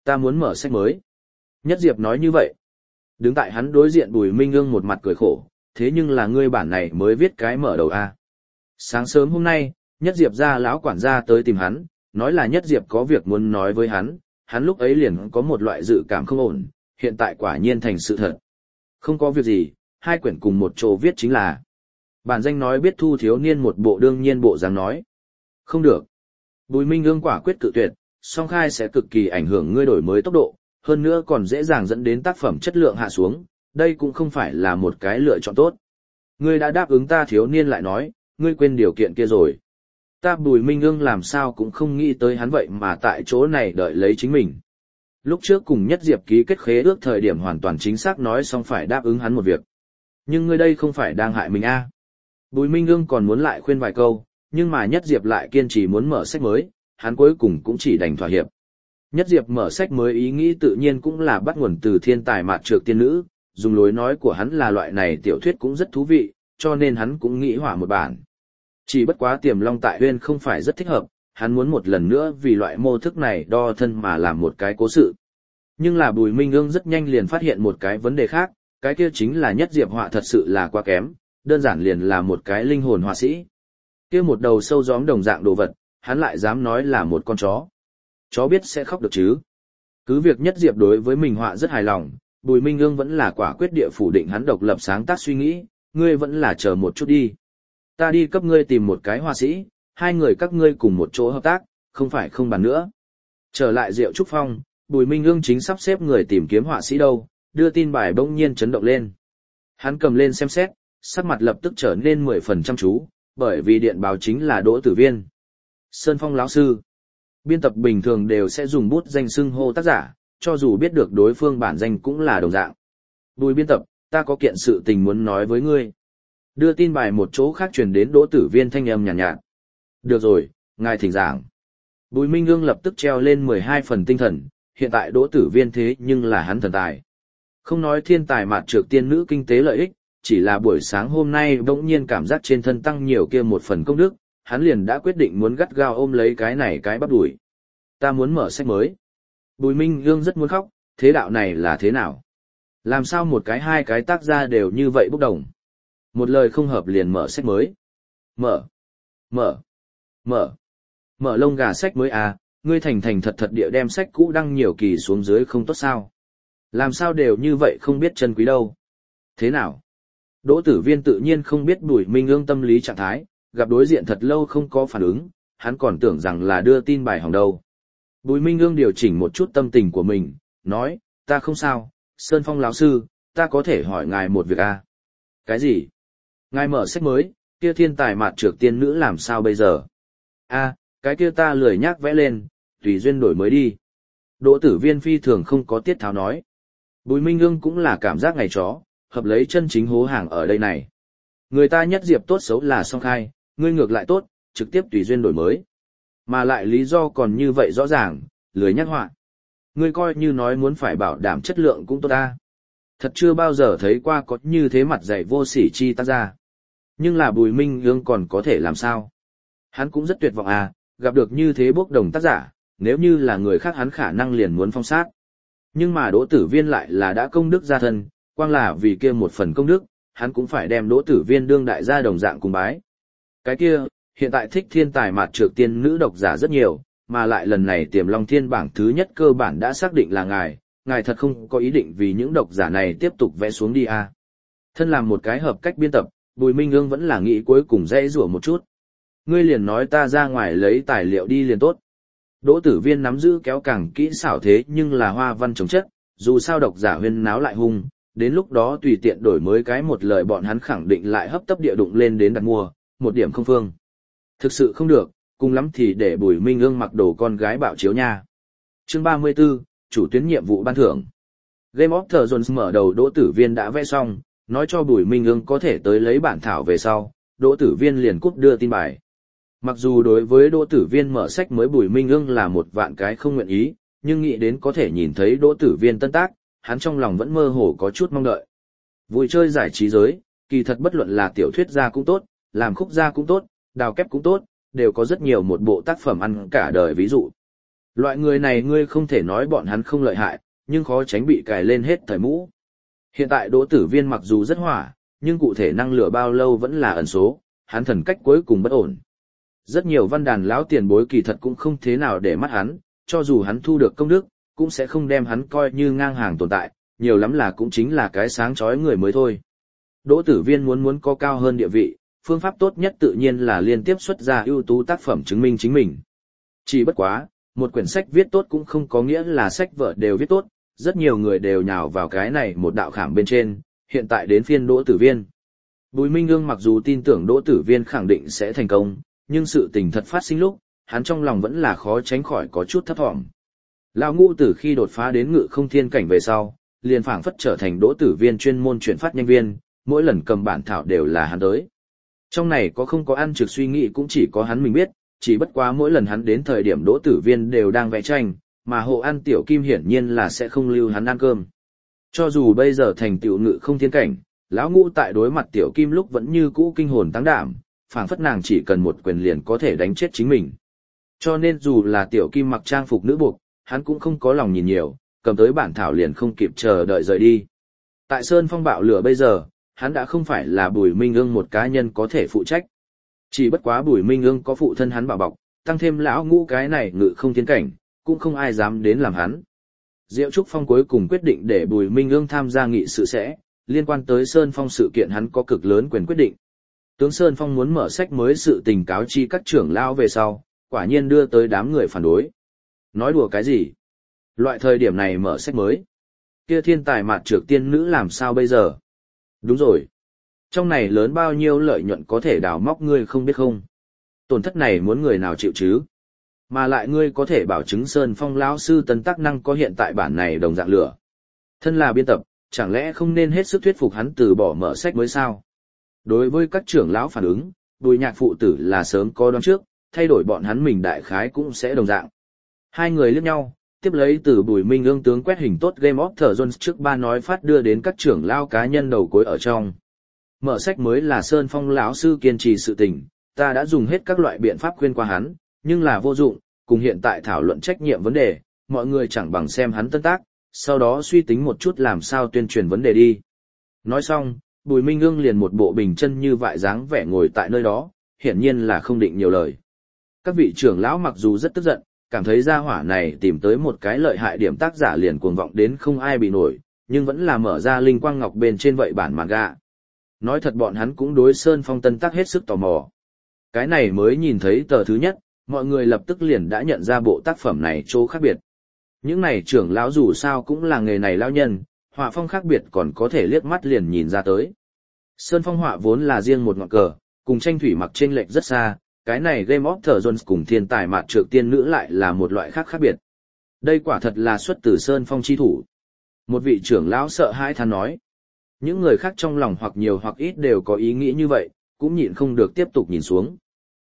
Ta muốn mở sách mới. Nhất Diệp nói như vậy. Đứng tại hắn đối diện Bùi Minh Ương một mặt cười khổ, thế nhưng là ngươi bản này mới viết cái mở đầu a. Sáng sớm hôm nay, Nhất Diệp ra lão quản gia tới tìm hắn, nói là Nhất Diệp có việc muốn nói với hắn lúc ấy liền có một loại dự cảm không ổn, hiện tại quả nhiên thành sự thật. Không có việc gì, hai quyển cùng một chỗ viết chính là. Bản danh nói biết thu thiếu niên một bộ đương nhiên bộ dáng nói. Không được. Bùi Minh Ương quả quyết cự tuyệt, song khai sẽ cực kỳ ảnh hưởng ngươi đổi mới tốc độ, hơn nữa còn dễ dàng dẫn đến tác phẩm chất lượng hạ xuống, đây cũng không phải là một cái lựa chọn tốt. Ngươi đã đáp ứng ta thiếu niên lại nói, ngươi quên điều kiện kia rồi. Ta Bùi Minh Ương làm sao cũng không nghĩ tới hắn vậy mà tại chỗ này đợi lấy chính mình. Lúc trước cùng Nhất Diệp ký kết khế ước thời điểm hoàn toàn chính xác nói xong phải đáp ứng hắn một việc. Nhưng ngươi đây không phải đang hại mình a? Bùi Minh Ương còn muốn lại khuyên vài câu, nhưng mà Nhất Diệp lại kiên trì muốn mở sách mới, hắn cuối cùng cũng chỉ đành thỏa hiệp. Nhất Diệp mở sách mới ý nghĩ tự nhiên cũng là bắt nguồn từ thiên tài mạt trược tiên nữ, dùng lối nói của hắn là loại này tiểu thuyết cũng rất thú vị, cho nên hắn cũng nghĩ hỏa một bản. Chỉ bất quá Tiềm Long tại Huyên không phải rất thích hợp, hắn muốn một lần nữa vì loại mô thức này đo thân mà làm một cái cố sự. Nhưng là Bùi Minh Ương rất nhanh liền phát hiện một cái vấn đề khác, cái kia chính là Nhất Diệp họa thật sự là quá kém, đơn giản liền là một cái linh hồn họa sĩ. Kia một đầu sâu gióm đồng dạng đồ vật, hắn lại dám nói là một con chó. Chó biết sẽ khóc được chứ. Cứ việc Nhất Diệp đối với mình họa rất hài lòng, Bùi Minh Ương vẫn là quả quyết địa phủ định hắn độc lập sáng tác suy nghĩ, ngươi vẫn là chờ một chút đi. Ta đi cấp ngươi tìm một cái họa sĩ, hai người các ngươi cùng một chỗ hợp tác, không phải không bàn nữa. Trở lại Diệu Trúc Phong, Bùi Minh Ương chính sắp xếp người tìm kiếm họa sĩ đâu, đưa tin bài bỗng nhiên chấn động lên. Hắn cầm lên xem xét, sắc mặt lập tức trở nên 10 phần chăm chú, bởi vì điện báo chính là Đỗ Tử Viên. Sơn Phong lão sư. Biên tập bình thường đều sẽ dùng bút danh xưng hô tác giả, cho dù biết được đối phương bản danh cũng là đồng dạng. Bùi biên tập, ta có kiện sự tình muốn nói với ngươi. Đưa tin bài một chỗ khác truyền đến Đỗ Tử Viên thanh âm nhàn nhạt. Được rồi, ngài thỉnh giảng. Bùi Minh Ương lập tức treo lên 12 phần tinh thần, hiện tại Đỗ Tử Viên thế nhưng là hắn thần tài. Không nói thiên tài mạt trược tiên nữ kinh tế lợi ích, chỉ là buổi sáng hôm nay bỗng nhiên cảm giác trên thân tăng nhiều kia một phần công đức, hắn liền đã quyết định muốn gắt gao ôm lấy cái này cái bắp đuổi. Ta muốn mở sách mới. Bùi Minh Ương rất muốn khóc, thế đạo này là thế nào? Làm sao một cái hai cái tác gia đều như vậy bốc đồng? Một lời không hợp liền mở sách mới. Mở lông gà sách mới à, ngươi thành thành thật thật địa đem sách cũ đăng nhiều kỳ xuống dưới không tốt sao? Làm sao đều như vậy không biết chân quý đâu? Thế nào? Đỗ Tử Viên tự nhiên không biết Bùi Minh Ương tâm lý trạng thái, gặp đối diện thật lâu không có phản ứng, hắn còn tưởng rằng là đưa tin bài hỏng đâu. Bùi Minh Ương điều chỉnh một chút tâm tình của mình, nói, ta không sao, Sơn Phong lão sư, ta có thể hỏi ngài một việc à? Cái gì? Ngài mở sách mới, kia thiên tài mạt trược tiên nữ làm sao bây giờ? À, cái kia ta lười nhác vẽ lên, tùy duyên đổi mới đi. Đỗ Tử Viên phi thường không có tiết tháo nói. Bùi Minh Ương cũng là cảm giác ngày chó, hợp lấy chân chính hố hàng ở đây này. Người ta Nhất Diệp tốt xấu là song khai, ngươi ngược lại tốt, trực tiếp tùy duyên đổi mới. Mà lại lý do còn như vậy rõ ràng, lười nhắc họa. Ngươi coi như nói muốn phải bảo đảm chất lượng cũng tốt ta. Thật chưa bao giờ thấy qua có như thế mặt dày vô sỉ chi tác ra. Nhưng là Bùi Minh Ương còn có thể làm sao? Hắn cũng rất tuyệt vọng à, gặp được như thế bốc đồng tác giả, nếu như là người khác hắn khả năng liền muốn phong sát. Nhưng mà Đỗ Tử Viên lại là đã công đức gia thân, quang là vì kia một phần công đức, hắn cũng phải đem Đỗ Tử Viên đương đại gia đồng dạng cùng bái. Cái kia, hiện tại thích thiên tài mạt trược tiên nữ độc giả rất nhiều, mà lại lần này Tiềm Long Thiên bảng thứ nhất cơ bản đã xác định là ngài thật không có ý định vì những độc giả này tiếp tục vẽ xuống đi à. Thân làm một cái hợp cách biên tập, Bùi Minh Ương vẫn là nghĩ cuối cùng dễ rủa một chút. Ngươi liền nói ta ra ngoài lấy tài liệu đi liền tốt. Đỗ Tử Viên nắm giữ kéo càng kỹ xảo thế nhưng là hoa văn chống chất, dù sao độc giả huyên náo lại hung, đến lúc đó tùy tiện đổi mới cái một lời bọn hắn khẳng định lại hấp tấp địa đụng lên đến đặt mua, một điểm không phương. Thực sự không được, cùng lắm thì để Bùi Minh Ương mặc đồ con gái bạo chiếu nha. Chương 34, chủ tuyến nhiệm vụ ban thưởng. Game of Thrones mở đầu Đỗ Tử Viên đã vẽ xong, nói cho Bùi Minh Ương có thể tới lấy bản thảo về sau, Đỗ Tử Viên liền cúp đưa tin bài. Mặc dù đối với Đỗ Tử Viên mở sách mới Bùi Minh Ương là một vạn cái không nguyện ý, nhưng nghĩ đến có thể nhìn thấy Đỗ Tử Viên tân tác, hắn trong lòng vẫn mơ hồ có chút mong đợi. Vui chơi giải trí giới, kỳ thật bất luận là tiểu thuyết gia cũng tốt, làm khúc gia cũng tốt, đào kép cũng tốt, đều có rất nhiều một bộ tác phẩm ăn cả đời ví dụ. Loại người này ngươi không thể nói bọn hắn không lợi hại, nhưng khó tránh bị cài lên hết thời mũ. Hiện tại Đỗ Tử Viên mặc dù rất hỏa, nhưng cụ thể năng lửa bao lâu vẫn là ẩn số, hắn thần cách cuối cùng bất ổn. Rất nhiều văn đàn lão tiền bối kỳ thật cũng không thế nào để mắt hắn, cho dù hắn thu được công đức, cũng sẽ không đem hắn coi như ngang hàng tồn tại, nhiều lắm là cũng chính là cái sáng chói người mới thôi. Đỗ Tử Viên muốn có cao hơn địa vị, phương pháp tốt nhất tự nhiên là liên tiếp xuất ra ưu tú tác phẩm chứng minh chính mình. Chỉ bất quá, một quyển sách viết tốt cũng không có nghĩa là sách vở đều viết tốt, rất nhiều người đều nhào vào cái này một đạo khảm bên trên, hiện tại đến phiên Đỗ Tử Viên. Bùi Minh Ương mặc dù tin tưởng Đỗ Tử Viên khẳng định sẽ thành công, nhưng sự tình thật phát sinh lúc, hắn trong lòng vẫn là khó tránh khỏi có chút thấp thỏm. Lão Ngũ từ khi đột phá đến ngự không thiên cảnh về sau, liền phảng phất trở thành Đỗ Tử Viên chuyên môn chuyển phát nhanh viên, mỗi lần cầm bản thảo đều là hắn tới. Trong này có không có ăn trực suy nghĩ cũng chỉ có hắn mình biết, chỉ bất quá mỗi lần hắn đến thời điểm Đỗ Tử Viên đều đang vẽ tranh, mà hộ ăn tiểu kim hiển nhiên là sẽ không lưu hắn ăn cơm. Cho dù bây giờ thành tiểu ngự không thiên cảnh, lão Ngũ tại đối mặt tiểu kim lúc vẫn như cũ kinh hồn tăng đảm, phảng phất nàng chỉ cần một quyền liền có thể đánh chết chính mình. Cho nên dù là tiểu kim mặc trang phục nữ buộc, hắn cũng không có lòng nhìn nhiều, cầm tới bản thảo liền không kịp chờ đợi rời đi. Tại Sơn Phong bạo lửa bây giờ, hắn đã không phải là Bùi Minh Ương một cá nhân có thể phụ trách. Chỉ bất quá Bùi Minh Ương có phụ thân hắn bảo bọc, tăng thêm lão Ngũ cái này ngự không tiến cảnh, cũng không ai dám đến làm hắn. Diệu Trúc Phong cuối cùng quyết định để Bùi Minh Ương tham gia nghị sự sẽ, liên quan tới Sơn Phong sự kiện hắn có cực lớn quyền quyết định. Tướng Sơn Phong muốn mở sách mới sự tình cáo chi các trưởng lão về sau, quả nhiên đưa tới đám người phản đối. Nói đùa cái gì? Loại thời điểm này mở sách mới. Kia thiên tài mạt trược tiên nữ làm sao bây giờ? Đúng rồi. Trong này lớn bao nhiêu lợi nhuận có thể đào móc ngươi không biết không? Tổn thất này muốn người nào chịu chứ? Mà lại ngươi có thể bảo chứng Sơn Phong lão sư Tân Tác Năng có hiện tại bản này đồng dạng lửa. Thân là biên tập, chẳng lẽ không nên hết sức thuyết phục hắn từ bỏ mở sách mới sao? Đối với các trưởng lão phản ứng, Bùi Nhạc phụ tử là sớm có đoán trước, thay đổi bọn hắn mình đại khái cũng sẽ đồng dạng. Hai người liếc nhau, tiếp lấy từ Bùi Minh Ương tướng quét hình tốt Game of Thrones trước ba nói phát đưa đến các trưởng lão cá nhân đầu cuối ở trong. Mở sách mới là Sơn Phong lão sư kiên trì sự tình, ta đã dùng hết các loại biện pháp khuyên qua hắn, nhưng là vô dụng, cùng hiện tại thảo luận trách nhiệm vấn đề, mọi người chẳng bằng xem hắn Tân Tác, sau đó suy tính một chút làm sao tuyên truyền vấn đề đi. Nói xong, Bùi Minh Ương liền một bộ bình chân như vại dáng vẻ ngồi tại nơi đó, hiển nhiên là không định nhiều lời. Các vị trưởng lão mặc dù rất tức giận, cảm thấy gia hỏa này tìm tới một cái lợi hại điểm tác giả liền cuồng vọng đến không ai bị nổi, nhưng vẫn là mở ra linh quang ngọc bên trên vậy bản manga. Nói thật bọn hắn cũng đối Sơn Phong Tân Tác hết sức tò mò. Cái này mới nhìn thấy tờ thứ nhất, mọi người lập tức liền đã nhận ra bộ tác phẩm này chỗ khác biệt. Những này trưởng lão dù sao cũng là nghề này lão nhân, họa phong khác biệt còn có thể liếc mắt liền nhìn ra tới. Sơn Phong họa vốn là riêng một ngọn cờ, cùng tranh thủy mặc chênh lệch rất xa, cái này Game of Thrones cùng thiên tài mạt trược tiên nữ lại là một loại khác khác biệt. Đây quả thật là xuất từ Sơn Phong chi thủ. Một vị trưởng lão sợ hãi than nói. Những người khác trong lòng hoặc nhiều hoặc ít đều có ý nghĩ như vậy, cũng nhịn không được tiếp tục nhìn xuống.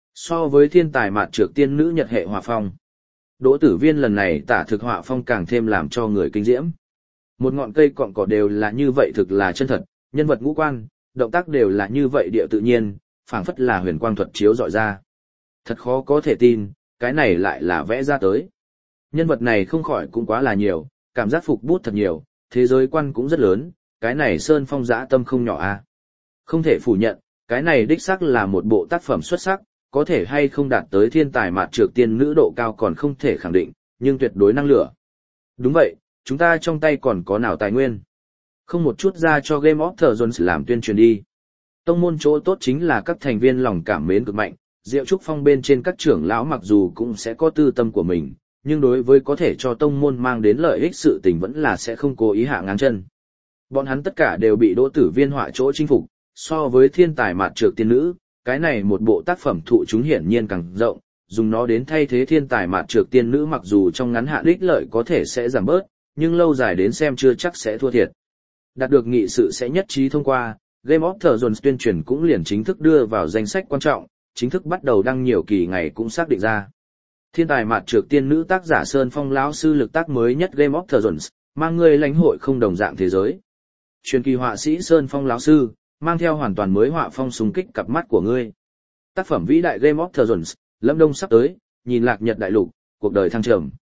So với thiên tài mạt trược tiên nữ nhật hệ họa phong, Đỗ Tử Viên lần này tả thực họa phong càng thêm làm cho người kinh diễm. Một ngọn cây cọn cỏ đều là như vậy thực là chân thật, nhân vật ngũ quan, động tác đều là như vậy địa tự nhiên, phảng phất là huyền quang thuật chiếu dọi ra. Thật khó có thể tin, cái này lại là vẽ ra tới. Nhân vật này không khỏi cũng quá là nhiều, cảm giác phục bút thật nhiều, thế giới quan cũng rất lớn, cái này Sơn Phong dã tâm không nhỏ a. Không thể phủ nhận, cái này đích xác là một bộ tác phẩm xuất sắc, có thể hay không đạt tới thiên tài mạt trược tiên nữ độ cao còn không thể khẳng định, nhưng tuyệt đối năng lửa. Đúng vậy, chúng ta trong tay còn có nào tài nguyên. Không một chút ra cho Game of Thrones làm tuyên truyền đi. Tông môn chỗ tốt chính là các thành viên lòng cảm mến cực mạnh, Diệu Trúc Phong bên trên các trưởng lão mặc dù cũng sẽ có tư tâm của mình, nhưng đối với có thể cho tông môn mang đến lợi ích sự tình vẫn là sẽ không cố ý hạ ngang chân. Bọn hắn tất cả đều bị Đỗ Tử Viên họa chỗ chinh phục, so với thiên tài mạt trược tiên nữ, cái này một bộ tác phẩm thụ chúng hiển nhiên càng rộng, dùng nó đến thay thế thiên tài mạt trược tiên nữ mặc dù trong ngắn hạn ích lợi có thể sẽ giảm bớt, nhưng lâu dài đến xem chưa chắc sẽ thua thiệt. Đạt được nghị sự sẽ nhất trí thông qua, Game of Thrones tuyên truyền cũng liền chính thức đưa vào danh sách quan trọng, chính thức bắt đầu đăng nhiều kỳ ngày cũng xác định ra. Thiên tài mạt trược tiên nữ tác giả Sơn Phong lão sư lực tác mới nhất Game of Thrones, mang người lãnh hội không đồng dạng thế giới. Truyền kỳ họa sĩ Sơn Phong lão sư, mang theo hoàn toàn mới họa phong xung kích cặp mắt của ngươi. Tác phẩm vĩ đại Game of Thrones, Lâm Đông sắp tới, nhìn lạc nhật đại lục, cuộc đời thăng trầm.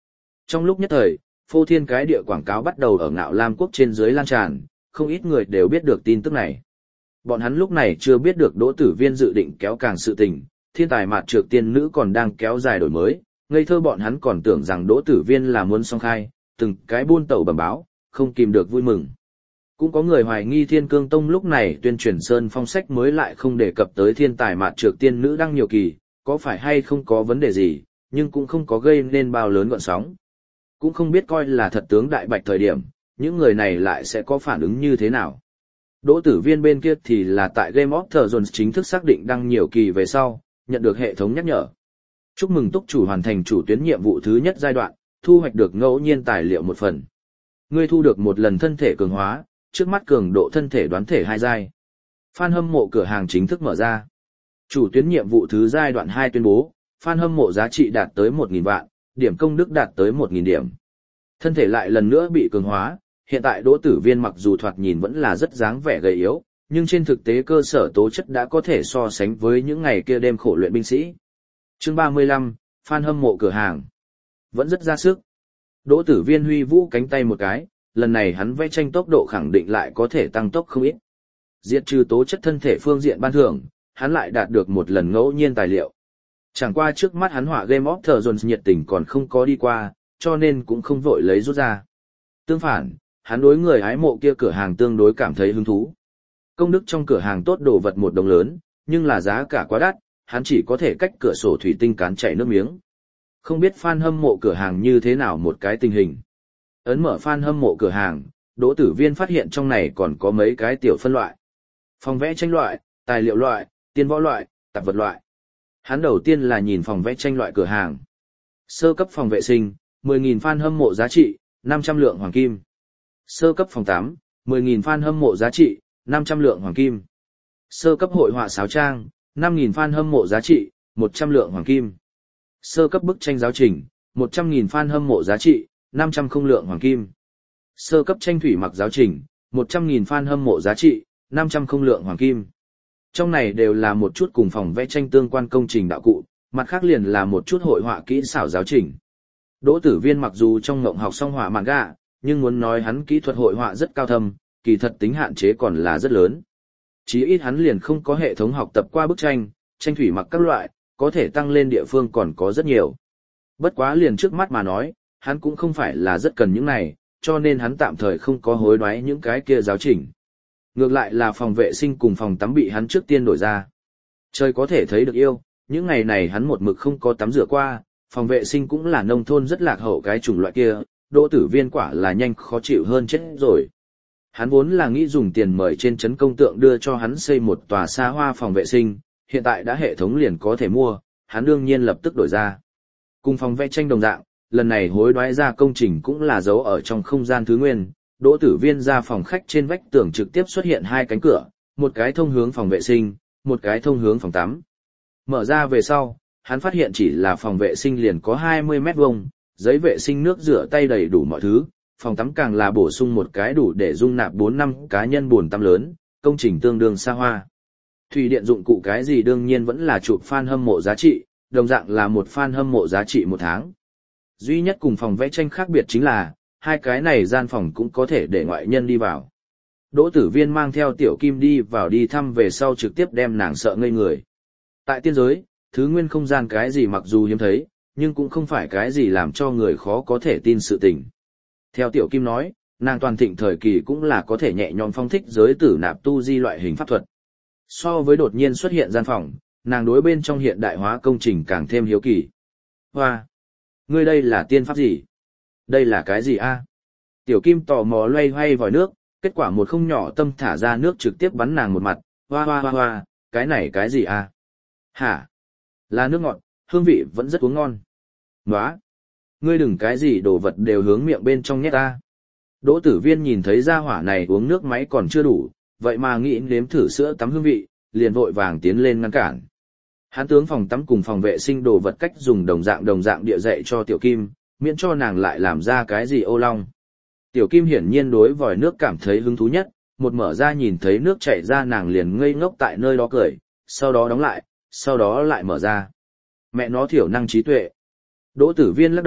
Trong lúc nhất thời, phô thiên cái địa quảng cáo bắt đầu ở Ngạo Lam quốc trên dưới lan tràn, không ít người đều biết được tin tức này. Bọn hắn lúc này chưa biết được Đỗ Tử Viên dự định kéo càng sự tình, thiên tài mạt trược tiên nữ còn đang kéo dài đổi mới, ngây thơ bọn hắn còn tưởng rằng Đỗ Tử Viên là muốn song khai, từng cái buôn tẩu bẩm báo, không kìm được vui mừng. Cũng có người hoài nghi Thiên Cương Tông lúc này tuyên truyền Sơn Phong sách mới lại không đề cập tới thiên tài mạt trược tiên nữ đăng nhiều kỳ, có phải hay không có vấn đề gì, nhưng cũng không có gây nên bao lớn gợn sóng. Cũng không biết coi là thật tướng đại bạch thời điểm, những người này lại sẽ có phản ứng như thế nào. Đỗ Tử Viên bên kia thì là tại Game of Thrones chính thức xác định đăng nhiều kỳ về sau, nhận được hệ thống nhắc nhở. Chúc mừng túc chủ hoàn thành chủ tuyến nhiệm vụ thứ nhất giai đoạn, thu hoạch được ngẫu nhiên tài liệu 1 phần. Ngươi thu được 1 lần thân thể cường hóa, trước mắt cường độ thân thể đoán thể 2 giai. Fan hâm mộ cửa hàng chính thức mở ra. Chủ tuyến nhiệm vụ thứ giai đoạn 2 tuyên bố, fan hâm mộ giá trị đạt tới 1.000 vạn, điểm công đức đạt tới 1.000 điểm. Thân thể lại lần nữa bị cường hóa, hiện tại Đỗ Tử Viên mặc dù thoạt nhìn vẫn là rất dáng vẻ gầy yếu, nhưng trên thực tế cơ sở tố chất đã có thể so sánh với những ngày kia đêm khổ luyện binh sĩ. Chương 35, fan hâm mộ cửa hàng. Vẫn rất ra sức. Đỗ Tử Viên huy vũ cánh tay một cái, lần này hắn vẽ tranh tốc độ khẳng định lại có thể tăng tốc không ít. Diệt trừ tố chất thân thể phương diện ban thưởng, hắn lại đạt được 1 lần ngẫu nhiên tài liệu. Chẳng qua trước mắt hắn họa Game of Thrones nhiệt tình còn không có đi qua, cho nên cũng không vội lấy rút ra. Tương phản, hắn đối người hái mộ kia cửa hàng tương đối cảm thấy hứng thú. Công đức trong cửa hàng tốt đồ vật một đồng lớn, nhưng là giá cả quá đắt, hắn chỉ có thể cách cửa sổ thủy tinh cán chảy nước miếng. Không biết fan hâm mộ cửa hàng như thế nào một cái tình hình. Ấn mở fan hâm mộ cửa hàng, Đỗ Tử Viên phát hiện trong này còn có mấy cái tiểu phân loại. Phòng vẽ tranh loại, tài liệu loại, tiên võ loại, tạp vật loại. Hắn đầu tiên là nhìn phòng vẽ tranh loại cửa hàng. Sơ cấp phòng vệ sinh, 10.000 fan hâm mộ giá trị, 500 lượng hoàng kim. Sơ cấp phòng tắm, 10.000 fan hâm mộ giá trị, 500 lượng hoàng kim. Sơ cấp hội họa sáo trang, 5.000 fan hâm mộ giá trị, 100 lượng hoàng kim. Sơ cấp bức tranh giáo trình, 100.000 fan hâm mộ giá trị, 500 không lượng hoàng kim. Sơ cấp tranh thủy mặc giáo trình, 100.000 fan hâm mộ giá trị, 500 không lượng hoàng kim. Trong này đều là một chút cùng phòng vẽ tranh tương quan công trình đạo cụ, mặt khác liền là một chút hội họa kỹ xảo giáo trình. Đỗ Tử Viên mặc dù trong ngộng học xong họa manga, nhưng muốn nói hắn kỹ thuật hội họa rất cao thâm, kỳ thật tính hạn chế còn là rất lớn. Chí ít hắn liền không có hệ thống học tập qua bức tranh, tranh thủy mặc các loại, có thể tăng lên địa phương còn có rất nhiều. Bất quá liền trước mắt mà nói, hắn cũng không phải là rất cần những này, cho nên hắn tạm thời không có hối đoái những cái kia giáo trình. Ngược lại là phòng vệ sinh cùng phòng tắm bị hắn trước tiên đổi ra. Trời có thể thấy được yêu, những ngày này hắn một mực không có tắm rửa qua, phòng vệ sinh cũng là nông thôn rất lạc hậu cái chủng loại kia, Đỗ Tử Viên quả là nhanh khó chịu hơn chết rồi. Hắn vốn là nghĩ dùng tiền mời trên trấn công tượng đưa cho hắn xây một tòa xa hoa phòng vệ sinh, hiện tại đã hệ thống liền có thể mua, hắn đương nhiên lập tức đổi ra. Cùng phòng vẽ tranh đồng dạng, lần này hối đoái ra công trình cũng là giấu ở trong không gian thứ nguyên. Đỗ Tử Viên ra phòng khách trên vách tường trực tiếp xuất hiện 2 cánh cửa, một cái thông hướng phòng vệ sinh, một cái thông hướng phòng tắm. Mở ra về sau, hắn phát hiện chỉ là phòng vệ sinh liền có 20 mét vuông, giấy vệ sinh nước rửa tay đầy đủ mọi thứ, phòng tắm càng là bổ sung một cái đủ để dung nạp 4-5 cá nhân bồn tắm lớn, công trình tương đương xa hoa. Thủy điện dụng cụ cái gì đương nhiên vẫn là chụp fan hâm mộ giá trị, đồng dạng là một fan hâm mộ giá trị 1 tháng. Duy nhất cùng phòng vẽ tranh khác biệt chính là, 2 cái này gian phòng cũng có thể để ngoại nhân đi vào. Đỗ Tử Viên mang theo Tiểu Kim đi vào đi thăm về sau trực tiếp đem nàng sợ ngây người. Tại tiên giới, thứ nguyên không gian cái gì mặc dù hiếm thấy, nhưng cũng không phải cái gì làm cho người khó có thể tin sự tình. Theo Tiểu Kim nói, nàng toàn thịnh thời kỳ cũng là có thể nhẹ nhõm phong thích giới tử nạp tu di loại hình pháp thuật. So với đột nhiên xuất hiện gian phòng, nàng đối bên trong hiện đại hóa công trình càng thêm hiếu kỳ. Hoa! Ngươi đây là tiên pháp gì? Đây là cái gì a? Tiểu Kim tò mò loay hoay vòi nước, kết quả một không nhỏ tâm thả ra nước trực tiếp bắn nàng một mặt. Hoa hoa hoa hoa, cái này cái gì a? Hả? Là nước ngọt, hương vị vẫn rất uống ngon. Nóa! Ngươi đừng cái gì đồ vật đều hướng miệng bên trong nhét ta. Đỗ Tử Viên nhìn thấy gia hỏa này uống nước máy còn chưa đủ, vậy mà nghĩ nếm thử sữa tắm hương vị, liền vội vàng tiến lên ngăn cản. Hắn tướng phòng tắm cùng phòng vệ sinh đồ vật cách dùng đồng dạng địa dạy cho Tiểu Kim, miễn cho nàng lại làm ra cái gì ô long. Tiểu Kim hiển nhiên đối vòi nước cảm thấy hứng thú nhất, một mở ra nhìn thấy nước chảy ra nàng liền ngây ngốc tại nơi đó cười, sau đó đóng lại, sau đó lại mở ra. Mẹ nó thiểu năng trí tuệ. Đỗ Tử Viên lắc đầu,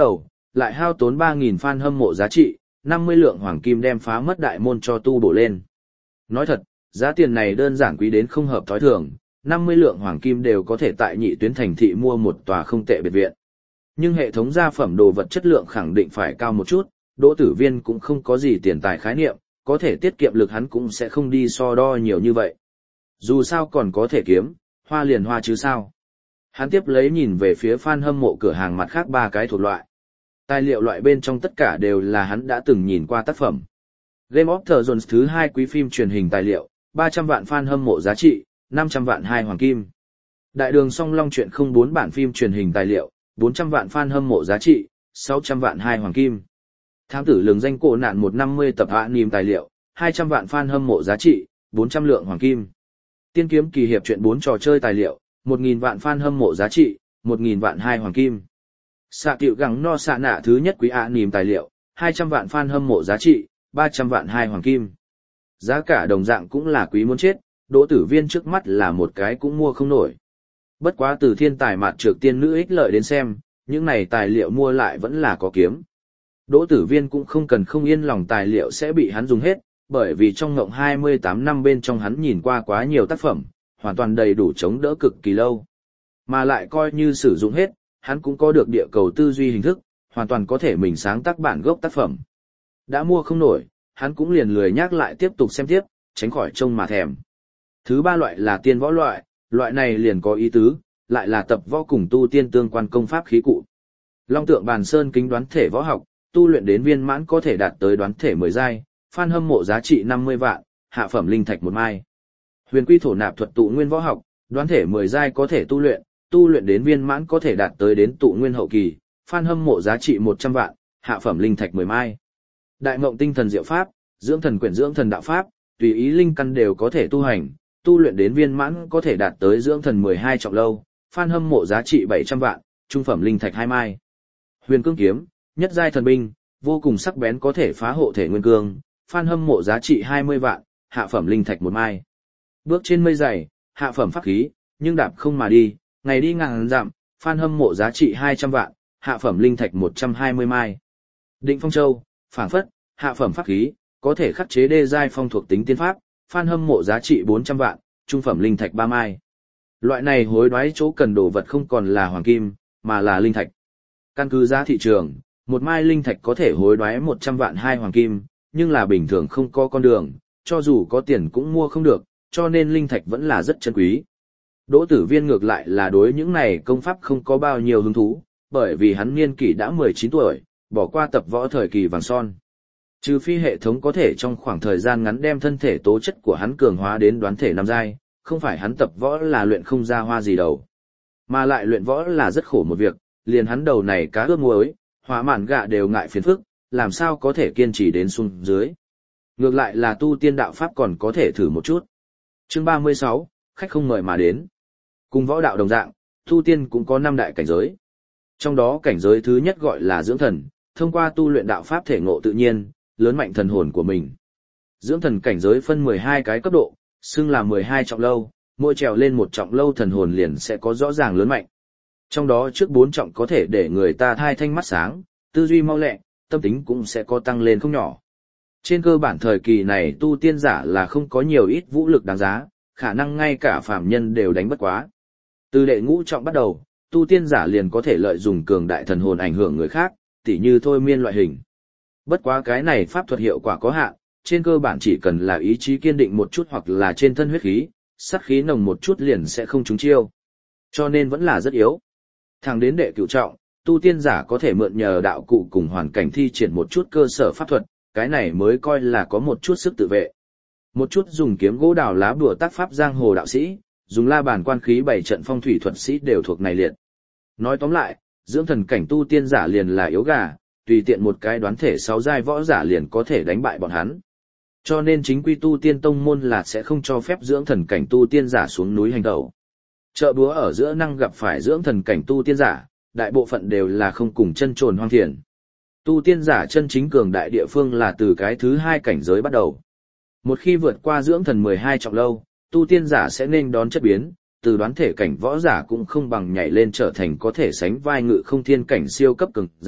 lại hao tốn 3.000 fan hâm mộ giá trị, 50 lượng hoàng kim đem phá mất đại môn cho tu bổ lên. Nói thật, giá tiền này đơn giản quý đến không hợp thói thường, 50 lượng hoàng kim đều có thể tại nhị tuyến thành thị mua một tòa không tệ biệt viện. Nhưng hệ thống gia phẩm đồ vật chất lượng khẳng định phải cao một chút, Đỗ Tử Viên cũng không có gì tiền tài khái niệm, có thể tiết kiệm lực hắn cũng sẽ không đi so đo nhiều như vậy. Dù sao còn có thể kiếm, hoa liền hoa chứ sao. Hắn tiếp lấy nhìn về phía fan hâm mộ cửa hàng mặt khác 3 cái thuộc loại. Tài liệu loại bên trong tất cả đều là hắn đã từng nhìn qua tác phẩm. Game of Thrones thứ 2 quý phim truyền hình tài liệu, 300 vạn fan hâm mộ giá trị, 500 vạn 2 hoàng kim. Đại đường song long truyện 04 bản phim truyền hình tài liệu, 400 vạn fan hâm mộ giá trị, 600 vạn 2 hoàng kim. Thám tử lường danh cổ nạn 150 tập anime tài liệu, 200 vạn fan hâm mộ giá trị, 400 lượng hoàng kim. Tiên kiếm kỳ hiệp truyện 4 trò chơi tài liệu, 1.000 vạn fan hâm mộ giá trị, 1.000 vạn 2 hoàng kim. Xạ cựu gắng no xạ nạ thứ nhất quý anime tài liệu, 200 vạn fan hâm mộ giá trị, 300 vạn 2 hoàng kim. Giá cả đồng dạng cũng là quý muốn chết, Đỗ Tử Viên trước mắt là một cái cũng mua không nổi. Bất quá từ thiên tài mạt trược tiên nữ ích lợi đến xem, những này tài liệu mua lại vẫn là có kiếm. Đỗ Tử Viên cũng không cần không yên lòng tài liệu sẽ bị hắn dùng hết, bởi vì trong ngộng 28 năm bên trong hắn nhìn qua quá nhiều tác phẩm, hoàn toàn đầy đủ chống đỡ cực kỳ lâu. Mà lại coi như sử dụng hết, hắn cũng có được địa cầu tư duy hình thức, hoàn toàn có thể mình sáng tác bản gốc tác phẩm. Đã mua không nổi, hắn cũng liền lười nhắc lại tiếp tục xem tiếp, tránh khỏi trông mà thèm. Thứ 3 loại là tiên võ loại, loại này liền có ý tứ, lại là tập võ cùng tu tiên tương quan công pháp khí cụ. Long tượng bàn sơn kính đoán thể võ học, tu luyện đến viên mãn có thể đạt tới đoán thể 10 giai, fan hâm mộ giá trị 50 vạn, hạ phẩm linh thạch 1 mai. Huyền quy thổ nạp thuật tụ nguyên võ học, đoán thể 10 giai có thể tu luyện đến viên mãn có thể đạt tới đến tụ nguyên hậu kỳ, fan hâm mộ giá trị 100 vạn, hạ phẩm linh thạch 10 mai. Đại mộng tinh thần diệu pháp, dưỡng thần quyển dưỡng thần đạo pháp, tùy ý linh căn đều có thể tu hành, tu luyện đến viên mãn có thể đạt tới dưỡng thần 12 trọng lâu, fan hâm mộ giá trị 700 vạn, trung phẩm linh thạch 2 mai. Huyền cương kiếm, nhất giai thần binh, vô cùng sắc bén có thể phá hộ thể nguyên cương, fan hâm mộ giá trị 20 vạn, hạ phẩm linh thạch 1 mai. Bước trên mây dày, hạ phẩm pháp khí, nhưng đạp không mà đi, ngày đi ngàn dặm, fan hâm mộ giá trị 200 vạn, hạ phẩm linh thạch 120 mai. Định phong châu, phảng phất, hạ phẩm pháp khí, có thể khắc chế đê giai phong thuộc tính tiên pháp, fan hâm mộ giá trị 400 vạn, trung phẩm linh thạch 3 mai. Loại này hối đoái chỗ cần đồ vật không còn là hoàng kim, mà là linh thạch. Căn cứ giá thị trường, một mai linh thạch có thể hối đoái 100 vạn 2 hoàng kim, nhưng là bình thường không có con đường, cho dù có tiền cũng mua không được, cho nên linh thạch vẫn là rất chân quý. Đỗ Tử Viên ngược lại là đối những này công pháp không có bao nhiêu hứng thú, bởi vì hắn niên kỷ đã 19 tuổi, bỏ qua tập võ thời kỳ vàng son. Trừ phi hệ thống có thể trong khoảng thời gian ngắn đem thân thể tố chất của hắn cường hóa đến đoán thể 5 giai, không phải hắn tập võ là luyện không ra hoa gì đâu. Mà lại luyện võ là rất khổ một việc, liền hắn đầu này cá ướp muối, hỏa mạn gạ đều ngại phiền phức, làm sao có thể kiên trì đến xuống dưới. Ngược lại là tu tiên đạo pháp còn có thể thử một chút. Chương 36, khách không mời mà đến. Cùng võ đạo đồng dạng, tu tiên cũng có 5 đại cảnh giới. Trong đó cảnh giới thứ nhất gọi là dưỡng thần, thông qua tu luyện đạo pháp thể ngộ tự nhiên, lớn mạnh thần hồn của mình. Dưỡng thần cảnh giới phân 12 cái cấp độ, xưng là 12 trọng lâu, mỗi trèo lên một trọng lâu thần hồn liền sẽ có rõ ràng lớn mạnh. Trong đó trước 4 trọng có thể để người ta thai thanh mắt sáng, tư duy mau lẹ, tâm tính cũng sẽ có tăng lên không nhỏ. Trên cơ bản thời kỳ này tu tiên giả là không có nhiều ít vũ lực đáng giá, khả năng ngay cả phàm nhân đều đánh bất quá. Từ đệ ngũ trọng bắt đầu, tu tiên giả liền có thể lợi dụng cường đại thần hồn ảnh hưởng người khác, tỉ như thôi miên loại hình. Bất quá cái này pháp thuật hiệu quả có hạn, trên cơ bản chỉ cần là ý chí kiên định một chút hoặc là trên thân huyết khí, sát khí nồng một chút liền sẽ không trúng chiêu. Cho nên vẫn là rất yếu. Thẳng đến đệ cửu trọng, tu tiên giả có thể mượn nhờ đạo cụ cùng hoàn cảnh thi triển một chút cơ sở pháp thuật, cái này mới coi là có một chút sức tự vệ. Một chút dùng kiếm gỗ đào lá bùa tác pháp giang hồ đạo sĩ, dùng la bàn quan khí bày trận phong thủy thuật sĩ đều thuộc này liệt. Nói tóm lại, dưỡng thần cảnh tu tiên giả liền là yếu gà, tùy tiện một cái đoán thể 6 giai võ giả liền có thể đánh bại bọn hắn. Cho nên chính quy tu tiên tông môn là sẽ không cho phép dưỡng thần cảnh tu tiên giả xuống núi hành tẩu. Chợ búa ở giữa năng gặp phải dưỡng thần cảnh tu tiên giả, đại bộ phận đều là không cùng chân trồn hoang thiền. Tu tiên giả chân chính cường đại địa phương là từ cái thứ 2 cảnh giới bắt đầu. Một khi vượt qua dưỡng thần 12 trọng lâu, tu tiên giả sẽ nên đón chất biến, từ đoán thể cảnh võ giả cũng không bằng nhảy lên trở thành có thể sánh vai ngự không thiên cảnh siêu cấp cường giả,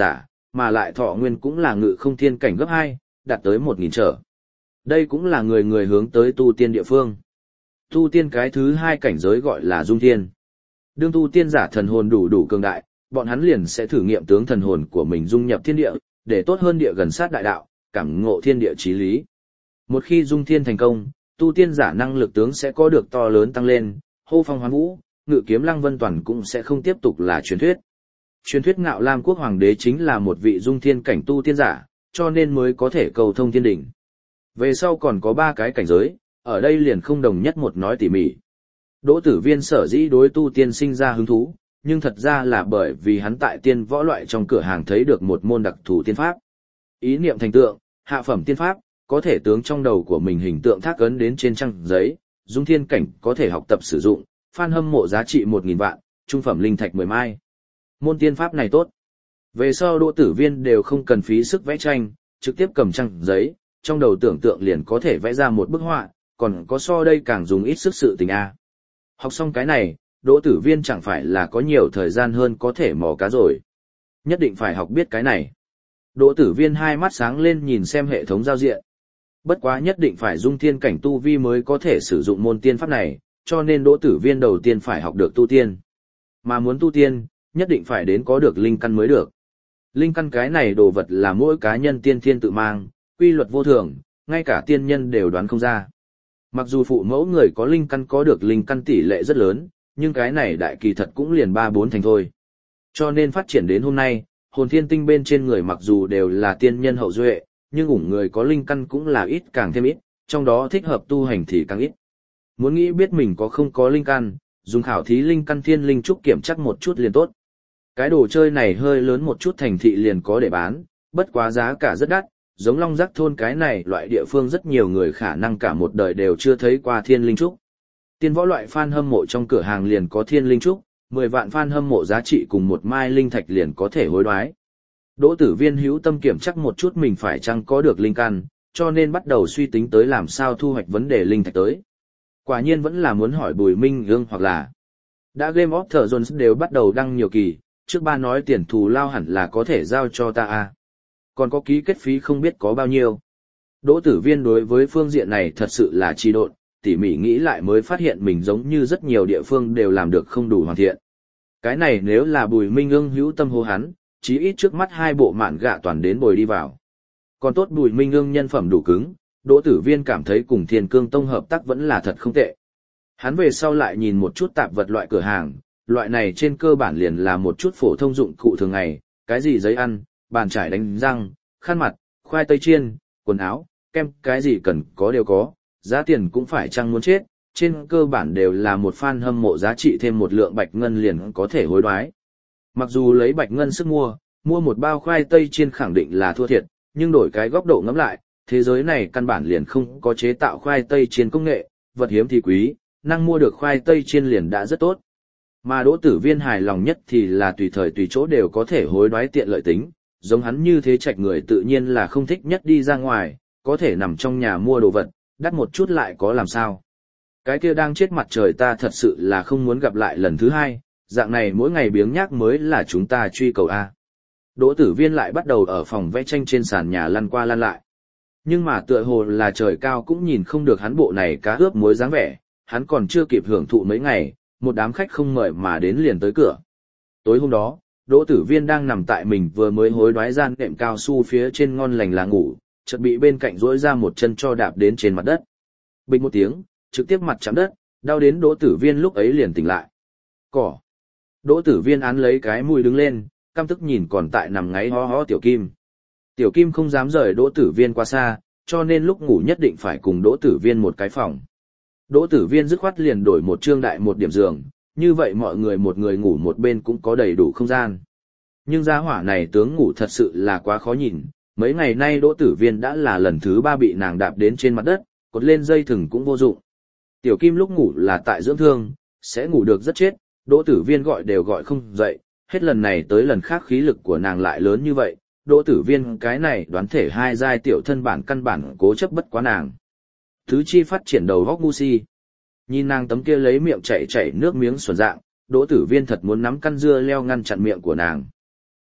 mà lại thọ nguyên cũng là ngự không thiên cảnh gấp 2, đạt tới 1.000 trở. Đây cũng là người người hướng tới tu tiên địa phương. Tu tiên cái thứ 2 cảnh giới gọi là dung thiên. Đương tu tiên giả thần hồn đủ cường đại, bọn hắn liền sẽ thử nghiệm tướng thần hồn của mình dung nhập thiên địa, để tốt hơn địa gần sát đại đạo, cảm ngộ thiên địa chí lý. Một khi dung thiên thành công, tu tiên giả năng lực tướng sẽ có được to lớn tăng lên, hô phong hoán vũ, ngự kiếm lăng vân toàn cũng sẽ không tiếp tục là truyền thuyết. Truyền thuyết Ngạo Lam quốc hoàng đế chính là một vị dung thiên cảnh tu tiên giả, cho nên mới có thể cầu thông thiên đỉnh. Về sau còn có 3 cái cảnh giới, ở đây liền không đồng nhất một nói tỉ mỉ. Đỗ Tử Viên sở dĩ đối tu tiên sinh ra hứng thú, nhưng thật ra là bởi vì hắn tại tiên võ loại trong cửa hàng thấy được một môn đặc thù tiên pháp. Ý niệm thành tượng, hạ phẩm tiên pháp, có thể tướng trong đầu của mình hình tượng thác ấn đến trên trang giấy, dung thiên cảnh có thể học tập sử dụng, fan hâm mộ giá trị 1.000 vạn, trung phẩm linh thạch 10 mai. Môn tiên pháp này tốt. Về sau Đỗ Tử Viên đều không cần phí sức vẽ tranh, trực tiếp cầm trang giấy, trong đầu tưởng tượng liền có thể vẽ ra một bức họa, còn có so đây càng dùng ít sức sự tình a. Học xong cái này, Đỗ Tử Viên chẳng phải là có nhiều thời gian hơn có thể mò cá rồi. Nhất định phải học biết cái này. Đỗ Tử Viên hai mắt sáng lên nhìn xem hệ thống giao diện. Bất quá nhất định phải dung thiên cảnh tu vi mới có thể sử dụng môn tiên pháp này, cho nên Đỗ Tử Viên đầu tiên phải học được tu tiên. Mà muốn tu tiên, nhất định phải đến có được linh căn mới được. Linh căn cái này đồ vật là mỗi cá nhân tiên thiên tự mang, quy luật vô thường, ngay cả tiên nhân đều đoán không ra. Mặc dù phụ mẫu người có linh căn có được linh căn tỷ lệ rất lớn, nhưng cái này đại kỳ thật cũng liền 3-4 thành thôi. Cho nên phát triển đến hôm nay, hồn thiên tinh bên trên người mặc dù đều là tiên nhân hậu duệ, nhưng ủng người có linh căn cũng là ít càng thêm ít, trong đó thích hợp tu hành thì càng ít. Muốn nghĩ biết mình có không có linh căn, dùng khảo thí linh căn thiên linh trúc kiểm chắc một chút liền tốt. Cái đồ chơi này hơi lớn một chút thành thị liền có để bán, bất quá giá cả rất đắt, giống Long Giác thôn cái này loại địa phương rất nhiều người khả năng cả một đời đều chưa thấy qua thiên linh trúc. Tiên võ loại fan hâm mộ trong cửa hàng liền có thiên linh trúc, 10 vạn fan hâm mộ giá trị cùng một mai linh thạch liền có thể hối đoái. Đỗ Tử Viên hữu tâm kiểm chắc một chút mình phải chăng có được linh căn, cho nên bắt đầu suy tính tới làm sao thu hoạch vấn đề linh thạch tới. Quả nhiên vẫn là muốn hỏi Bùi Minh Ương hoặc là đã Game of Thrones đều bắt đầu đăng nhiều kỳ, trước ba nói tiền thù lao hẳn là có thể giao cho ta à. Còn có ký kết phí không biết có bao nhiêu. Đỗ Tử Viên đối với phương diện này thật sự là trì độn, tỉ mỉ nghĩ lại mới phát hiện mình giống như rất nhiều địa phương đều làm được không đủ hoàn thiện. Cái này nếu là Bùi Minh Ương hữu tâm hô hắn, chí ít trước mắt 2 bộ mạn gạ toàn đến bồi đi vào. Còn tốt Bùi Minh Ương nhân phẩm đủ cứng, Đỗ Tử Viên cảm thấy cùng Thiên Cương Tông hợp tác vẫn là thật không tệ. Hắn về sau lại nhìn một chút tạp vật loại cửa hàng, loại này trên cơ bản liền là một chút phổ thông dụng cụ thường ngày, cái gì giấy ăn, bàn chải đánh răng, khăn mặt, khoai tây chiên, quần áo, kem, cái gì cần có đều có, giá tiền cũng phải chăng muốn chết, trên cơ bản đều là một fan hâm mộ giá trị thêm một lượng bạch ngân liền có thể hối đoái. Mặc dù lấy bạch ngân sức mua một bao khoai tây chiên khẳng định là thua thiệt, nhưng đổi cái góc độ ngẫm lại, thế giới này căn bản liền không có chế tạo khoai tây chiên công nghệ, vật hiếm thì quý, năng mua được khoai tây chiên liền đã rất tốt. Mà Đỗ Tử Viên hài lòng nhất thì là tùy thời tùy chỗ đều có thể hối đoái tiện lợi tính, giống hắn như thế trạch người tự nhiên là không thích nhất đi ra ngoài, có thể nằm trong nhà mua đồ vật, đắt một chút lại có làm sao. Cái kia đang chết mặt trời ta thật sự là không muốn gặp lại lần thứ 2, dạng này mỗi ngày biếng nhác mới là chúng ta truy cầu A. Đỗ Tử Viên lại bắt đầu ở phòng vẽ tranh trên sàn nhà lăn qua lăn lại. Nhưng mà tựa hồ là trời cao cũng nhìn không được hắn bộ này cá ướp muối dáng vẻ, hắn còn chưa kịp hưởng thụ mấy ngày, một đám khách không mời mà đến liền tới cửa. Tối hôm đó, Đỗ Tử Viên đang nằm tại mình vừa mới hối đoái gian đệm cao su phía trên ngon lành là ngủ, chợt bị bên cạnh duỗi ra một chân cho đạp đến trên mặt đất. Bịch một tiếng, trực tiếp mặt chạm đất, đau đến Đỗ Tử Viên lúc ấy liền tỉnh lại. Cỏ. Đỗ Tử Viên án lấy cái mũi đứng lên, căm tức nhìn còn tại nằm ngáy ho ho Tiểu Kim. Tiểu Kim không dám rời Đỗ Tử Viên quá xa, cho nên lúc ngủ nhất định phải cùng Đỗ Tử Viên một cái phòng. Đỗ Tử Viên dứt khoát liền đổi một trương đại một điểm giường, như vậy mọi người một người ngủ một bên cũng có đầy đủ không gian. Nhưng gia hỏa này tướng ngủ thật sự là quá khó nhìn, mấy ngày nay Đỗ Tử Viên đã là lần thứ 3 bị nàng đạp đến trên mặt đất, cột lên dây thừng cũng vô dụng. Tiểu Kim lúc ngủ là tại dưỡng thương, sẽ ngủ được rất chết, Đỗ Tử Viên gọi đều gọi không dậy, hết lần này tới lần khác khí lực của nàng lại lớn như vậy, Đỗ Tử Viên cái này đoán thể 2 giai tiểu thân bản căn bản cố chấp bất quá nàng. Thứ chi phát triển đầu góc ngu si. Nhìn nàng tấm kia lấy miệng chảy nước miếng xuẩn dạng, Đỗ Tử Viên thật muốn nắm căn dưa leo ngăn chặn miệng của nàng.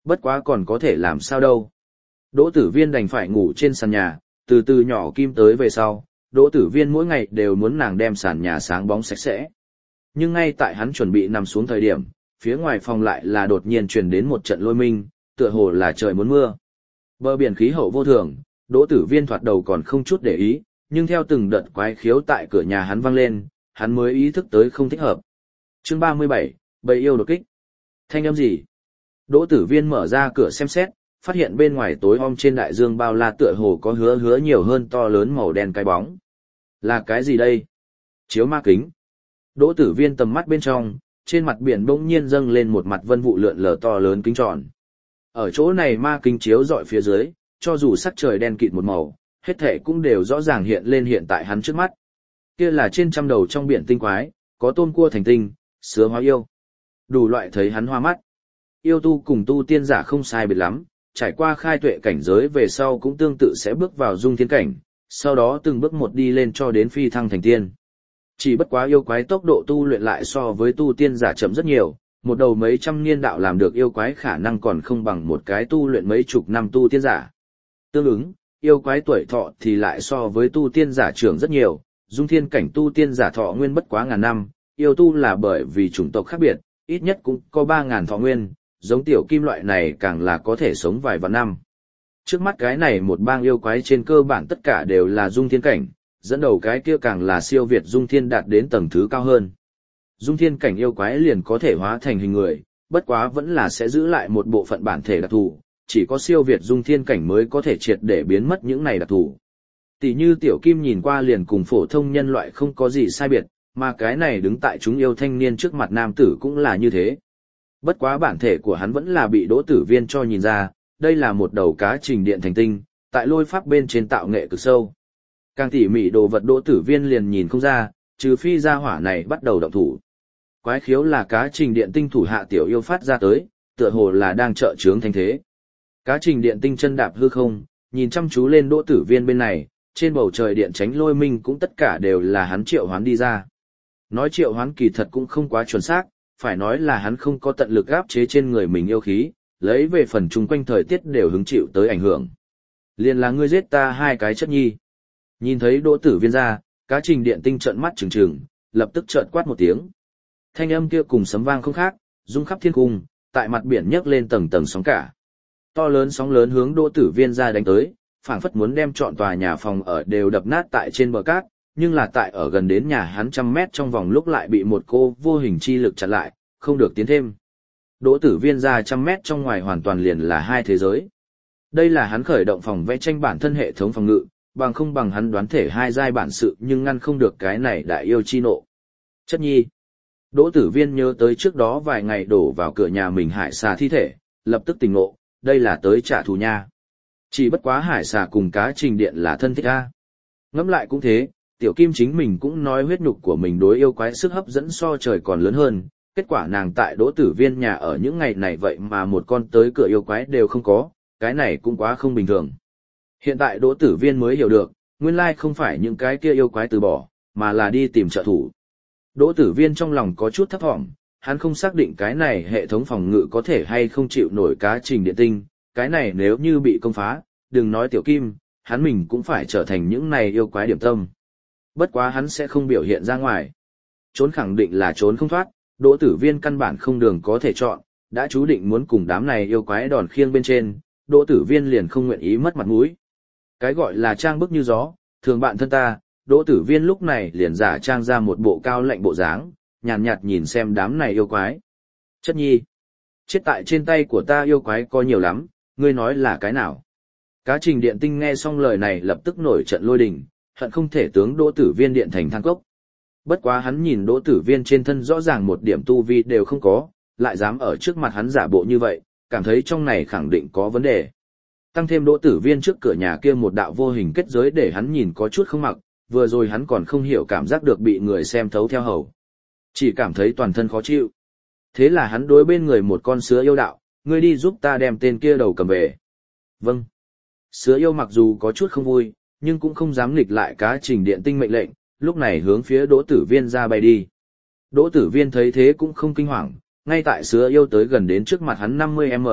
Bất quá còn có thể làm sao đâu. Đỗ Tử Viên đành phải ngủ trên sàn nhà, từ từ nhỏ kim tới về sau, Đỗ Tử Viên mỗi ngày đều muốn nàng đem sàn nhà sáng bóng sạch sẽ. Nhưng ngay tại hắn chuẩn bị nằm xuống thời điểm, phía ngoài phòng lại là đột nhiên truyền đến một trận lôi minh, tựa hồ là trời muốn mưa. Bờ biển khí hậu vô thường, Đỗ Tử Viên thoạt đầu còn không chút để ý, nhưng theo từng đợt quái khiếu tại cửa nhà hắn vang lên, hắn mới ý thức tới không thích hợp. Chương 37, bầy yêu đột kích. Thanh âm gì? Đỗ Tử Viên mở ra cửa xem xét, phát hiện bên ngoài tối om trên đại dương bao la tựa hồ có hứa nhiều hơn to lớn màu đen cái bóng. Là cái gì đây? Chiếu ma kính. Đỗ Tử Viên tầm mắt bên trong, trên mặt biển bỗng nhiên dâng lên một mặt vân vụ lượn lờ to lớn kính tròn. Ở chỗ này ma kính chiếu dọi phía dưới, cho dù sắc trời đen kịt một màu, hết thảy cũng đều rõ ràng hiện lên hiện tại hắn trước mắt. Kia là trên trăm đầu trong biển tinh quái, có tôm cua thành tinh, sứa hóa yêu. Đủ loại thấy hắn hoa mắt. Yêu tu cùng tu tiên giả không sai biệt lắm, trải qua khai tuệ cảnh giới về sau cũng tương tự sẽ bước vào dung thiên cảnh, sau đó từng bước một đi lên cho đến phi thăng thành tiên. Chỉ bất quá yêu quái tốc độ tu luyện lại so với tu tiên giả chậm rất nhiều, một đầu mấy trăm niên đạo làm được yêu quái khả năng còn không bằng một cái tu luyện mấy chục năm tu tiên giả. Tương ứng, yêu quái tuổi thọ thì lại so với tu tiên giả trưởng rất nhiều, dung thiên cảnh tu tiên giả thọ nguyên bất quá ngàn năm, yêu tu là bởi vì chủng tộc khác biệt, ít nhất cũng có 3.000 thọ nguyên, giống tiểu kim loại này càng là có thể sống vài vạn năm. Trước mắt cái này một bang yêu quái trên cơ bản tất cả đều là dung thiên cảnh, dẫn đầu cái kia càng là siêu việt dung thiên đạt đến tầng thứ cao hơn. Dung thiên cảnh yêu quái liền có thể hóa thành hình người, bất quá vẫn là sẽ giữ lại một bộ phận bản thể đặc thù, chỉ có siêu việt dung thiên cảnh mới có thể triệt để biến mất những này đặc thù. Tỷ như tiểu kim nhìn qua liền cùng phổ thông nhân loại không có gì sai biệt, mà cái này đứng tại chúng yêu thanh niên trước mặt nam tử cũng là như thế. Bất quá bản thể của hắn vẫn là bị Đỗ Tử Viên cho nhìn ra, đây là một đầu cá trình điện thành tinh, tại lôi pháp bên trên tạo nghệ cực sâu. Càng tỉ mỉ đồ vật Đỗ Tử Viên liền nhìn không ra, trừ phi gia hỏa này bắt đầu động thủ. Quái khiếu là cá trình điện tinh thủ hạ tiểu yêu phát ra tới, tựa hồ là đang trợ chướng thanh thế. Cá trình điện tinh chân đạp hư không, nhìn chăm chú lên Đỗ Tử Viên bên này, trên bầu trời điện tránh lôi minh cũng tất cả đều là hắn triệu hoán đi ra. Nói triệu hoán kỳ thật cũng không quá chuẩn xác, phải nói là hắn không có tận lực áp chế trên người mình yêu khí, lấy về phần chung quanh thời tiết đều hứng chịu tới ảnh hưởng. Liền là ngươi giết ta hai cái chất nhi. Nhìn thấy Đỗ Tử Viên ra, cá trình điện tinh trợn mắt trừng trừng, lập tức trợn quát một tiếng. Thanh âm kia cùng sấm vang không khác, rung khắp thiên cung, tại mặt biển nhấc lên tầng tầng sóng cả. To lớn sóng lớn hướng Đỗ Tử Viên ra đánh tới, phảng phất muốn đem trọn tòa nhà phòng ở đều đập nát tại trên bờ cát, nhưng là tại ở gần đến nhà hắn 100 mét trong vòng lúc lại bị một cô vô hình chi lực chặn lại, không được tiến thêm. Đỗ Tử Viên ra 100 mét trong ngoài hoàn toàn liền là hai thế giới. Đây là hắn khởi động phòng vẽ tranh bản thân hệ thống phòng ngự, bằng không bằng hắn đoán thể hai giai bản sự nhưng ngăn không được cái này đại yêu chi nộ. Chất nhi. Đỗ Tử Viên nhớ tới trước đó vài ngày đổ vào cửa nhà mình hải xà thi thể, lập tức tỉnh ngộ, đây là tới trả thù nha. Chỉ bất quá hải xà cùng cá trình điện là thân thích a. Ngẫm lại cũng thế, tiểu kim chính mình cũng nói huyết nhục của mình đối yêu quái sức hấp dẫn so trời còn lớn hơn, kết quả nàng tại Đỗ Tử Viên nhà ở những ngày này vậy mà một con tới cửa yêu quái đều không có, cái này cũng quá không bình thường. Hiện tại Đỗ Tử Viên mới hiểu được, nguyên lai không phải những cái kia yêu quái từ bỏ, mà là đi tìm trợ thủ. Đỗ Tử Viên trong lòng có chút thấp thỏm, hắn không xác định cái này hệ thống phòng ngự có thể hay không chịu nổi cá trình điện tinh, cái này nếu như bị công phá, đừng nói tiểu kim, hắn mình cũng phải trở thành những này yêu quái điểm tâm. Bất quá hắn sẽ không biểu hiện ra ngoài. Trốn khẳng định là trốn không thoát, Đỗ Tử Viên căn bản không đường có thể chọn, đã chú định muốn cùng đám này yêu quái đòn khiêng bên trên, Đỗ Tử Viên liền không nguyện ý mất mặt mũi. Cái gọi là trang bức như gió, thường bạn thân ta, Đỗ Tử Viên lúc này liền giả trang ra một bộ cao lạnh bộ dáng, nhàn nhạt nhìn xem đám này yêu quái. Chất nhi, chết tại trên tay của ta yêu quái có nhiều lắm, ngươi nói là cái nào? Cá trình điện tinh nghe xong lời này lập tức nổi trận lôi đình, hận không thể tướng Đỗ Tử Viên điện thành than cốc. Bất quá hắn nhìn Đỗ Tử Viên trên thân rõ ràng một điểm tu vi đều không có, lại dám ở trước mặt hắn giả bộ như vậy, cảm thấy trong này khẳng định có vấn đề. Tăng thêm Đỗ Tử Viên trước cửa nhà kia một đạo vô hình kết giới để hắn nhìn có chút không mặc, vừa rồi hắn còn không hiểu cảm giác được bị người xem thấu theo hầu. Chỉ cảm thấy toàn thân khó chịu. Thế là hắn đối bên người một con sứa yêu đạo, ngươi đi giúp ta đem tên kia đầu cầm về. Vâng. Sứa yêu mặc dù có chút không vui, nhưng cũng không dám nghịch lại cá trình điện tinh mệnh lệnh, lúc này hướng phía Đỗ Tử Viên ra bay đi. Đỗ Tử Viên thấy thế cũng không kinh hoàng, ngay tại sứa yêu tới gần đến trước mặt hắn 50m,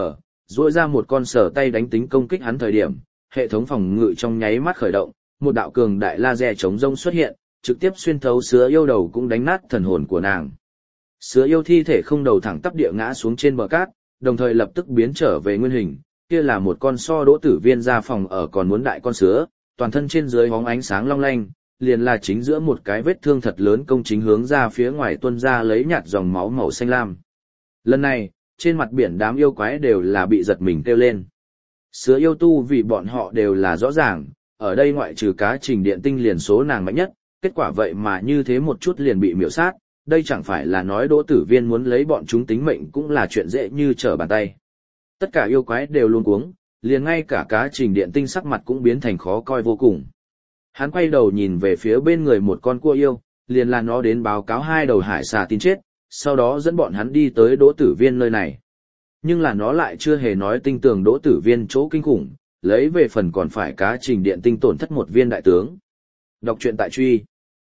duỗi ra một con sở tay đánh tính công kích hắn thời điểm, hệ thống phòng ngự trong nháy mắt khởi động, một đạo cường đại laser chống rông xuất hiện, trực tiếp xuyên thấu sứa yêu đầu cũng đánh nát thần hồn của nàng. Sứa yêu thi thể không đầu thẳng tắp địa ngã xuống trên bờ cát, đồng thời lập tức biến trở về nguyên hình, kia là một con so Đỗ Tử Viên ra phòng ở còn muốn đại con sứa, toàn thân trên dưới hóng ánh sáng long lanh, liền là chính giữa một cái vết thương thật lớn công chính hướng ra phía ngoài tuôn ra lấy nhạt dòng máu màu xanh lam. Lần này, trên mặt biển đám yêu quái đều là bị giật mình kêu lên. Sứa yêu tu vì bọn họ đều là rõ ràng, ở đây ngoại trừ cá Trình Điện Tinh liền số nàng mạnh nhất, kết quả vậy mà như thế một chút liền bị miểu sát, đây chẳng phải là nói Đỗ Tử Viên muốn lấy bọn chúng tính mệnh cũng là chuyện dễ như trở bàn tay. Tất cả yêu quái đều luống cuống, liền ngay cả cá Trình Điện Tinh sắc mặt cũng biến thành khó coi vô cùng. Hắn quay đầu nhìn về phía bên người một con cua yêu, liền là nó đến báo cáo hai đầu hải xà tin chết, sau đó dẫn bọn hắn đi tới Đỗ Tử Viên nơi này. Nhưng là nó lại chưa hề nói tinh tường Đỗ Tử Viên chỗ kinh khủng, lấy về phần còn phải cá Trình Điện Tinh tổn thất một viên đại tướng. Đọc truyện tại truy.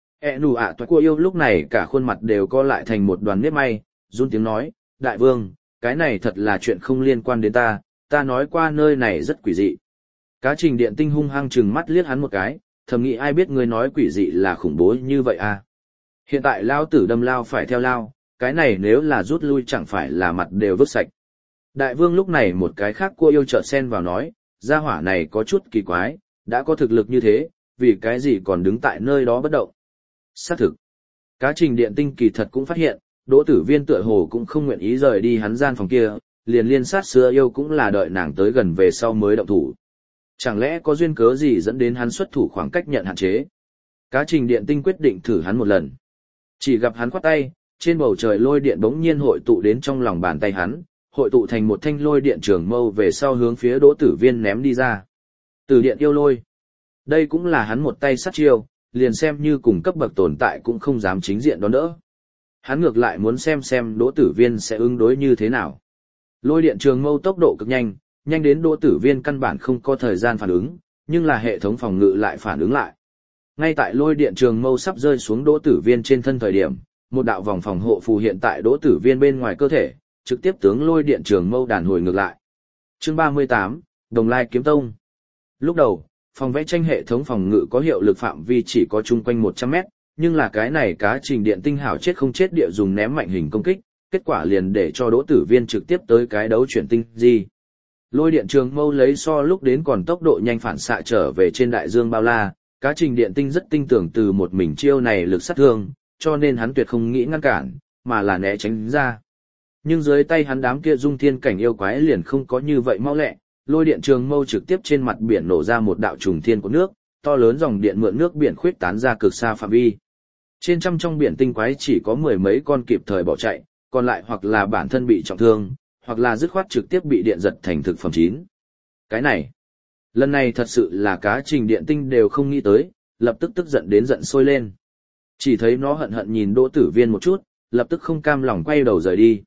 Nụ ạ toa cua yêu lúc này cả khuôn mặt đều co lại thành một đoàn nếp may, run tiếng nói, đại vương, cái này thật là chuyện không liên quan đến ta nói qua nơi này rất quỷ dị. Cá Trình Điện Tinh hung hăng trừng mắt liếc hắn một cái, thầm nghĩ ai biết ngươi nói quỷ dị là khủng bố như vậy à. Hiện tại lao tử đâm lao phải theo lao, cái này nếu là rút lui chẳng phải là mặt đều vứt sạch. Đại vương lúc này một cái khác cua yêu chợt xen vào nói, gia hỏa này có chút kỳ quái, đã có thực lực như thế, vì cái gì còn đứng tại nơi đó bất động. Xác thực. Cá Trình Điện Tinh kỳ thật cũng phát hiện, Đỗ Tử Viên tựa hồ cũng không nguyện ý rời đi hắn gian phòng kia, liền liên sát Sứa yêu cũng là đợi nàng tới gần về sau mới động thủ. Chẳng lẽ có duyên cớ gì dẫn đến hắn xuất thủ khoảng cách nhận hạn chế? Cá Trình Điện Tinh quyết định thử hắn một lần. Chỉ gặp hắn khoát tay, trên bầu trời lôi điện bỗng nhiên hội tụ đến trong lòng bàn tay hắn, hội tụ thành một thanh lôi điện trường mâu về sau hướng phía Đỗ Tử Viên ném đi ra. Từ điện yêu lôi. Đây cũng là hắn một tay sát chiêu, liền xem như cùng cấp bậc tồn tại cũng không dám chính diện đón đỡ. Hắn ngược lại muốn xem Đỗ Tử Viên sẽ ứng đối như thế nào. Lôi điện trường mâu tốc độ cực nhanh, nhanh đến Đỗ Tử Viên căn bản không có thời gian phản ứng, nhưng là hệ thống phòng ngự lại phản ứng lại. Ngay tại lôi điện trường mâu sắp rơi xuống Đỗ Tử Viên trên thân thời điểm, một đạo vòng phòng hộ phù hiện tại Đỗ Tử Viên bên ngoài cơ thể, trực tiếp tướng lôi điện trường mâu đàn hồi ngược lại. Chương 38, Đồng Lai Kiếm Tông. Lúc đầu, phòng vẽ tranh hệ thống phòng ngự có hiệu lực phạm vi chỉ có chung quanh 100 mét, nhưng là cái này cá Trình Điện Tinh hảo chết không chết địa dùng ném mạnh hình công kích, kết quả liền để cho Đỗ Tử Viên trực tiếp tới cái đấu chuyển tinh gì. Lôi điện trường mâu lấy so lúc đến còn tốc độ nhanh phản xạ trở về trên đại dương bao la, cá Trình Điện Tinh rất tinh tưởng từ một mình chiêu này lực sát thương, cho nên hắn tuyệt không nghĩ ngăn cản, mà là né tránh ra. Nhưng dưới tay hắn đám kia dung thiên cảnh yêu quái liền không có như vậy mau lẹ, lôi điện trường mâu trực tiếp trên mặt biển nổ ra một đạo trùng thiên của nước, to lớn dòng điện mượn nước biển khuyết tán ra cực xa phạm vi. Trên trăm trong biển tinh quái chỉ có mười mấy con kịp thời bỏ chạy, còn lại hoặc là bản thân bị trọng thương, hoặc là dứt khoát trực tiếp bị điện giật thành thực phẩm chín. Cái này, lần này thật sự là cá Trình Điện Tinh đều không nghĩ tới, lập tức tức giận đến giận sôi lên. Chỉ thấy nó hận hận nhìn Đỗ Tử Viên một chút, lập tức không cam lòng quay đầu rời đi.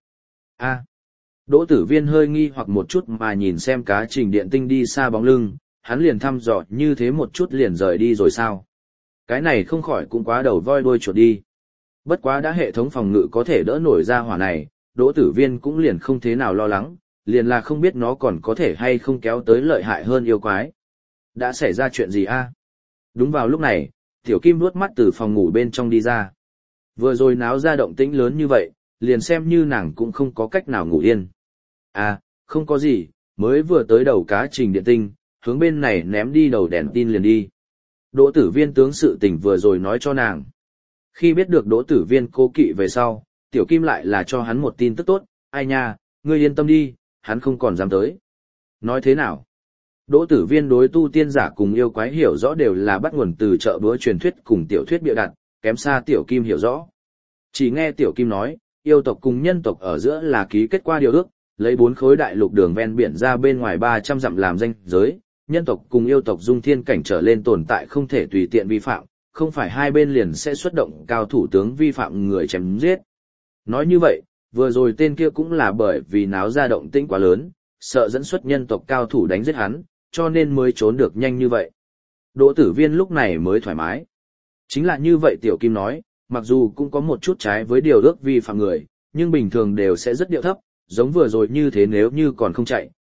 Đỗ Tử Viên hơi nghi hoặc một chút mà nhìn xem cá Trình Điện Tinh đi xa bóng lưng, hắn liền thăm dò như thế một chút liền rời đi rồi sao? Cái này không khỏi cũng quá đầu voi đuôi chuột đi. Bất quá đã hệ thống phòng ngự có thể đỡ nổi ra hỏa này, Đỗ Tử Viên cũng liền không thế nào lo lắng, liền là không biết nó còn có thể hay không kéo tới lợi hại hơn yêu quái. Đã xảy ra chuyện gì a? Đúng vào lúc này, Tiểu Kim nuốt mắt từ phòng ngủ bên trong đi ra. Vừa rồi náo ra động tĩnh lớn như vậy, liền xem như nàng cũng không có cách nào ngủ yên. Không có gì, mới vừa tới đầu cá Trình Điện Tinh, hướng bên này ném đi đầu đèn tin liền đi. Đỗ Tử Viên tướng sự tình vừa rồi nói cho nàng. Khi biết được Đỗ Tử Viên cố kỵ về sau, Tiểu Kim lại là cho hắn một tin tức tốt, ai nha, ngươi yên tâm đi, hắn không còn dám tới. Nói thế nào? Đỗ Tử Viên đối tu tiên giả cùng yêu quái hiểu rõ đều là bắt nguồn từ chợ búa truyền thuyết cùng tiểu thuyết bịa đặt, kém xa Tiểu Kim hiểu rõ. Chỉ nghe Tiểu Kim nói, yêu tộc cùng nhân tộc ở giữa là ký kết qua điều ước, lấy 4 khối đại lục đường ven biển ra bên ngoài 300 dặm làm ranh giới, nhân tộc cùng yêu tộc dung thiên cảnh trở lên tồn tại không thể tùy tiện vi phạm, không phải hai bên liền sẽ xuất động cao thủ tướng vi phạm người chém giết. Nói như vậy, vừa rồi tên kia cũng là bởi vì náo ra động tĩnh quá lớn, sợ dẫn xuất nhân tộc cao thủ đánh giết hắn, cho nên mới trốn được nhanh như vậy. Đỗ Tử Viên lúc này mới thoải mái. Chính là như vậy Tiểu Kim nói, mặc dù cũng có một chút trái với điều ước vi phạm người, nhưng bình thường đều sẽ rất điệu thấp, giống vừa rồi như thế nếu như còn không chạy,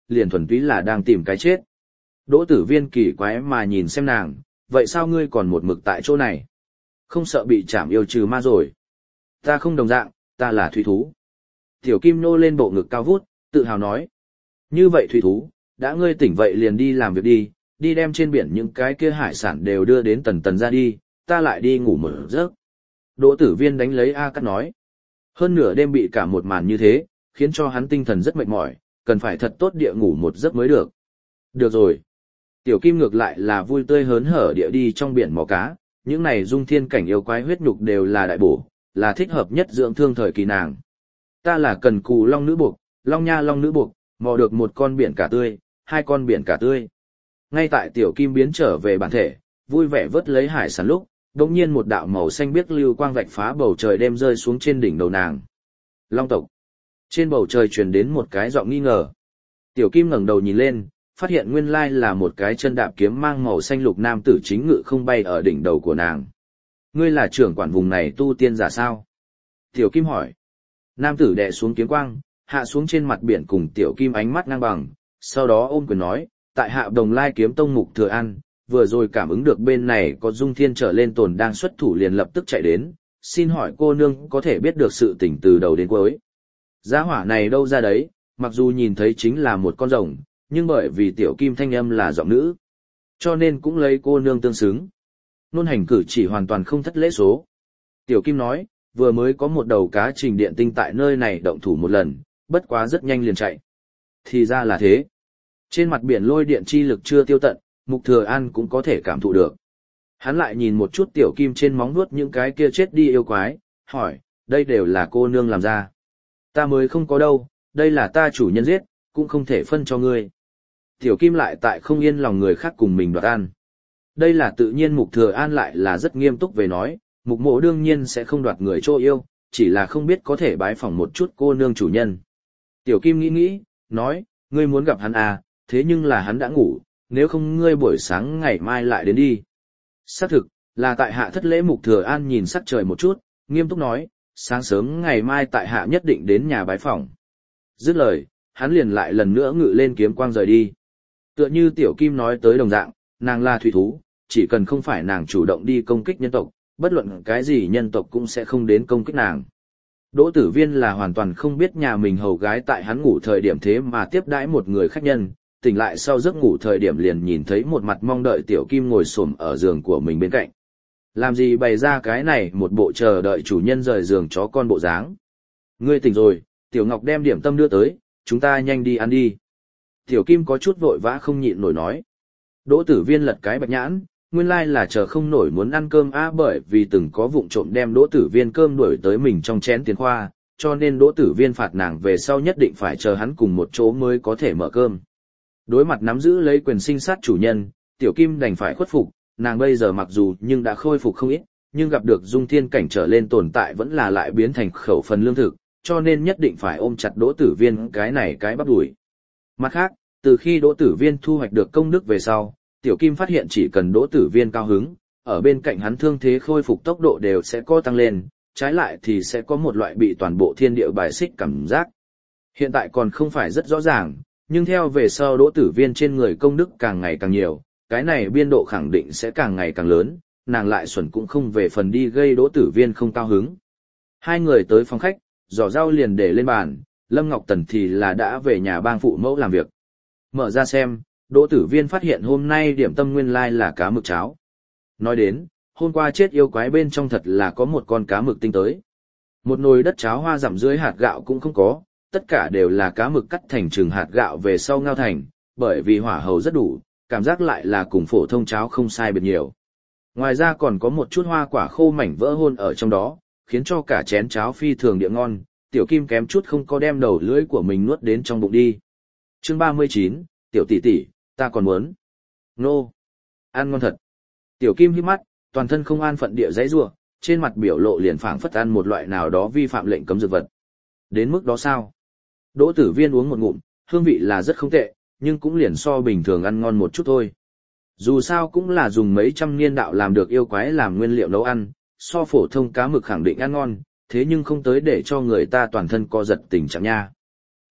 liền thuần túy là đang tìm cái chết. Đỗ Tử Viên kỳ quái mà nhìn xem nàng, vậy sao ngươi còn một mực tại chỗ này? Không sợ bị chảm yêu trừ ma rồi. Ta không đồng dạng, ta là thủy thú. Tiểu Kim nô lên bộ ngực cao vút, tự hào nói. Như vậy thủy thú, đã ngươi tỉnh vậy liền đi làm việc đi, đi đem trên biển những cái kia hải sản đều đưa đến Tần Tần ra đi, ta lại đi ngủ một giấc. Đỗ Tử Viên đánh lấy A Cắt nói. Hơn nửa đêm bị cả một màn như thế, khiến cho hắn tinh thần rất mệt mỏi, cần phải thật tốt địa ngủ một giấc mới được. Được rồi. Tiểu Kim ngược lại là vui tươi hớn hở địa đi trong biển mò cá, những này dung thiên cảnh yêu quái huyết nhục đều là đại bổ, là thích hợp nhất dưỡng thương thời kỳ nàng. Ta là cần cù long nữ buộc, long nha long nữ buộc, mò được một con biển cả tươi, hai con biển cả tươi. Ngay tại Tiểu Kim biến trở về bản thể, vui vẻ vớt lấy hải sản lúc, đột nhiên một đạo màu xanh biếc lưu quang vạch phá bầu trời đem rơi xuống trên đỉnh đầu nàng. Long tộc. Trên bầu trời truyền đến một cái giọng nghi ngờ. Tiểu Kim ngẩng đầu nhìn lên, phát hiện nguyên lai là một cái chân đạp kiếm mang màu xanh lục nam tử chính ngự không bay ở đỉnh đầu của nàng. Ngươi là trưởng quản vùng này tu tiên giả sao? Tiểu Kim hỏi. Nam tử đè xuống kiếm quang, hạ xuống trên mặt biển cùng Tiểu Kim ánh mắt ngang bằng, sau đó ôm quyền nói, tại hạ Đồng Lai Kiếm Tông Mục Thừa An, vừa rồi cảm ứng được bên này có dung thiên trở lên tồn đang xuất thủ liền lập tức chạy đến, xin hỏi cô nương có thể biết được sự tình từ đầu đến cuối. Giá hỏa này đâu ra đấy, mặc dù nhìn thấy chính là một con rồng, nhưng bởi vì Tiểu Kim thanh âm là giọng nữ, cho nên cũng lấy cô nương tương xứng. Nôn hành cử chỉ hoàn toàn không thất lễ số. Tiểu Kim nói, vừa mới có một đầu cá trình điện tinh tại nơi này động thủ một lần, bất quá rất nhanh liền chạy. Thì ra là thế. Trên mặt biển lôi điện chi lực chưa tiêu tận, Mục Thừa An cũng có thể cảm thụ được. Hắn lại nhìn một chút Tiểu Kim trên móng nuốt những cái kia chết đi yêu quái, hỏi, đây đều là cô nương làm ra. Ta mới không có đâu, đây là ta chủ nhân giết, cũng không thể phân cho ngươi. Tiểu Kim lại tại không yên lòng người khác cùng mình đoạt ăn. Đây là tự nhiên. Mục Thừa An lại là rất nghiêm túc về nói, Mục Mộ đương nhiên sẽ không đoạt người chỗ yêu, chỉ là không biết có thể bái phỏng một chút cô nương chủ nhân. Tiểu Kim nghĩ, nói, ngươi muốn gặp hắn à, thế nhưng là hắn đã ngủ, nếu không ngươi buổi sáng ngày mai lại đến đi. Xác thực, là tại hạ thất lễ. Mục Thừa An nhìn sắc trời một chút, nghiêm túc nói, sáng sớm ngày mai tại hạ nhất định đến nhà bái phỏng. Dứt lời, hắn liền lại lần nữa ngự lên kiếm quang rời đi. Tựa như Tiểu Kim nói tới đồng dạng, nàng là thủy thú, chỉ cần không phải nàng chủ động đi công kích nhân tộc, bất luận cái gì nhân tộc cũng sẽ không đến công kích nàng. Đỗ Tử Viên là hoàn toàn không biết nhà mình hầu gái tại hắn ngủ thời điểm thế mà tiếp đãi một người khách nhân, tỉnh lại sau giấc ngủ thời điểm liền nhìn thấy một mặt mong đợi Tiểu Kim ngồi xổm ở giường của mình bên cạnh. Làm gì bày ra cái này một bộ chờ đợi chủ nhân rời giường chó con bộ dáng. Ngươi tỉnh rồi, Tiểu Ngọc đem điểm tâm đưa tới, chúng ta nhanh đi ăn đi. Tiểu Kim có chút vội vã không nhịn nổi nói. Đỗ Tử Viên lật cái bạch nhãn, nguyên lai là chờ không nổi muốn ăn cơm bởi vì từng có vụng trộm đem Đỗ Tử Viên cơm đuổi tới mình trong chén tiền khoa, cho nên Đỗ Tử Viên phạt nàng về sau nhất định phải chờ hắn cùng một chỗ mới có thể mở cơm. Đối mặt nắm giữ lấy quyền sinh sát chủ nhân, Tiểu Kim đành phải khuất phục, nàng bây giờ mặc dù nhưng đã khôi phục không ít, nhưng gặp được dung thiên cảnh trở lên tồn tại vẫn là lại biến thành khẩu phần lương thực, cho nên nhất định phải ôm chặt Đỗ Tử Viên cái này cái bắp đùi. Mặt khác, từ khi Đỗ Tử Viên thu hoạch được công đức về sau, Tiểu Kim phát hiện chỉ cần Đỗ Tử Viên cao hứng, ở bên cạnh hắn thương thế khôi phục tốc độ đều sẽ có tăng lên, trái lại thì sẽ có một loại bị toàn bộ thiên địa bài xích cảm giác. Hiện tại còn không phải rất rõ ràng, nhưng theo về sau Đỗ Tử Viên trên người công đức càng ngày càng nhiều, cái này biên độ khẳng định sẽ càng ngày càng lớn, nàng lại xuẩn cũng không về phần đi gây Đỗ Tử Viên không cao hứng. Hai người tới phòng khách, giỏ rau liền để lên bàn, Lâm Ngọc Tần thì là đã về nhà bang phụ mẫu làm việc. Mở ra xem, Đỗ Tử Viên phát hiện hôm nay điểm tâm nguyên lai là cá mực cháo. Nói đến, hôm qua chết yêu quái bên trong thật là có một con cá mực tinh tới. Một nồi đất cháo hoa dặm dưới hạt gạo cũng không có, tất cả đều là cá mực cắt thành chừng hạt gạo về sau ngao thành, bởi vì hỏa hầu rất đủ, cảm giác lại là cùng phổ thông cháo không sai biệt nhiều. Ngoài ra còn có một chút hoa quả khô mảnh vỡ hôn ở trong đó, khiến cho cả chén cháo phi thường địa ngon, Tiểu Kim kém chút không có đem đầu lưỡi của mình nuốt đến trong bụng đi. Chương 39, Tiểu tỷ tỷ, ta còn muốn. Nô. Ăn ngon thật. Tiểu Kim híp mắt, toàn thân không an phận địa giãy giụa, trên mặt biểu lộ liền phảng phất ăn một loại nào đó vi phạm lệnh cấm dược vật. Đến mức đó sao? Đỗ Tử Viên uống một ngụm, hương vị là rất không tệ, nhưng cũng liền so bình thường ăn ngon một chút thôi. Dù sao cũng là dùng mấy trăm niên đạo làm được yêu quái làm nguyên liệu nấu ăn, so phổ thông cá mực khẳng định ăn ngon, thế nhưng không tới để cho người ta toàn thân co giật tình trạng nha.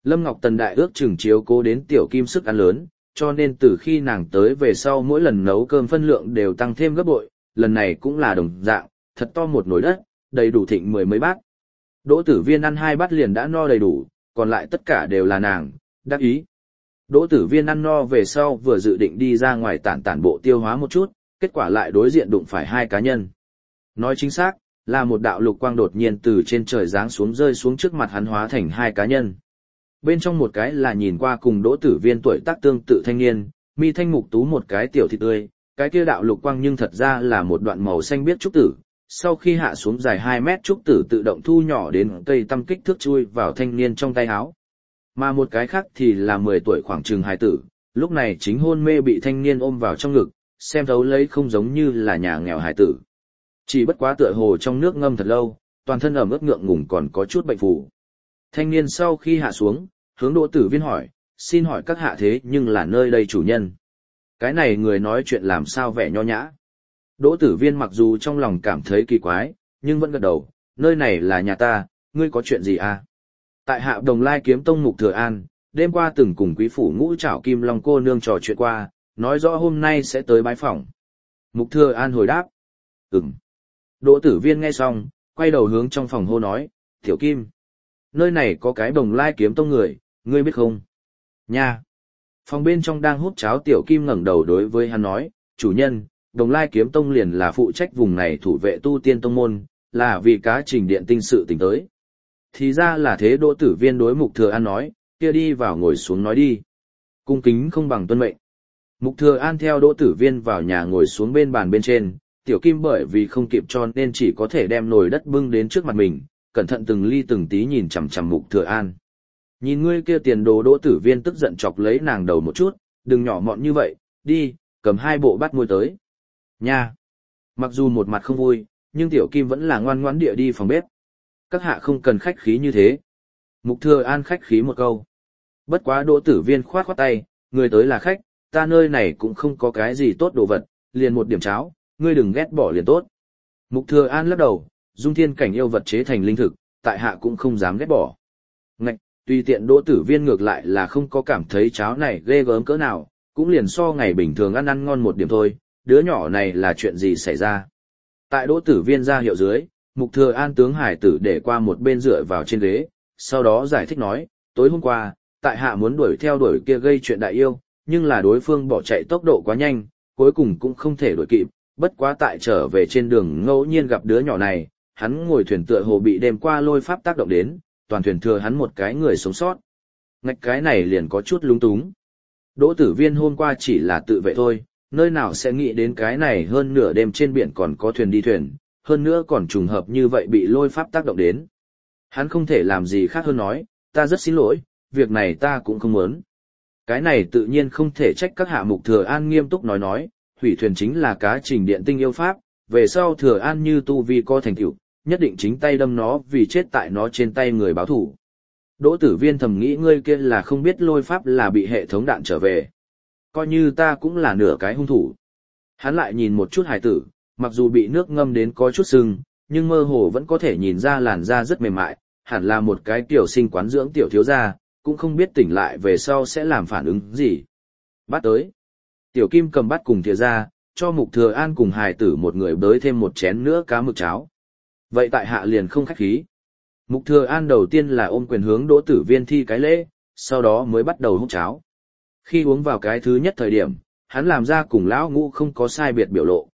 Lâm Ngọc Tần đại ước chừng chiếu cố đến tiểu kim sức ăn lớn, cho nên từ khi nàng tới về sau mỗi lần nấu cơm phân lượng đều tăng thêm gấp bội, lần này cũng là đồng dạng, thật to một nồi đất, đầy đủ thịnh 10 mấy bát. Đỗ Tử Viên ăn 2 bát liền đã no đầy đủ, còn lại tất cả đều là nàng, đắc ý. Đỗ Tử Viên ăn no về sau vừa dự định đi ra ngoài tản bộ tiêu hóa một chút, kết quả lại đối diện đụng phải 2 cá nhân. Nói chính xác, là một đạo lục quang đột nhiên từ trên trời giáng xuống rơi xuống trước mặt hắn hóa thành 2 cá nhân. Bên trong một cái là nhìn qua cùng Đỗ Tử Viên tuổi tác tương tự thanh niên, mi thanh mục tú một cái tiểu thịt tươi, cái kia đạo lục quang nhưng thật ra là một đoạn màu xanh biếc trúc tử, sau khi hạ xuống dài 2 mét trúc tử tự động thu nhỏ đến cây tăm kích thước chui vào thanh niên trong tay áo. Mà một cái khác thì là 10 tuổi khoảng chừng hài tử, lúc này chính hôn mê bị thanh niên ôm vào trong ngực, xem thấu lấy không giống như là nhà nghèo hài tử. Chỉ bất quá tựa hồ trong nước ngâm thật lâu, toàn thân ẩm ướt ngượng ngùng còn có chút bệnh phù. Thanh niên sau khi hạ xuống, hướng Đỗ Tử Viên hỏi, xin hỏi các hạ thế nhưng là nơi đây chủ nhân. Cái này người nói chuyện làm sao vẻ nho nhã. Đỗ Tử Viên mặc dù trong lòng cảm thấy kỳ quái, nhưng vẫn gật đầu, nơi này là nhà ta, ngươi có chuyện gì à? Tại hạ Đồng Lai Kiếm Tông Mục Thừa An, đêm qua từng cùng quý phủ Ngũ Trảo Kim Long cô nương trò chuyện qua, nói rõ hôm nay sẽ tới bái phỏng. Mục Thừa An hồi đáp, Đỗ Tử Viên nghe xong, quay đầu hướng trong phòng hô nói, Tiểu Kim, nơi này có cái Đồng Lai Kiếm Tông người, ngươi biết không? Nha! Phòng bên trong đang hút cháo Tiểu Kim ngẩng đầu đối với hắn nói, chủ nhân, Đồng Lai Kiếm Tông liền là phụ trách vùng này thủ vệ tu tiên tông môn, là vì cá trình điện tinh sự tình tới. Thì ra là thế. Đỗ Tử Viên đối Mục Thừa An nói, kia đi vào ngồi xuống nói đi. Cung kính không bằng tuân mệnh. Mục Thừa An theo Đỗ Tử Viên vào nhà ngồi xuống bên bàn bên trên, Tiểu Kim bởi vì không kịp cho nên chỉ có thể đem nồi đất bưng đến trước mặt mình, cẩn thận từng ly từng tí nhìn chằm chằm Mục Thừa An. Nhìn ngươi kia tiền đồ. Đỗ Tử Viên tức giận chọc lấy nàng đầu một chút, đừng nhỏ mọn như vậy, đi, cầm 2 bộ bát muôi tới. Nha! Mặc dù một mặt không vui, nhưng Tiểu Kim vẫn là ngoan ngoãn địa đi phòng bếp. Các hạ không cần khách khí như thế. Mục Thừa An khách khí một câu. Bất quá Đỗ Tử Viên khoát khoát tay, người tới là khách, ta nơi này cũng không có cái gì tốt đồ vật, liền một điểm cháo, ngươi đừng ghét bỏ liền tốt. Mục Thừa An lắc đầu, dung thiên cảnh yêu vật chế thành linh thực, tại hạ cũng không dám ghét bỏ. Ngạch, tùy tiện. Đỗ Tử Viên ngược lại là không có cảm thấy cháo này ghê gớm cỡ nào, cũng liền so ngày bình thường ăn ngon một điểm thôi, đứa nhỏ này là chuyện gì xảy ra. Tại Đỗ Tử Viên ra hiệu dưới, Mục Thừa An tướng hải tử để qua một bên dựa vào trên ghế, sau đó giải thích nói, tối hôm qua, tại hạ muốn đuổi theo đuổi kia gây chuyện đại yêu, nhưng là đối phương bỏ chạy tốc độ quá nhanh, cuối cùng cũng không thể đuổi kịp, bất quá tại trở về trên đường ngẫu nhiên gặp đứa nhỏ này, hắn ngồi thuyền tựa hồ bị đêm qua lôi pháp tác động đến, toàn thuyền thừa hắn một cái người sống sót. Ngạch, cái này liền có chút lung túng. Đỗ Tử Viên hôm qua chỉ là tự vệ thôi, nơi nào sẽ nghĩ đến cái này hơn nửa đêm trên biển còn có thuyền đi thuyền, hơn nữa còn trùng hợp như vậy bị lôi pháp tác động đến. Hắn không thể làm gì khác hơn nói, ta rất xin lỗi, việc này ta cũng không muốn. Cái này tự nhiên không thể trách các hạ. Mục Thừa An nghiêm túc nói, hủy thuyền chính là cá trình điện tinh yêu pháp, về sau Thừa An như tu vi có thành tựu, nhất định chính tay đâm nó vì chết tại nó trên tay người báo thủ. Đỗ Tử Viên thầm nghĩ ngươi kia là không biết lôi pháp là bị hệ thống đạn trở về. Coi như ta cũng là nửa cái hung thủ. Hắn lại nhìn một chút hải tử, mặc dù bị nước ngâm đến có chút sưng, nhưng mơ hồ vẫn có thể nhìn ra làn da rất mềm mại, hẳn là một cái tiểu sinh quán dưỡng tiểu thiếu gia, cũng không biết tỉnh lại về sau sẽ làm phản ứng gì. Bắt tới. Tiểu Kim cầm bát cùng thìa ra, cho Mục Thừa An cùng hài tử một người bới thêm một chén nữa cá mực cháo. Vậy tại hạ liền không khách khí. Mục Thừa An đầu tiên là ôm quyền hướng Đỗ Tử Viên thi cái lễ, sau đó mới bắt đầu hút cháo. Khi uống vào cái thứ nhất thời điểm, hắn làm ra cùng lão Ngũ không có sai biệt biểu lộ,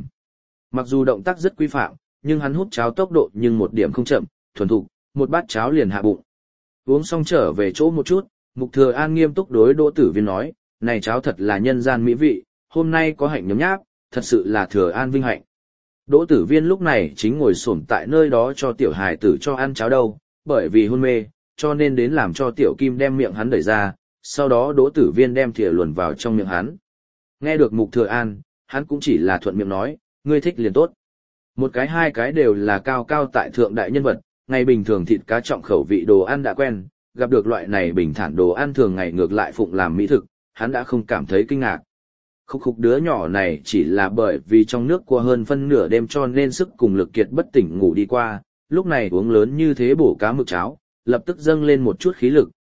Mặc dù động tác rất quy phạm, nhưng hắn hút cháo tốc độ nhưng một điểm không chậm, thuần thục, một bát cháo liền hạ bụng. Uống xong trở về chỗ một chút, Mục Thừa An nghiêm túc đối Đỗ Tử Viên nói, này cháo thật là nhân gian mỹ vị, hôm nay có hạnh nhấm nháp, thật sự là Thừa An vinh hạnh. Đỗ Tử Viên lúc này chính ngồi xổm tại nơi đó cho tiểu hài tử cho ăn cháo đâu, bởi vì hôn mê, cho nên đến làm cho Tiểu Kim đem miệng hắn đẩy ra, sau đó Đỗ Tử Viên đem thìa luồn vào trong miệng hắn. Nghe được Mục Thừa An, hắn cũng chỉ là thuận miệng nói, ngươi thích liền tốt. Một cái hai cái đều là cao cao tại thượng đại nhân vật, ngày bình thường thịt cá trọng khẩu vị đồ ăn đã quen, gặp được loại này bình thản đồ ăn thường ngày ngược lại phụng làm mỹ thực, hắn đã không cảm thấy kinh ngạc. Khúc đứa nhỏ này chỉ là bởi vì trong nước qua hơn phân nửa đêm cho nên sức cùng lực kiệt bất tỉnh ngủ đi qua, lúc này uống lớn như thế bổ cá mực cháo, lập tức dâng lên một chút khí lực,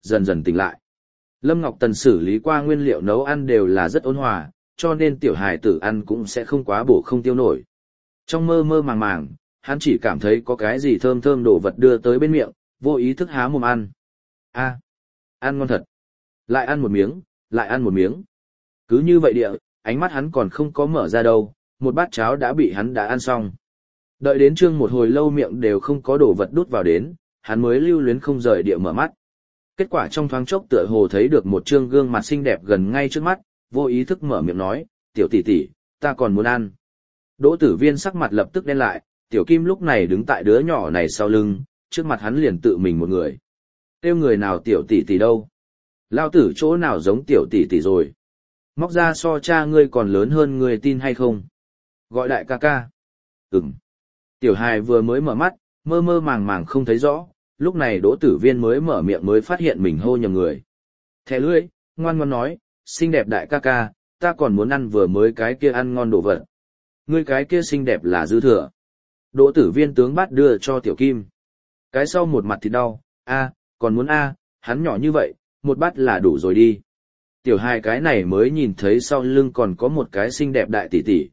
dần dần tỉnh lại. Lâm Ngọc Tần xử lý qua nguyên liệu nấu ăn đều là rất ôn hòa, cho nên tiểu hài tử ăn cũng sẽ không quá bổ không tiêu nổi. Trong mơ mơ màng màng, hắn chỉ cảm thấy có cái gì thơm thơm đồ vật đưa tới bên miệng, vô ý thức há mồm ăn. A, ăn ngon thật. Lại ăn một miếng, lại ăn một miếng. Cứ như vậy địa, ánh mắt hắn còn không có mở ra đâu, một bát cháo đã bị hắn đã ăn xong. Đợi đến trương một hồi lâu miệng đều không có đồ vật đút vào đến, hắn mới lưu luyến không rời địa mở mắt. Kết quả trong thoáng chốc tựa hồ thấy được một trương gương mặt xinh đẹp gần ngay trước mắt, vô ý thức mở miệng nói, tiểu tỷ tỷ, ta còn muốn ăn. Đỗ Tử Viên sắc mặt lập tức đen lại, tiểu kim lúc này đứng tại đứa nhỏ này sau lưng, trước mặt hắn liền tự mình một người. Kêu người nào tiểu tỷ tỷ đâu? Lao tử chỗ nào giống tiểu tỷ tỷ rồi? Móc ra so cha ngươi còn lớn hơn ngươi tin hay không? Gọi đại ca ca. Ừm. Tiểu hài vừa mới mở mắt, mơ mơ màng màng không thấy rõ, lúc này Đỗ Tử Viên mới mở miệng mới phát hiện mình hô nhầm người. Thẻ lưỡi, ngoan ngoan nói, xinh đẹp đại ca ca, ta còn muốn ăn vừa mới cái kia ăn ngon đồ vật. Ngươi cái kia xinh đẹp là dư thừa. Đỗ Tử Viên tướng bát đưa cho tiểu kim. Cái sau một mặt thì đau, còn muốn hắn nhỏ như vậy, một bát là đủ rồi đi. Tiểu hai cái này mới nhìn thấy sau lưng còn có một cái xinh đẹp đại tỷ tỷ,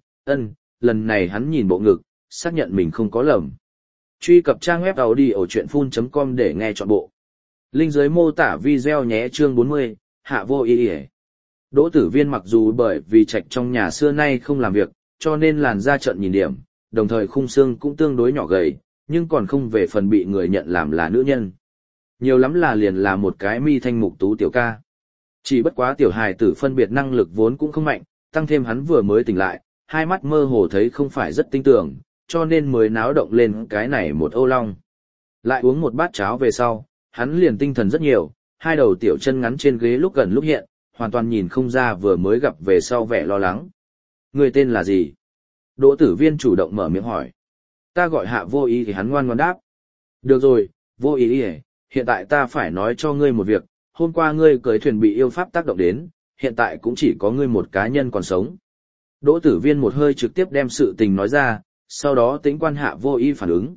lần này hắn nhìn bộ ngực, xác nhận mình không có lầm. Truy cập trang web audiochuyenphun.com để nghe trọn bộ. Link dưới mô tả video nhé. Chương 40, hạ vô ý ỉa. Đỗ Tử Viên mặc dù bởi vì trạch trong nhà xưa nay không làm việc, cho nên làn da trận nhìn điểm, đồng thời khung xương cũng tương đối nhỏ gầy, nhưng còn không về phần bị người nhận làm là nữ nhân. Nhiều lắm là liền là một cái mi thanh mục tú tiểu ca. Chỉ bất quá tiểu hài tử phân biệt năng lực vốn cũng không mạnh, tăng thêm hắn vừa mới tỉnh lại, hai mắt mơ hồ thấy không phải rất tinh tường, cho nên mới náo động lên cái này một âu long. Lại uống một bát cháo về sau, hắn liền tinh thần rất nhiều, hai đầu tiểu chân ngắn trên ghế lúc gần lúc hiện, hoàn toàn nhìn không ra vừa mới gặp về sau vẻ lo lắng. Người tên là gì? Đỗ Tử Viên chủ động mở miệng hỏi. Ta gọi hạ vô ý thì hắn ngoan ngoãn đáp. Được rồi, vô ý, hiện tại ta phải nói cho ngươi một việc, hôm qua ngươi cưới thuyền bị yêu pháp tác động đến, hiện tại cũng chỉ có ngươi một cá nhân còn sống. Đỗ Tử Viên một hơi trực tiếp đem sự tình nói ra, sau đó tính quan hạ vô ý phản ứng.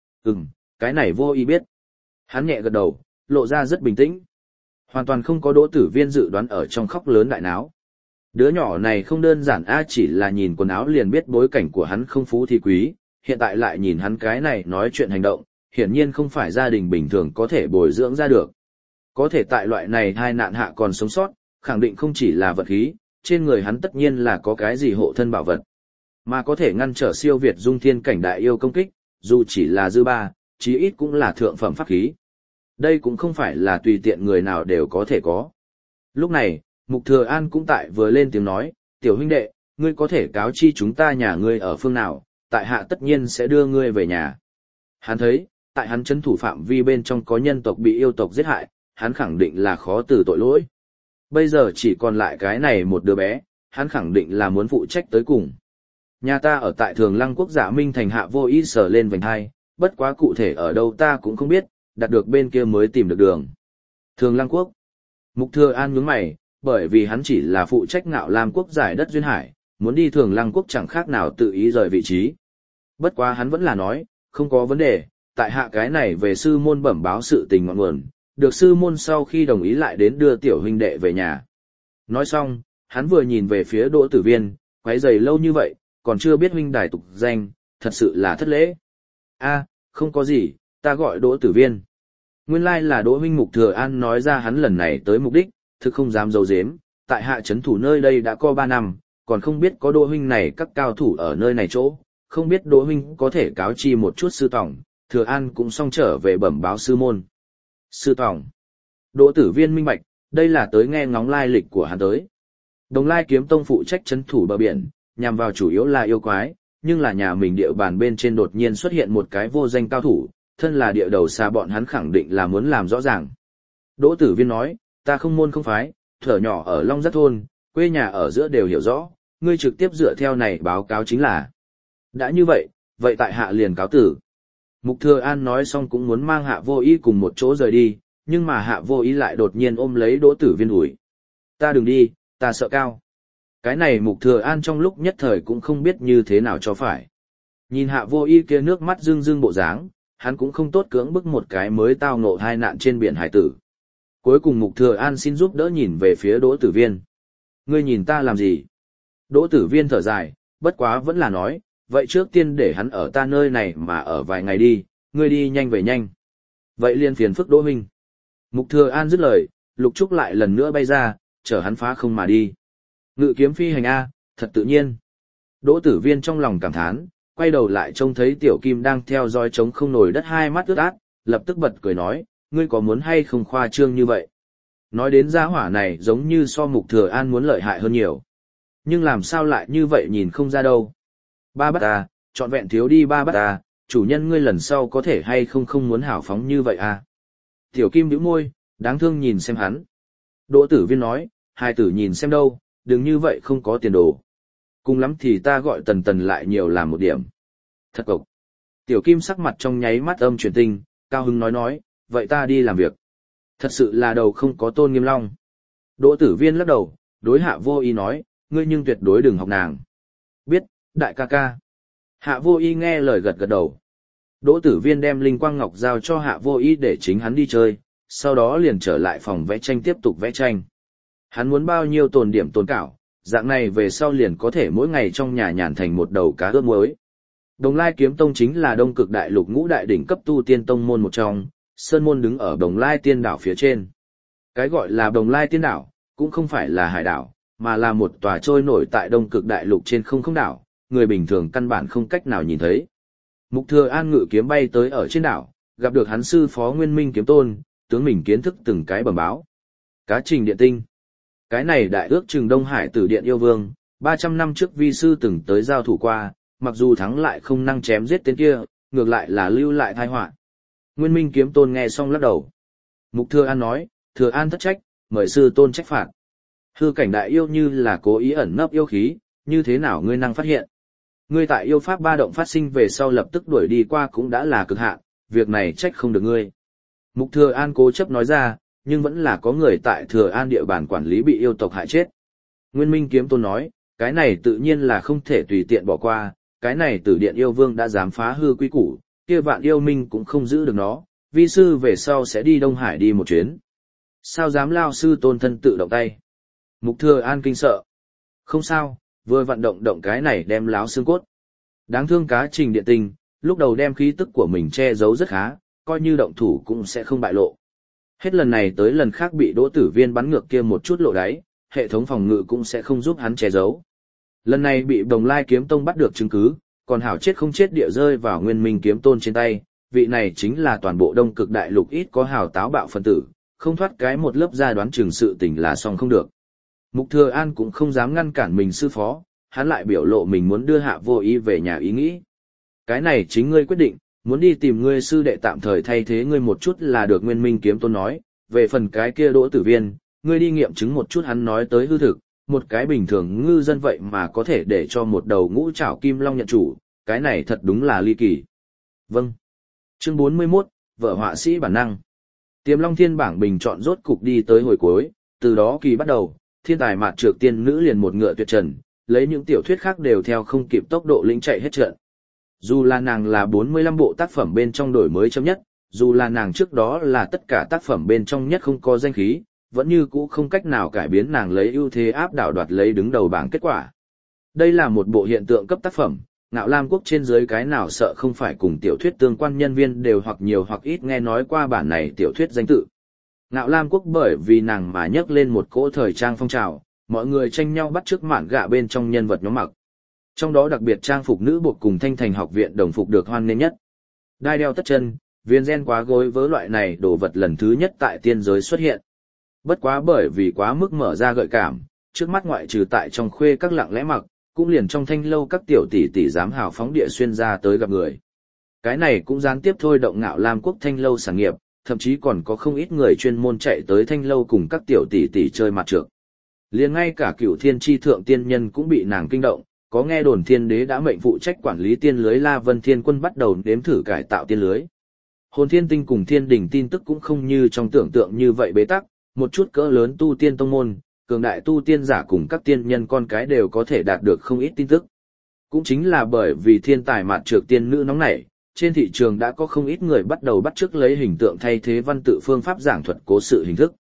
Cái này vô ý biết. Hắn nhẹ gật đầu, lộ ra rất bình tĩnh. Hoàn toàn không có Đỗ Tử Viên dự đoán ở trong khóc lớn đại náo. Đứa nhỏ này không đơn giản chỉ là nhìn quần áo liền biết bối cảnh của hắn không phú thì quý, hiện tại lại nhìn hắn cái này nói chuyện hành động, hiển nhiên không phải gia đình bình thường có thể bồi dưỡng ra được. Có thể tại loại này hai nạn hạ còn sống sót, khẳng định không chỉ là vật khí, trên người hắn tất nhiên là có cái gì hộ thân bảo vật, mà có thể ngăn trở siêu việt dung thiên cảnh đại yêu công kích, dù chỉ là dư ba, chí ít cũng là thượng phẩm pháp khí. Đây cũng không phải là tùy tiện người nào đều có thể có. Lúc này, Mục Thừa An cũng tại vừa lên tiếng nói, tiểu huynh đệ, ngươi có thể cáo chi chúng ta nhà ngươi ở phương nào, tại hạ tất nhiên sẽ đưa ngươi về nhà. Hắn thấy, tại hắn trấn thủ phạm vi bên trong có nhân tộc bị yêu tộc giết hại, hắn khẳng định là khó từ tội lỗi. Bây giờ chỉ còn lại cái này một đứa bé, hắn khẳng định là muốn phụ trách tới cùng. Nhà ta ở tại Thường Lăng Quốc Dạ Minh thành hạ vô ý sở lên vành hai, bất quá cụ thể ở đâu ta cũng không biết, đặt được bên kia mới tìm được đường. Thường Lăng Quốc. Mục Thừa An nhướng mày, bởi vì hắn chỉ là phụ trách Ngạo Lam Quốc giải đất duyên hải, muốn đi Thường Lăng Quốc chẳng khác nào tự ý rời vị trí. Bất quá hắn vẫn là nói, không có vấn đề, tại hạ cái này về sư môn bẩm báo sự tình ngọn nguồn, được sư môn sau khi đồng ý lại đến đưa tiểu huynh đệ về nhà. Nói xong, hắn vừa nhìn về phía Đỗ Tử Viên, quấy giày lâu như vậy, còn chưa biết huynh đài tục danh, thật sự là thất lễ. Không có gì, ta gọi Đỗ Tử Viên. Nguyên lai là Đỗ huynh. Mục Thừa An nói ra hắn lần này tới mục đích, thực không dám giấu giếm, tại hạ trấn thủ nơi đây đã có 3 năm, còn không biết có Đỗ huynh này các cao thủ ở nơi này chỗ, không biết Đỗ huynh có thể cáo chi một chút sư tòng, Thừa An cũng xong trở về bẩm báo sư môn. Sư tòng. Đỗ Tử Viên minh bạch, đây là tới nghe ngóng lai lịch của hắn tới. Đồng Lai Kiếm Tông phụ trách trấn thủ bờ biển, nhằm vào chủ yếu là yêu quái, nhưng là nhà mình địa bàn bên trên đột nhiên xuất hiện một cái vô danh cao thủ, thân là địa đầu xa bọn hắn khẳng định là muốn làm rõ ràng. Đỗ Tử Viên nói, ta không môn không phái, thở nhỏ ở Long Giác Thôn, quê nhà ở giữa đều hiểu rõ, ngươi trực tiếp dựa theo này báo cáo chính là. Đã như vậy, vậy tại hạ liền cáo tử. Mục Thừa An nói xong cũng muốn mang Hạ Vô Ý cùng một chỗ rời đi, nhưng mà Hạ Vô Ý lại đột nhiên ôm lấy Đỗ Tử Viên ủi. Ta đừng đi, ta sợ cao. Cái này Mục Thừa An trong lúc nhất thời cũng không biết như thế nào cho phải. Nhìn Hạ Vô Ý kia nước mắt rưng rưng bộ dáng, hắn cũng không tốt cưỡng bức một cái mới tao ngộ hai nạn trên biển hải tử. Cuối cùng Mục Thừa An xin giúp đỡ nhìn về phía Đỗ Tử Viên. Ngươi nhìn ta làm gì? Đỗ Tử Viên thở dài, bất quá vẫn là nói, vậy trước tiên để hắn ở ta nơi này mà ở vài ngày đi, ngươi đi nhanh về nhanh. Vậy liền phiền phức Đỗ huynh. Mục Thừa An dứt lời, Lục Trúc lại lần nữa bay ra, chở hắn phá không mà đi. Ngự kiếm phi hành A, thật tự nhiên. Đỗ Tử Viên trong lòng cảm thán, quay đầu lại trông thấy Tiểu Kim đang theo dõi trống không nổi đất, hai mắt ướt át, lập tức bật cười nói, ngươi có muốn hay không khoa trương như vậy? Nói đến gia hỏa này giống như so Mục Thừa An muốn lợi hại hơn nhiều. Nhưng làm sao lại như vậy nhìn không ra đâu. Ba bát ta, trọn vẹn thiếu đi ba bát ta, chủ nhân ngươi lần sau có thể hay không muốn hào phóng như vậy à? Tiểu Kim bĩu môi, đáng thương nhìn xem hắn. Đỗ Tử Viên nói, hai tử nhìn xem đâu, đừng như vậy không có tiền đồ. Cùng lắm thì ta gọi Tần Tần lại nhiều làm một điểm. Thật cộc. Tiểu Kim sắc mặt trong nháy mắt âm truyền tinh, cao hứng nói, vậy ta đi làm việc. Thật sự là đầu không có tôn nghiêm long. Đỗ Tử Viên lắc đầu, đối Hạ Vô Y nói, ngươi nhưng tuyệt đối đừng học nàng. Biết, đại ca ca. Hạ Vô Y nghe lời gật gật đầu. Đỗ Tử Viên đem Linh Quang Ngọc giao cho Hạ Vô Y để chính hắn đi chơi, sau đó liền trở lại phòng vẽ tranh tiếp tục vẽ tranh. Hắn muốn bao nhiêu tồn điểm tồn cảo, dạng này về sau liền có thể mỗi ngày trong nhà nhàn thành một đầu cá ướp muối. Đồng Lai Kiếm Tông chính là Đông Cực Đại Lục ngũ đại đỉnh cấp tu tiên tông môn một trong, sơn môn đứng ở Đồng Lai Tiên đảo phía trên. Cái gọi là Đồng Lai Tiên đảo, cũng không phải là hải đảo, mà là một tòa trôi nổi tại Đông Cực Đại Lục trên không không đảo, người bình thường căn bản không cách nào nhìn thấy. Mục Thừa An ngự kiếm bay tới ở trên đảo, gặp được hắn sư phó Nguyên Minh Kiếm Tôn, tướng mình kiến thức từng cái bẩm báo. Cá Trình Điện Tinh. Cái này đại ước chừng Đông Hải Tử Điện yêu vương, 300 năm trước vi sư từng tới giao thủ qua, mặc dù thắng lại không năng chém giết tên kia, ngược lại là lưu lại tai họa. Nguyên Minh Kiếm Tôn nghe xong lắc đầu. Mục Thừa An nói, Thừa An thất trách, mời sư tôn trách phạt. Hư cảnh đại yêu như là cố ý ẩn nấp yêu khí, như thế nào ngươi năng phát hiện? Ngươi tại yêu pháp ba động phát sinh về sau lập tức đuổi đi qua cũng đã là cực hạn, việc này trách không được ngươi. Mục Thừa An cố chấp nói ra, nhưng vẫn là có người tại Thừa An địa bàn quản lý bị yêu tộc hại chết. Nguyên Minh Kiếm Tôn nói, cái này tự nhiên là không thể tùy tiện bỏ qua, cái này Tử Điện yêu vương đã dám phá hư quy củ, kia Vạn Yêu Minh cũng không giữ được nó, vi sư về sau sẽ đi Đông Hải đi một chuyến. Sao dám lao sư tôn thân tự động tay? Mục Thừa An kinh sợ. Không sao, vừa vận động cái này đem láo xương cốt. Đáng thương Cá Trình Điện Tinh, lúc đầu đem khí tức của mình che giấu rất khá, coi như động thủ cũng sẽ không bại lộ. Hết lần này tới lần khác bị Đỗ Tử Viên bắn ngược kia một chút lộ đáy, hệ thống phòng ngự cũng sẽ không giúp hắn che giấu. Lần này bị Đồng Lai Kiếm Tông bắt được chứng cứ, còn hảo chết không chết địa rơi vào Nguyên Minh Kiếm Tôn trên tay, vị này chính là toàn bộ Đông Cực Đại Lục ít có hào táo bạo phân tử, không thoát cái một lớp ra đoán chừng sự tình là xong không được. Mục Thừa An cũng không dám ngăn cản mình sư phó, hắn lại biểu lộ mình muốn đưa Hạ Vô Y về nhà ý nghĩ. Cái này chính ngươi quyết định, muốn đi tìm ngươi sư đệ tạm thời thay thế ngươi một chút là được. Nguyên Minh Kiếm Tôn nói, về phần cái kia Đỗ Tử Viên, ngươi đi nghiệm chứng một chút hắn nói tới hư thực, một cái bình thường ngư dân vậy mà có thể để cho một đầu ngũ trảo kim long nhận chủ, cái này thật đúng là ly kỳ. Vâng. Chương 41, vợ họa sĩ bản năng. Tiềm Long Thiên bảng bình chọn rốt cục đi tới hồi cuối, từ đó kỳ bắt đầu, thiên tài mạt trược tiên nữ liền một ngựa tuyệt trần, lấy những tiểu thuyết khác đều theo không kịp tốc độ lĩnh chạy hết trận. Dù là nàng là 45 bộ tác phẩm bên trong đổi mới chấm nhất, dù là nàng trước đó là tất cả tác phẩm bên trong nhất không có danh khí, vẫn như cũ không cách nào cải biến nàng lấy ưu thế áp đảo đoạt lấy đứng đầu bảng kết quả. Đây là một bộ hiện tượng cấp tác phẩm, Ngạo Lam Quốc trên dưới cái nào sợ không phải cùng tiểu thuyết tương quan nhân viên đều hoặc nhiều hoặc ít nghe nói qua bản này tiểu thuyết danh tự. Ngạo Lam Quốc bởi vì nàng mà nhấc lên một cỗ thời trang phong trào, mọi người tranh nhau bắt chước mạn gạ bên trong nhân vật nhóm mặc. Trong đó đặc biệt trang phục nữ buộc cùng Thanh Thành học viện đồng phục được hoan nghênh nhất. Đai đeo tất chân, viên gen quá gối với loại này đồ vật lần thứ nhất tại tiên giới xuất hiện. Bất quá bởi vì quá mức mở ra gợi cảm, trước mắt ngoại trừ tại trong khuê các lặng lẽ mặc, cũng liền trong thanh lâu các tiểu tỷ tỷ dám hào phóng địa xuyên ra tới gặp người. Cái này cũng gián tiếp thôi động Ngạo Lam Quốc thanh lâu sản nghiệp, thậm chí còn có không ít người chuyên môn chạy tới thanh lâu cùng các tiểu tỷ tỷ chơi mặt trược. Liền ngay cả Cửu Thiên Chi thượng tiên nhân cũng bị nàng kinh động, có nghe đồn thiên đế đã mệnh phụ trách quản lý tiên lưới La Vân Thiên Quân bắt đầu nếm thử cải tạo tiên lưới. Hồn Thiên Tinh cùng Thiên Đình tin tức cũng không như trong tưởng tượng như vậy bế tắc, một chút cỡ lớn tu tiên tông môn, cường đại tu tiên giả cùng các tiên nhân con cái đều có thể đạt được không ít tin tức. Cũng chính là bởi vì thiên tài mạt trược tiên nữ nóng nảy, trên thị trường đã có không ít người bắt đầu bắt chước lấy hình tượng thay thế văn tự phương pháp giảng thuật cố sự hình thức.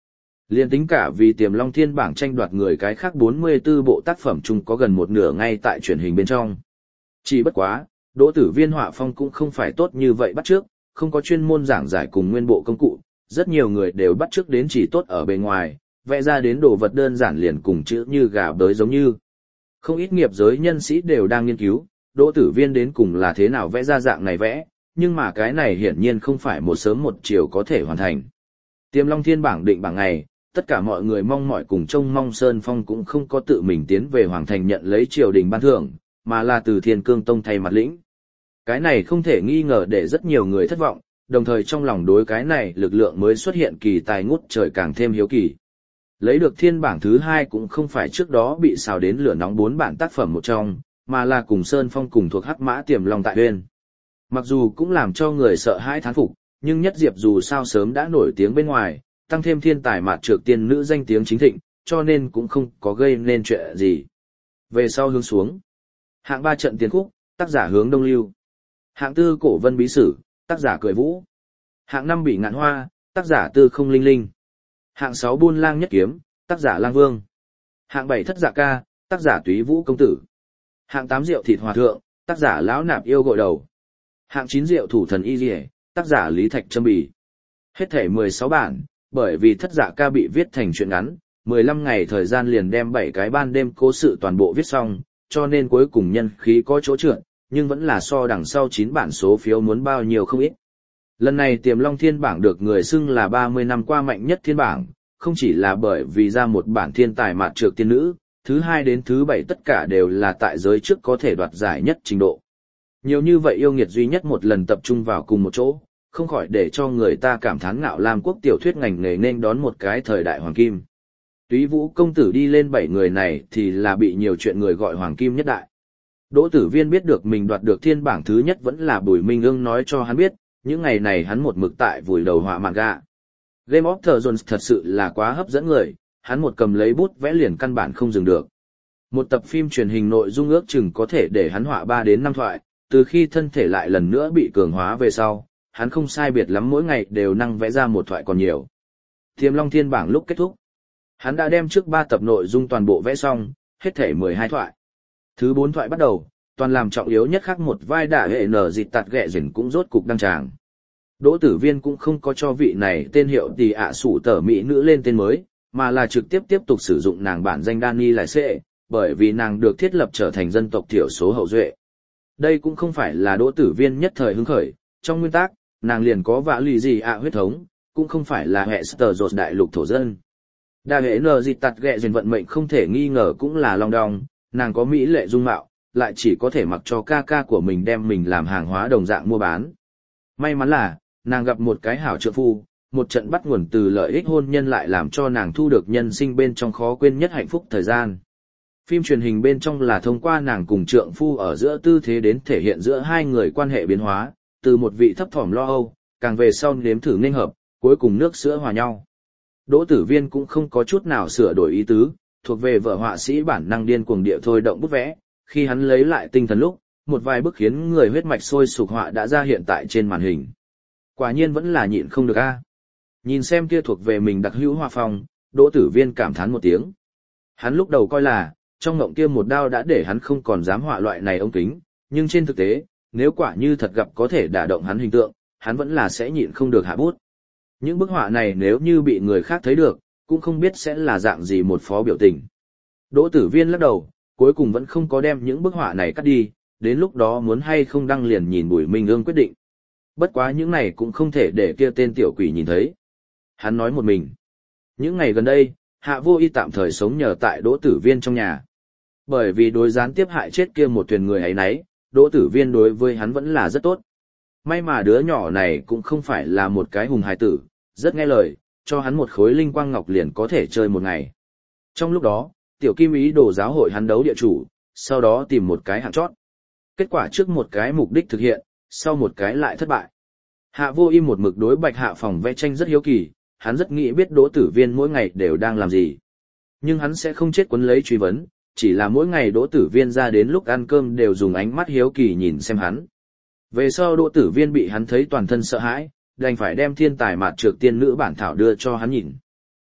Liên tính cả vì Tiềm Long Thiên bảng tranh đoạt người cái khác 44 bộ tác phẩm chung có gần một nửa ngay tại truyền hình bên trong. Chỉ bất quá, Đỗ Tử Viên họa phong cũng không phải tốt như vậy bắt trước, không có chuyên môn giảng giải cùng nguyên bộ công cụ, rất nhiều người đều bắt trước đến chỉ tốt ở bề ngoài, vẽ ra đến đồ vật đơn giản liền cùng chữ như gà bới giống như. Không ít nghiệp giới nhân sĩ đều đang nghiên cứu, Đỗ Tử Viên đến cùng là thế nào vẽ ra dạng này vẽ, nhưng mà cái này hiển nhiên không phải một sớm một chiều có thể hoàn thành. Tiềm Long Thiên bảng định bảng ngày, tất cả mọi người mong mỏi cùng trông mong Sơn Phong cũng không có tự mình tiến về Hoàng Thành nhận lấy triều đình ban thưởng, mà là từ Thiên Cương Tông thay mặt lĩnh. Cái này không thể nghi ngờ để rất nhiều người thất vọng, đồng thời trong lòng đối cái này lực lượng mới xuất hiện kỳ tài ngút trời càng thêm hiếu kỳ. Lấy được thiên bảng thứ 2 cũng không phải trước đó bị xào đến lửa nóng 4 bản tác phẩm một trong, mà là cùng Sơn Phong cùng thuộc Hắc Mã Tiềm Long tại Uyên. Mặc dù cũng làm cho người sợ hãi thán phục, nhưng Nhất Diệp dù sao sớm đã nổi tiếng bên ngoài, tăng thêm thiên tài mạt trược tiên nữ danh tiếng chính thịnh, cho nên cũng không có gây nên chuyện gì. Về sau hướng xuống. Hạng 3 trận tiền khúc, tác giả Hướng Đông Lưu. Hạng 4 Cổ Vân Bí Sử, tác giả Cười Vũ. Hạng 5 Bị Ngạn Hoa, tác giả Tư Không Linh Linh. Hạng 6 Buôn Lang Nhất Kiếm, tác giả Lang Vương. Hạng 7 Thất Dạ Ca, tác giả Túy Vũ Công Tử. Hạng 8 Rượu Thịt Hòa Thượng, tác giả Lão Nạp Yêu Gội Đầu. Hạng 9 Rượu Thủ Thần Y Liễu, tác giả Lý Thạch Trâm Bì. Hết thể 16 bản, bởi vì Thất Dạ Ca bị viết thành truyện ngắn, 15 ngày thời gian liền đem 7 cái ban đêm cố sự toàn bộ viết xong, cho nên cuối cùng nhân khí có chỗ trượt, nhưng vẫn là so đằng sau 9 bản số phiếu muốn bao nhiêu không ít. Lần này Tiềm Long Thiên bảng được người xưng là 30 năm qua mạnh nhất thiên bảng, không chỉ là bởi vì ra một bản thiên tài mạt trược tiên nữ, thứ 2 đến thứ 7 tất cả đều là tại giới trước có thể đoạt giải nhất trình độ. Nhiều như vậy yêu nghiệt duy nhất một lần tập trung vào cùng một chỗ, không khỏi để cho người ta cảm thán ngạo Lam quốc tiểu thuyết ngành nghề nên đón một cái thời đại hoàng kim. Túy Vũ Công Tử đi lên 7 người này thì là bị nhiều chuyện người gọi hoàng kim nhất đại. Đỗ Tử Viên biết được mình đoạt được thiên bảng thứ nhất vẫn là Bùi Minh Ương nói cho hắn biết, những ngày này hắn một mực tại vùi đầu họa manga. Game of Thrones thật sự là quá hấp dẫn người, hắn một cầm lấy bút vẽ liền căn bản không dừng được. Một tập phim truyền hình nội dung ước chừng có thể để hắn họa 3 đến 5 thoại, từ khi thân thể lại lần nữa bị cường hóa về sau, hắn không sai biệt lắm mỗi ngày đều năng vẽ ra một thoại còn nhiều. Tiềm Long Thiên bảng lúc kết thúc, hắn đã đem trước 3 tập nội dung toàn bộ vẽ xong, hết thể 12 thoại. Thứ 4 thoại bắt đầu, toàn làm trọng yếu nhất khác một vai đả hệ nở dịt tạt ghẹ rỉnh cũng rốt cục đăng tràng. Đỗ Tử Viên cũng không có cho vị này tên hiệu tỷ ạ sủ tở mỹ nữ lên tên mới, mà là trực tiếp tục sử dụng nàng bản danh Dani lại xệ, bởi vì nàng được thiết lập trở thành dân tộc thiểu số hậu duệ. Đây cũng không phải là Đỗ Tử Viên nhất thời hứng khởi, trong nguyên tắc, nàng liền có vạ lì gì ạ huyết thống, cũng không phải là hệ sờ dột đại lục thổ dân. Đa hệ nở dịt tạt ghẹ rỉnh vận mệnh không thể nghi ngờ cũng là long đong, nàng có mỹ lệ dung mạo, lại chỉ có thể mặc cho ca ca của mình đem mình làm hàng hóa đồng dạng mua bán. May mắn là, nàng gặp một cái hảo trượng phu, một trận bắt nguồn từ lợi ích hôn nhân lại làm cho nàng thu được nhân sinh bên trong khó quên nhất hạnh phúc thời gian. Phim truyền hình bên trong là thông qua nàng cùng trượng phu ở giữa tư thế đến thể hiện giữa hai người quan hệ biến hóa, từ một vị thấp thỏm lo âu, càng về sau nếm thử nên hợp, cuối cùng nước sữa hòa nhau. Đỗ Tử Viên cũng không có chút nào sửa đổi ý tứ, thuộc về vợ họa sĩ bản năng điên cuồng địa thôi động bút vẽ, khi hắn lấy lại tinh thần lúc, một vài bức khiến người huyết mạch sôi sục họa đã ra hiện tại trên màn hình. Quả nhiên vẫn là nhịn không được a. Nhìn xem kia thuộc về mình đặc hữu hoa phong, Đỗ Tử Viên cảm thán một tiếng. Hắn lúc đầu coi là, trong ngộng kia một đao đã để hắn không còn dám họa loại này ống kính, nhưng trên thực tế, nếu quả như thật gặp có thể đả động hắn hình tượng, hắn vẫn là sẽ nhịn không được hạ bút. Những bức họa này nếu như bị người khác thấy được, cũng không biết sẽ là dạng gì một phó biểu tình. Đỗ Tử Viên lắc đầu, cuối cùng vẫn không có đem những bức họa này cắt đi, đến lúc đó muốn hay không đăng liền nhìn Bùi Minh Ương quyết định. Bất quá những này cũng không thể để kia tên tiểu quỷ nhìn thấy. Hắn nói một mình. Những ngày gần đây, Hạ Vô Y tạm thời sống nhờ tại Đỗ Tử Viên trong nhà. Bởi vì đối gián tiếp hại chết kia một thuyền người ấy nấy, Đỗ Tử Viên đối với hắn vẫn là rất tốt. May mà đứa nhỏ này cũng không phải là một cái hùng hài tử, rất nghe lời, cho hắn một khối linh quang ngọc liền có thể chơi một ngày. Trong lúc đó, Tiểu Kim ý đồ giáo hội hắn đấu địa chủ, sau đó tìm một cái hạng chót. Kết quả trước một cái mục đích thực hiện, sau một cái lại thất bại. Hạ Vô Y một mực đối Bạch Hạ phòng vẽ tranh rất hiếu kỳ, hắn rất nghĩ biết Đỗ Tử Viên mỗi ngày đều đang làm gì. Nhưng hắn sẽ không chết quấn lấy truy vấn, chỉ là mỗi ngày Đỗ Tử Viên ra đến lúc ăn cơm đều dùng ánh mắt hiếu kỳ nhìn xem hắn. Về sau Đỗ Tử Viên bị hắn thấy toàn thân sợ hãi, đành phải đem thiên tài mạt trược tiên nữ bản thảo đưa cho hắn nhìn.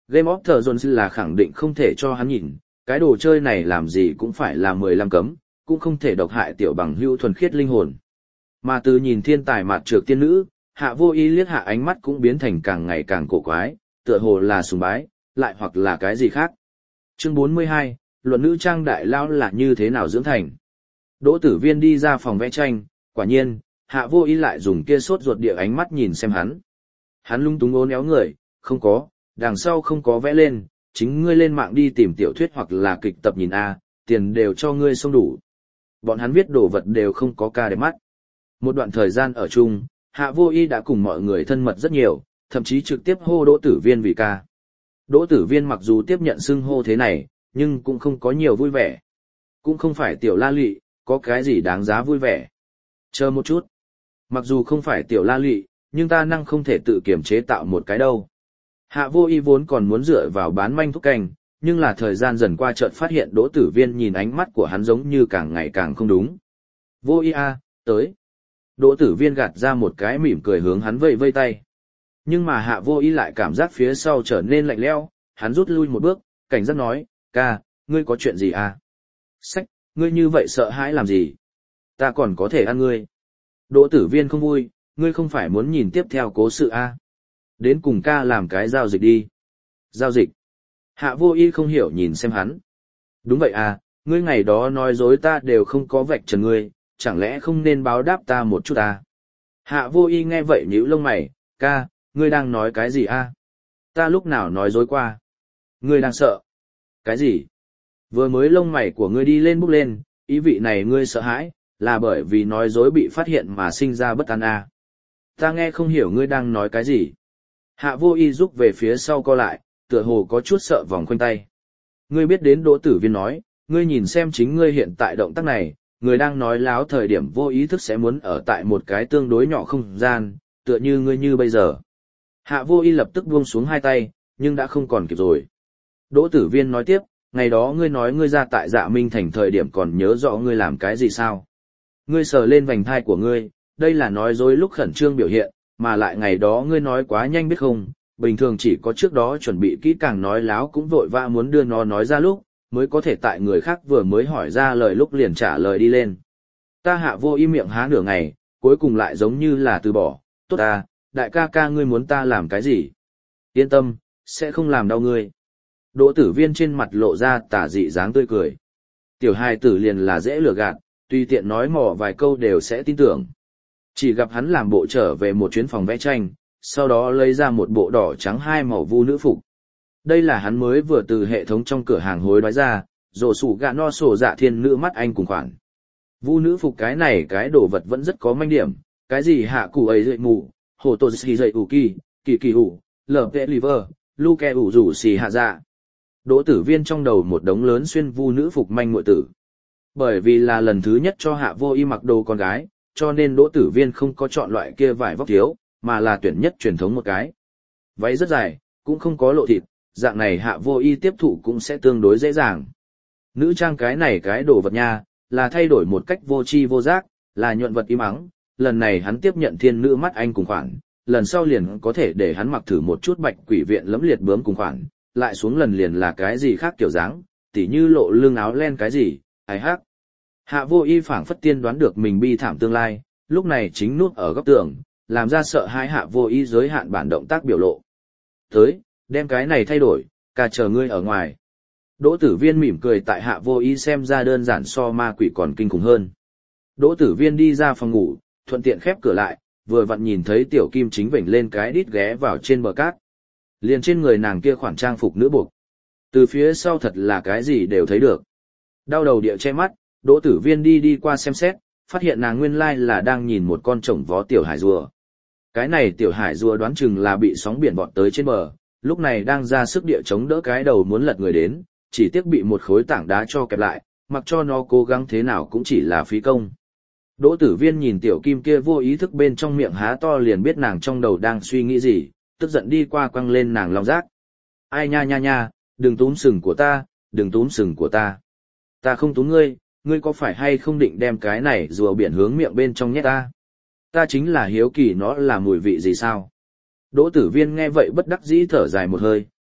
Game of Thrones là khẳng định không thể cho hắn nhìn, cái đồ chơi này làm gì cũng phải là 15 cấm, cũng không thể độc hại tiểu bằng hữu thuần khiết linh hồn. Mà từ nhìn thiên tài mạt trược tiên nữ, Hạ Vô Ý liếc hạ ánh mắt cũng biến thành càng ngày càng cổ quái, tựa hồ là sùng bái, lại hoặc là cái gì khác. Chương 42, luận nữ trang đại lao là như thế nào dưỡng thành. Đỗ Tử Viên đi ra phòng vẽ tranh, quả nhiên, Hạ Vô Ý lại dùng kia sốt ruột địa ánh mắt nhìn xem hắn. Hắn lung túng ố néo người, không có, đằng sau không có vẽ lên, chính ngươi lên mạng đi tìm tiểu thuyết hoặc là kịch tập nhìn a, tiền đều cho ngươi xông đủ. Bọn hắn viết đồ vật đều không có ca đẹp mắt. Một đoạn thời gian ở chung, Hạ Vô Ý đã cùng mọi người thân mật rất nhiều, thậm chí trực tiếp hô Đỗ Tử Viên vì ca. Đỗ Tử Viên mặc dù tiếp nhận xưng hô thế này, nhưng cũng không có nhiều vui vẻ. Cũng không phải tiểu la lị, có cái gì đáng giá vui vẻ. Chờ một chút. Mặc dù không phải tiểu la lị, nhưng ta năng không thể tự kiểm chế tạo một cái đâu. Hạ Vô Ý vốn còn muốn dựa vào bán manh thúc canh, nhưng là thời gian dần qua chợt phát hiện Đỗ Tử Viên nhìn ánh mắt của hắn giống như càng ngày càng không đúng. Vô Ý a, tới. Đỗ Tử Viên gạt ra một cái mỉm cười hướng hắn vây vây tay. Nhưng mà Hạ Vô Ý lại cảm giác phía sau trở nên lạnh lẽo, hắn rút lui một bước, cảnh giác nói, ca, ngươi có chuyện gì à? Sách, ngươi như vậy sợ hãi làm gì? Ta còn có thể ăn ngươi. Đỗ Tử Viên không vui, ngươi không phải muốn nhìn tiếp theo cố sự à? Đến cùng ca làm cái giao dịch đi. Giao dịch. Hạ Vô Ý không hiểu nhìn xem hắn. Đúng vậy à, ngươi ngày đó nói dối ta đều không có vạch trần ngươi, chẳng lẽ không nên báo đáp ta một chút à? Hạ Vô Ý nghe vậy nhíu lông mày, ca, ngươi đang nói cái gì à? Ta lúc nào nói dối qua? Ngươi đang sợ. Cái gì? Vừa mới lông mày của ngươi đi lên bốc lên, ý vị này ngươi sợ hãi, là bởi vì nói dối bị phát hiện mà sinh ra bất an à? Ta nghe không hiểu ngươi đang nói cái gì. Hạ Vô Ý rút về phía sau co lại, tựa hồ có chút sợ vòng quanh tay. Ngươi biết đến Đỗ Tử Viên nói, ngươi nhìn xem chính ngươi hiện tại động tác này, người đang nói láo thời điểm vô ý thức sẽ muốn ở tại một cái tương đối nhỏ không gian, tựa như ngươi như bây giờ. Hạ Vô Ý lập tức buông xuống hai tay, nhưng đã không còn kịp rồi. Đỗ Tử Viên nói tiếp, ngày đó ngươi nói ngươi ra tại Dạ Minh Thành thời điểm còn nhớ rõ ngươi làm cái gì sao? Ngươi sờ lên vành thai của ngươi, đây là nói dối lúc khẩn trương biểu hiện, mà lại ngày đó ngươi nói quá nhanh biết không, bình thường chỉ có trước đó chuẩn bị kỹ càng nói láo cũng vội vã muốn đưa nó nói ra lúc, mới có thể tại người khác vừa mới hỏi ra lời lúc liền trả lời đi lên. Ta Hạ Vô Ý miệng há nửa ngày, cuối cùng lại giống như là từ bỏ, tốt à, đại ca ca ngươi muốn ta làm cái gì? Yên tâm, sẽ không làm đau ngươi. Đỗ Tử Viên trên mặt lộ ra tà dị dáng tươi cười. Tiểu hài tử liền là dễ lừa gạt, tùy tiện nói mò vài câu đều sẽ tin tưởng. Chỉ gặp hắn làm bộ trở về một chuyến phòng vẽ tranh, sau đó lấy ra một bộ đỏ trắng hai màu vu nữ phục. Đây là hắn mới vừa từ hệ thống trong cửa hàng hối đoái ra, rổ sủ gạ no sổ dạ thiên nữ mắt anh cùng khoản. Vu nữ phục cái này cái đồ vật vẫn rất có manh điểm, cái gì hạ cụ ấy dậy mù, hồ tô xì dậy ủ kỳ, kỳ kỳ ủ, lở vệ liver, lu ke ủ rủ xì hạ dạ. Đỗ Tử Viên trong đầu một đống lớn xuyên vu nữ phục manh muội tử. Bởi vì là lần thứ nhất cho Hạ Vô Ý mặc đồ con gái, cho nên Đỗ Tử Viên không có chọn loại kia vải vóc thiếu, mà là tuyển nhất truyền thống một cái. Váy rất dài, cũng không có lộ thịt, dạng này Hạ Vô Ý tiếp thụ cũng sẽ tương đối dễ dàng. Nữ trang cái này cái đồ vật nha, là thay đổi một cách vô tri vô giác, là nhuận vật im ắng, lần này hắn tiếp nhận thiên nữ mắt anh cùng khoản, lần sau liền có thể để hắn mặc thử một chút bạch quỷ viện lẫm liệt bướm cùng khoản, lại xuống lần liền là cái gì khác kiểu dáng, tỉ như lộ lưng áo len cái gì, ai hắc. Hạ Vô Ý phảng phất tiên đoán được mình bi thảm tương lai, lúc này chính núp ở góc tường, làm ra sợ hãi Hạ Vô Ý giới hạn bản động tác biểu lộ. Tới, đem cái này thay đổi, ca chờ ngươi ở ngoài. Đỗ Tử Viên mỉm cười tại Hạ Vô Ý xem ra đơn giản so ma quỷ còn kinh khủng hơn. Đỗ Tử Viên đi ra phòng ngủ, thuận tiện khép cửa lại, vừa vặn nhìn thấy Tiểu Kim chính vểnh lên cái đít ghé vào trên bờ cát. Liền trên người nàng kia khoản trang phục nữ buộc. Từ phía sau thật là cái gì đều thấy được. Đau đầu địa che mắt, Đỗ Tử Viên đi qua xem xét, phát hiện nàng nguyên lai là đang nhìn một con trồng vó tiểu hải rùa. Cái này tiểu hải rùa đoán chừng là bị sóng biển vọt tới trên bờ, lúc này đang ra sức địa chống đỡ cái đầu muốn lật người đến, chỉ tiếc bị một khối tảng đá cho kẹp lại, mặc cho nó cố gắng thế nào cũng chỉ là phí công. Đỗ Tử Viên nhìn Tiểu Kim kia vô ý thức bên trong miệng há to liền biết nàng trong đầu đang suy nghĩ gì, tức giận đi qua quăng lên nàng long rác. Ai nha nha nha, đừng túm sừng của ta, đừng túm sừng của ta. Ta không túm ngươi, ngươi có phải hay không định đem cái này rùa biển hướng miệng bên trong nhét ta? Ta chính là hiếu kỳ nó là mùi vị gì sao? Đỗ Tử Viên nghe vậy bất đắc dĩ thở dài một hơi,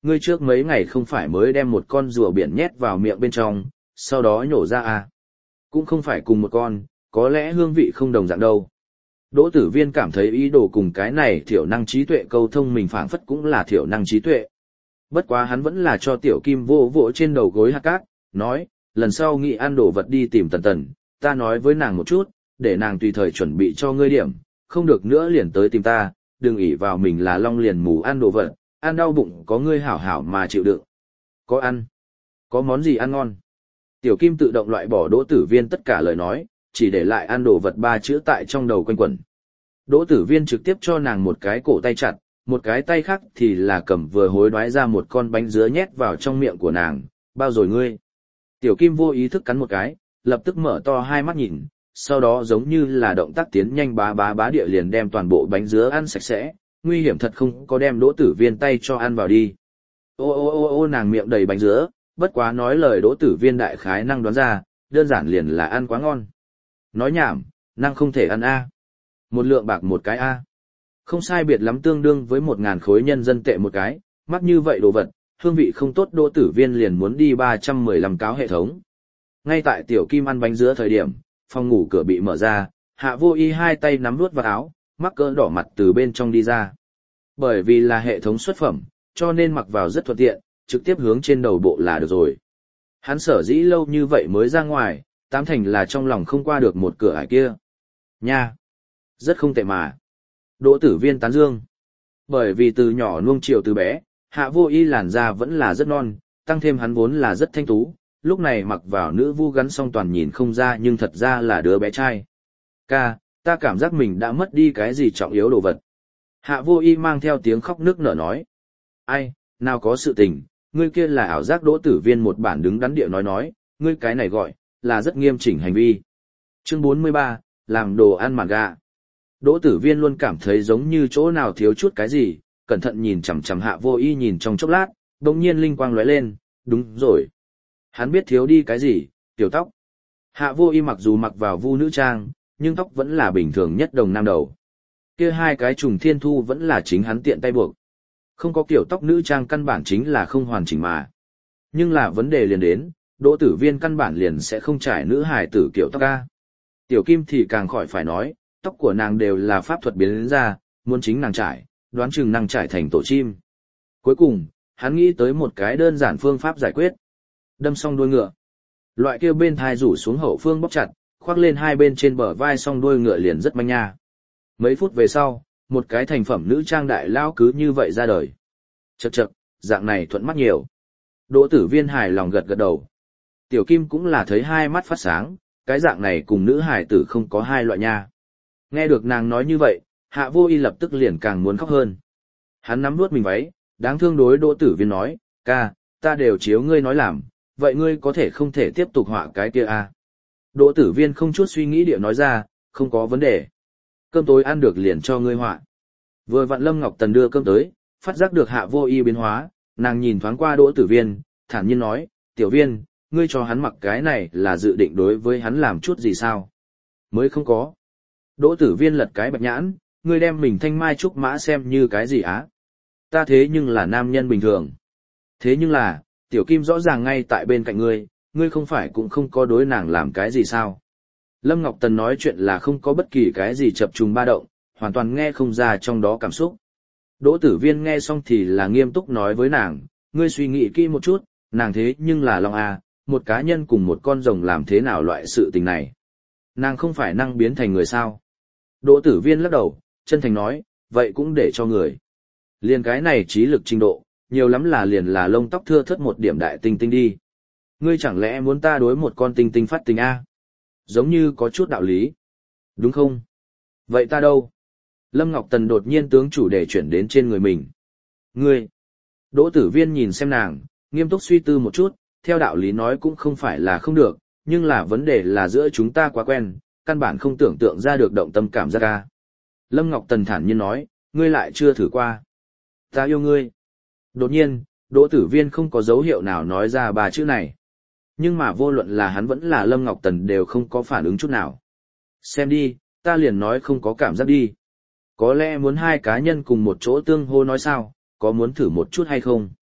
ngươi trước mấy ngày không phải mới đem một con rùa biển nhét vào miệng bên trong, sau đó nhổ ra à? Cũng không phải cùng một con, có lẽ hương vị không đồng dạng đâu. Đỗ Tử Viên cảm thấy ý đồ cùng cái này thiểu năng trí tuệ câu thông mình phảng phất cũng là thiểu năng trí tuệ. Bất quá hắn vẫn là cho Tiểu Kim vô vỗ trên đầu gối hạt cát, nói, lần sau nghĩ ăn đồ vật đi tìm Tần Tần, ta nói với nàng một chút, để nàng tùy thời chuẩn bị cho ngươi điểm, không được nữa liền tới tìm ta, đừng ỷ vào mình là long liền mù ăn đồ vật, ăn đau bụng có ngươi hảo hảo mà chịu đựng. Có ăn? Có món gì ăn ngon? Tiểu Kim tự động loại bỏ Đỗ Tử Viên tất cả lời nói, chỉ để lại ăn đồ vật ba chữ tại trong đầu quanh quẩn. Đỗ Tử Viên trực tiếp cho nàng một cái cổ tay chặt, một cái tay khác thì là cầm vừa hối đoái ra một con bánh dứa nhét vào trong miệng của nàng, bao rồi ngươi. Tiểu Kim vô ý thức cắn một cái, lập tức mở to hai mắt nhìn, sau đó giống như là động tác tiến nhanh bá địa liền đem toàn bộ bánh dứa ăn sạch sẽ, nguy hiểm thật không có đem Đỗ Tử Viên tay cho ăn vào đi. Ô nàng miệng đầy bánh dứa, bất quá nói lời Đỗ Tử Viên đại khái năng đoán ra, đơn giản liền là ăn quá ngon. Nói nhảm, năng không thể ăn a. Một lượng bạc một cái a. Không sai biệt lắm tương đương với 1.000 khối nhân dân tệ một cái, mắc như vậy đồ vật, hương vị không tốt Đỗ Tử Viên liền muốn đi 315 cáo hệ thống. Ngay tại Tiểu Kim ăn bánh dứa thời điểm, phòng ngủ cửa bị mở ra, Hạ Vô Y hai tay nắm vuốt vào áo, mắc cỡ đỏ mặt từ bên trong đi ra. Bởi vì là hệ thống xuất phẩm, cho nên mặc vào rất thuận tiện, trực tiếp hướng trên đầu bộ là được rồi. Hắn sở dĩ lâu như vậy mới ra ngoài, tám thành là trong lòng không qua được một cửa ải kia. Nha! Rất không tệ mà. Đỗ Tử Viên tán dương. Bởi vì từ nhỏ nuông chiều từ bé, Hạ Vô Y làn da vẫn là rất non, tăng thêm hắn vốn là rất thanh tú, lúc này mặc vào nữ vu gắn song toàn nhìn không ra nhưng thật ra là đứa bé trai. Ca, ta cảm giác mình đã mất đi cái gì trọng yếu đồ vật. Hạ Vô Y mang theo tiếng khóc nức nở nói. Ai, nào có sự tình, ngươi kia là ảo giác. Đỗ Tử Viên một bản đứng đắn địa nói, ngươi cái này gọi, là rất nghiêm chỉnh hành vi. Chương 43, làm đồ ăn màn gà. Đỗ Tử Viên luôn cảm thấy giống như chỗ nào thiếu chút cái gì, cẩn thận nhìn chằm chằm Hạ Vô Y nhìn trong chốc lát, đồng nhiên linh quang lóe lên, đúng rồi. Hắn biết thiếu đi cái gì, tiểu tóc. Hạ Vô Y mặc dù mặc vào vu nữ trang, nhưng tóc vẫn là bình thường nhất đồng nam đầu. Kia hai cái trùng thiên thu vẫn là chính hắn tiện tay buộc. Không có kiểu tóc nữ trang căn bản chính là không hoàn chỉnh mà. Nhưng là vấn đề liền đến, Đỗ Tử Viên căn bản liền sẽ không trải nữ hài tử kiểu tóc ca. Tiểu Kim thì càng khỏi phải nói, tóc của nàng đều là pháp thuật biến đến ra, muốn chính nàng trải, đoán chừng nàng trải thành tổ chim. Cuối cùng, hắn nghĩ tới một cái đơn giản phương pháp giải quyết. Đâm xong đuôi ngựa. Loại kia bên thai rủ xuống hậu phương bóp chặt, khoác lên hai bên trên bờ vai xong đuôi ngựa liền rất manh nha. Mấy phút về sau, một cái thành phẩm nữ trang đại lao cứ như vậy ra đời. Chậc, dạng này thuận mắt nhiều. Đỗ Tử Viên hài lòng gật gật đầu. Tiểu Kim cũng là thấy hai mắt phát sáng, cái dạng này cùng nữ hài tử không có hai loại nha. Nghe được nàng nói như vậy, Hạ Vô Y lập tức liền càng muốn khóc hơn. Hắn nắm nuốt mình váy, đáng thương đối Đỗ Tử Viên nói, ca, ta đều chiếu ngươi nói làm, vậy ngươi có thể không thể tiếp tục họa cái kia à? Đỗ Tử Viên không chút suy nghĩ địa nói ra, không có vấn đề. Cơm tối ăn được liền cho ngươi họa. Vừa vặn Lâm Ngọc Tần đưa cơm tới, phát giác được Hạ Vô Y biến hóa, nàng nhìn thoáng qua Đỗ Tử Viên, thản nhiên nói, Tiểu Viên, ngươi cho hắn mặc cái này là dự định đối với hắn làm chút gì sao? Mới không có. Đỗ Tử Viên lật cái bạch nhãn, ngươi đem mình thanh mai trúc mã xem như cái gì á? Ta thế nhưng là nam nhân bình thường. Thế nhưng là, Tiểu Kim rõ ràng ngay tại bên cạnh ngươi, ngươi không phải cũng không có đối nàng làm cái gì sao? Lâm Ngọc Tần nói chuyện là không có bất kỳ cái gì chập trùng ba động, hoàn toàn nghe không ra trong đó cảm xúc. Đỗ Tử Viên nghe xong thì là nghiêm túc nói với nàng, ngươi suy nghĩ kỹ một chút, nàng thế nhưng là Long A, một cá nhân cùng một con rồng làm thế nào loại sự tình này. Nàng không phải năng biến thành người sao? Đỗ Tử Viên lắc đầu, chân thành nói, vậy cũng để cho người. Liền cái này trí lực trình độ, nhiều lắm là liền là lông tóc thưa thớt một điểm đại tinh tinh đi. Ngươi chẳng lẽ muốn ta đối một con tinh tinh phát tình A? Giống như có chút đạo lý. Đúng không? Vậy ta đâu? Lâm Ngọc Tần đột nhiên tướng chủ đề chuyển đến trên người mình. Ngươi! Đỗ Tử Viên nhìn xem nàng, nghiêm túc suy tư một chút, theo đạo lý nói cũng không phải là không được, nhưng là vấn đề là giữa chúng ta quá quen, căn bản không tưởng tượng ra được động tâm cảm giác ca. Lâm Ngọc Tần thản nhiên nói, ngươi lại chưa thử qua. Ta yêu ngươi. Đột nhiên, Đỗ Tử Viên không có dấu hiệu nào nói ra ba chữ này. Nhưng mà vô luận là hắn vẫn là Lâm Ngọc Tần đều không có phản ứng chút nào. Xem đi, ta liền nói không có cảm giác đi. Có lẽ muốn hai cá nhân cùng một chỗ tương hô nói sao, có muốn thử một chút hay không?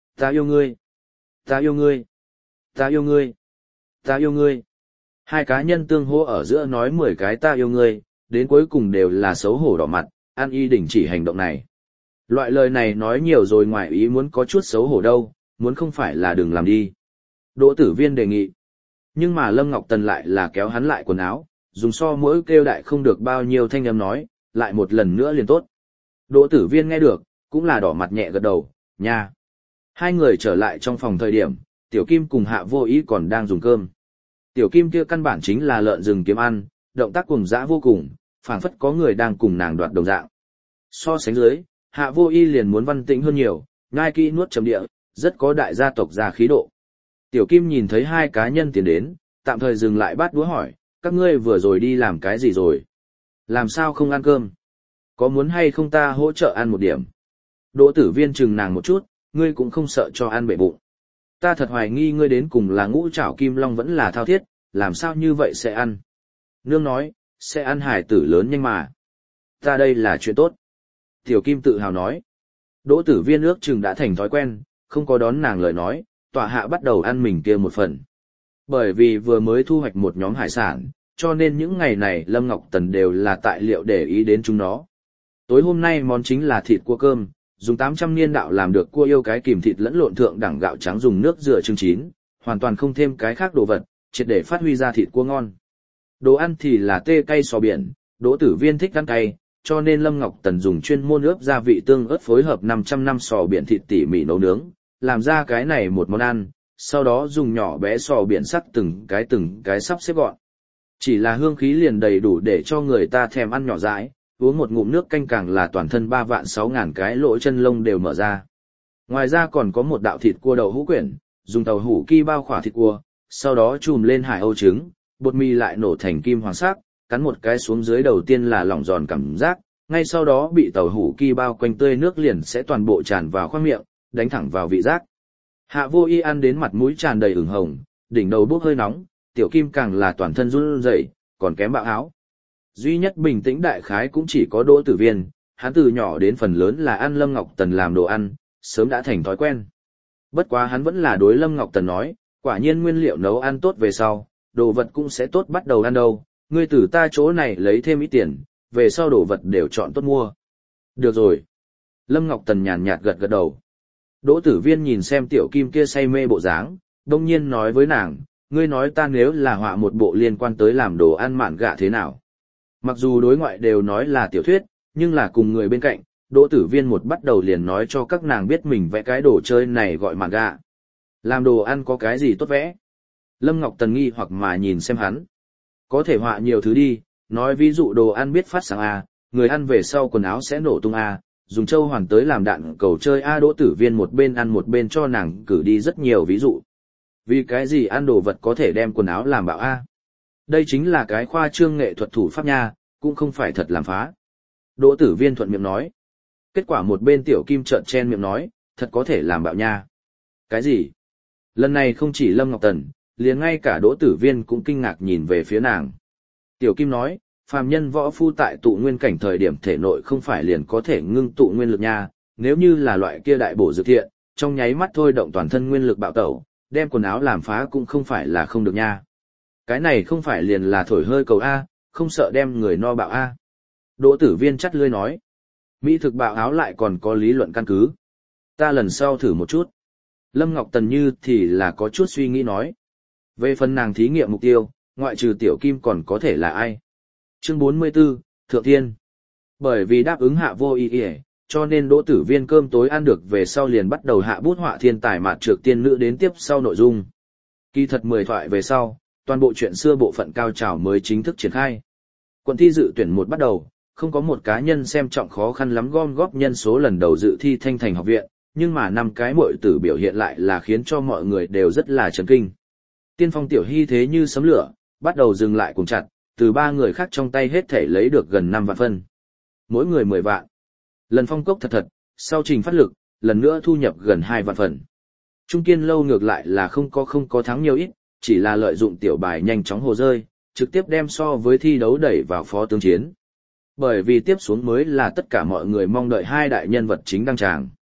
Ta yêu ngươi, ta yêu ngươi, ta yêu ngươi, ta yêu ngươi. Hai cá nhân tương hô ở giữa nói 10 cái ta yêu ngươi, đến cuối cùng đều là xấu hổ đỏ mặt, An Y đình chỉ hành động này. Loại lời này nói nhiều rồi ngoài ý muốn có chút xấu hổ đâu, muốn không phải là đừng làm đi. Đỗ Tử Viên đề nghị. Nhưng mà Lâm Ngọc Tần lại là kéo hắn lại quần áo, dùng so mỗi kêu đại không được bao nhiêu thanh âm nói, lại một lần nữa liền tốt. Đỗ Tử Viên nghe được, cũng là đỏ mặt nhẹ gật đầu, nha. Hai người trở lại trong phòng thời điểm, Tiểu Kim cùng Hạ Vô Ý còn đang dùng cơm. Tiểu Kim kia căn bản chính là lợn rừng kiếm ăn, động tác cuồng dã vô cùng, phảng phất có người đang cùng nàng đoạt đồng dạng. So sánh dưới, Hạ Vô Ý liền muốn văn tĩnh hơn nhiều, ngai kỹ nuốt trầm địa, rất có đại gia tộc gia khí độ. Tiểu Kim nhìn thấy hai cá nhân tiến đến, tạm thời dừng lại bát đũa hỏi, các ngươi vừa rồi đi làm cái gì rồi? Làm sao không ăn cơm? Có muốn hay không ta hỗ trợ ăn một điểm? Đỗ Tử Viên chừng nàng một chút, ngươi cũng không sợ cho ăn bể bụng. Ta thật hoài nghi ngươi đến cùng là ngũ trảo kim long vẫn là thao thiết, làm sao như vậy sẽ ăn? Nương nói, sẽ ăn hải tử lớn nhanh mà. Ta đây là chuyện tốt. Tiểu Kim tự hào nói. Đỗ Tử Viên ước chừng đã thành thói quen, không có đón nàng lời nói, tọa hạ bắt đầu ăn mình kia một phần. Bởi vì vừa mới thu hoạch một nhóm hải sản, cho nên những ngày này Lâm Ngọc Tần đều là tại liệu để ý đến chúng nó. Tối hôm nay món chính là thịt cua cơm, dùng 800 niên đạo làm được cua yêu cái kìm thịt lẫn lộn thượng đẳng gạo trắng dùng nước rửa chưng chín, hoàn toàn không thêm cái khác đồ vật, triệt để phát huy ra thịt cua ngon. Đồ ăn thì là tê cay sò biển, Đỗ Tử Viên thích ăn cay, cho nên Lâm Ngọc Tần dùng chuyên môn ướp gia vị tương ớt phối hợp 500 năm sò biển thịt tỉ mỉ nấu nướng, làm ra cái này một món ăn, sau đó dùng nhỏ bé sò biển sắc từng cái sắp xếp gọn. Chỉ là hương khí liền đầy đủ để cho người ta thèm ăn nhỏ dãi, uống một ngụm nước canh càng là toàn thân 3.600.000 cái lỗ chân lông đều mở ra. Ngoài ra còn có một đạo thịt cua đậu hũ quyển, dùng tàu hũ ki bao khỏa thịt cua, sau đó chùm lên hải âu trứng, bột mì lại nổ thành kim hoàng sắc, cắn một cái xuống dưới đầu tiên là lỏng giòn cảm giác, ngay sau đó bị tàu hũ ki bao quanh tươi nước liền sẽ toàn bộ tràn vào khoang miệng, đánh thẳng vào vị giác. Hạ Vô Y ăn đến mặt mũi tràn đầy ửng hồng, đỉnh đầu bốc hơi nóng, Tiểu Kim càng là toàn thân run rẩy, còn kém bạo áo. Duy nhất bình tĩnh đại khái cũng chỉ có Đỗ Tử Viên, hắn từ nhỏ đến phần lớn là ăn Lâm Ngọc Tần làm đồ ăn, sớm đã thành thói quen. Bất quá hắn vẫn là đối Lâm Ngọc Tần nói, quả nhiên nguyên liệu nấu ăn tốt về sau, đồ vật cũng sẽ tốt bắt đầu ăn đâu, ngươi từ ta chỗ này lấy thêm ít tiền, về sau đồ vật đều chọn tốt mua. Được rồi. Lâm Ngọc Tần nhàn nhạt gật gật đầu. Đỗ Tử Viên nhìn xem Tiểu Kim kia say mê bộ dáng, đông nhiên nói với nàng, ngươi nói ta nếu là họa một bộ liên quan tới làm đồ ăn mạn gạ thế nào. Mặc dù đối ngoại đều nói là tiểu thuyết, nhưng là cùng người bên cạnh, Đỗ Tử Viên một bắt đầu liền nói cho các nàng biết mình vẽ cái đồ chơi này gọi mạn gạ. Làm đồ ăn có cái gì tốt vẽ? Lâm Ngọc Tần nghi hoặc mà nhìn xem hắn. Có thể họa nhiều thứ đi, nói ví dụ đồ ăn biết phát sáng A, người ăn về sau quần áo sẽ nổ tung A, dùng châu hoàn tới làm đạn cầu chơi A. Đỗ Tử Viên một bên ăn một bên cho nàng cử đi rất nhiều ví dụ. Vì cái gì ăn đồ vật có thể đem quần áo làm bạo A? Đây chính là cái khoa trương nghệ thuật thủ pháp nha, cũng không phải thật làm phá. Đỗ Tử Viên thuận miệng nói. Kết quả một bên Tiểu Kim trợn chen miệng nói, thật có thể làm bạo nha. Cái gì? Lần này không chỉ Lâm Ngọc Tần, liền ngay cả Đỗ Tử Viên cũng kinh ngạc nhìn về phía nàng. Tiểu Kim nói, phàm nhân võ phu tại tụ nguyên cảnh thời điểm thể nội không phải liền có thể ngưng tụ nguyên lực nha, nếu như là loại kia đại bổ dược thiện, trong nháy mắt thôi động toàn thân nguyên lực bạo tẩu, đem quần áo làm phá cũng không phải là không được nha. Cái này không phải liền là thổi hơi cầu A, không sợ đem người no bạo A. Đỗ Tử Viên chắt lưỡi nói, mỹ thực bạo áo lại còn có lý luận căn cứ. Ta lần sau thử một chút. Lâm Ngọc Tần như thì là có chút suy nghĩ nói. Về phần nàng thí nghiệm mục tiêu, ngoại trừ Tiểu Kim còn có thể là ai? Chương 44, Thượng Thiên. Bởi vì đáp ứng Hạ Vô Y, cho nên Đỗ Tử Viên cơm tối ăn được về sau liền bắt đầu hạ bút họa thiên tài mạt trược tiên nữ đến tiếp sau nội dung. Kỳ thật 10 thoại về sau, toàn bộ chuyện xưa bộ phận cao trào mới chính thức triển khai. Quận thi dự tuyển một bắt đầu, không có một cá nhân xem trọng khó khăn lắm gom góp nhân số lần đầu dự thi Thanh Thành học viện, nhưng mà 5 cái muội tử biểu hiện lại là khiến cho mọi người đều rất là chấn kinh. Tiên Phong Tiểu Hy thế như sấm lửa, bắt đầu dừng lại cùng chặt, từ 3 người khác trong tay hết thể lấy được gần 5 vạn phân. Mỗi người 10 vạn. Lần Phong Cốc thật, sau trình phát lực, lần nữa thu nhập gần 2 vạn phần. Trung Kiên Lâu ngược lại là không có thắng nhiều ít, chỉ là lợi dụng tiểu bài nhanh chóng hồ rơi, trực tiếp đem so với thi đấu đẩy vào phó tướng chiến. Bởi vì tiếp xuống mới là tất cả mọi người mong đợi 2 đại nhân vật chính đăng tràng.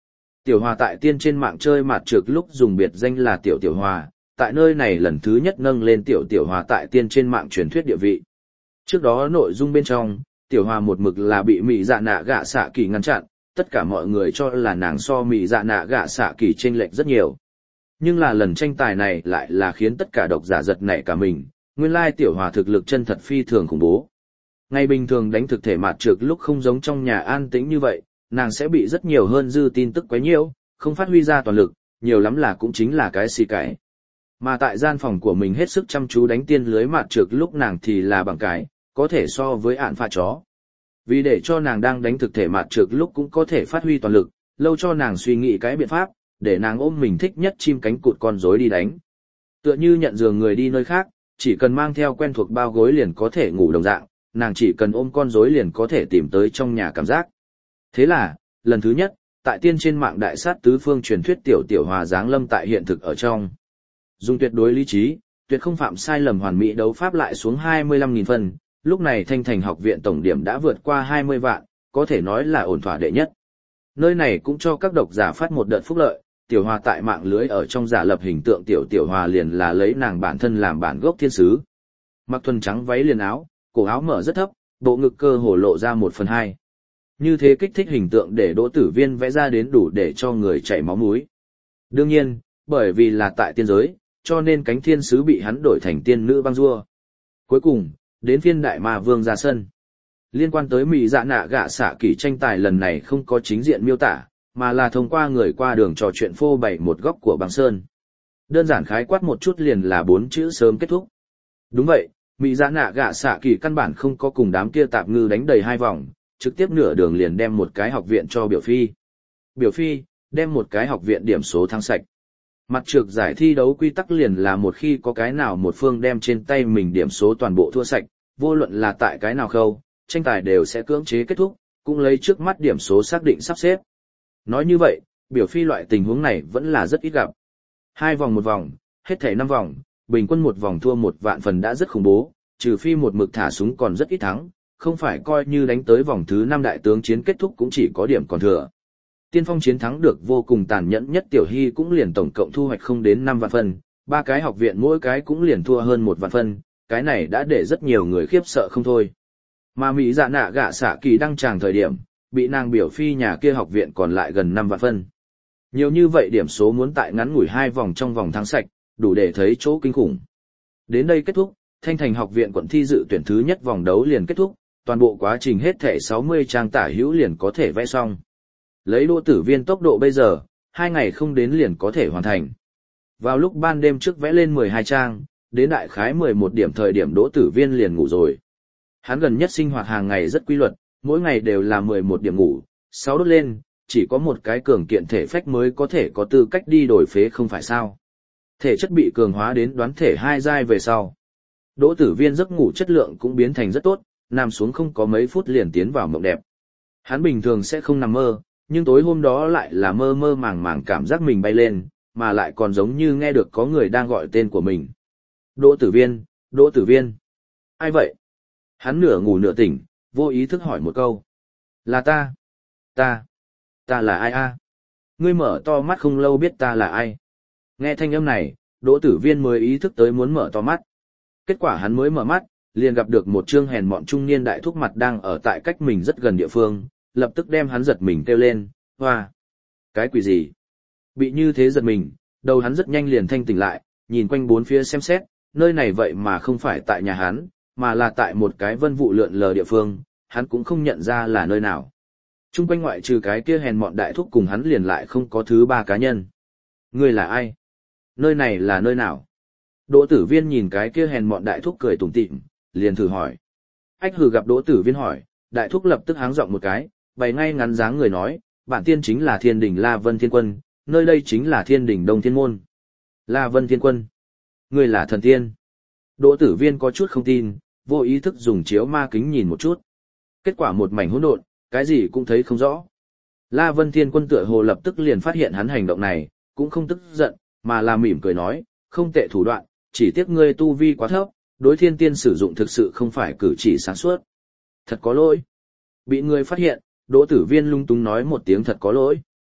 Tiểu Hòa tại tiên trên mạng chơi mạt trược lúc dùng biệt danh là Tiểu Tiểu Hòa, tại nơi này lần thứ nhất nâng lên Tiểu Tiểu Hòa tại tiên trên mạng truyền thuyết địa vị. Trước đó nội dung bên trong, Tiểu Hòa một mực là bị Mị Dạ Nạ Gạ Xạ Kỳ ngăn chặn, tất cả mọi người cho là nàng so Mị Dạ Nạ Gạ Xạ Kỳ chênh lệch rất nhiều. Nhưng là lần tranh tài này lại là khiến tất cả độc giả giật nảy cả mình, nguyên lai Tiểu Hòa thực lực chân thật phi thường khủng bố. Ngày bình thường đánh thực thể mạt trược lúc không giống trong nhà an tĩnh như vậy, nàng sẽ bị rất nhiều hơn dư tin tức quấy nhiễu, không phát huy ra toàn lực, nhiều lắm là cũng chính là cái xì cái. Mà tại gian phòng của mình hết sức chăm chú đánh tiên lưới mạt trược lúc nàng thì là bằng cái, có thể so với ạn pha chó. Vì để cho nàng đang đánh thực thể mạt trược lúc cũng có thể phát huy toàn lực, lâu cho nàng suy nghĩ cái biện pháp, để nàng ôm mình thích nhất chim cánh cụt con rối đi đánh. Tựa như nhận giường người đi nơi khác, chỉ cần mang theo quen thuộc bao gối liền có thể ngủ đồng dạng, nàng chỉ cần ôm con rối liền có thể tìm tới trong nhà cảm giác. Thế là, lần thứ nhất, tại tiên trên mạng đại sát tứ phương truyền thuyết Tiểu Tiểu Hòa giáng lâm tại hiện thực ở trong. Dùng tuyệt đối lý trí, tuyệt không phạm sai lầm hoàn mỹ đấu pháp lại xuống 25.000 phân, lúc này Thanh Thành học viện tổng điểm đã vượt qua 20 vạn, có thể nói là ổn thỏa đệ nhất. Nơi này cũng cho các độc giả phát một đợt phúc lợi, Tiểu Hòa tại mạng lưới ở trong giả lập hình tượng Tiểu Tiểu Hòa liền là lấy nàng bản thân làm bản gốc thiên sứ. Mặc thuần trắng váy liền áo, cổ áo mở rất thấp, bộ ngực cơ hồ lộ ra 1/2. Như thế kích thích hình tượng để Đỗ Tử Viên vẽ ra đến đủ để cho người chảy máu mũi. Đương nhiên, bởi vì là tại tiên giới, cho nên cánh thiên sứ bị hắn đổi thành tiên nữ băng rua. Cuối cùng, đến phiên đại ma vương ra sân. Liên quan tới Mị Dạ Nạ Gạ Xạ Kỳ tranh tài lần này không có chính diện miêu tả, mà là thông qua người qua đường trò chuyện phô bày một góc của băng sơn. Đơn giản khái quát một chút liền là 4 chữ sớm kết thúc. Đúng vậy, Mị Dạ Nạ Gạ Xạ Kỳ căn bản không có cùng đám kia tạp ngư đánh đầy 2 vòng, trực tiếp nửa đường liền đem một cái học viện cho Biểu Phi. Biểu Phi, đem một cái học viện điểm số thăng sạch. Mặt trược giải thi đấu quy tắc liền là một khi có cái nào một phương đem trên tay mình điểm số toàn bộ thua sạch, vô luận là tại cái nào khâu, tranh tài đều sẽ cưỡng chế kết thúc, cũng lấy trước mắt điểm số xác định sắp xếp. Nói như vậy, Biểu Phi loại tình huống này vẫn là rất ít gặp. 2 vòng một vòng, hết thảy 5 vòng, bình quân một vòng thua 1 vạn phần đã rất khủng bố, trừ phi một mực thả súng còn rất ít thắng, không phải coi như đánh tới vòng thứ 5 đại tướng chiến kết thúc cũng chỉ có điểm còn thừa. Tiên phong chiến thắng được vô cùng tàn nhẫn nhất Tiểu Hy cũng liền tổng cộng thu hoạch không đến 5 vạn phân, 3 cái học viện mỗi cái cũng liền thua hơn 1 vạn phân, cái này đã để rất nhiều người khiếp sợ không thôi. Mà Mị Dạ Nạ Gạ Xạ Kỳ đăng tràng thời điểm, bị nàng Biểu Phi nhà kia học viện còn lại gần 5 vạn phân. Nhiều như vậy điểm số muốn tại ngắn ngủi 2 vòng trong vòng thắng sạch, đủ để thấy chỗ kinh khủng. Đến đây kết thúc, Thanh Thành học viện quận thi dự tuyển thứ nhất vòng đấu liền kết thúc, toàn bộ quá trình hết thể 60 trang tả hữu liền có thể vẽ xong. Lấy Đỗ Tử Viên tốc độ bây giờ, 2 ngày không đến liền có thể hoàn thành. Vào lúc ban đêm trước vẽ lên 12 trang, đến đại khái 11 điểm thời điểm Đỗ Tử Viên liền ngủ rồi. Hắn gần nhất sinh hoạt hàng ngày rất quy luật, mỗi ngày đều là 11 điểm ngủ, 6 đốt lên, chỉ có một cái cường kiện thể phách mới có thể có tư cách đi đổi phế không phải sao. Thể chất bị cường hóa đến đoán thể 2 giai về sau. Đỗ Tử Viên giấc ngủ chất lượng cũng biến thành rất tốt, nằm xuống không có mấy phút liền tiến vào mộng đẹp. Hắn bình thường sẽ không nằm mơ, nhưng tối hôm đó lại là mơ mơ màng màng cảm giác mình bay lên, mà lại còn giống như nghe được có người đang gọi tên của mình. Đỗ Tử Viên, Đỗ Tử Viên. Ai vậy? Hắn nửa ngủ nửa tỉnh, vô ý thức hỏi một câu. Là ta. Ta là ai a? Ngươi mở to mắt không lâu biết ta là ai. Nghe thanh âm này, Đỗ Tử Viên mới ý thức tới muốn mở to mắt. Kết quả hắn mới mở mắt, liền gặp được một trương hèn mọn trung niên đại thúc mặt đang ở tại cách mình rất gần địa phương, lập tức đem hắn giật mình kêu lên, hoa. Cái quỷ gì? Bị như thế giật mình, đầu hắn rất nhanh liền thanh tỉnh lại, nhìn quanh bốn phía xem xét, nơi này vậy mà không phải tại nhà hắn, mà là tại một cái vân vụ lượn lờ địa phương, hắn cũng không nhận ra là nơi nào. Trung quanh ngoại trừ cái kia hèn mọn đại thúc cùng hắn liền lại không có thứ 3 cá nhân. Ngươi là ai? Nơi này là nơi nào? Đỗ Tử Viên nhìn cái kia hèn mọn đại thúc cười tủm tỉm, liền thử hỏi. Ách hừ gặp Đỗ Tử Viên hỏi, đại thúc lập tức háng giọng một cái, bày ngay ngắn dáng người nói, bản tiên chính là Thiên Đình La Vân Thiên Quân, nơi đây chính là Thiên Đình Đông Thiên Môn. La Vân Thiên Quân, ngươi là thần tiên. Đỗ Tử Viên có chút không tin, vô ý thức dùng chiếu ma kính nhìn một chút. Kết quả một mảnh hỗn độn, cái gì cũng thấy không rõ. La Vân Thiên Quân tựa hồ lập tức liền phát hiện hắn hành động này, cũng không tức giận, mà là mỉm cười nói, không tệ thủ đoạn, chỉ tiếc ngươi tu vi quá thấp, đối thiên tiên sử dụng thực sự không phải cử chỉ sáng suốt. Thật có lỗi. Bị ngươi phát hiện, Đỗ Tử Viên lung túng nói một tiếng thật có lỗi.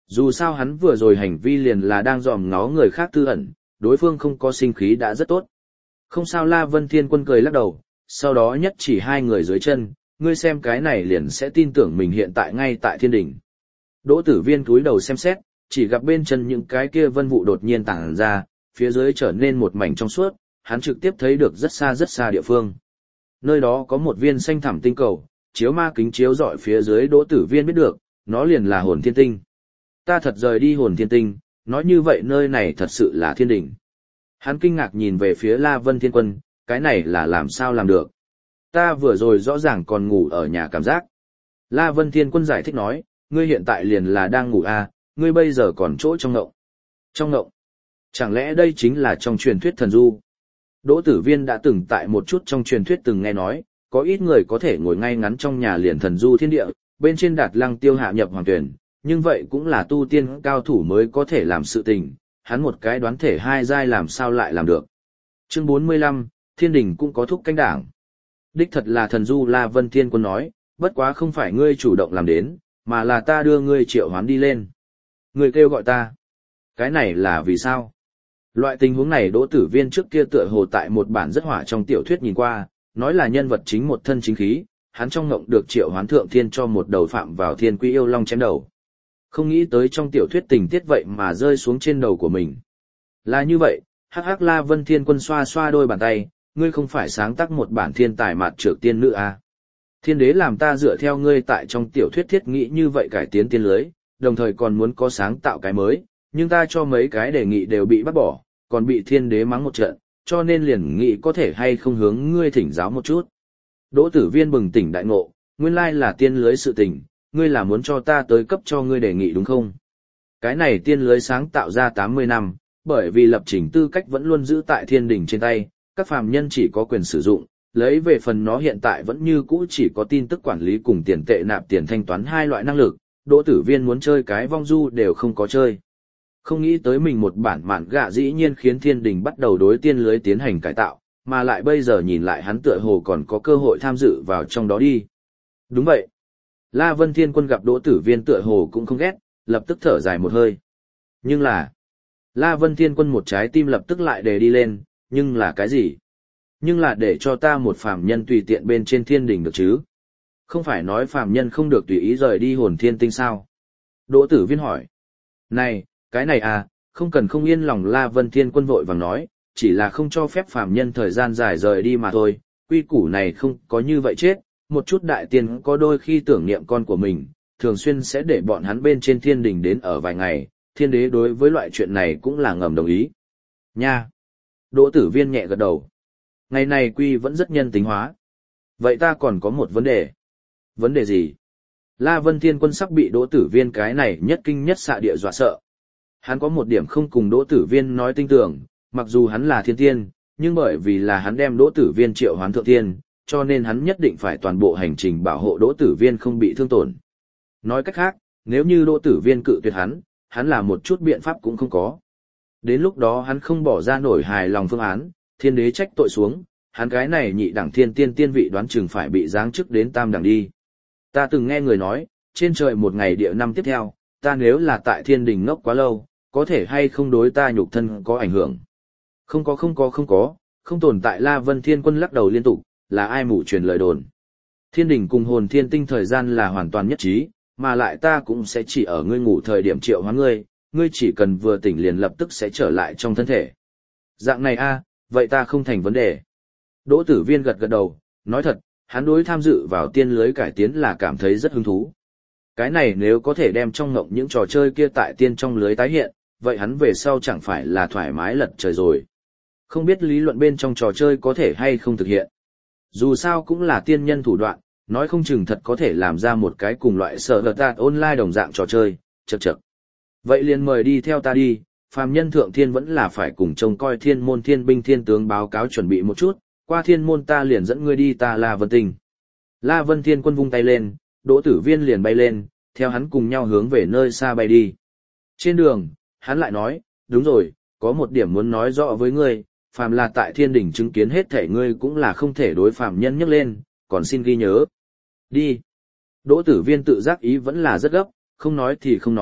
Dù sao hắn vừa rồi hành vi liền là đang dòm ngó người khác tư ẩn, đối phương không có sinh khí đã rất tốt. Không sao, La Vân Thiên Quân cười lắc đầu, sau đó nhất chỉ hai người dưới chân, ngươi xem cái này liền sẽ tin tưởng mình hiện tại ngay tại thiên đỉnh. Đỗ Tử Viên cúi đầu xem xét, chỉ gặp bên chân những cái kia vân vụ đột nhiên tản ra, phía dưới trở nên một mảnh trong suốt, hắn trực tiếp thấy được rất xa địa phương. Nơi đó có một viên xanh thẳm tinh cầu, chiếu ma kính chiếu rọi phía dưới Đỗ Tử Viên biết được, nó liền là hồn thiên tinh. Ta thật rời đi hồn thiên tinh, nói như vậy nơi này thật sự là thiên đỉnh. Hắn kinh ngạc nhìn về phía La Vân Thiên Quân, cái này là làm sao làm được. Ta vừa rồi rõ ràng còn ngủ ở nhà cảm giác. La Vân Thiên Quân giải thích nói, ngươi hiện tại liền là đang ngủ à, ngươi bây giờ còn chỗ trong ngộng. Trong ngộng? Chẳng lẽ đây chính là trong truyền thuyết thần du? Đỗ Tử Viên đã từng tại một chút trong truyền thuyết từng nghe nói, có ít người có thể ngồi ngay ngắn trong nhà liền thần du thiên địa, bên trên đạt lăng tiêu hạ nhập hoàng tuyển, nhưng vậy cũng là tu tiên cao thủ mới có thể làm sự tình, hắn một cái đoán thể hai giai làm sao lại làm được. Chương 45, Thiên Đình cũng có thúc canh đảng. Đích thật là thần du, La Vân Thiên Quân nói, bất quá không phải ngươi chủ động làm đến, mà là ta đưa ngươi triệu hoán đi lên. Ngươi kêu gọi ta. Cái này là vì sao? Loại tình huống này Đỗ Tử Viên trước kia tựa hồ tại một bản rất hỏa trong tiểu thuyết nhìn qua, nói là nhân vật chính một thân chính khí, hắn trong ngộng được triệu hoán thượng thiên cho một đầu phạm vào thiên quy yêu long chém đầu. Không nghĩ tới trong tiểu thuyết tình tiết vậy mà rơi xuống trên đầu của mình. Là như vậy, hắc hắc, La Vân Thiên Quân xoa xoa đôi bàn tay, ngươi không phải sáng tác một bản thiên tài mạt trược tiên nữ à? Thiên đế làm ta dựa theo ngươi tại trong tiểu thuyết thiết nghĩ như vậy cải tiến tiên lưới, đồng thời còn muốn có sáng tạo cái mới, nhưng ta cho mấy cái đề nghị đều bị bắt bỏ, còn bị thiên đế mắng một trận, cho nên liền nghĩ có thể hay không hướng ngươi thỉnh giáo một chút. Đỗ Tử Viên bừng tỉnh đại ngộ, nguyên lai là tiên lưới sự tình, ngươi là muốn cho ta tới cấp cho ngươi đề nghị đúng không? Cái này tiên lưới sáng tạo ra 80 năm, bởi vì lập trình tư cách vẫn luôn giữ tại thiên đình trên tay, các phàm nhân chỉ có quyền sử dụng, lấy về phần nó hiện tại vẫn như cũ chỉ có tin tức quản lý cùng tiền tệ nạp tiền thanh toán hai loại năng lực, Đỗ Tử Viên muốn chơi cái vong du đều không có chơi. Không nghĩ tới mình một bản mạn gạ dĩ nhiên khiến thiên đình bắt đầu đối tiên lưới tiến hành cải tạo, mà lại bây giờ nhìn lại hắn tựa hồ còn có cơ hội tham dự vào trong đó đi. Đúng vậy. La Vân Thiên Quân gặp Đỗ Tử Viên tựa hồ cũng không ghét, lập tức thở dài một hơi. Nhưng là, La Vân Thiên Quân một trái tim lập tức lại đề đi lên, nhưng là cái gì? Nhưng là để cho ta một phàm nhân tùy tiện bên trên thiên đình được chứ? Không phải nói phàm nhân không được tùy ý rời đi hồn thiên tinh sao? Đỗ Tử Viên hỏi. Này, cái này à, không cần không yên lòng, La Vân Thiên Quân vội vàng nói, chỉ là không cho phép phàm nhân thời gian dài rời đi mà thôi, quy củ này không có như vậy chết, một chút đại tiên có đôi khi tưởng niệm con của mình, thường xuyên sẽ để bọn hắn bên trên thiên đình đến ở vài ngày, thiên đế đối với loại chuyện này cũng là ngầm đồng ý. Nha! Đỗ Tử Viên nhẹ gật đầu. Ngày này quy vẫn rất nhân tính hóa. Vậy ta còn có một vấn đề. Vấn đề gì? La Vân Thiên Quân sắp bị Đỗ Tử Viên cái này nhất kinh nhất xạ địa dọa sợ. Hắn có một điểm không cùng Đỗ Tử Viên nói tinh tưởng, mặc dù hắn là thiên tiên, nhưng bởi vì là hắn đem Đỗ Tử Viên triệu hoán thượng tiên, cho nên hắn nhất định phải toàn bộ hành trình bảo hộ Đỗ Tử Viên không bị thương tổn. Nói cách khác, nếu như Đỗ Tử Viên cự tuyệt hắn là một chút biện pháp cũng không có. Đến lúc đó hắn không bỏ ra nổi hài lòng phương án, thiên đế trách tội xuống, hắn cái này nhị đẳng thiên tiên tiên vị đoán chừng phải bị giáng chức đến tam đẳng đi. Ta từng nghe người nói, trên trời một ngày địa năm tiếp theo, ta nếu là tại thiên đình ngốc quá lâu, có thể hay không đối ta nhục thân có ảnh hưởng. Không có, không tồn tại. La Vân Thiên Quân lắc đầu liên tục, là ai mù truyền lời đồn. Thiên đình cùng hồn thiên tinh thời gian là hoàn toàn nhất trí, mà lại ta cũng sẽ chỉ ở ngươi ngủ thời điểm triệu hóa ngươi chỉ cần vừa tỉnh liền lập tức sẽ trở lại trong thân thể. Dạng này a, vậy ta không thành vấn đề. Đỗ Tử Viên gật gật đầu, nói thật, hắn đối tham dự vào tiên lưới cải tiến là cảm thấy rất hứng thú. Cái này nếu có thể đem trong ngộng những trò chơi kia tại tiên trong lưới tái hiện, vậy hắn về sau chẳng phải là thoải mái lật trời rồi. Không biết lý luận bên trong trò chơi có thể hay không thực hiện. Dù sao cũng là tiên nhân thủ đoạn, nói không chừng thật có thể làm ra một cái cùng loại sở vật tạt online đồng dạng trò chơi, chậc chậc. Vậy liền mời đi theo ta đi, phàm nhân thượng thiên vẫn là phải cùng trông coi thiên môn thiên binh thiên tướng báo cáo chuẩn bị một chút, qua thiên môn ta liền dẫn ngươi đi ta La Vân Tinh. La Vân Thiên Quân vung tay lên, Đỗ Tử Viên liền bay lên, theo hắn cùng nhau hướng về nơi xa bay đi. Trên đường, hắn lại nói, đúng rồi, có một điểm muốn nói rõ với ngươi, phàm là tại thiên đỉnh chứng kiến hết thể ngươi cũng là không thể đối phàm nhân nhắc lên, còn xin ghi nhớ. Đi. Đỗ Tử Viên tự giác ý vẫn là rất gấp, không nói thì không nói,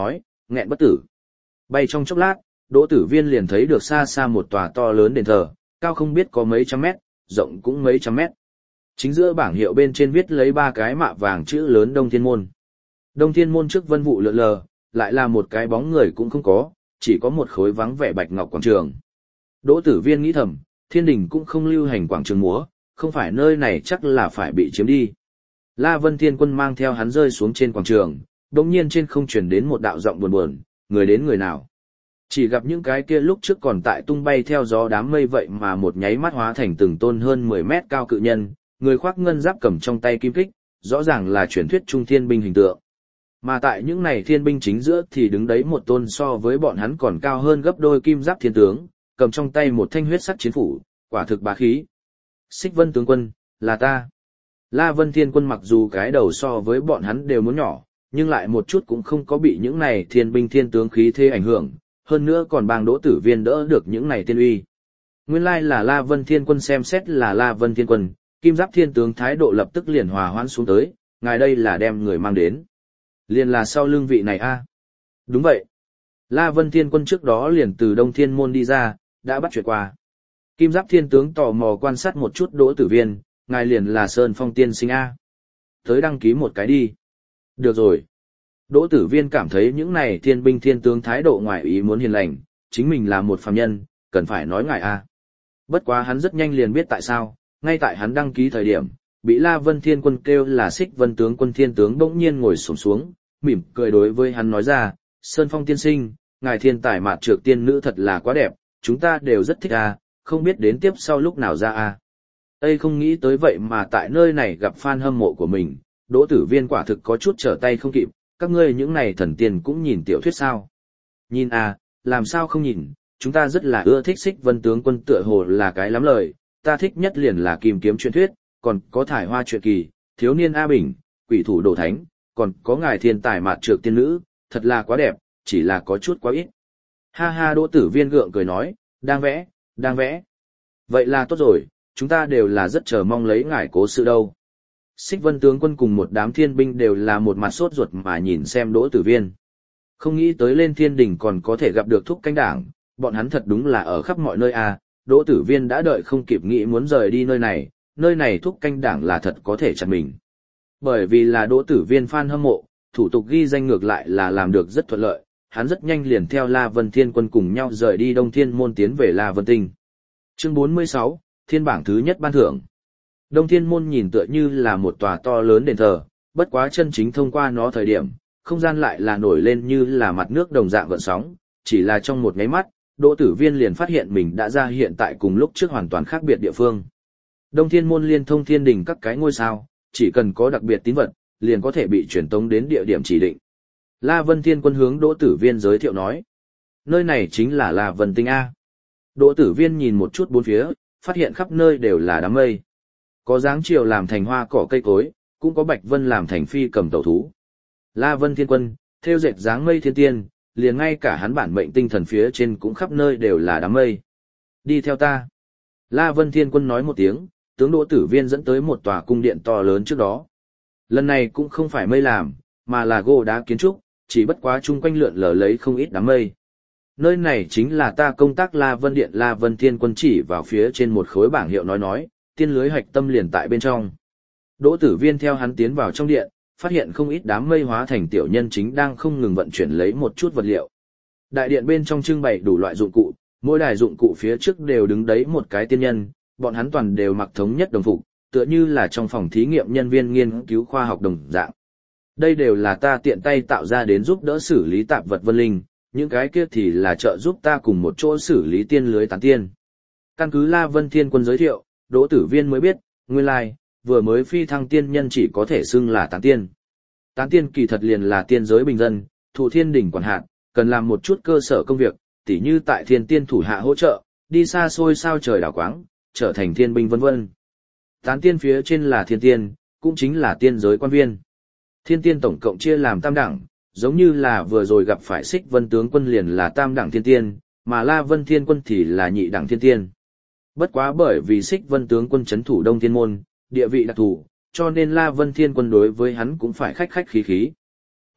nghẹn bất tử. Bay trong chốc lát, Đỗ Tử Viên liền thấy được xa xa một tòa to lớn đền thờ, cao không biết có mấy trăm mét, rộng cũng mấy trăm mét. Chính giữa bảng hiệu bên trên viết lấy 3 cái mạ vàng chữ lớn Đông Thiên Môn. Đông Thiên Môn trước vân vụ lượn lờ, lại là một cái bóng người cũng không có, chỉ có một khối vắng vẻ bạch ngọc quảng trường. Đỗ Tử Viên nghĩ thầm, Thiên Đình cũng không lưu hành quảng trường múa, không phải nơi này chắc là phải bị chiếm đi. La Vân Thiên Quân mang theo hắn rơi xuống trên quảng trường, đống nhiên trên không truyền đến một đạo giọng buồn buồn, người đến người nào. Chỉ gặp những cái kia lúc trước còn tại tung bay theo gió đám mây vậy mà một nháy mắt hóa thành từng tôn hơn 10 mét cao cự nhân, người khoác ngân giáp cầm trong tay kim kích, rõ ràng là truyền thuyết trung thiên binh hình tượng. Mà tại những này thiên binh chính giữa thì đứng đấy một tôn so với bọn hắn còn cao hơn gấp đôi kim giáp thiên tướng, cầm trong tay một thanh huyết sắc chiến phủ, quả thực bá khí. Xích Vân tướng quân, là ta. La Vân Thiên Quân mặc dù cái đầu so với bọn hắn đều muốn nhỏ, nhưng lại một chút cũng không có bị những này thiên binh thiên tướng khí thế ảnh hưởng, hơn nữa còn bang Đỗ Tử Viên đỡ được những này tiên uy. Nguyên lai là La Vân Thiên Quân xem xét là La Vân Thiên Quân, kim giáp thiên tướng thái độ lập tức liền hòa hoãn xuống tới, ngài đây là đem người mang đến. Liền là sau lưng vị này a. Đúng vậy. La Vân Thiên Quân trước đó liền từ Đông Thiên Môn đi ra, đã bắt chuyện qua. Kim giáp thiên tướng tò mò quan sát một chút Đỗ Tử Viên, ngài liền là Sơn Phong tiên sinh a. Tới đăng ký một cái đi. Được rồi. Đỗ Tử Viên cảm thấy những này thiên binh thiên tướng thái độ ngoài ý muốn hiền lành, chính mình là một phàm nhân, cần phải nói ngài a. Bất quá hắn rất nhanh liền biết tại sao, ngay tại hắn đăng ký thời điểm, bị La Vân Thiên Quân kêu là Xích Vân tướng quân thiên tướng bỗng nhiên ngồi xổm xuống, mỉm cười đối với hắn nói ra, Sơn Phong tiên sinh, ngài thiên tài mạt trược tiên nữ thật là quá đẹp, chúng ta đều rất thích a, không biết đến tiếp sau lúc nào ra a. Tây không nghĩ tới vậy mà tại nơi này gặp fan hâm mộ của mình, Đỗ Tử Viên quả thực có chút trở tay không kịp, các ngươi những này thần tiên cũng nhìn tiểu thuyết sao. Nhìn à, làm sao không nhìn, chúng ta rất là ưa thích Xích Vân tướng quân tựa hồ là cái lắm lời, ta thích nhất liền là Kim Kiếm truyện thuyết, còn có Thải Hoa truyện kỳ, Thiếu niên A Bình, Quỷ thủ Đồ Thánh, còn có ngài thiên tài mạt trược tiên nữ, thật là quá đẹp, chỉ là có chút quá ít. Ha ha, Đỗ Tử Viên gượng cười nói, đang vẽ, đang vẽ. Vậy là tốt rồi, chúng ta đều là rất chờ mong lấy ngài cố sự đâu. Xích Vân tướng quân cùng một đám thiên binh đều là một mặt sốt ruột mà nhìn xem Đỗ Tử Viên. Không nghĩ tới lên thiên đình còn có thể gặp được thúc canh đảng, bọn hắn thật đúng là ở khắp mọi nơi à, Đỗ Tử Viên đã đợi không kịp nghĩ muốn rời đi nơi này thúc canh đảng là thật có thể chặt mình. Bởi vì là Đỗ Tử Viên fan hâm mộ, thủ tục ghi danh ngược lại là làm được rất thuận lợi, hắn rất nhanh liền theo La Vân Thiên Quân cùng nhau rời đi Đông Thiên Môn tiến về La Vân Tinh. Chương 46, Thiên bảng thứ nhất ban thưởng. Đông Thiên Môn nhìn tựa như là một tòa to lớn đền thờ, bất quá chân chính thông qua nó thời điểm, không gian lại là nổi lên như là mặt nước đồng dạng gợn sóng, chỉ là trong một nháy mắt, Đỗ Tử Viên liền phát hiện mình đã ra hiện tại cùng lúc trước hoàn toàn khác biệt địa phương. Đông Thiên Môn liên thông thiên đình các cái ngôi sao, chỉ cần có đặc biệt tín vật, liền có thể bị truyền tống đến địa điểm chỉ định. La Vân Thiên Quân hướng Đỗ Tử Viên giới thiệu nói, nơi này chính là La Vân Tinh A. Đỗ Tử Viên nhìn một chút bốn phía, phát hiện khắp nơi đều là đám mây. Có dáng chiều làm thành hoa cỏ cây cối, cũng có bạch vân làm thành phi cầm tẩu thú. La Vân Thiên Quân, theo dệt dáng mây thiên tiên, liền ngay cả hắn bản mệnh tinh thần phía trên cũng khắp nơi đều là đám mây. Đi theo ta. La Vân Thiên Quân nói một tiếng, tướng Đỗ Tử Viên dẫn tới một tòa cung điện to lớn trước đó. Lần này cũng không phải mây làm, mà là gỗ đá kiến trúc, chỉ bất quá chung quanh lượn lờ lấy không ít đám mây. Nơi này chính là ta công tác La Vân Điện. La Vân Thiên Quân chỉ vào phía trên một khối bảng hiệu nói, tiên lưới hạch tâm liền tại bên trong. Đỗ Tử Viên theo hắn tiến vào trong điện, phát hiện không ít đám mây hóa thành tiểu nhân chính đang không ngừng vận chuyển lấy một chút vật liệu. Đại điện bên trong trưng bày đủ loại dụng cụ, mỗi đài dụng cụ phía trước đều đứng đấy một cái tiên nhân, bọn hắn toàn đều mặc thống nhất đồng phục, tựa như là trong phòng thí nghiệm nhân viên nghiên cứu khoa học đồng dạng. Đây đều là ta tiện tay tạo ra đến giúp đỡ xử lý tạp vật vân linh, những cái kia thì là trợ giúp ta cùng một chỗ xử lý tiên lưới tán tiên. Căn cứ La Vân Thiên Quân giới thiệu, Đỗ Tử Viên mới biết, nguyên lai, vừa mới phi thăng tiên nhân chỉ có thể xưng là tán tiên. Tán tiên kỳ thật liền là tiên giới bình dân, thụ thiên đỉnh quản hạt, cần làm một chút cơ sở công việc, tỉ như tại thiên tiên thủ hạ hỗ trợ, đi xa xôi sao trời đảo quáng, trở thành thiên binh vân vân. Tán tiên phía trên là thiên tiên, cũng chính là tiên giới quan viên. Thiên tiên tổng cộng chia làm tam đẳng, giống như là vừa rồi gặp phải Xích Vân tướng quân liền là tam đẳng thiên tiên, mà La Vân Thiên Quân thì là nhị đẳng thiên tiên. Bất quá bởi vì Xích Vân tướng quân trấn thủ Đông Thiên Môn, địa vị đặc thù, cho nên La Vân Thiên Quân đối với hắn cũng phải khách khách khí khí.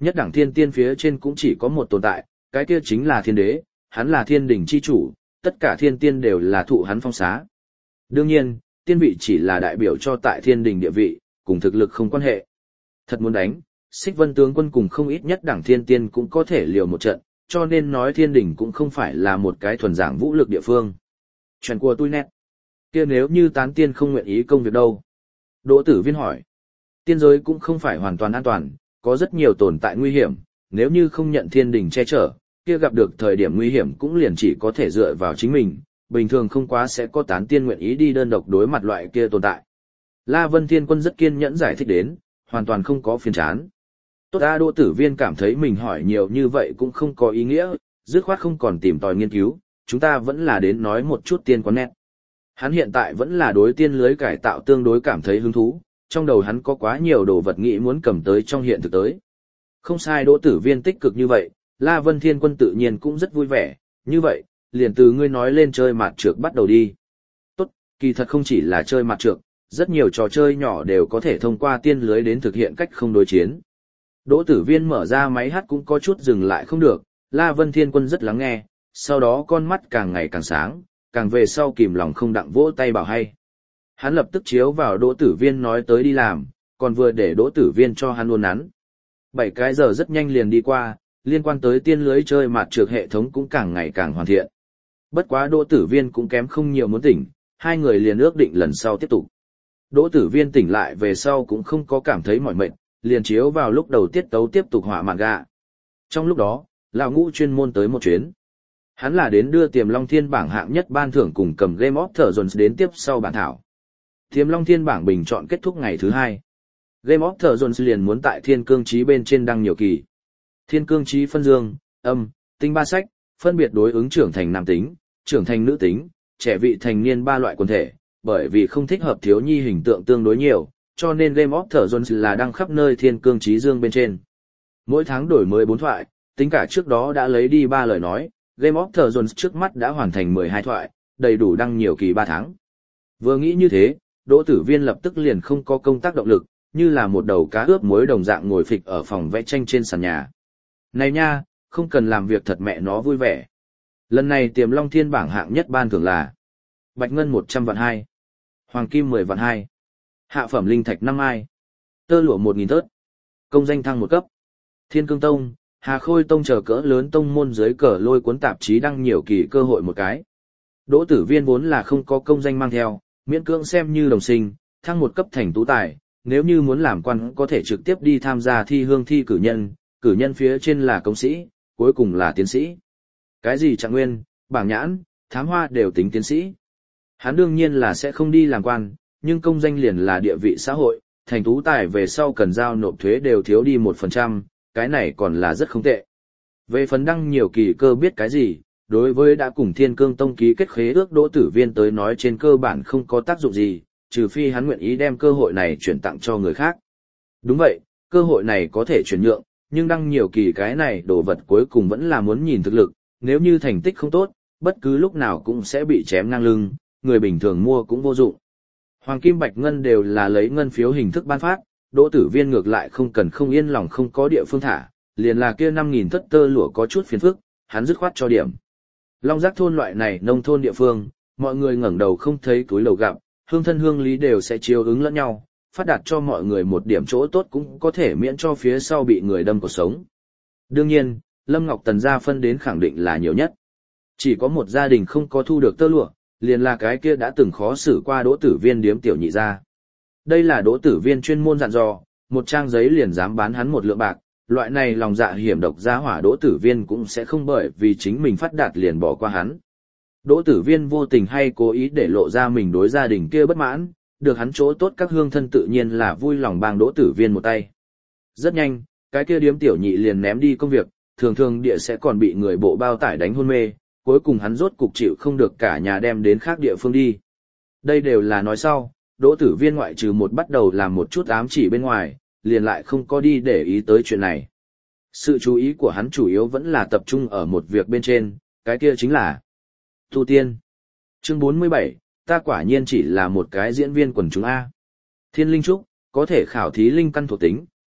Nhất đẳng thiên tiên phía trên cũng chỉ có một tồn tại, cái kia chính là thiên đế, hắn là thiên đỉnh chi chủ, tất cả thiên tiên đều là thụ hắn phong xá. Đương nhiên, tiên vị chỉ là đại biểu cho tại thiên đỉnh địa vị, cùng thực lực không quan hệ. Thật muốn đánh, Xích Vân tướng quân cùng không ít nhất đẳng thiên tiên cũng có thể liều một trận, cho nên nói thiên đỉnh cũng không phải là một cái thuần giảng vũ lực địa phương. Chuyện của tôi nét. Kia nếu như tán tiên không nguyện ý công việc đâu? Đỗ Tử Viên hỏi. Tiên giới cũng không phải hoàn toàn an toàn, có rất nhiều tồn tại nguy hiểm, nếu như không nhận thiên đỉnh che chở, kia gặp được thời điểm nguy hiểm cũng liền chỉ có thể dựa vào chính mình, bình thường không quá sẽ có tán tiên nguyện ý đi đơn độc đối mặt loại kia tồn tại. La Vân Thiên Quân rất kiên nhẫn giải thích đến, hoàn toàn không có phiền chán. Tốt A Đỗ Tử Viên cảm thấy mình hỏi nhiều như vậy cũng không có ý nghĩa, dứt khoát không còn tìm tòi nghiên cứu, chúng ta vẫn là đến nói một chút tiên quán nét. Hắn hiện tại vẫn là đối tiên lưới cải tạo tương đối cảm thấy hứng thú, trong đầu hắn có quá nhiều đồ vật nghĩ muốn cầm tới trong hiện thực tới. Không sai, Đỗ Tử Viên tích cực như vậy, La Vân Thiên Quân tự nhiên cũng rất vui vẻ, như vậy, liền từ ngươi nói lên chơi mạt trược bắt đầu đi. Tốt, kỳ thật không chỉ là chơi mạt trược, rất nhiều trò chơi nhỏ đều có thể thông qua tiên lưới đến thực hiện cách không đối chiến. Đỗ Tử Viên mở ra máy hát cũng có chút dừng lại không được, La Vân Thiên Quân rất lắng nghe, sau đó con mắt càng ngày càng sáng, càng về sau kìm lòng không đặng vỗ tay bảo hay. Hắn lập tức chiếu vào Đỗ Tử Viên nói tới đi làm, còn vừa để Đỗ Tử Viên cho hắn uốn nắn. 7 cái giờ rất nhanh liền đi qua, liên quan tới tiên lưới chơi mạt trược hệ thống cũng càng ngày càng hoàn thiện. Bất quá Đỗ Tử Viên cũng kém không nhiều muốn tỉnh, hai người liền ước định lần sau tiếp tục. Đỗ Tử Viên tỉnh lại về sau cũng không có cảm thấy mỏi mệt, liền chiếu vào lúc đầu tiết tấu tiếp tục họa mạn gà. Trong lúc đó, lão Ngũ chuyên môn tới một chuyến. Hắn là đến đưa Tiềm Long Thiên bảng hạng nhất ban thưởng cùng cầm Game of Thrones đến tiếp sau bản thảo. Tiềm Long Thiên bảng bình chọn kết thúc ngày thứ 2. Game of Thrones liền muốn tại Thiên Cương Chí bên trên đăng nhiều kỳ. Thiên Cương Chí phân dương, âm, tinh 3 sách, phân biệt đối ứng trưởng thành nam tính, trưởng thành nữ tính, trẻ vị thành niên 3 loại quần thể, bởi vì không thích hợp thiếu nhi hình tượng tương đối nhiều, cho nên Game of Thrones là đăng khắp nơi Thiên Cương Chí dương bên trên. Mỗi tháng đổi mới 4 thoại, tính cả trước đó đã lấy đi 3 lời nói, Game of Thrones trước mắt đã hoàn thành 12 thoại, đầy đủ đăng nhiều kỳ 3 tháng. Vừa nghĩ như thế, Đỗ Tử Viên lập tức liền không có công tác động lực, như là một đầu cá ướp muối đồng dạng ngồi phịch ở phòng vẽ tranh trên sàn nhà. Này nha, không cần làm việc thật mẹ nó vui vẻ. Lần này Tiềm Long Thiên bảng hạng nhất ban thưởng là Bạch Ngân 100 vạn 2, Hoàng Kim 10 vạn 2, Hạ phẩm Linh Thạch 5 ai, Tơ lụa 1000 tớt, công danh thăng 1 cấp. Thiên Cương Tông, Hà Khôi Tông chờ cỡ lớn tông môn dưới cờ lôi cuốn tạp chí đăng nhiều kỳ cơ hội một cái. Đỗ Tử Viên vốn là không có công danh mang theo, miễn cưỡng xem như đồng sinh, thăng 1 cấp thành tú tài, nếu như muốn làm quan có thể trực tiếp đi tham gia thi hương thi cử nhân phía trên là công sĩ, cuối cùng là tiến sĩ. Cái gì trạng nguyên, bảng nhãn, thám hoa đều tính tiến sĩ. Hắn đương nhiên là sẽ không đi làm quan, nhưng công danh liền là địa vị xã hội, thành tú tài về sau cần giao nộp thuế đều thiếu đi 1%, cái này còn là rất không tệ. Về phần đăng nhiều kỳ cơ biết cái gì, đối với đã cùng Thiên Cương Tông ký kết khế ước Đỗ Tử Viên tới nói trên cơ bản không có tác dụng gì, trừ phi hắn nguyện ý đem cơ hội này chuyển tặng cho người khác. Đúng vậy, cơ hội này có thể chuyển nhượng, nhưng đăng nhiều kỳ cái này đồ vật cuối cùng vẫn là muốn nhìn thực lực, nếu như thành tích không tốt, bất cứ lúc nào cũng sẽ bị chém ngang lưng, người bình thường mua cũng vô dụng. Hoàng Kim Bạch Ngân đều là lấy ngân phiếu hình thức ban phát, Đỗ Tử Viên ngược lại không cần không yên lòng không có địa phương thả, liền là kia 5.000 thất tơ lụa có chút phiền phức, hắn dứt khoát cho điểm. Long Giác thôn loại này nông thôn địa phương, mọi người ngẩng đầu không thấy túi lầu gặp, hương thân hương lý đều sẽ chiếu ứng lẫn nhau, phát đạt cho mọi người một điểm chỗ tốt cũng có thể miễn cho phía sau bị người đâm cuộc sống. Đương nhiên, Lâm Ngọc Tần gia phân đến khẳng định là nhiều nhất. Chỉ có một gia đình không có thu được tơ lụa, liền là cái kia đã từng khó xử qua Đỗ Tử Viên điếm tiểu nhị gia. Đây là Đỗ Tử Viên chuyên môn dặn dò, một trang giấy liền dám bán hắn 1 lượng bạc, loại này lòng dạ hiểm độc gia hỏa Đỗ Tử Viên cũng sẽ không bởi vì chính mình phát đạt liền bỏ qua hắn. Đỗ Tử Viên vô tình hay cố ý để lộ ra mình đối gia đình kia bất mãn, được hắn chỗ tốt các hương thân tự nhiên là vui lòng bang Đỗ Tử Viên một tay. Rất nhanh, cái kia điếm tiểu nhị liền ném đi công việc, thường thường địa sẽ còn bị người bộ bao tải đánh hôn mê, cuối cùng hắn rốt cục chịu không được cả nhà đem đến khác địa phương đi. Đây đều là nói sau, Đỗ Tử Viên ngoại trừ một bắt đầu làm một chút ám chỉ bên ngoài, liền lại không có đi để ý tới chuyện này. Sự chú ý của hắn chủ yếu vẫn là tập trung ở một việc bên trên, cái kia chính là tu tiên. Chương 47, ta quả nhiên chỉ là một cái diễn viên quần chúng A. Thiên linh trúc, có thể khảo thí linh căn thuộc tính,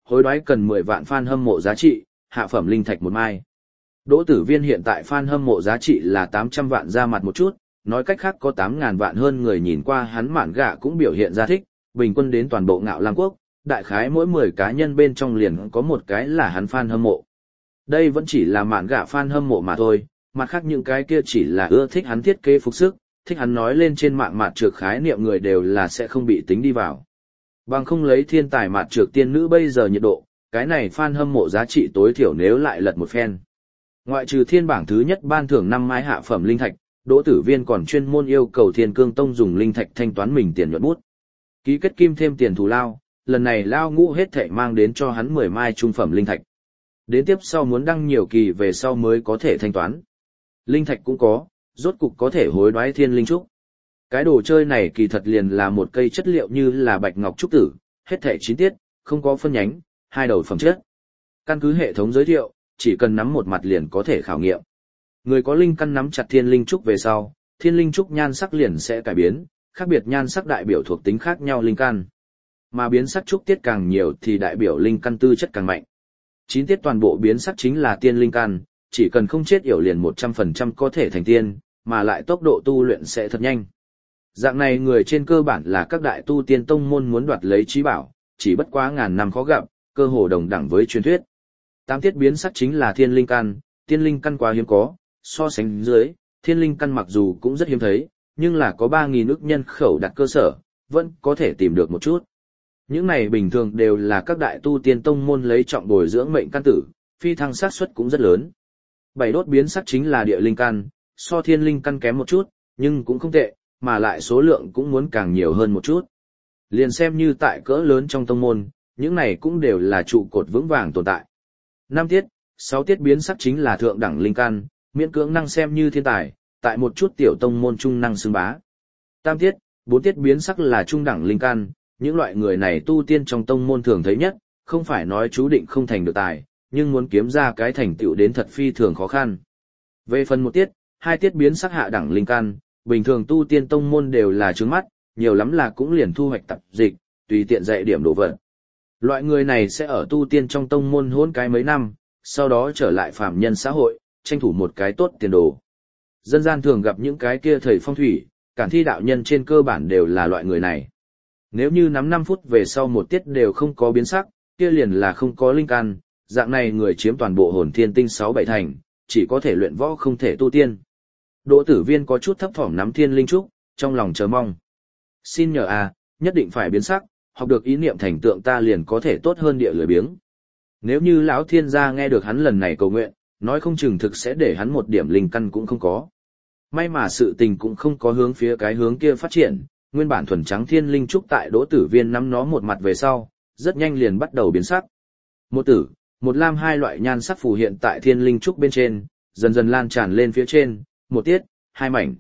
hối đoái cần 10 vạn fan hâm mộ giá trị, hạ phẩm linh thạch một mai. Đỗ Tử Viên hiện tại fan hâm mộ giá trị là 800 vạn ra mặt một chút, nói cách khác có 8.000 vạn hơn người nhìn qua hắn mạn gạ cũng biểu hiện ra thích, bình quân đến toàn bộ Ngạo Lam Quốc, đại khái mỗi 10 cá nhân bên trong liền có một cái là hắn fan hâm mộ. Đây vẫn chỉ là mạn gạ fan hâm mộ mà thôi, mặt khác những cái kia chỉ là ưa thích hắn thiết kế phục sức, thích hắn nói lên trên mạng mạt trược khái niệm người đều là sẽ không bị tính đi vào. Bằng không lấy thiên tài mạt trược tiên nữ bây giờ nhiệt độ, cái này fan hâm mộ giá trị tối thiểu nếu lại lật một phen. Ngoại trừ thiên bảng thứ nhất ban thưởng 5 mai hạ phẩm linh thạch, Đỗ Tử Viên còn chuyên môn yêu cầu Thiên Cương Tông dùng linh thạch thanh toán mình tiền nhuận bút. Ký kết kim thêm tiền thù lao, lần này lao ngũ hết thảy mang đến cho hắn 10 mai trung phẩm linh thạch. Đến tiếp sau muốn đăng nhiều kỳ về sau mới có thể thanh toán. Linh thạch cũng có, rốt cục có thể hối đoái thiên linh trúc. Cái đồ chơi này kỳ thật liền là một cây chất liệu như là bạch ngọc trúc tử, hết thảy 9 tiết, không có phân nhánh, 2 đầu phẩm chất. Căn cứ hệ thống giới thiệu, chỉ cần nắm một mặt liền có thể khảo nghiệm. Người có linh căn nắm chặt thiên linh trúc về sau, thiên linh trúc nhan sắc liền sẽ cải biến, khác biệt nhan sắc đại biểu thuộc tính khác nhau linh căn. Mà biến sắc trúc tiết càng nhiều thì đại biểu linh căn tư chất càng mạnh. 9 tiết toàn bộ biến sắc chính là tiên linh căn, chỉ cần không chết yểu liền 100% có thể thành tiên, mà lại tốc độ tu luyện sẽ thật nhanh. Dạng này người trên cơ bản là các đại tu tiên tông môn muốn đoạt lấy trí bảo, chỉ bất quá ngàn năm khó gặp, cơ hồ đồng đẳng với truyền thuyết. 8 tiết biến sắc chính là thiên linh căn, tiên linh căn quá hiếm có, so sánh dưới, thiên linh căn mặc dù cũng rất hiếm thấy, nhưng là có 3.000 ức nhân khẩu đặt cơ sở, vẫn có thể tìm được một chút. Những này bình thường đều là các đại tu tiên tông môn lấy trọng bồi dưỡng mệnh căn tử, phi thăng xác suất cũng rất lớn. 7 đốt biến sắc chính là địa linh căn, so thiên linh căn kém một chút, nhưng cũng không tệ, mà lại số lượng cũng muốn càng nhiều hơn một chút. Liền xem như tại cỡ lớn trong tông môn, những này cũng đều là trụ cột vững vàng tồn tại. 5 tiết, 6 tiết biến sắc chính là thượng đẳng linh căn, miễn cưỡng năng xem như thiên tài, tại một chút tiểu tông môn trung năng xưng bá. 3 tiết, 4 tiết biến sắc là trung đẳng linh căn, những loại người này tu tiên trong tông môn thường thấy nhất, không phải nói chú định không thành được tài, nhưng muốn kiếm ra cái thành tựu đến thật phi thường khó khăn. Về phần 1 tiết, 2 tiết biến sắc hạ đẳng linh căn, bình thường tu tiên tông môn đều là trướng mắt, nhiều lắm là cũng liền thu hoạch tập dịch, tùy tiện dạy điểm đồ vật. Loại người này sẽ ở tu tiên trong tông môn hôn cái mấy năm, sau đó trở lại phàm nhân xã hội, tranh thủ một cái tốt tiền đồ. Dân gian thường gặp những cái kia thầy phong thủy, cản thi đạo nhân trên cơ bản đều là loại người này. Nếu như nắm 5 phút về sau một tiết đều không có biến sắc, kia liền là không có linh căn, dạng này người chiếm toàn bộ hồn thiên tinh 6-7 thành, chỉ có thể luyện võ không thể tu tiên. Đỗ Tử Viên có chút thấp thỏm nắm thiên linh trúc, trong lòng chờ mong. Xin nhờ nhất định phải biến sắc, học được ý niệm thành tượng ta liền có thể tốt hơn địa lười biếng. Nếu như lão thiên gia nghe được hắn lần này cầu nguyện, nói không chừng thực sẽ để hắn một điểm linh căn cũng không có. May mà sự tình cũng không có hướng phía cái hướng kia phát triển, nguyên bản thuần trắng thiên linh trúc tại Đỗ Tử Viên nắm nó một mặt về sau, rất nhanh liền bắt đầu biến sắc. Một tử, một lam hai loại nhan sắc phù hiện tại thiên linh trúc bên trên, dần dần lan tràn lên phía trên, 1 tiết, 2 mảnh.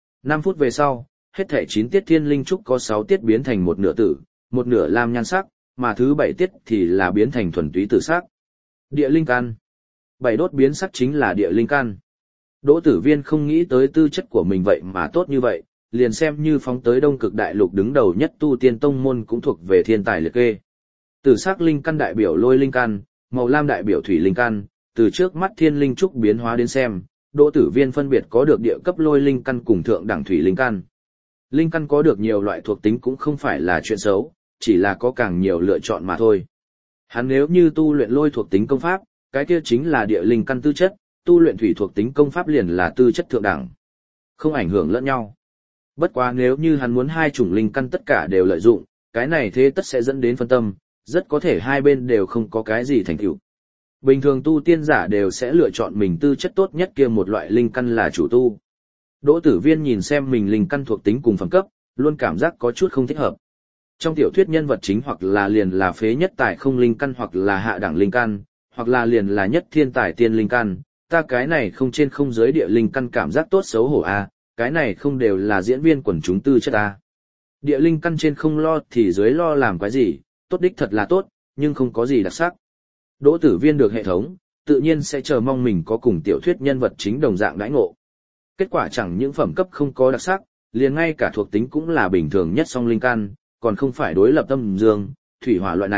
5 phút về sau, hết thảy 9 tiết thiên linh trúc có 6 tiết biến thành một nửa tử, một nửa lam nhan sắc, mà thứ 7 tiết thì là biến thành thuần túy tử sắc. Địa linh căn. 7 đốt biến sắc chính là địa linh căn. Đỗ Tử Viên không nghĩ tới tư chất của mình vậy mà tốt như vậy, liền xem như phóng tới Đông Cực Đại Lục đứng đầu nhất tu tiên tông môn cũng thuộc về thiên tài liệt kê. Tử sắc linh căn đại biểu lôi linh căn, màu lam đại biểu thủy linh căn, từ trước mắt thiên linh trúc biến hóa đến xem, Đỗ Tử Viên phân biệt có được địa cấp lôi linh căn cùng thượng đẳng thủy linh căn. Linh căn có được nhiều loại thuộc tính cũng không phải là chuyện xấu, chỉ là có càng nhiều lựa chọn mà thôi. Hắn nếu như tu luyện lôi thuộc tính công pháp, cái kia chính là địa linh căn tư chất, tu luyện thủy thuộc tính công pháp liền là tư chất thượng đẳng. Không ảnh hưởng lẫn nhau. Bất quá nếu như hắn muốn hai chủng linh căn tất cả đều lợi dụng, cái này thế tất sẽ dẫn đến phân tâm, rất có thể hai bên đều không có cái gì thành tựu. Bình thường tu tiên giả đều sẽ lựa chọn mình tư chất tốt nhất kia một loại linh căn là chủ tu. Đỗ Tử Viên nhìn xem mình linh căn thuộc tính cùng phẩm cấp, luôn cảm giác có chút không thích hợp. Trong tiểu thuyết nhân vật chính hoặc là liền là phế nhất tài không linh căn hoặc là hạ đẳng linh căn, hoặc là liền là nhất thiên tài tiên linh căn, ta cái này không trên không dưới địa linh căn cảm giác tốt xấu hổ cái này không đều là diễn viên quần chúng tư chất Địa linh căn trên không lo thì dưới lo làm cái gì, tốt đích thật là tốt, nhưng không có gì đặc sắc. Đỗ Tử Viên được hệ thống, tự nhiên sẽ chờ mong mình có cùng tiểu thuyết nhân vật chính đồng dạng đãi ngộ. Kết quả chẳng những phẩm cấp không có đặc sắc, liền ngay cả thuộc tính cũng là bình thường nhất song linh căn, còn không phải đối lập âm dương, thủy hỏa loại này,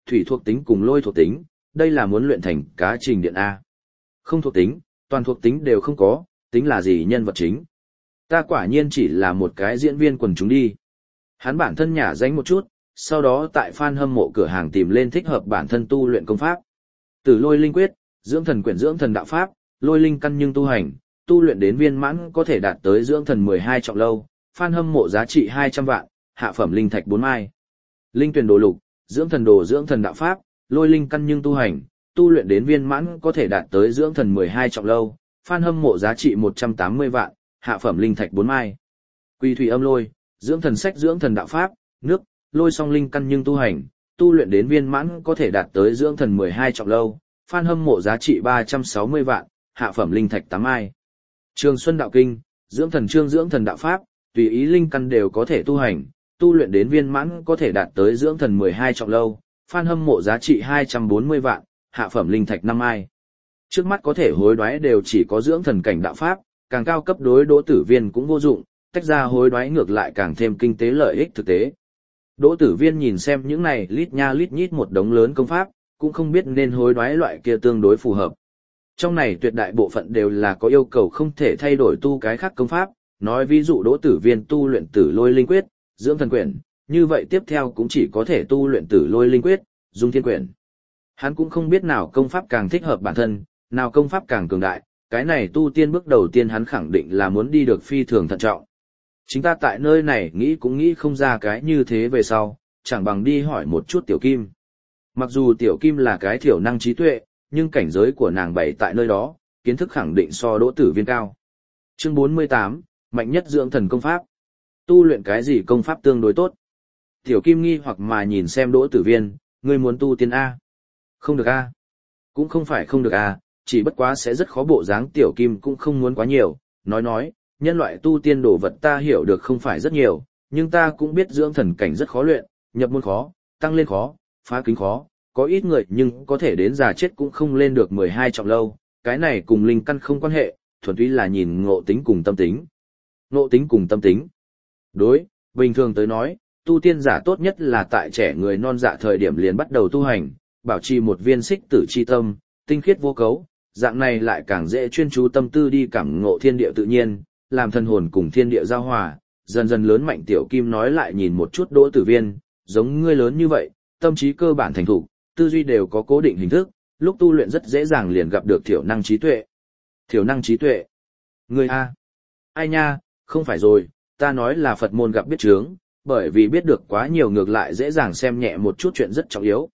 thủy thuộc tính cùng lôi thuộc tính, đây là muốn luyện thành cá trình điện A. Không thuộc tính, toàn thuộc tính đều không có, tính là gì nhân vật chính. Ta quả nhiên chỉ là một cái diễn viên quần chúng đi. Hắn bản thân nhả danh một chút, sau đó tại fan hâm mộ cửa hàng tìm lên thích hợp bản thân tu luyện công pháp. Từ lôi linh quyết, dưỡng thần quyển dưỡng thần đạo pháp, lôi linh căn nhưng tu hành, tu luyện đến viên mãn có thể đạt tới dưỡng thần 12 trọng lâu, fan hâm mộ giá trị 200 vạn, hạ phẩm linh thạch 4 mai. Linh tuyển đồ lục, dưỡng thần đồ dưỡng thần đạo pháp, lôi linh căn nhưng tu hành, tu luyện đến viên mãn có thể đạt tới dưỡng thần 12 trọng lâu, fan hâm mộ giá trị 180 vạn, hạ phẩm linh thạch 4 mai. Quy thủy âm lôi, dưỡng thần sách dưỡng thần đạo pháp, nước, lôi song linh căn nhưng tu hành, tu luyện đến viên mãn có thể đạt tới dưỡng thần 12 trọng lâu, fan hâm mộ giá trị 360 vạn, hạ phẩm linh thạch 8 mai. Trường Xuân đạo kinh, dưỡng thần chương dưỡng thần đạo pháp, tùy ý linh căn đều có thể tu hành, tu luyện đến viên mãn có thể đạt tới dưỡng thần 12 trọng lâu, fan hâm mộ giá trị 240 vạn, hạ phẩm linh thạch 5 mai. Trước mắt có thể hối đoái đều chỉ có dưỡng thần cảnh đạo pháp, càng cao cấp đối Đỗ Tử Viên cũng vô dụng, tách ra hối đoái ngược lại càng thêm kinh tế lợi ích thực tế. Đỗ Tử Viên nhìn xem những này lít nha lít nhít một đống lớn công pháp, cũng không biết nên hối đoái loại kia tương đối phù hợp. Trong này tuyệt đại bộ phận đều là có yêu cầu không thể thay đổi tu cái khác công pháp, nói ví dụ Đỗ Tử Viên tu luyện Tử Lôi Linh Quyết, dưỡng thần quyển, như vậy tiếp theo cũng chỉ có thể tu luyện Tử Lôi Linh Quyết, dung thiên quyển. Hắn cũng không biết nào công pháp càng thích hợp bản thân, nào công pháp càng cường đại, cái này tu tiên bước đầu tiên hắn khẳng định là muốn đi được phi thường thận trọng. Chính ta tại nơi này nghĩ cũng nghĩ không ra cái như thế về sau, chẳng bằng đi hỏi một chút Tiểu Kim. Mặc dù Tiểu Kim là cái thiểu năng trí tuệ, nhưng cảnh giới của nàng bày tại nơi đó, kiến thức khẳng định so Đỗ Tử Viên cao. Chương 48, mạnh nhất dưỡng thần công pháp. Tu luyện cái gì công pháp tương đối tốt? Tiểu Kim nghi hoặc mà nhìn xem Đỗ Tử Viên, ngươi muốn tu tiên A? Không được A. Cũng không phải không được A, chỉ bất quá sẽ rất khó bộ dáng. Tiểu Kim cũng không muốn quá nhiều, nói, nhân loại tu tiên đồ vật ta hiểu được không phải rất nhiều, nhưng ta cũng biết dưỡng thần cảnh rất khó luyện, nhập môn khó, tăng lên khó, phá kính khó, có ít người nhưng có thể đến già chết cũng không lên được 12 trọng lâu, cái này cùng linh căn không quan hệ, thuần túy là nhìn ngộ tính cùng tâm tính. Ngộ tính cùng tâm tính. Đối, bình thường tới nói, tu tiên giả tốt nhất là tại trẻ người non dạ thời điểm liền bắt đầu tu hành, bảo trì một viên xích tử chi tâm, tinh khiết vô cấu, dạng này lại càng dễ chuyên chú tâm tư đi cảm ngộ thiên địa tự nhiên, làm thần hồn cùng thiên địa giao hòa, dần dần lớn mạnh. Tiểu Kim nói lại nhìn một chút Đỗ Tử Viên, giống ngươi lớn như vậy, tâm trí cơ bản thành thục, tư duy đều có cố định hình thức, lúc tu luyện rất dễ dàng liền gặp được thiểu năng trí tuệ. Thiểu năng trí tuệ? Ngươi a? Ai nha, không phải rồi, ta nói là Phật môn gặp biết chướng, bởi vì biết được quá nhiều ngược lại dễ dàng xem nhẹ một chút chuyện rất trọng yếu.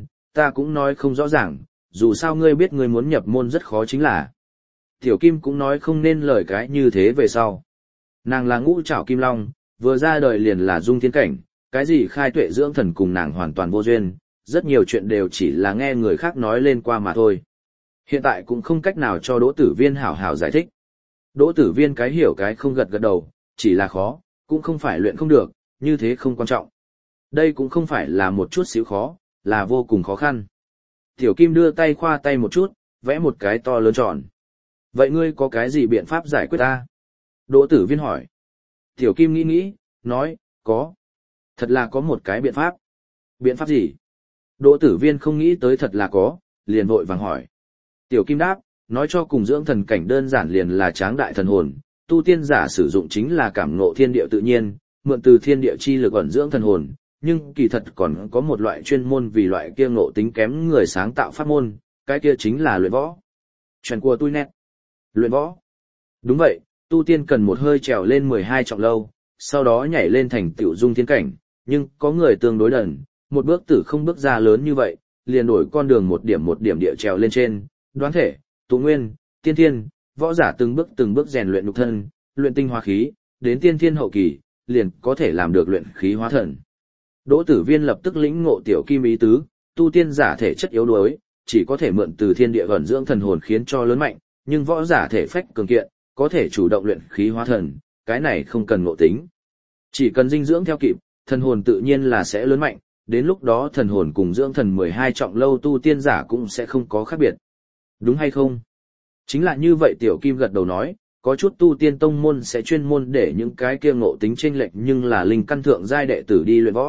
Ta cũng nói không rõ ràng, dù sao ngươi biết ngươi muốn nhập môn rất khó chính là. Tiểu Kim cũng nói không nên lời cái như thế về sau. Nàng là ngũ trảo kim long, vừa ra đời liền là dung thiên cảnh, cái gì khai tuệ dưỡng thần cùng nàng hoàn toàn vô duyên, rất nhiều chuyện đều chỉ là nghe người khác nói lên qua mà thôi. Hiện tại cũng không cách nào cho Đỗ Tử Viên hảo hảo giải thích. Đỗ Tử Viên cái hiểu cái không gật gật đầu, chỉ là khó, cũng không phải luyện không được, như thế không quan trọng. Đây cũng không phải là một chút xíu khó, là vô cùng khó khăn. Tiểu Kim đưa tay khoa tay một chút, vẽ một cái to lớn tròn. Vậy ngươi có cái gì biện pháp giải quyết ta? Đỗ Tử Viên hỏi. Tiểu Kim nghĩ, nói, có. Thật là có một cái biện pháp. Biện pháp gì? Đỗ Tử Viên không nghĩ tới thật là có, liền vội vàng hỏi. Tiểu Kim đáp, nói cho cùng dưỡng thần cảnh đơn giản liền là tráng đại thần hồn, tu tiên giả sử dụng chính là cảm ngộ thiên địa tự nhiên, mượn từ thiên địa chi lực ẩn dưỡng thần hồn, nhưng kỳ thật còn có một loại chuyên môn vì loại kia ngộ tính kém người sáng tạo pháp môn, cái kia chính là luyện võ. Chuyện của tôi nét. Luyện võ. Đúng vậy, tu tiên cần một hơi trèo lên 12 trọng lâu, sau đó nhảy lên thành tiểu dung thiên cảnh, nhưng có người tương đối đần, một bước tử không bước ra lớn như vậy, liền đổi con đường một điểm địa trèo lên trên, đoán thể, tụ nguyên, tiên thiên, võ giả từng bước rèn luyện nhục thân, luyện tinh hóa khí, đến tiên thiên hậu kỳ, liền có thể làm được luyện khí hóa thần. Đỗ Tử Viên lập tức lĩnh ngộ Tiểu Kim ý tứ, tu tiên giả thể chất yếu đuối, chỉ có thể mượn từ thiên địa ẩn dưỡng thần hồn khiến cho lớn mạnh, nhưng võ giả thể phách cường kiện, có thể chủ động luyện khí hóa thần, cái này không cần ngộ tính. Chỉ cần dinh dưỡng theo kịp, thần hồn tự nhiên là sẽ lớn mạnh, đến lúc đó thần hồn cùng dưỡng thần 12 trọng lâu tu tiên giả cũng sẽ không có khác biệt. Đúng hay không? Chính là như vậy. Tiểu Kim gật đầu nói, có chút tu tiên tông môn sẽ chuyên môn để những cái kia ngộ tính chênh lệch nhưng là linh căn thượng giai đệ tử đi luyện võ,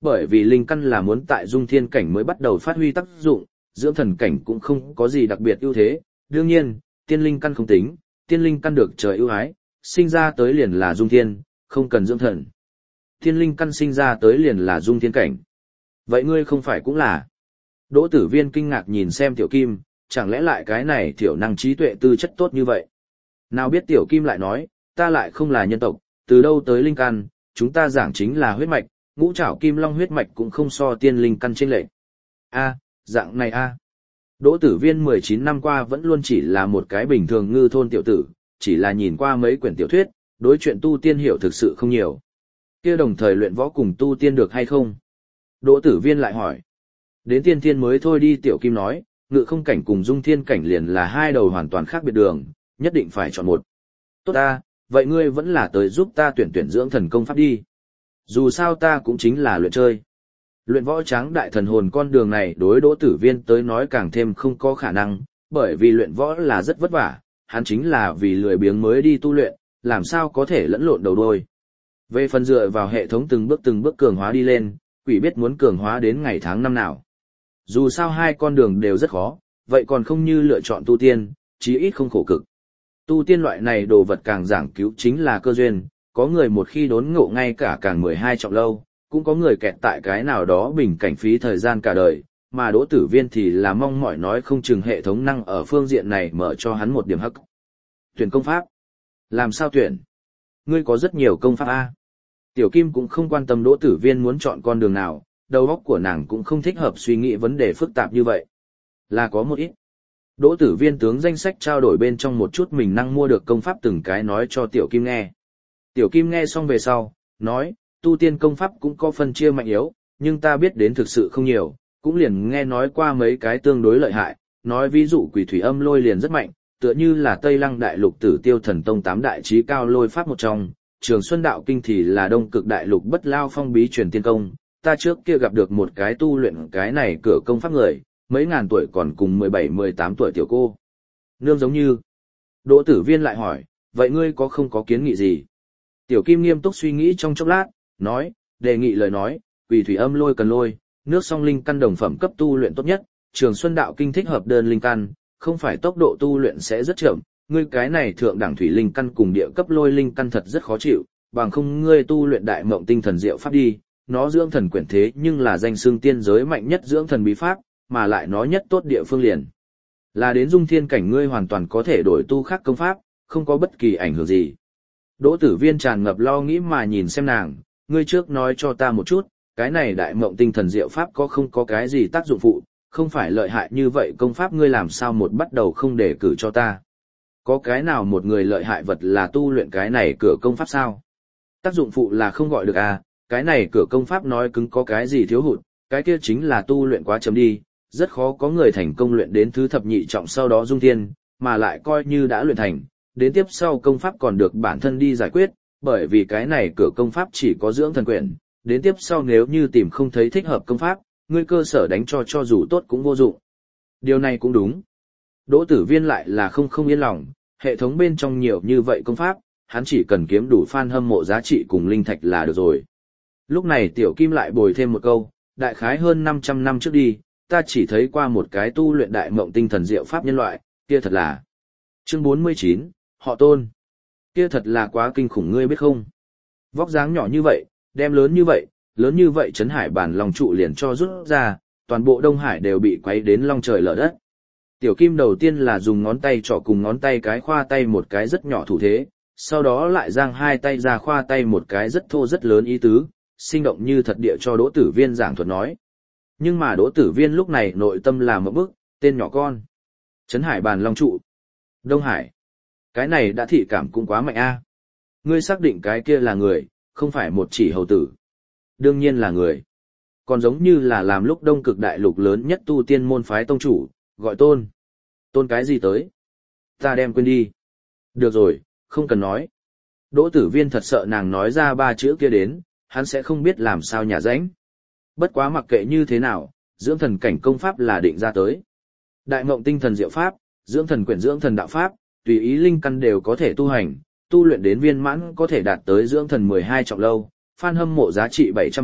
bởi vì linh căn là muốn tại dung thiên cảnh mới bắt đầu phát huy tác dụng, dưỡng thần cảnh cũng không có gì đặc biệt ưu thế. Đương nhiên, tiên linh căn không tính, tiên linh căn được trời ưu ái, sinh ra tới liền là dung thiên, không cần dưỡng thần. Tiên linh căn sinh ra tới liền là dung thiên cảnh. Vậy ngươi không phải cũng là? Đỗ Tử Viên kinh ngạc nhìn xem Tiểu Kim, chẳng lẽ lại cái này thiểu năng trí tuệ tư chất tốt như vậy? Nào biết Tiểu Kim lại nói, ta lại không là nhân tộc, từ đâu tới linh căn, chúng ta giảng chính là huyết mạch, ngũ trảo kim long huyết mạch cũng không so tiên linh căn chênh lệch. A, dạng này a. Đỗ Tử Viên 19 năm qua vẫn luôn chỉ là một cái bình thường ngư thôn tiểu tử, chỉ là nhìn qua mấy quyển tiểu thuyết, đối chuyện tu tiên hiểu thực sự không nhiều. Kia đồng thời luyện võ cùng tu tiên được hay không? Đỗ Tử Viên lại hỏi. Đến tiên thiên mới thôi đi, Tiểu Kim nói, ngự không cảnh cùng dung thiên cảnh liền là hai đầu hoàn toàn khác biệt đường, nhất định phải chọn một. Tốt ta, vậy ngươi vẫn là tới giúp ta tuyển dưỡng thần công pháp đi. Dù sao ta cũng chính là luyện chơi. Luyện võ tráng đại thần hồn con đường này đối Đỗ Tử Viên tới nói càng thêm không có khả năng, bởi vì luyện võ là rất vất vả, hắn chính là vì lười biếng mới đi tu luyện, làm sao có thể lẫn lộn đầu đuôi. Về phần dựa vào hệ thống từng bước cường hóa đi lên, quỷ biết muốn cường hóa đến ngày tháng năm nào. Dù sao hai con đường đều rất khó, vậy còn không như lựa chọn tu tiên, chí ít không khổ cực. Tu tiên loại này đồ vật càng giảng cứu chính là cơ duyên, có người một khi đốn ngộ ngay cả càng 12 trọng lâu, cũng có người kẹt tại cái nào đó bình cảnh phí thời gian cả đời, mà Đỗ Tử Viên thì là mong mỏi nói không chừng hệ thống năng ở phương diện này mở cho hắn một điểm hắc. Tuyển công pháp. Làm sao tuyển? Ngươi có rất nhiều công pháp A. Tiểu Kim cũng không quan tâm Đỗ Tử Viên muốn chọn con đường nào, đầu óc của nàng cũng không thích hợp suy nghĩ vấn đề phức tạp như vậy. Là có một ít. Đỗ Tử Viên tướng danh sách trao đổi bên trong một chút mình năng mua được công pháp từng cái nói cho Tiểu Kim nghe. Tiểu Kim nghe xong về sau, nói, tu tiên công pháp cũng có phân chia mạnh yếu, nhưng ta biết đến thực sự không nhiều, cũng liền nghe nói qua mấy cái tương đối lợi hại, nói ví dụ Quỷ Thủy Âm Lôi liền rất mạnh, tựa như là Tây Lăng Đại Lục Tử Tiêu Thần Tông 8 đại chí cao lôi pháp một trong, Trường Xuân Đạo Kinh thì là Đông Cực Đại Lục Bất Lao Phong bí truyền tiên công. Ta trước kia gặp được một cái tu luyện cái này cửa công pháp người, mấy ngàn tuổi còn cùng 17-18 tuổi tiểu cô. Nương giống như. Đỗ Tử Viên lại hỏi, vậy ngươi có không có kiến nghị gì? Tiểu Kim nghiêm túc suy nghĩ trong chốc lát, nói, đề nghị lời nói, Quỷ Thủy Âm Lôi cần lôi, nước song linh căn đồng phẩm cấp tu luyện tốt nhất, Trường Xuân Đạo Kinh thích hợp đơn linh căn, không phải tốc độ tu luyện sẽ rất chậm, ngươi cái này thượng đẳng thủy linh căn cùng địa cấp lôi linh căn thật rất khó chịu, bằng không ngươi tu luyện đại mộng tinh thần diệu pháp đi, nó dưỡng thần quyển thế nhưng là danh xưng tiên giới mạnh nhất dưỡng thần bí pháp, mà lại nó nhất tốt địa phương liền. Là đến dung thiên cảnh ngươi hoàn toàn có thể đổi tu khác công pháp, không có bất kỳ ảnh hưởng gì. Đỗ Tử Viên tràn ngập lo nghĩ mà nhìn xem nàng, ngươi trước nói cho ta một chút, cái này đại mộng tinh thần diệu pháp có không có cái gì tác dụng phụ, không phải lợi hại như vậy công pháp ngươi làm sao một bắt đầu không đề cử cho ta. Có cái nào một người lợi hại vật là tu luyện cái này cửa công pháp sao? Tác dụng phụ là không gọi được à, cái này cửa công pháp nói cứng có cái gì thiếu hụt, cái kia chính là tu luyện quá chấm đi, rất khó có người thành công luyện đến thứ thập nhị trọng sau đó dung thiên, mà lại coi như đã luyện thành, đến tiếp sau công pháp còn được bản thân đi giải quyết, bởi vì cái này cửa công pháp chỉ có dưỡng thần quyển, đến tiếp sau nếu như tìm không thấy thích hợp công pháp, ngươi cơ sở đánh cho dù tốt cũng vô dụng. Điều này cũng đúng. Đỗ Tử Viên lại là không yên lòng, hệ thống bên trong nhiều như vậy công pháp, hắn chỉ cần kiếm đủ fan hâm mộ giá trị cùng linh thạch là được rồi. Lúc này Tiểu Kim lại bồi thêm một câu, đại khái hơn 500 năm trước đi, ta chỉ thấy qua một cái tu luyện đại mộng tinh thần diệu pháp nhân loại, kia thật là. Chương 49, họ Tôn. Kia thật là quá kinh khủng ngươi biết không? Vóc dáng nhỏ như vậy, đem lớn như vậy Trấn Hải bản lòng trụ liền cho rút ra, toàn bộ Đông Hải đều bị quấy đến long trời lở đất. Tiểu Kim đầu tiên là dùng ngón tay trỏ cùng ngón tay cái khoa tay một cái rất nhỏ thủ thế, sau đó lại giang hai tay ra khoa tay một cái rất thô rất lớn ý tứ, sinh động như thật địa cho Đỗ Tử Viên giảng thuật nói. Nhưng mà Đỗ Tử Viên lúc này nội tâm là một bức, tên nhỏ con. Trấn Hải bàn long trụ. Đông Hải. Cái này đã thị cảm cũng quá mạnh a. Ngươi xác định cái kia là người, không phải một chỉ hầu tử. Đương nhiên là người. Còn giống như là làm lúc Đông Cực Đại Lục lớn nhất tu tiên môn phái tông chủ, gọi Tôn. Tôn cái gì tới? Ta đem quên đi. Được rồi, không cần nói. Đỗ Tử Viên thật sợ nàng nói ra ba chữ kia đến, hắn sẽ không biết làm sao nhả rãnh. Bất quá mặc kệ như thế nào, dưỡng thần cảnh công pháp là định ra tới. Đại mộng tinh thần diệu pháp, dưỡng thần quyển dưỡng thần đạo pháp, tùy ý linh căn đều có thể tu hành, tu luyện đến viên mãn có thể đạt tới dưỡng thần 12 trọng lâu, fan hâm mộ giá trị 700 vạn,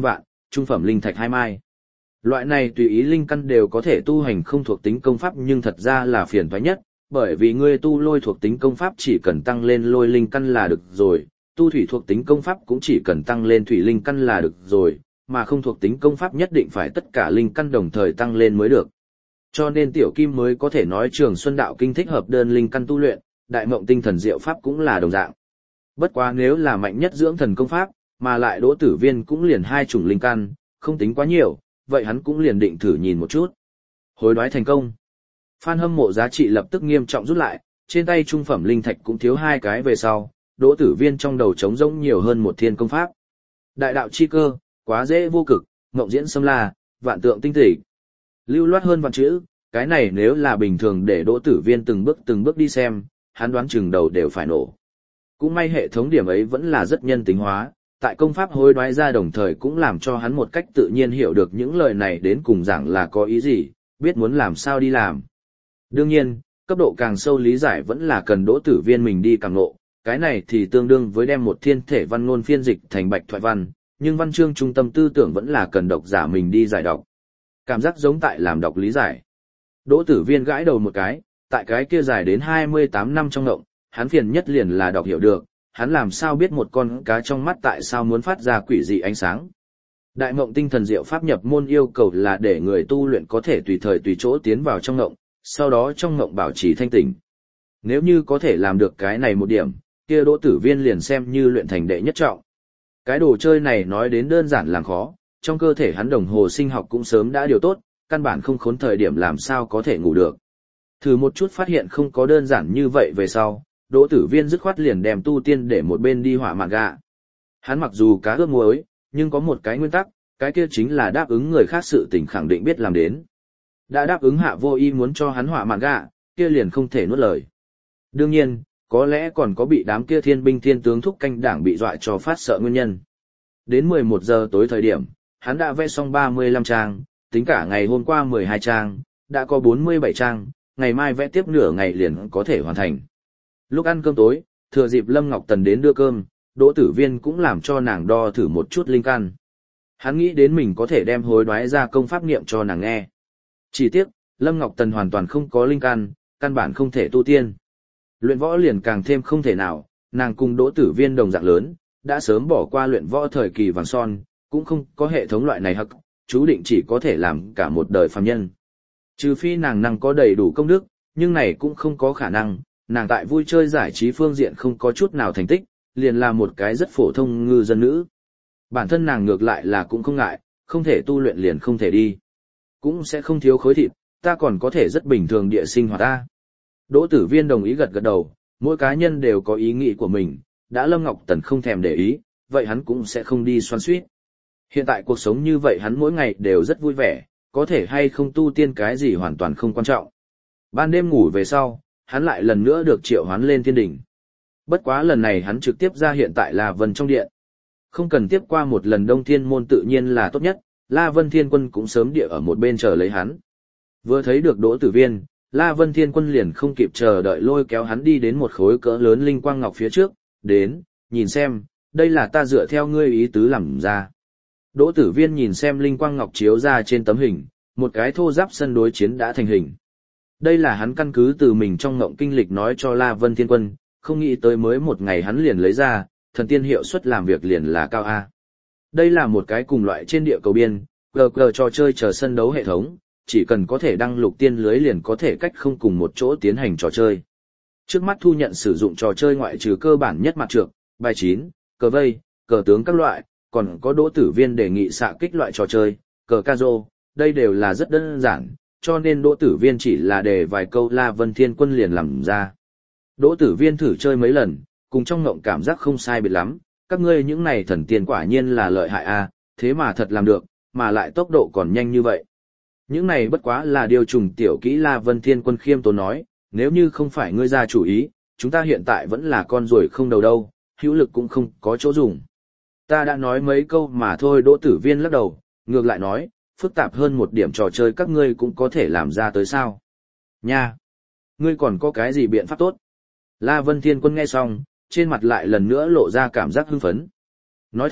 trung phẩm linh thạch 2 mai. Loại này tùy ý linh căn đều có thể tu hành không thuộc tính công pháp nhưng thật ra là phiền toái nhất, bởi vì ngươi tu lôi thuộc tính công pháp chỉ cần tăng lên lôi linh căn là được rồi, tu thủy thuộc tính công pháp cũng chỉ cần tăng lên thủy linh căn là được rồi, mà không thuộc tính công pháp nhất định phải tất cả linh căn đồng thời tăng lên mới được. Cho nên Tiểu Kim mới có thể nói Trường Xuân Đạo Kinh thích hợp đơn linh căn tu luyện, Đại Mộng Tinh Thần Diệu Pháp cũng là đồng dạng. Bất quá nếu là mạnh nhất dưỡng thần công pháp, mà lại Đỗ Tử Viên cũng liền 2 chủng linh căn, không tính quá nhiều, vậy hắn cũng liền định thử nhìn một chút. Hối đoái thành công. Phan hâm mộ giá trị lập tức nghiêm trọng rút lại, trên tay trung phẩm linh thạch cũng thiếu 2 cái về sau, Đỗ Tử Viên trong đầu trống rỗng nhiều hơn một thiên công pháp. Đại đạo chi cơ, quá dễ vô cực, ngộng diễn xâm la, vạn tượng tinh tỉ. Lưu loát hơn vạn chữ, cái này nếu là bình thường để Đỗ Tử Viên từng bước đi xem, hắn đoán chừng đầu đều phải nổ. Cũng may hệ thống điểm ấy vẫn là rất nhân tính hóa, tại công pháp hối đoái ra đồng thời cũng làm cho hắn một cách tự nhiên hiểu được những lời này đến cùng giảng là có ý gì, biết muốn làm sao đi làm. Đương nhiên, cấp độ càng sâu lý giải vẫn là cần Đỗ Tử Viên mình đi càng ngộ, cái này thì tương đương với đem một thiên thể văn ngôn phiên dịch thành bạch thoại văn, nhưng văn chương trung tâm tư tưởng vẫn là cần độc giả mình đi giải đọc. Cảm giác giống tại làm đọc lý giải. Đỗ Tử Viên gãi đầu một cái, tại cái kia dài đến 28 năm trong ngộng, hắn phiền nhất liền là đọc hiểu được, hắn làm sao biết một con cá trong mắt tại sao muốn phát ra quỷ dị ánh sáng. Đại Mộng Tinh Thần Diệu Pháp nhập môn yêu cầu là để người tu luyện có thể tùy thời tùy chỗ tiến vào trong ngộng, sau đó trong ngộng bảo trì thanh tỉnh. Nếu như có thể làm được cái này một điểm, kia Đỗ Tử Viên liền xem như luyện thành đệ nhất trọng. Cái đồ chơi này nói đến đơn giản làm khó, trong cơ thể hắn đồng hồ sinh học cũng sớm đã điều tốt, căn bản không khốn thời điểm làm sao có thể ngủ được. Thử một chút phát hiện không có đơn giản như vậy về sau, Đỗ Tử Viên dứt khoát liền đem tu tiên để một bên đi hỏa mạn gạ. Hắn mặc dù cá ướp muối, nhưng có một cái nguyên tắc, cái kia chính là đáp ứng người khác sự tình khẳng định biết làm đến. Đã đáp ứng Hạ Vô Y muốn cho hắn hỏa mạn gạ, kia liền không thể nuốt lời. Đương nhiên, có lẽ còn có bị đám kia thiên binh thiên tướng thúc canh đảng bị dọa cho phát sợ nguyên nhân. Đến 11 giờ tối thời điểm, hắn đã vẽ xong 35 trang, tính cả ngày hôm qua 12 trang, đã có 47 trang, ngày mai vẽ tiếp nửa ngày liền có thể hoàn thành. Lúc ăn cơm tối, thừa dịp Lâm Ngọc Tần đến đưa cơm, Đỗ Tử Viên cũng làm cho nàng đo thử một chút linh căn. Hắn nghĩ đến mình có thể đem hối đoái ra công pháp niệm cho nàng nghe. Chỉ tiếc, Lâm Ngọc Tần hoàn toàn không có linh căn, căn bản không thể tu tiên. Luyện võ liền càng thêm không thể nào, nàng cùng Đỗ Tử Viên đồng dạng lớn, đã sớm bỏ qua luyện võ thời kỳ vàng son, cũng không có hệ thống loại này hắc, chú định chỉ có thể làm cả một đời phàm nhân. Trừ phi nàng năng có đầy đủ công đức, nhưng này cũng không có khả năng, nàng tại vui chơi giải trí phương diện không có chút nào thành tích, liền là một cái rất phổ thông ngư dân nữ. Bản thân nàng ngược lại là cũng không ngại, không thể tu luyện liền không thể đi. Cũng sẽ không thiếu khối thịt, ta còn có thể rất bình thường địa sinh hoạt ta. Đỗ Tử Viên đồng ý gật gật đầu, mỗi cá nhân đều có ý nghĩ của mình, đã Lâm Ngọc Tần không thèm để ý, vậy hắn cũng sẽ không đi xoắn xuýt. Hiện tại cuộc sống như vậy hắn mỗi ngày đều rất vui vẻ, có thể hay không tu tiên cái gì hoàn toàn không quan trọng. Ban đêm ngủ về sau, hắn lại lần nữa được triệu hoán lên thiên đỉnh. Bất quá lần này hắn trực tiếp ra hiện tại La Vân trong điện. Không cần tiếp qua một lần Đông Thiên môn tự nhiên là tốt nhất, La Vân Thiên Quân cũng sớm địa ở một bên chờ lấy hắn. Vừa thấy được Đỗ Tử Viên, La Vân Thiên Quân liền không kịp chờ đợi lôi kéo hắn đi đến một khối cỡ lớn linh quang ngọc phía trước, đến, nhìn xem, đây là ta dựa theo ngươi ý tứ làm ra. Đỗ Tử Viên nhìn xem linh quang ngọc chiếu ra trên tấm hình, một cái thô giáp sân đối chiến đã thành hình. Đây là hắn căn cứ từ mình trong ngộng kinh lịch nói cho La Vân Thiên Quân, không nghĩ tới mới một ngày hắn liền lấy ra, thần tiên hiệu suất làm việc liền là cao A. Đây là một cái cùng loại trên địa cầu biên, GG trò chơi chờ sân đấu hệ thống, chỉ cần có thể đăng lục tiên lưới liền có thể cách không cùng một chỗ tiến hành trò chơi. Trước mắt thu nhận sử dụng trò chơi ngoại trừ cơ bản nhất mặt trược, bài chín, cờ vây, cờ tướng các loại, còn có Đỗ Tử Viên đề nghị xạ kích loại trò chơi, cờ ca rô, đây đều là rất đơn giản, cho nên Đỗ Tử Viên chỉ là đề vài câu La Vân Thiên Quân liền làm ra. Đỗ Tử Viên thử chơi mấy lần, cùng trong ngộng cảm giác không sai biệt lắm, các ngươi những này thần tiên quả nhiên là lợi hại a, thế mà thật làm được, mà lại tốc độ còn nhanh như vậy. Những này bất quá là điều trùng tiểu kỹ La Vân Thiên Quân khiêm tốn nói, nếu như không phải ngươi ra chủ ý, chúng ta hiện tại vẫn là con ruồi không đầu đâu, hữu lực cũng không có chỗ dùng. Ta đã nói mấy câu mà thôi. Đỗ Tử Viên lắc đầu, ngược lại nói, phức tạp hơn một điểm trò chơi các ngươi cũng có thể làm ra tới sao. Nha! Ngươi còn có cái gì biện pháp tốt? La Vân Thiên Quân nghe xong, trên mặt lại lần nữa lộ ra cảm giác hưng phấn. Nói thật,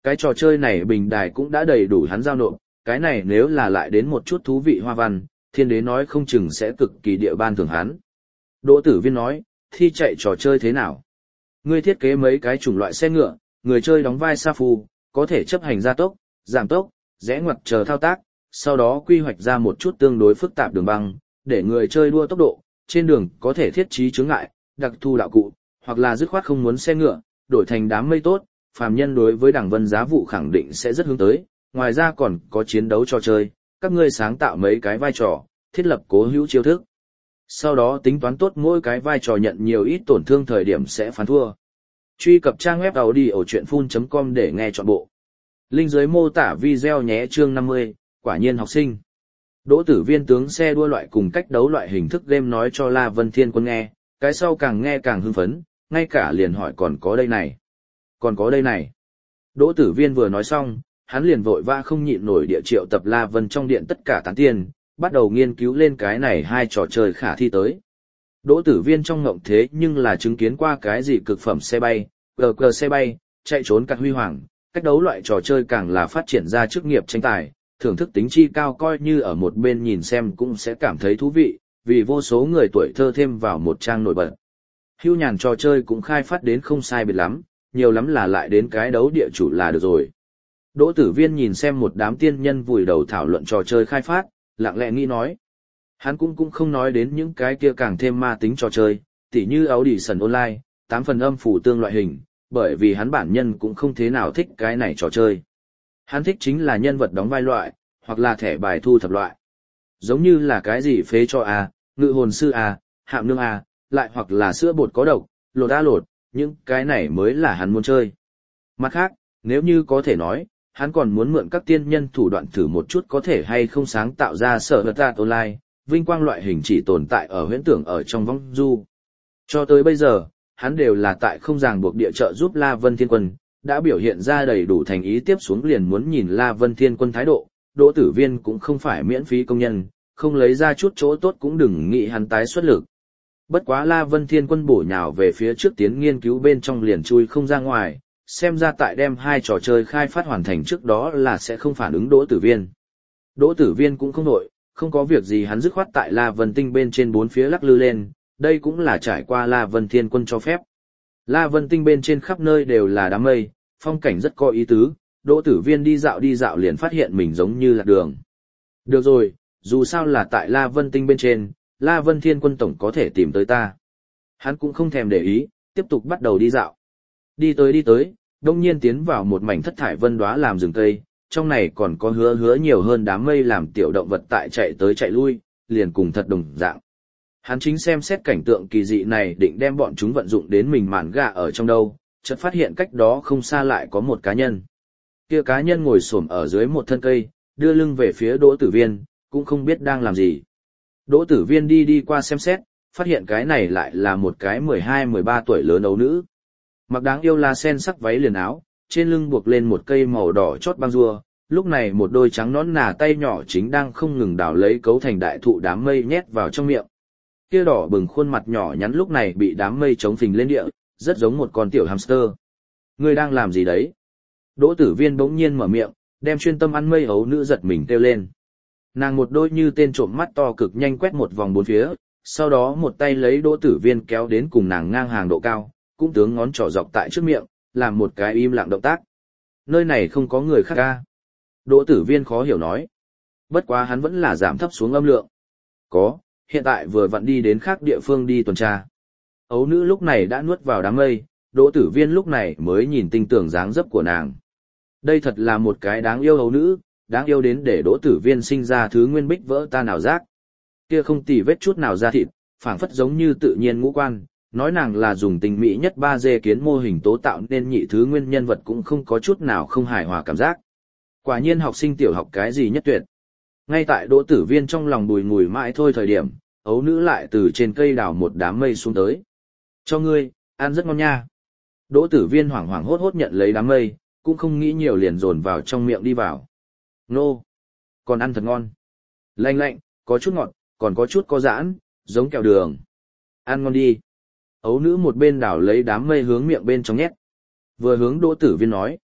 Cái trò chơi này bình đài cũng đã đầy đủ hắn giao nộp, cái này nếu là lại đến một chút thú vị hoa văn, thiên đế nói không chừng sẽ cực kỳ địa ban thưởng hắn. Đỗ Tử Viên nói, thi chạy trò chơi thế nào? Ngươi thiết kế mấy cái chủng loại xe ngựa, người chơi đóng vai sa phu, có thể chấp hành gia tốc, giảm tốc, rẽ ngoặt chờ thao tác, sau đó quy hoạch ra một chút tương đối phức tạp đường băng, để người chơi đua tốc độ, trên đường có thể thiết trí chướng ngại, đặc thu đạo cụ, hoặc là dứt khoát không muốn xe ngựa, đổi thành đám mây tốt, phàm nhân đối với đẳng vân giá vụ khẳng định sẽ rất hướng tới, ngoài ra còn có chiến đấu trò chơi, các ngươi sáng tạo mấy cái vai trò, thiết lập cố hữu chiêu thức. Sau đó tính toán tốt mỗi cái vai trò nhận nhiều ít tổn thương thời điểm sẽ phán thua. Truy cập trang web audiochuyenphun.com để nghe trọn bộ. Link dưới mô tả video nhé. Chương 50, quả nhiên học sinh. Đỗ Tử Viên tướng xe đua loại cùng cách đấu loại hình thức game nói cho La Vân Thiên Quân nghe, cái sau càng nghe càng hưng phấn, ngay cả liền hỏi còn có đây này. Còn có đây này. Đỗ Tử Viên vừa nói xong, hắn liền vội vã không nhịn nổi địa triệu tập La Vân trong điện tất cả tán tiền, bắt đầu nghiên cứu lên cái này hai trò chơi khả thi tới. Đỗ Tử Viên trong ngộng thế nhưng là chứng kiến qua cái gì cực phẩm xe bay, GG xe bay, chạy trốn cắt huy hoàng, cách đấu loại trò chơi càng là phát triển ra chức nghiệp tranh tài, thưởng thức tính chi cao coi như ở một bên nhìn xem cũng sẽ cảm thấy thú vị, vì vô số người tuổi thơ thêm vào một trang nổi bật. Hưu nhàn trò chơi cũng khai phát đến không sai biệt lắm, nhiều lắm là lại đến cái đấu địa chủ là được rồi. Đỗ Tử Viên nhìn xem một đám tiên nhân vùi đầu thảo luận trò chơi khai phát, lặng lẽ nghĩ nói. Hắn cũng không nói đến những cái kia càng thêm ma tính trò chơi, tỉ như Audition Online, 8 phần âm phủ tương loại hình, bởi vì hắn bản nhân cũng không thế nào thích cái này trò chơi. Hắn thích chính là nhân vật đóng vai loại, hoặc là thẻ bài thu thập loại. Giống như là cái gì phế cho A, ngự hồn sư A, hạm nương A, lại hoặc là sữa bột có độc, lột A lột, những cái này mới là hắn muốn chơi. Mặt khác, nếu như có thể nói, hắn còn muốn mượn các tiên nhân thủ đoạn thử một chút có thể hay không sáng tạo ra sở vật tạt online, vinh quang loại hình chỉ tồn tại ở huyễn tưởng ở trong vong du. Cho tới bây giờ, hắn đều là tại không ràng buộc địa trợ giúp La Vân Thiên Quân, đã biểu hiện ra đầy đủ thành ý tiếp xuống liền muốn nhìn La Vân Thiên Quân thái độ, Đỗ Tử Viên cũng không phải miễn phí công nhân, không lấy ra chút chỗ tốt cũng đừng nghĩ hắn tái xuất lực. Bất quá La Vân Thiên Quân bổ nhào về phía trước tiến nghiên cứu bên trong liền chui không ra ngoài, xem ra tại đem hai trò chơi khai phát hoàn thành trước đó là sẽ không phản ứng Đỗ Tử Viên. Đỗ Tử Viên cũng không nổi, không có việc gì hắn dứt khoát tại La Vân Tinh bên trên bốn phía lắc lư lên, đây cũng là trải qua La Vân Thiên Quân cho phép. La Vân Tinh bên trên khắp nơi đều là đám mây, phong cảnh rất có ý tứ, Đỗ Tử Viên đi dạo liền phát hiện mình giống như lạc đường. Được rồi, dù sao là tại La Vân Tinh bên trên, La Vân Thiên Quân tổng có thể tìm tới ta. Hắn cũng không thèm để ý, tiếp tục bắt đầu đi dạo. Đi tới, đông nhiên tiến vào một mảnh thất thải vân đóa làm rừng cây, trong này còn có hứa nhiều hơn đám mây làm tiểu động vật tại chạy tới chạy lui, liền cùng thật đồng dạng. Hắn chính xem xét cảnh tượng kỳ dị này định đem bọn chúng vận dụng đến mình màn gà ở trong đâu, chợt phát hiện cách đó không xa lại có một cá nhân. Kia cá nhân ngồi xổm ở dưới một thân cây, đưa lưng về phía Đỗ Tử Viên, cũng không biết đang làm gì. Đỗ Tử Viên đi qua xem xét, phát hiện cái này lại là một cái 12-13 tuổi lớn ấu nữ. Mặc đáng yêu là sen sắc váy liền áo, trên lưng buộc lên một cây màu đỏ chót băng rua, lúc này một đôi trắng nõn nà tay nhỏ chính đang không ngừng đào lấy cấu thành đại thụ đám mây nhét vào trong miệng. Kia đỏ bừng khuôn mặt nhỏ nhắn lúc này bị đám mây chống phình lên địa, rất giống một con tiểu hamster. Ngươi đang làm gì đấy? Đỗ Tử Viên bỗng nhiên mở miệng, đem chuyên tâm ăn mây ấu nữ giật mình kêu lên. Nàng một đôi như tên trộm mắt to cực nhanh quét một vòng bốn phía, sau đó một tay lấy Đỗ Tử Viên kéo đến cùng nàng ngang hàng độ cao, cũng tướng ngón trỏ dọc tại trước miệng, làm một cái im lặng động tác. Nơi này không có người khác ca. Đỗ Tử Viên khó hiểu nói. Bất quá hắn vẫn là giảm thấp xuống âm lượng. Có, hiện tại vừa vặn đi đến khác địa phương đi tuần tra. Ấu nữ lúc này đã nuốt vào đám mây, Đỗ Tử Viên lúc này mới nhìn tinh tưởng dáng dấp của nàng. Đây thật là một cái đáng yêu ấu nữ, đáng yêu đến để Đỗ Tử Viên sinh ra thứ nguyên bích vỡ ta nào giác. Kia không tì vết chút nào da thịt, phảng phất giống như tự nhiên ngũ quan, nói nàng là dùng tinh mỹ nhất 3D kiến mô hình tố tạo nên nhị thứ nguyên nhân vật cũng không có chút nào không hài hòa cảm giác. Quả nhiên học sinh tiểu học cái gì nhất tuyệt. Ngay tại Đỗ Tử Viên trong lòng bùi ngùi mãi thôi thời điểm, ấu nữ lại từ trên cây đào một đám mây xuống tới. Cho ngươi, ăn rất ngon nha. Đỗ Tử Viên hoảng hoảng hốt hốt nhận lấy đám mây, cũng không nghĩ nhiều liền dồn vào trong miệng đi vào. Nô! Còn ăn thật ngon. Lạnh lạnh, có chút ngọt, còn có chút có giãn, giống kẹo đường. Ăn ngon đi. Ấu nữ một bên đảo lấy đám mây hướng miệng bên trong nhét. Vừa hướng Đỗ Tử Viên nói.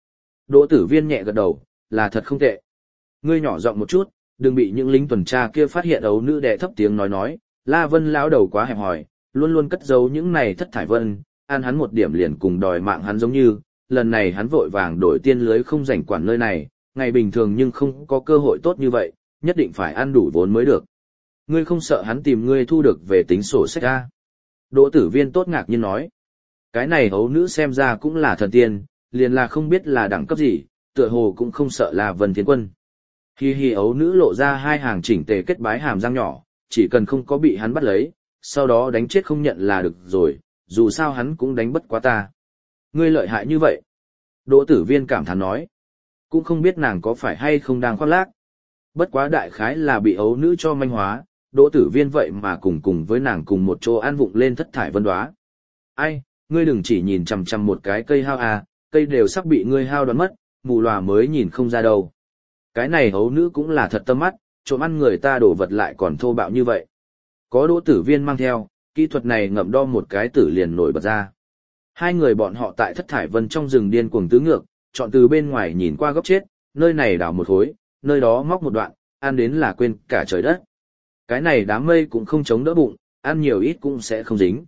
Đỗ Tử Viên nhẹ gật đầu, là thật không tệ. Ngươi nhỏ giọng một chút, đừng bị những lính tuần tra kia phát hiện ấu nữ đè thấp tiếng nói, La Vân lão đầu quá hẹp hòi, luôn luôn cất giấu những này thất thải vân, ăn hắn một điểm liền cùng đòi mạng hắn giống như, lần này hắn vội vàng đổi tiên lưới không rảnh quản nơi này, ngày bình thường nhưng không có cơ hội tốt như vậy, nhất định phải ăn đủ vốn mới được. Ngươi không sợ hắn tìm ngươi thu được về tính sổ sách a? Đỗ Tử Viên tốt ngạc nhiên nói. Cái này ấu nữ xem ra cũng là thần tiên, liền là không biết là đẳng cấp gì, tựa hồ cũng không sợ là Vân Thiên Quân. Hi hi, ấu nữ lộ ra hai hàng chỉnh tề kết bái hàm răng nhỏ, chỉ cần không có bị hắn bắt lấy, sau đó đánh chết không nhận là được rồi, dù sao hắn cũng đánh bất quá ta. Ngươi lợi hại như vậy. Đỗ Tử Viên cảm thán nói. Cũng không biết nàng có phải hay không đang khoác lác. Bất quá đại khái là bị ấu nữ cho manh hóa, Đỗ Tử Viên vậy mà cùng với nàng cùng một chỗ ăn vụng lên thất thải vân đóa. Ai, ngươi đừng chỉ nhìn chằm chằm một cái cây hao à, cây đều sắp bị ngươi hao đoán mất, mù lòa mới nhìn không ra đâu. Cái này ấu nữ cũng là thật tâm mắt, trộm ăn người ta đổ vật lại còn thô bạo như vậy. Có Đỗ Tử Viên mang theo, kỹ thuật này ngậm đo một cái tử liền nổi bật ra. Hai người bọn họ tại thất thải vân trong rừng điên cuồng tứ ngược, chọn từ bên ngoài nhìn qua góc chết, nơi này đào một khối, nơi đó móc một đoạn, ăn đến là quên cả trời đất. Cái này đám mây cũng không chống đỡ bụng, ăn nhiều ít cũng sẽ không dính.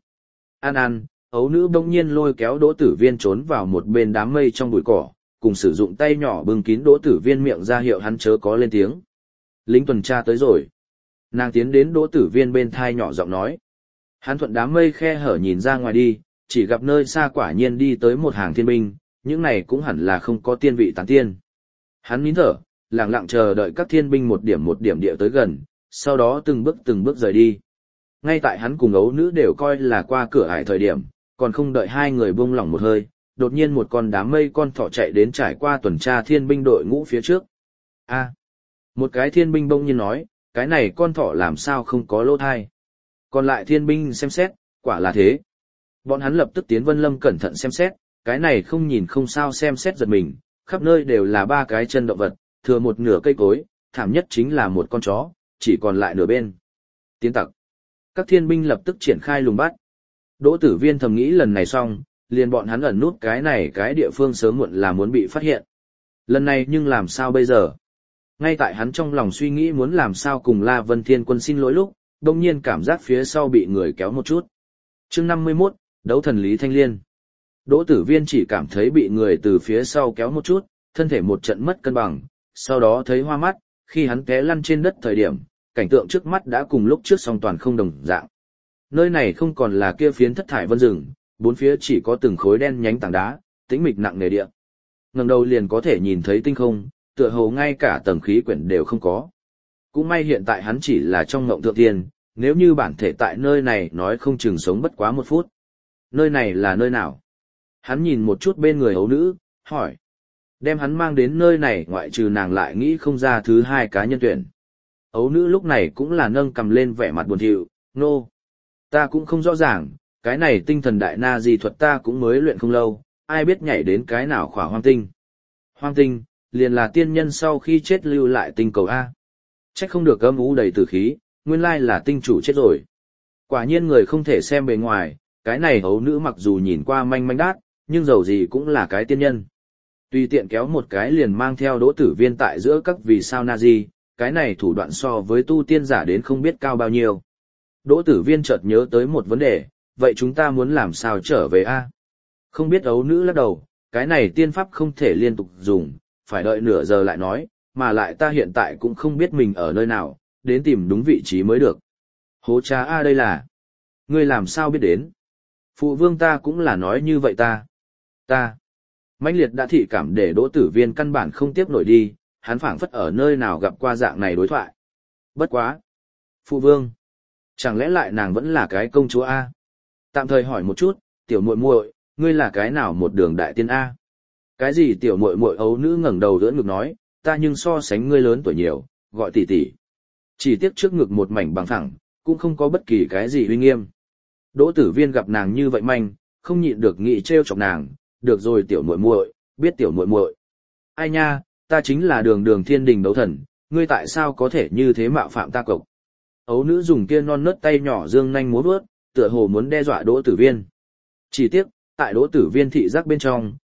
Ăn, ấu nữ bỗng nhiên lôi kéo Đỗ Tử Viên trốn vào một bên đám mây trong bụi cỏ, cùng sử dụng tay nhỏ bưng kín Đỗ Tử Viên miệng ra hiệu hắn chớ có lên tiếng. Lính tuần tra tới rồi. Nàng tiến đến Đỗ Tử Viên bên thai nhỏ giọng nói. Hắn thuận đám mây khe hở nhìn ra ngoài đi, chỉ gặp nơi xa quả nhiên đi tới một hàng thiên binh, những này cũng hẳn là không có tiên vị tán tiên. Hắn nín thở, lặng lặng chờ đợi các thiên binh một điểm địa tới gần, sau đó từng bước rời đi. Ngay tại hắn cùng ấu nữ đều coi là qua cửa ải thời điểm, còn không đợi hai người buông lỏng một hơi, đột nhiên một con đám mây con thỏ chạy đến trải qua tuần tra thiên binh đội ngũ phía trước. Một cái thiên binh bỗng nhiên nói, cái này con thỏ làm sao không có lỗ thai. Còn lại thiên binh xem xét, quả là thế. Bọn hắn lập tức tiến Vân Lâm cẩn thận xem xét, cái này không nhìn không sao xem xét giật mình, khắp nơi đều là ba cái chân động vật, thừa một nửa cây cối, thảm nhất chính là một con chó, chỉ còn lại nửa bên. Tiến tặc. Các thiên binh lập tức triển khai lùng bắt. Đỗ Tử Viên thầm nghĩ lần này xong, liền bọn hắn ẩn nút cái này cái địa phương sớm muộn là muốn bị phát hiện. Lần này nhưng làm sao bây giờ? Ngay tại hắn trong lòng suy nghĩ muốn làm sao cùng La Vân Thiên Quân xin lỗi lúc, đông nhiên cảm giác phía sau bị người kéo một chút. Chương 51, đấu thần Lý Thanh Liên. Đỗ Tử Viên chỉ cảm thấy bị người từ phía sau kéo một chút, thân thể một trận mất cân bằng, sau đó thấy hoa mắt, khi hắn té lăn trên đất thời điểm, cảnh tượng trước mắt đã cùng lúc trước song toàn không đồng dạng. Nơi này không còn là kia phiến thất thải vân rừng, bốn phía chỉ có từng khối đen nhánh tảng đá, tĩnh mịch nặng nề địa. Ngẩng đầu liền có thể nhìn thấy tinh không, tựa hồ ngay cả tầng khí quyển đều không có. Cũng may hiện tại hắn chỉ là trong ngộng thượng tiên, nếu như bản thể tại nơi này nói không chừng sống bất quá 1 phút. Nơi này là nơi nào? Hắn nhìn một chút bên người ấu nữ, hỏi. Đem hắn mang đến nơi này ngoại trừ nàng lại nghĩ không ra thứ hai cá nhân tuyển. Ấu nữ lúc này cũng là nâng cầm lên vẻ mặt buồn thiu, nô. Ta cũng không rõ ràng, cái này tinh thần đại na di thuật ta cũng mới luyện không lâu, ai biết nhảy đến cái nào khỏa hoang tinh. Hoang tinh, liền là tiên nhân sau khi chết lưu lại tinh cầu A. Trách không được âm u đầy tử khí, nguyên lai là tinh chủ chết rồi. Quả nhiên người không thể xem bề ngoài, cái này ấu nữ mặc dù nhìn qua manh manh đát, nhưng dầu gì cũng là cái tiên nhân. Tùy tiện kéo một cái liền mang theo Đỗ Tử Viên tại giữa các vì sao na di, cái này thủ đoạn so với tu tiên giả đến không biết cao bao nhiêu. Đỗ Tử Viên chợt nhớ tới một vấn đề, vậy chúng ta muốn làm sao trở về A? Không biết ấu nữ lắc đầu, cái này tiên pháp không thể liên tục dùng, phải đợi nửa giờ lại nói, mà lại ta hiện tại cũng không biết mình ở nơi nào, đến tìm đúng vị trí mới được. Hố cha A đây là, ngươi làm sao biết đến? Phụ vương ta cũng là nói như vậy ta. Mãnh liệt đã thị cảm để Đỗ Tử Viên căn bản không tiếp nổi đi, hắn phảng phất ở nơi nào gặp qua dạng này đối thoại. Bất quá. Phụ vương. Chẳng lẽ lại nàng vẫn là cái công chúa A? Tạm thời hỏi một chút, tiểu muội muội, ngươi là cái nào một đường đại tiên A? Cái gì tiểu muội muội ấu nữ ngẩng đầu đỡ ngực nói, ta nhưng so sánh ngươi lớn tuổi nhiều, gọi tỷ tỷ. Chỉ tiếc trước ngực một mảnh bằng phẳng, cũng không có bất kỳ cái gì uy nghiêm. Đỗ Tử Viên gặp nàng như vậy manh, không nhịn được nghĩ trêu chọc nàng, được rồi tiểu muội muội, biết tiểu muội muội. Ai nha, ta chính là đường thiên đình đấu thần, ngươi tại sao có thể như thế mạo phạm ta cộc? Ấu nữ dùng kia non nớt tay nhỏ dương nhanh múa vuốt, tựa hồ muốn đe dọa Đỗ Tử Viên. Chỉ tiếc, tại Đỗ Tử Viên thị giác bên trong,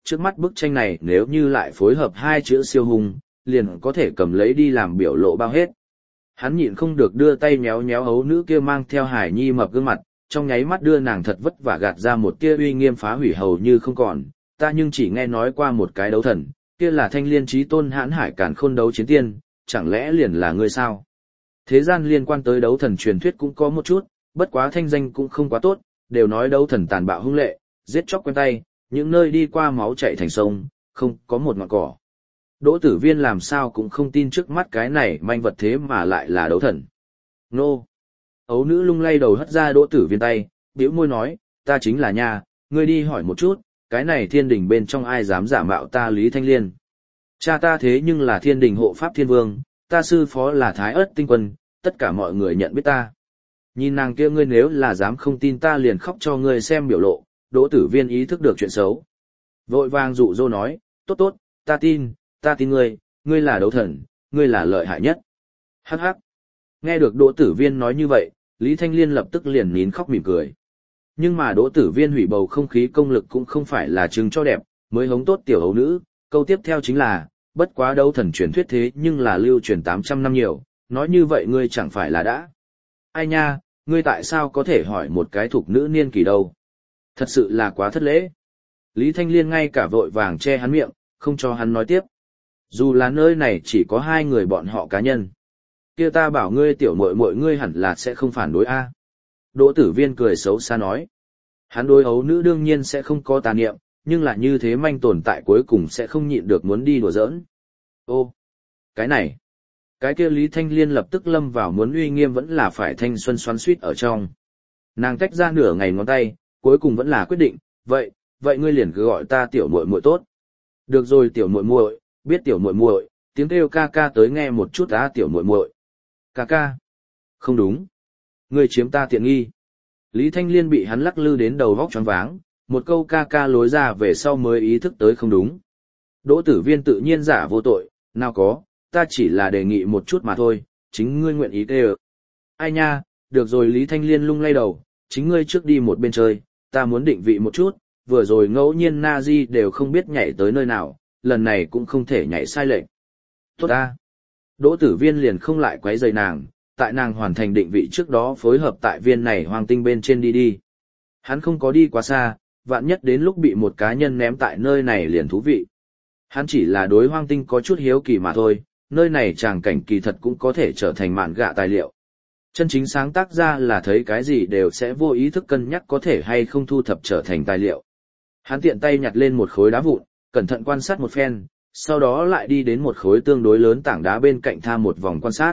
trước mắt bức tranh này nếu như lại phối hợp hai chữ siêu hùng, liền có thể cầm lấy đi làm biểu lộ bao hết. Hắn nhịn không được đưa tay méo méo ấu nữ kia mang theo hải nhi mập gương mặt, trong nháy mắt đưa nàng thật vất vả gạt ra một tia uy nghiêm phá hủy hầu như không còn. Ta nhưng chỉ nghe nói qua một cái đấu thần, kia là thanh liên chí tôn hãn hải càn khôn đấu chiến tiên, chẳng lẽ liền là ngươi sao? Thế gian liên quan tới đấu thần truyền thuyết cũng có một chút, bất quá thanh danh cũng không quá tốt, đều nói đấu thần tàn bạo hung lệ, giết chóc quen tay, những nơi đi qua máu chảy thành sông, không có một ngọn cỏ. Đỗ Tử Viên làm sao cũng không tin trước mắt cái này manh vật thế mà lại là đấu thần. Nô! Ấu nữ lung lay đầu hất ra Đỗ Tử Viên tay, bĩu môi nói, ta chính là nha, ngươi đi hỏi một chút, cái này thiên đình bên trong ai dám giả mạo ta Lý Thanh Liên. Cha ta thế nhưng là thiên đình hộ pháp thiên vương, ta sư phó là Thái Ất tinh quân, tất cả mọi người nhận biết ta. Nhìn nàng kia ngươi nếu là dám không tin ta liền khóc cho ngươi xem biểu lộ, Đỗ Tử Viên ý thức được chuyện xấu. Vội vàng dụ dỗ nói, tốt tốt, ta tin ngươi là đấu thần, ngươi là lợi hại nhất. Hắc hắc. Nghe được Đỗ Tử Viên nói như vậy, Lý Thanh Liên lập tức liền nín khóc mỉm cười. Nhưng mà Đỗ Tử Viên hủy bầu không khí công lực cũng không phải là chứng cho đẹp, mới hống tốt tiểu hấu nữ, câu tiếp theo chính là, bất quá đấu thần truyền thuyết thế nhưng là lưu truyền 800 năm nhiều, nói như vậy ngươi chẳng phải là đã. Ai nha, ngươi tại sao có thể hỏi một cái thục nữ niên kỳ đâu? Thật sự là quá thất lễ. Lý Thanh Liên ngay cả vội vàng che hắn miệng, không cho hắn nói tiếp. Dù là nơi này chỉ có hai người bọn họ cá nhân. Kia ta bảo ngươi tiểu muội muội ngươi hẳn là sẽ không phản đối a. Đỗ Tử Viên cười xấu xa nói. Hắn đối ấu nữ đương nhiên sẽ không có tà niệm, nhưng là như thế manh tồn tại cuối cùng sẽ không nhịn được muốn đi đùa giỡn. Ô, cái này. Cái kia Lý Thanh Liên lập tức lâm vào muốn uy nghiêm vẫn là phải thanh xuân xoắn suýt ở trong. Nàng tách ra nửa ngày ngón tay, cuối cùng vẫn là quyết định, vậy ngươi liền cứ gọi ta tiểu muội muội tốt. Được rồi tiểu muội muội, biết tiểu muội muội, tiếng kêu ca ca tới nghe một chút á tiểu muội muội. Ca ca. Không đúng. Ngươi chiếm ta tiện nghi. Lý Thanh Liên bị hắn lắc lư đến đầu vóc choáng váng, một câu ca ca lối ra về sau mới ý thức tới không đúng. Đỗ Tử Viên tự nhiên giả vô tội, nào có, ta chỉ là đề nghị một chút mà thôi, chính ngươi nguyện ý kêu. Ai nha, được rồi Lý Thanh Liên lung lay đầu, chính ngươi trước đi một bên chơi, ta muốn định vị một chút, vừa rồi ngẫu nhiên Nazi đều không biết nhảy tới nơi nào, lần này cũng không thể nhảy sai lệch. Tốt ta. Đỗ Tử Viên liền không lại quấy rầy nàng, tại nàng hoàn thành định vị trước đó phối hợp tại viên này hoang tinh bên trên đi. Hắn không có đi quá xa, vạn nhất đến lúc bị một cá nhân ném tại nơi này liền thú vị. Hắn chỉ là đối hoang tinh có chút hiếu kỳ mà thôi, nơi này tràng cảnh kỳ thật cũng có thể trở thành mạn gạ tài liệu. Chân chính sáng tác ra là thấy cái gì đều sẽ vô ý thức cân nhắc có thể hay không thu thập trở thành tài liệu. Hắn tiện tay nhặt lên một khối đá vụn, cẩn thận quan sát một phen, sau đó lại đi đến một khối tương đối lớn tảng đá bên cạnh tham một vòng quan sát.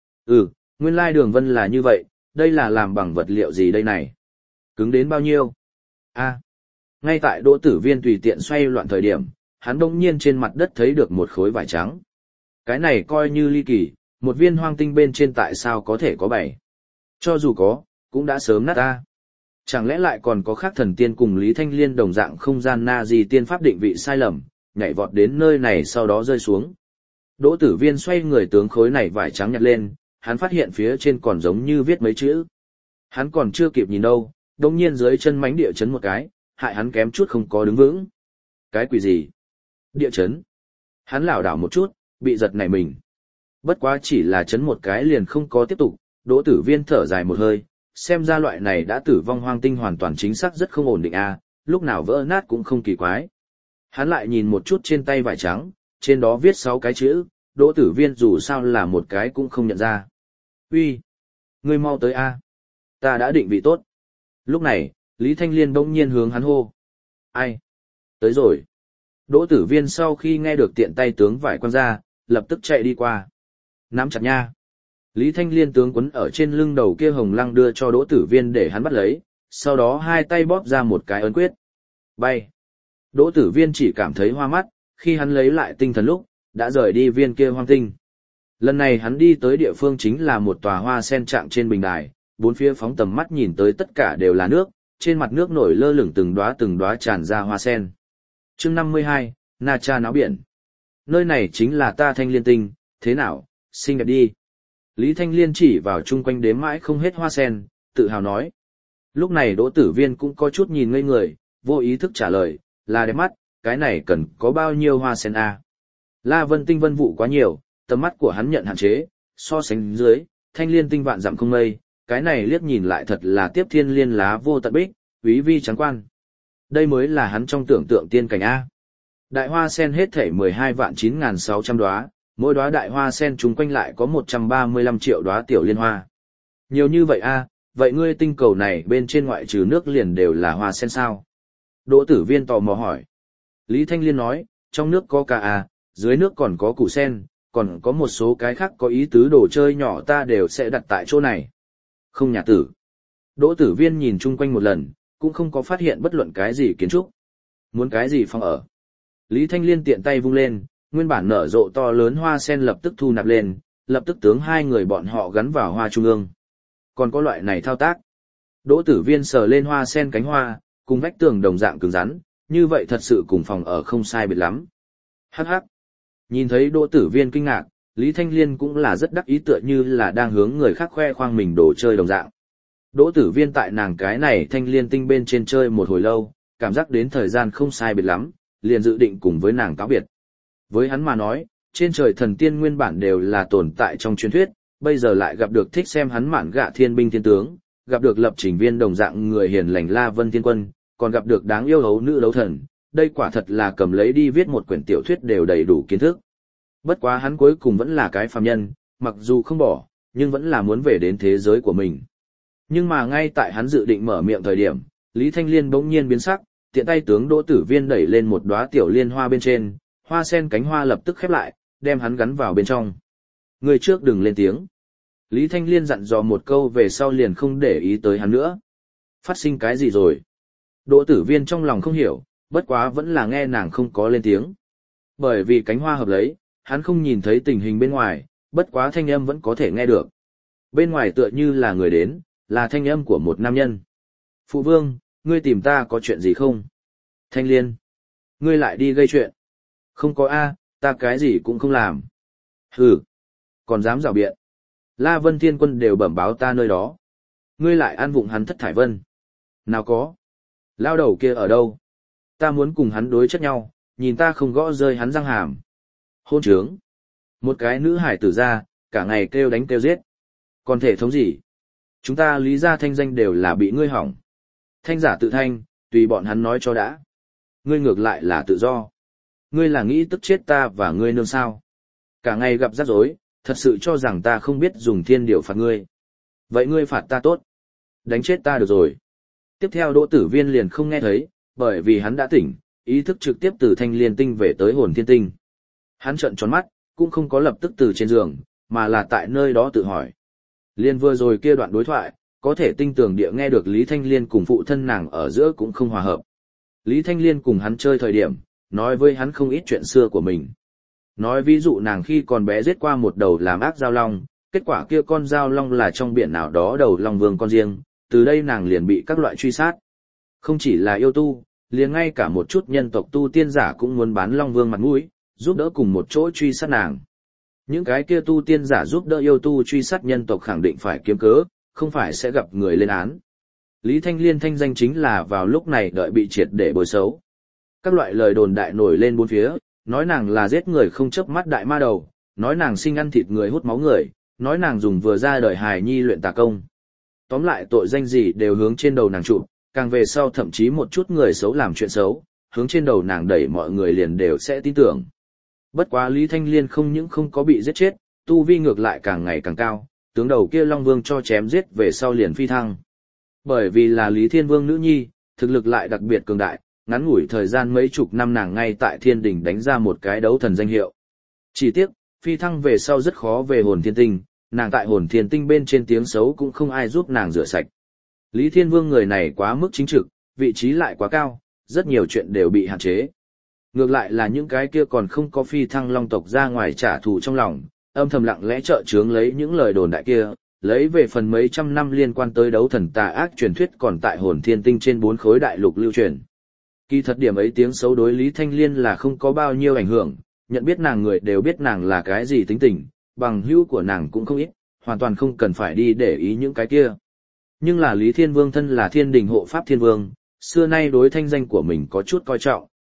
Nguyên lai đường vân là như vậy, đây là làm bằng vật liệu gì đây này? Cứng đến bao nhiêu? Ngay tại Đỗ Tử Viên tùy tiện xoay loạn thời điểm, hắn đông nhiên trên mặt đất thấy được một khối vải trắng. Cái này coi như ly kỳ, một viên hoang tinh bên trên tại sao có thể có 7? Cho dù có, cũng đã sớm nát ta. Chẳng lẽ lại còn có khác thần tiên cùng Lý Thanh Liên đồng dạng không gian na gì tiên pháp định vị sai lầm, nhảy vọt đến nơi này sau đó rơi xuống. Đỗ Tử Viên xoay người tướng khối này vải trắng nhặt lên, hắn phát hiện phía trên còn giống như viết mấy chữ. Hắn còn chưa kịp nhìn đâu, đồng nhiên dưới chân mánh địa chấn một cái, hại hắn kém chút không có đứng vững. Cái quỷ gì? Địa chấn. Hắn lảo đảo một chút, bị giật nảy mình. Bất quá chỉ là chấn một cái liền không có tiếp tục, Đỗ Tử Viên thở dài một hơi, xem ra loại này đã tử vong hoang tinh hoàn toàn chính xác rất không ổn định a, lúc nào vỡ nát cũng không kỳ quái. Hắn lại nhìn một chút trên tay vải trắng, trên đó viết 6 cái chữ, Đỗ Tử Viên dù sao là một cái cũng không nhận ra. Uy, ngươi mau tới a, ta đã định vị tốt. Lúc này, Lý Thanh Liên bỗng nhiên hướng hắn hô. Ai? Tới rồi. Đỗ Tử Viên sau khi nghe được tiện tay tướng vải quăng ra, lập tức chạy đi qua. Nắm chặt nha. Lý Thanh Liên tướng quấn ở trên lưng đầu kia hồng lăng đưa cho Đỗ Tử Viên để hắn bắt lấy, sau đó hai tay bóp ra một cái ấn quyết. Bay. Đỗ Tử Viên chỉ cảm thấy hoa mắt, khi hắn lấy lại tinh thần lúc, đã rời đi viên kia hoang tinh. Lần này hắn đi tới địa phương chính là một tòa hoa sen trạng trên bình đài, bốn phía phóng tầm mắt nhìn tới tất cả đều là nước, trên mặt nước nổi lơ lửng từng đóa tràn ra hoa sen. Chương 52, Na Cha náo biển. Nơi này chính là ta Thanh Liên tinh, thế nào, xinh đẹp đi. Lý Thanh Liên chỉ vào chung quanh đếm mãi không hết hoa sen, tự hào nói. Lúc này Đỗ Tử Viên cũng có chút nhìn ngây người, vô ý thức trả lời, là đẹp mắt, cái này cần có bao nhiêu hoa sen a? La Vân Tinh vân vụ quá nhiều, tầm mắt của hắn nhận hạn chế, so sánh dưới, thanh liên tinh vạn dặm không mây, cái này liếc nhìn lại thật là tiếp thiên liên lá vô tận bích, quý vi trắng quan. Đây mới là hắn trong tưởng tượng tiên cảnh a. Đại hoa sen hết thảy 12.9.600 đóa, mỗi đóa đại hoa sen chúng quanh lại có 135 triệu đóa tiểu liên hoa. Nhiều như vậy a, vậy ngươi tinh cầu này bên trên ngoại trừ nước liền đều là hoa sen sao? Đỗ Tử Viên tò mò hỏi. Lý Thanh Liên nói, trong nước có ca dưới nước còn có củ sen, còn có một số cái khác có ý tứ đồ chơi nhỏ ta đều sẽ đặt tại chỗ này. Không nhà tử. Đỗ Tử Viên nhìn chung quanh một lần, cũng không có phát hiện bất luận cái gì kiến trúc. Muốn cái gì phòng ở. Lý Thanh Liên tiện tay vung lên, nguyên bản nở rộ to lớn hoa sen lập tức thu nạp lên, lập tức tướng hai người bọn họ gắn vào hoa trung ương. Còn có loại này thao tác. Đỗ Tử Viên sờ lên hoa sen cánh hoa, cùng vách tường đồng dạng cứng rắn, như vậy thật sự cùng phòng ở không sai biệt lắm. Hắc hắc. Nhìn thấy Đỗ Tử Viên kinh ngạc, Lý Thanh Liên cũng là rất đắc ý tựa như là đang hướng người khác khoe khoang mình đồ chơi đồng dạng. Đỗ Tử Viên tại nàng cái này thanh liên tinh bên trên chơi một hồi lâu, cảm giác đến thời gian không sai biệt lắm, liền dự định cùng với nàng cáo biệt. Với hắn mà nói, trên trời thần tiên nguyên bản đều là tồn tại trong truyền thuyết, bây giờ lại gặp được thích xem hắn mạn gạ thiên binh thiên tướng, gặp được lập trình viên đồng dạng người hiền lành La Vân Thiên Quân, còn gặp được đáng yêu hấu nữ đấu thần, đây quả thật là cầm lấy đi viết một quyển tiểu thuyết đều đầy đủ kiến thức. Bất quá hắn cuối cùng vẫn là cái phàm nhân, mặc dù không bỏ, nhưng vẫn là muốn về đến thế giới của mình. Nhưng mà ngay tại hắn dự định mở miệng thời điểm, Lý Thanh Liên bỗng nhiên biến sắc, tiện tay tướng Đỗ Tử Viên đẩy lên một đóa tiểu liên hoa bên trên, hoa sen cánh hoa lập tức khép lại, đem hắn gắn vào bên trong. Người trước đừng lên tiếng. Lý Thanh Liên dặn dò một câu về sau liền không để ý tới hắn nữa. Phát sinh cái gì rồi? Đỗ Tử Viên trong lòng không hiểu, bất quá vẫn là nghe nàng không có lên tiếng. Bởi vì cánh hoa hợp lấy, hắn không nhìn thấy tình hình bên ngoài, bất quá thanh âm vẫn có thể nghe được. Bên ngoài tựa như là người đến, là thanh âm của một nam nhân. Phụ vương, ngươi tìm ta có chuyện gì không? Thanh Liên, ngươi lại đi gây chuyện. Không có ta cái gì cũng không làm. Hừ, còn dám rảo biện. La Vân Thiên Quân đều bẩm báo ta nơi đó. Ngươi lại ăn vụng hắn Thất Thải Vân. Nào có. Lao đầu kia ở đâu? Ta muốn cùng hắn đối chất nhau, nhìn ta không gõ rơi hắn răng hàm. Hôn trướng. Một cái nữ hải tử ra, cả ngày kêu đánh kêu giết. Còn thể thống gì? Chúng ta Lý gia thanh danh đều là bị ngươi hỏng. Thanh giả tự thanh, tùy bọn hắn nói cho đã. Ngươi ngược lại là tự do. Ngươi là nghĩ tức chết ta và ngươi nương sao? Cả ngày gặp rắc rối, thật sự cho rằng ta không biết dùng thiên điều phạt ngươi. Vậy ngươi phạt ta tốt. Đánh chết ta được rồi. Tiếp theo Đỗ Tử Viên liền không nghe thấy, bởi vì hắn đã tỉnh, ý thức trực tiếp từ thanh liên tinh về tới hồn thiên tinh. Hắn trợn tròn mắt, cũng không có lập tức từ trên giường, mà là tại nơi đó tự hỏi. Liên vừa rồi kia đoạn đối thoại, có thể tinh tường địa nghe được Lý Thanh Liên cùng phụ thân nàng ở giữa cũng không hòa hợp. Lý Thanh Liên cùng hắn chơi thời điểm, nói với hắn không ít chuyện xưa của mình. Nói ví dụ nàng khi còn bé giết qua một đầu làm ác giao long, kết quả kia con giao long là trong biển nào đó đầu long vương con riêng, từ đây nàng liền bị các loại truy sát. Không chỉ là yêu tu, liền ngay cả một chút nhân tộc tu tiên giả cũng muốn bán long vương mặt mũi, giúp đỡ cùng một chỗ truy sát nàng. Những cái kia tu tiên giả giúp đỡ yêu tu truy sát nhân tộc khẳng định phải kiếm cớ, không phải sẽ gặp người lên án. Lý Thanh Liên thanh danh chính là vào lúc này đợi bị triệt để bồi xấu. Các loại lời đồn đại nổi lên bốn phía, nói nàng là giết người không chớp mắt đại ma đầu, nói nàng sinh ăn thịt người hút máu người, nói nàng dùng vừa ra đời hài nhi luyện tà công. Tóm lại tội danh gì đều hướng trên đầu nàng trụ, càng về sau thậm chí một chút người xấu làm chuyện xấu, hướng trên đầu nàng đẩy mọi người liền đều sẽ tin tưởng. Bất quá Lý Thanh Liên không những không có bị giết chết, tu vi ngược lại càng ngày càng cao, tướng đầu kia Long Vương cho chém giết về sau liền phi thăng. Bởi vì là Lý Thiên Vương nữ nhi, thực lực lại đặc biệt cường đại, ngắn ngủi thời gian mấy chục năm nàng ngay tại thiên đình đánh ra một cái đấu thần danh hiệu. Chỉ tiếc, phi thăng về sau rất khó về hồn thiên tinh, nàng tại hồn thiên tinh bên trên tiếng xấu cũng không ai giúp nàng rửa sạch. Lý Thiên Vương người này quá mức chính trực, vị trí lại quá cao, rất nhiều chuyện đều bị hạn chế. Ngược lại là những cái kia còn không có phi thăng long tộc ra ngoài trả thù trong lòng, âm thầm lặng lẽ trợ chướng lấy những lời đồn đại kia, lấy về phần mấy trăm năm liên quan tới đấu thần tà ác truyền thuyết còn tại hồn thiên tinh trên 4 khối đại lục lưu truyền. Kỳ thật điểm ấy tiếng xấu đối Lý Thanh Liên là không có bao nhiêu ảnh hưởng, nhận biết nàng người đều biết nàng là cái gì tính tình, bằng hữu của nàng cũng không ít, hoàn toàn không cần phải đi để ý những cái kia. Nhưng là Lý Thiên Vương thân là thiên đình hộ pháp thiên vương, xưa nay đối thanh danh của mình có chút coi trọng.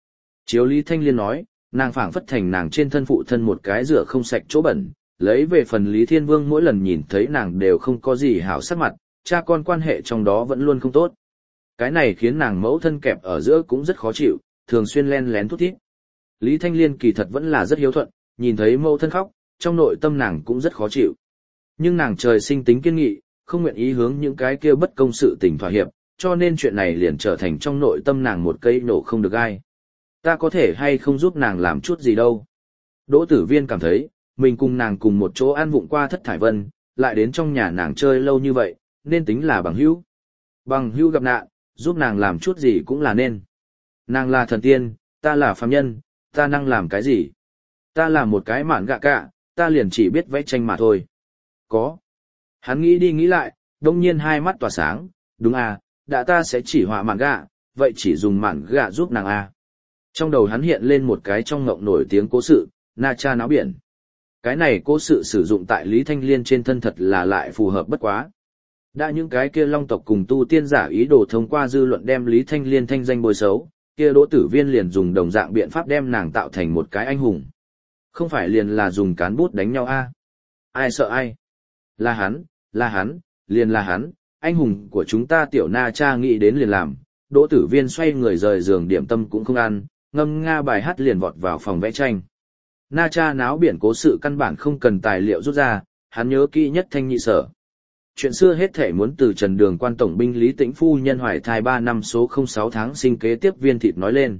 Chiếu Lý Thanh Liên nói, nàng phảng phất thành nàng trên thân phụ thân một cái rửa không sạch chỗ bẩn, lấy về phần Lý Thiên Vương mỗi lần nhìn thấy nàng đều không có gì hảo sắc mặt, cha con quan hệ trong đó vẫn luôn không tốt. Cái này khiến nàng mẫu thân kẹp ở giữa cũng rất khó chịu, thường xuyên len lén thút thít. Lý Thanh Liên kỳ thật vẫn là rất hiếu thuận, nhìn thấy mẫu thân khóc, trong nội tâm nàng cũng rất khó chịu. Nhưng nàng trời sinh tính kiên nghị, không nguyện ý hướng những cái kia bất công sự tình thỏa hiệp, cho nên chuyện này liền trở thành trong nội tâm nàng một cây nổ không được gai. Ta có thể hay không giúp nàng làm chút gì đâu. Đỗ Tử Viên cảm thấy, mình cùng nàng cùng một chỗ ăn vụng qua Thất Thải Vân, lại đến trong nhà nàng chơi lâu như vậy, nên tính là bằng hữu. Bằng hữu gặp nạn, giúp nàng làm chút gì cũng là nên. Nàng là thần tiên, ta là phàm nhân, ta năng làm cái gì? Ta là một cái mạn gạ cả, ta liền chỉ biết vẽ tranh mà thôi. Có. Hắn nghĩ đi nghĩ lại, đông nhiên hai mắt tỏa sáng, đúng à, đã ta sẽ chỉ họa mạn gạ, vậy chỉ dùng mạn gạ giúp nàng à. Trong đầu hắn hiện lên một cái trong ngộng nổi tiếng cố sự, Na Cha náo biển. Cái này cố sự sử dụng tại Lý Thanh Liên trên thân thật là lại phù hợp bất quá. Đã những cái kia long tộc cùng tu tiên giả ý đồ thông qua dư luận đem Lý Thanh Liên thanh danh bôi xấu, kia Đỗ Tử Viên liền dùng đồng dạng biện pháp đem nàng tạo thành một cái anh hùng. Không phải liền là dùng cán bút đánh nhau a? Ai sợ ai? Là hắn, liền là hắn, anh hùng của chúng ta tiểu Na Cha nghĩ đến liền làm. Đỗ Tử Viên xoay người rời giường điểm tâm cũng không ăn, ngâm nga bài hát liền vọt vào phòng vẽ tranh. Na Cha náo biển cố sự căn bản không cần tài liệu rút ra, hắn nhớ kỹ nhất thanh nhị sở. Chuyện xưa hết thể muốn từ Trần Đường quan tổng binh Lý Tĩnh phu nhân hoài thai 3 năm số 06 tháng sinh kế tiếp Viên thịt nói lên.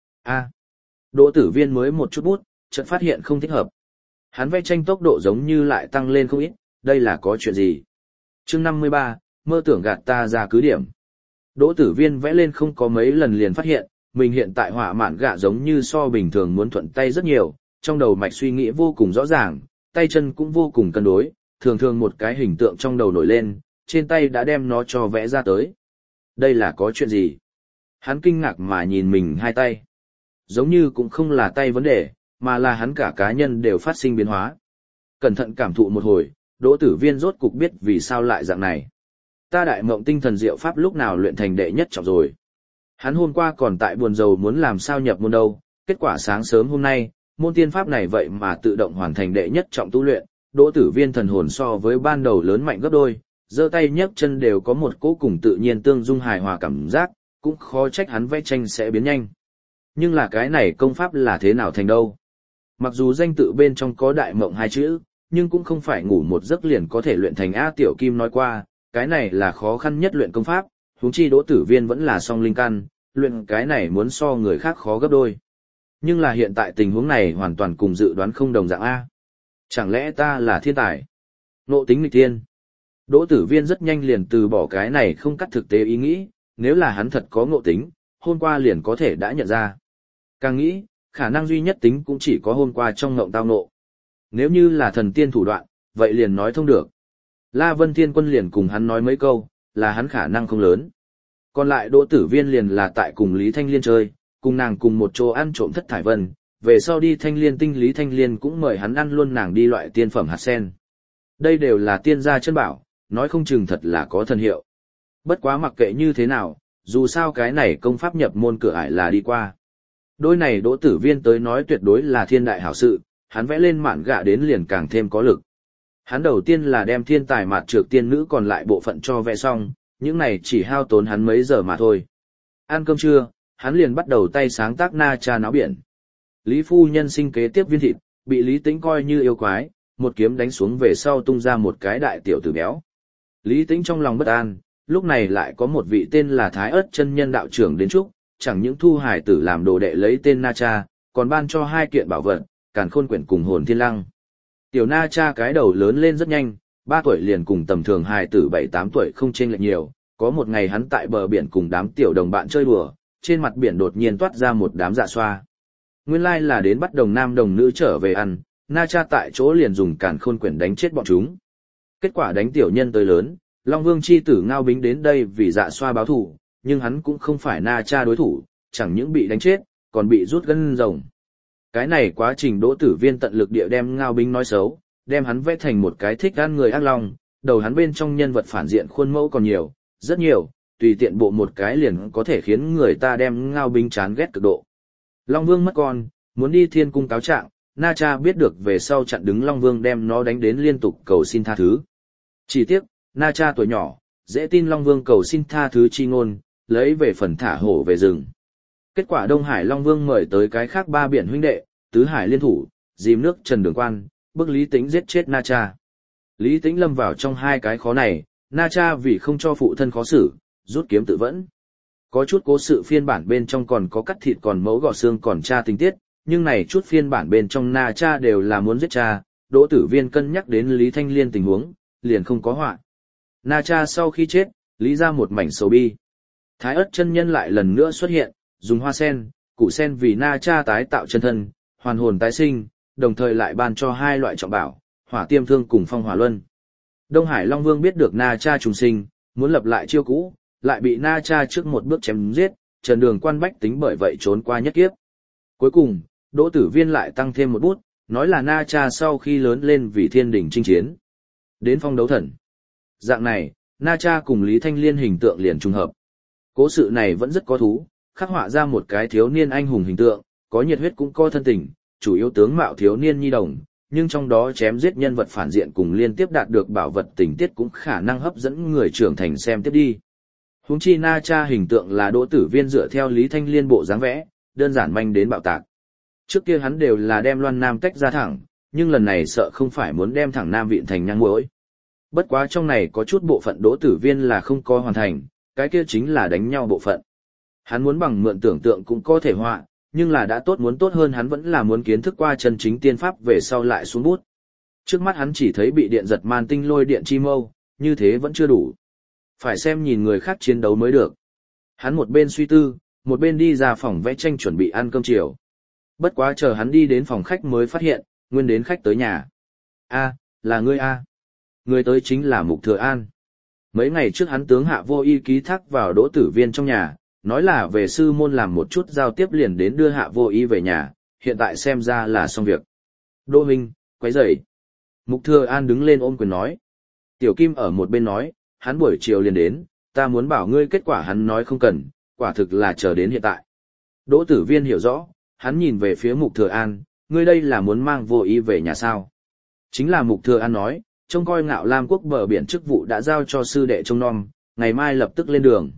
Đỗ Tử Viên mới một chút bút, chợt phát hiện không thích hợp. Hắn vẽ tranh tốc độ giống như lại tăng lên không ít, đây là có chuyện gì? Chương 53, mơ tưởng gạt ta ra cứ điểm. Đỗ Tử Viên vẽ lên không có mấy lần liền phát hiện, mình hiện tại họa mạn gạ giống như so bình thường muốn thuận tay rất nhiều, trong đầu mạch suy nghĩ vô cùng rõ ràng, tay chân cũng vô cùng cân đối, thường thường một cái hình tượng trong đầu nổi lên, trên tay đã đem nó cho vẽ ra tới. Đây là có chuyện gì? Hắn kinh ngạc mà nhìn mình hai tay. Giống như cũng không là tay vấn đề, mà là hắn cả cá nhân đều phát sinh biến hóa. Cẩn thận cảm thụ một hồi, Đỗ Tử Viên rốt cục biết vì sao lại dạng này. Ta đại mộng tinh thần diệu pháp lúc nào luyện thành đệ nhất trọng rồi. Hắn hôm qua còn tại buồn rầu muốn làm sao nhập môn đâu, kết quả sáng sớm hôm nay, môn tiên pháp này vậy mà tự động hoàn thành đệ nhất trọng tu luyện. Đỗ Tử Viên thần hồn so với ban đầu lớn mạnh gấp đôi, giơ tay nhấc chân đều có một cỗ cùng tự nhiên tương dung hài hòa cảm giác, cũng khó trách hắn vẽ tranh sẽ biến nhanh. Nhưng là cái này công pháp là thế nào thành đâu? Mặc dù danh tự bên trong có đại mộng hai chữ, nhưng cũng không phải ngủ một giấc liền có thể luyện thành. A Tiểu Kim nói qua, cái này là khó khăn nhất luyện công pháp, huống chi Đỗ Tử Viên vẫn là song linh căn, luyện cái này muốn so người khác khó gấp đôi. Nhưng là hiện tại tình huống này hoàn toàn cùng dự đoán không đồng dạng A. Chẳng lẽ ta là thiên tài? Ngộ tính nghịch thiên. Đỗ Tử Viên rất nhanh liền từ bỏ cái này không cắt thực tế ý nghĩ, nếu là hắn thật có ngộ tính, hôm qua liền có thể đã nhận ra. Càng nghĩ, khả năng duy nhất tính cũng chỉ có hôm qua trong ngộng tao ngộ. Nếu như là thần tiên thủ đoạn, vậy liền nói thông được. La Vân Thiên Quân liền cùng hắn nói mấy câu, là hắn khả năng không lớn. Còn lại Đỗ Tử Viên liền là tại cùng Lý Thanh Liên chơi, cùng nàng cùng một chỗ ăn trộm Thất Thải Vân, về sau đi Thanh Liên tinh Lý Thanh Liên cũng mời hắn ăn luôn nàng đi loại tiên phẩm hạt sen. Đây đều là tiên gia chân bảo, nói không chừng thật là có thần hiệu. Bất quá mặc kệ như thế nào, dù sao cái này công pháp nhập môn cửa ải là đi qua. Đôi này Đỗ Tử Viên tới nói tuyệt đối là thiên đại hảo sự, hắn vẽ lên mạn gạ đến liền càng thêm có lực. Hắn đầu tiên là đem thiên tài mạt trược tiên nữ còn lại bộ phận cho vẽ xong, những này chỉ hao tốn hắn mấy giờ mà thôi. Ăn cơm trưa, hắn liền bắt đầu tay sáng tác Na Cha náo biển. Lý phu nhân sinh kế tiếp Viên thịt, bị Lý Tĩnh coi như yêu quái, một kiếm đánh xuống về sau tung ra một cái đại tiểu tử béo. Lý Tĩnh trong lòng bất an, lúc này lại có một vị tên là Thái Ất chân nhân đạo trưởng đến chúc, chẳng những thu hải tử làm đồ đệ lấy tên Na Cha, còn ban cho 2 kiện bảo vật, Càn Khôn quyển cùng Hồn Thiên Lăng. Tiểu Na Cha cái đầu lớn lên rất nhanh, 3 tuổi liền cùng tầm thường hài tử 7-8 tuổi không chênh lệch nhiều. Có một ngày hắn tại bờ biển cùng đám tiểu đồng bạn chơi đùa, trên mặt biển đột nhiên toát ra một đám dạ xoa. Nguyên lai là đến bắt đồng nam đồng nữ trở về ăn, Na Cha tại chỗ liền dùng Càn Khôn quyển đánh chết bọn chúng. Kết quả đánh tiểu nhân tới lớn, Long Vương chi tử Ngao Bính đến đây vì dạ xoa báo thù, nhưng hắn cũng không phải Na Cha đối thủ, chẳng những bị đánh chết, còn bị rút gân rồng. Cái này quá trình Đỗ Tử Viên tận lực địa đem Ngao Bính nói xấu, đem hắn vẽ thành một cái thích ăn người ác long, đầu hắn bên trong nhân vật phản diện khuôn mẫu còn nhiều, rất nhiều, tùy tiện bộ một cái liền có thể khiến người ta đem Ngao Bính chán ghét cực độ. Long Vương mất con, muốn đi thiên cung cáo trạng, Na Cha biết được về sau chặn đứng Long Vương đem nó đánh đến liên tục cầu xin tha thứ. Chỉ tiếc, Na Cha tuổi nhỏ, dễ tin Long Vương cầu xin tha thứ chi ngôn, lấy về phần thả hổ về rừng. Kết quả Đông Hải Long Vương mời tới cái khác 3 biển huynh đệ, tứ hải liên thủ, dìm nước Trần Đường Quan, bức Lý Tĩnh giết chết Na Cha. Lý Tĩnh lâm vào trong 2 cái khó này, Na Cha vì không cho phụ thân khó xử, rút kiếm tự vẫn. Có chút cố sự phiên bản bên trong còn có cắt thịt còn mẫu gọt xương còn cha tình tiết, nhưng này chút phiên bản bên trong Na Cha đều là muốn giết cha, Đỗ Tử Viên cân nhắc đến Lý Thanh Liên tình huống, liền không có họa. Na Cha sau khi chết, Lý ra một mảnh sầu bi. Thái Ất chân nhân lại lần nữa xuất hiện, dùng hoa sen, củ sen vì Na Cha tái tạo chân thân, hoàn hồn tái sinh, đồng thời lại ban cho 2 loại trọng bảo, Hỏa Tiêm Thương cùng Phong Hỏa Luân. Đông Hải Long Vương biết được Na Cha trùng sinh, muốn lập lại chiêu cũ, lại bị Na Cha trước một bước chém giết, Trần Đường Quan bách tính bởi vậy trốn qua nhất kiếp. Cuối cùng, Đỗ Tử Viên lại tăng thêm một bút, nói là Na Cha sau khi lớn lên vì thiên đình chinh chiến, đến phong đấu thần. Dạng này, Na Cha cùng Lý Thanh Liên hình tượng liền trùng hợp. Cố sự này vẫn rất có thú, khắc họa ra một cái thiếu niên anh hùng hình tượng, có nhiệt huyết cũng có thân tình, chủ yếu tướng mạo thiếu niên nhi đồng, nhưng trong đó chém giết nhân vật phản diện cùng liên tiếp đạt được bảo vật tình tiết cũng khả năng hấp dẫn người trưởng thành xem tiếp đi. Huống chi Na Cha hình tượng là Đỗ Tử Viên dựa theo Lý Thanh Liên bộ dáng vẽ, đơn giản manh đến bạo tạc. Trước kia hắn đều là đem Loan Nam tách ra thẳng, nhưng lần này sợ không phải muốn đem thẳng Nam Vịn thành nhang muỗi. Bất quá trong này có chút bộ phận Đỗ Tử Viên là không có hoàn thành, cái kia chính là đánh nhau bộ phận. Hắn muốn bằng mượn tưởng tượng cũng có thể họa, nhưng là đã tốt muốn tốt hơn hắn vẫn là muốn kiến thức qua chân chính tiên pháp về sau lại xuống bút. Trước mắt hắn chỉ thấy bị điện giật man tinh lôi điện chi mâu, như thế vẫn chưa đủ. Phải xem nhìn người khác chiến đấu mới được. Hắn một bên suy tư, một bên đi ra phòng vẽ tranh chuẩn bị ăn cơm chiều. Bất quá chờ hắn đi đến phòng khách mới phát hiện, nguyên đến khách tới nhà. A, là ngươi a. Người tới chính là Mục Thừa An. Mấy ngày trước hắn tướng Hạ Vô Y ký thác vào Đỗ Tử Viên trong nhà, nói là về sư môn làm một chút giao tiếp liền đến đưa Hạ Vô Y về nhà, hiện tại xem ra là xong việc. Đỗ huynh, quấy rầy. Mục Thừa An đứng lên ôm quyền nói. Tiểu Kim ở một bên nói, hắn buổi chiều liền đến, ta muốn bảo ngươi kết quả hắn nói không cần, quả thực là chờ đến hiện tại. Đỗ Tử Viên hiểu rõ, hắn nhìn về phía Mục Thừa An, ngươi đây là muốn mang Vô Y về nhà sao? Chính là Mục Thừa An nói, trông coi Ngạo Lam quốc bờ biển chức vụ đã giao cho sư đệ trông nom, ngày mai lập tức lên đường.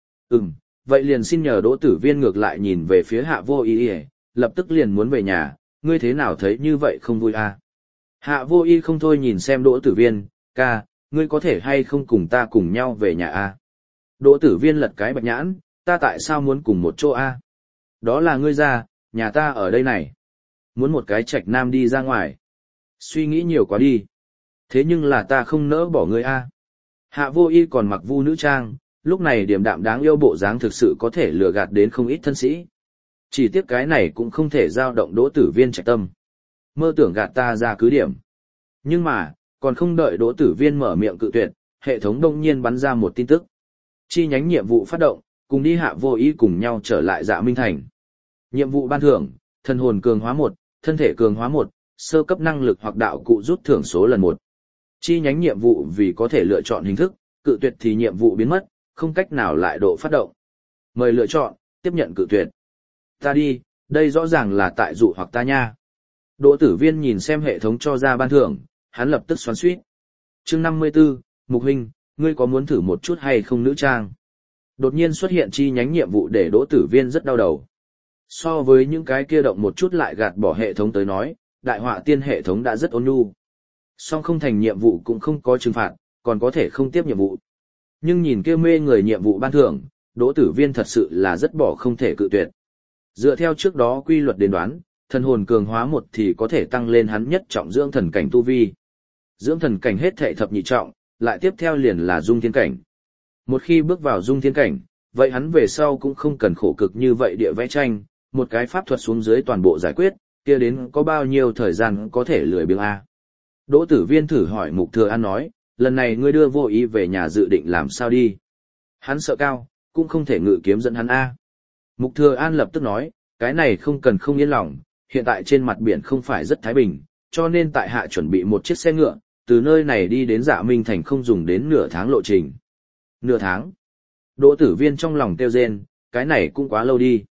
Vậy liền xin nhờ Đỗ Tử Viên ngược lại nhìn về phía Hạ Vô Y, lập tức liền muốn về nhà, ngươi thế nào thấy như vậy không vui à? Hạ Vô Y không thôi nhìn xem Đỗ Tử Viên, ca, ngươi có thể hay không cùng ta cùng nhau về nhà à? Đỗ Tử Viên lật cái bạch nhãn, ta tại sao muốn cùng một chỗ à? Đó là ngươi ra, nhà ta ở đây này. Muốn một cái trạch nam đi ra ngoài. Suy nghĩ nhiều quá đi. Thế nhưng là ta không nỡ bỏ ngươi a. Hạ Vô Y còn mặc vu nữ trang, lúc này điềm đạm đáng yêu bộ dáng thực sự có thể lừa gạt đến không ít thân sĩ. Chỉ tiếc cái này cũng không thể dao động Đỗ Tử Viên trạch tâm. Mơ tưởng gạt ta ra cứ điểm. Nhưng mà, còn không đợi Đỗ Tử Viên mở miệng cự tuyệt, hệ thống đông nhiên bắn ra một tin tức. Chi nhánh nhiệm vụ phát động, cùng đi Hạ Vô Y cùng nhau trở lại Dạ Minh Thành. Nhiệm vụ ban thưởng, thân hồn cường hóa 1, thân thể cường hóa 1, sơ cấp năng lực hoặc đạo cụ rút thưởng số lần 1. Chi nhánh nhiệm vụ vì có thể lựa chọn hình thức, cự tuyệt thì nhiệm vụ biến mất, không cách nào lại độ phát động. Mời lựa chọn, tiếp nhận cự tuyệt. Ta đi, đây rõ ràng là tại dụ hoặc ta nha. Đỗ Tử Viên nhìn xem hệ thống cho ra ban thưởng, hắn lập tức xoắn xuýt. Chương 54, Mục huynh, ngươi có muốn thử một chút hay không nữ trang? Đột nhiên xuất hiện chi nhánh nhiệm vụ để Đỗ Tử Viên rất đau đầu. So với những cái kia động một chút lại gạt bỏ hệ thống tới nói, Đại Họa Tiên hệ thống đã rất ôn nhu. Song không thành nhiệm vụ cũng không có trừng phạt, còn có thể không tiếp nhiệm vụ. Nhưng nhìn kia mê người nhiệm vụ ban thưởng, Đỗ Tử Viên thật sự là rất bỏ không thể cự tuyệt. Dựa theo trước đó quy luật đến đoán, thần hồn cường hóa 1 thì có thể tăng lên hắn nhất trọng dưỡng thần cảnh tu vi. Dưỡng thần cảnh hết thệ thập nhị trọng, lại tiếp theo liền là dung thiên cảnh. Một khi bước vào dung thiên cảnh, vậy hắn về sau cũng không cần khổ cực như vậy địa vẽ tranh, một cái pháp thuật xuống dưới toàn bộ giải quyết, kia đến có bao nhiêu thời gian có thể lười biếng a. Đỗ Tử Viên thử hỏi Mục Thừa An nói, lần này ngươi đưa Vô Y về nhà dự định làm sao đi? Hắn sợ cao, cũng không thể ngự kiếm dẫn hắn a. Mục Thừa An lập tức nói, cái này không cần không yên lòng, hiện tại trên mặt biển không phải rất thái bình, cho nên tại hạ chuẩn bị một chiếc xe ngựa, từ nơi này đi đến Dạ Minh Thành không dùng đến nửa tháng lộ trình. Nửa tháng? Đỗ Tử Viên trong lòng kêu rên, cái này cũng quá lâu đi.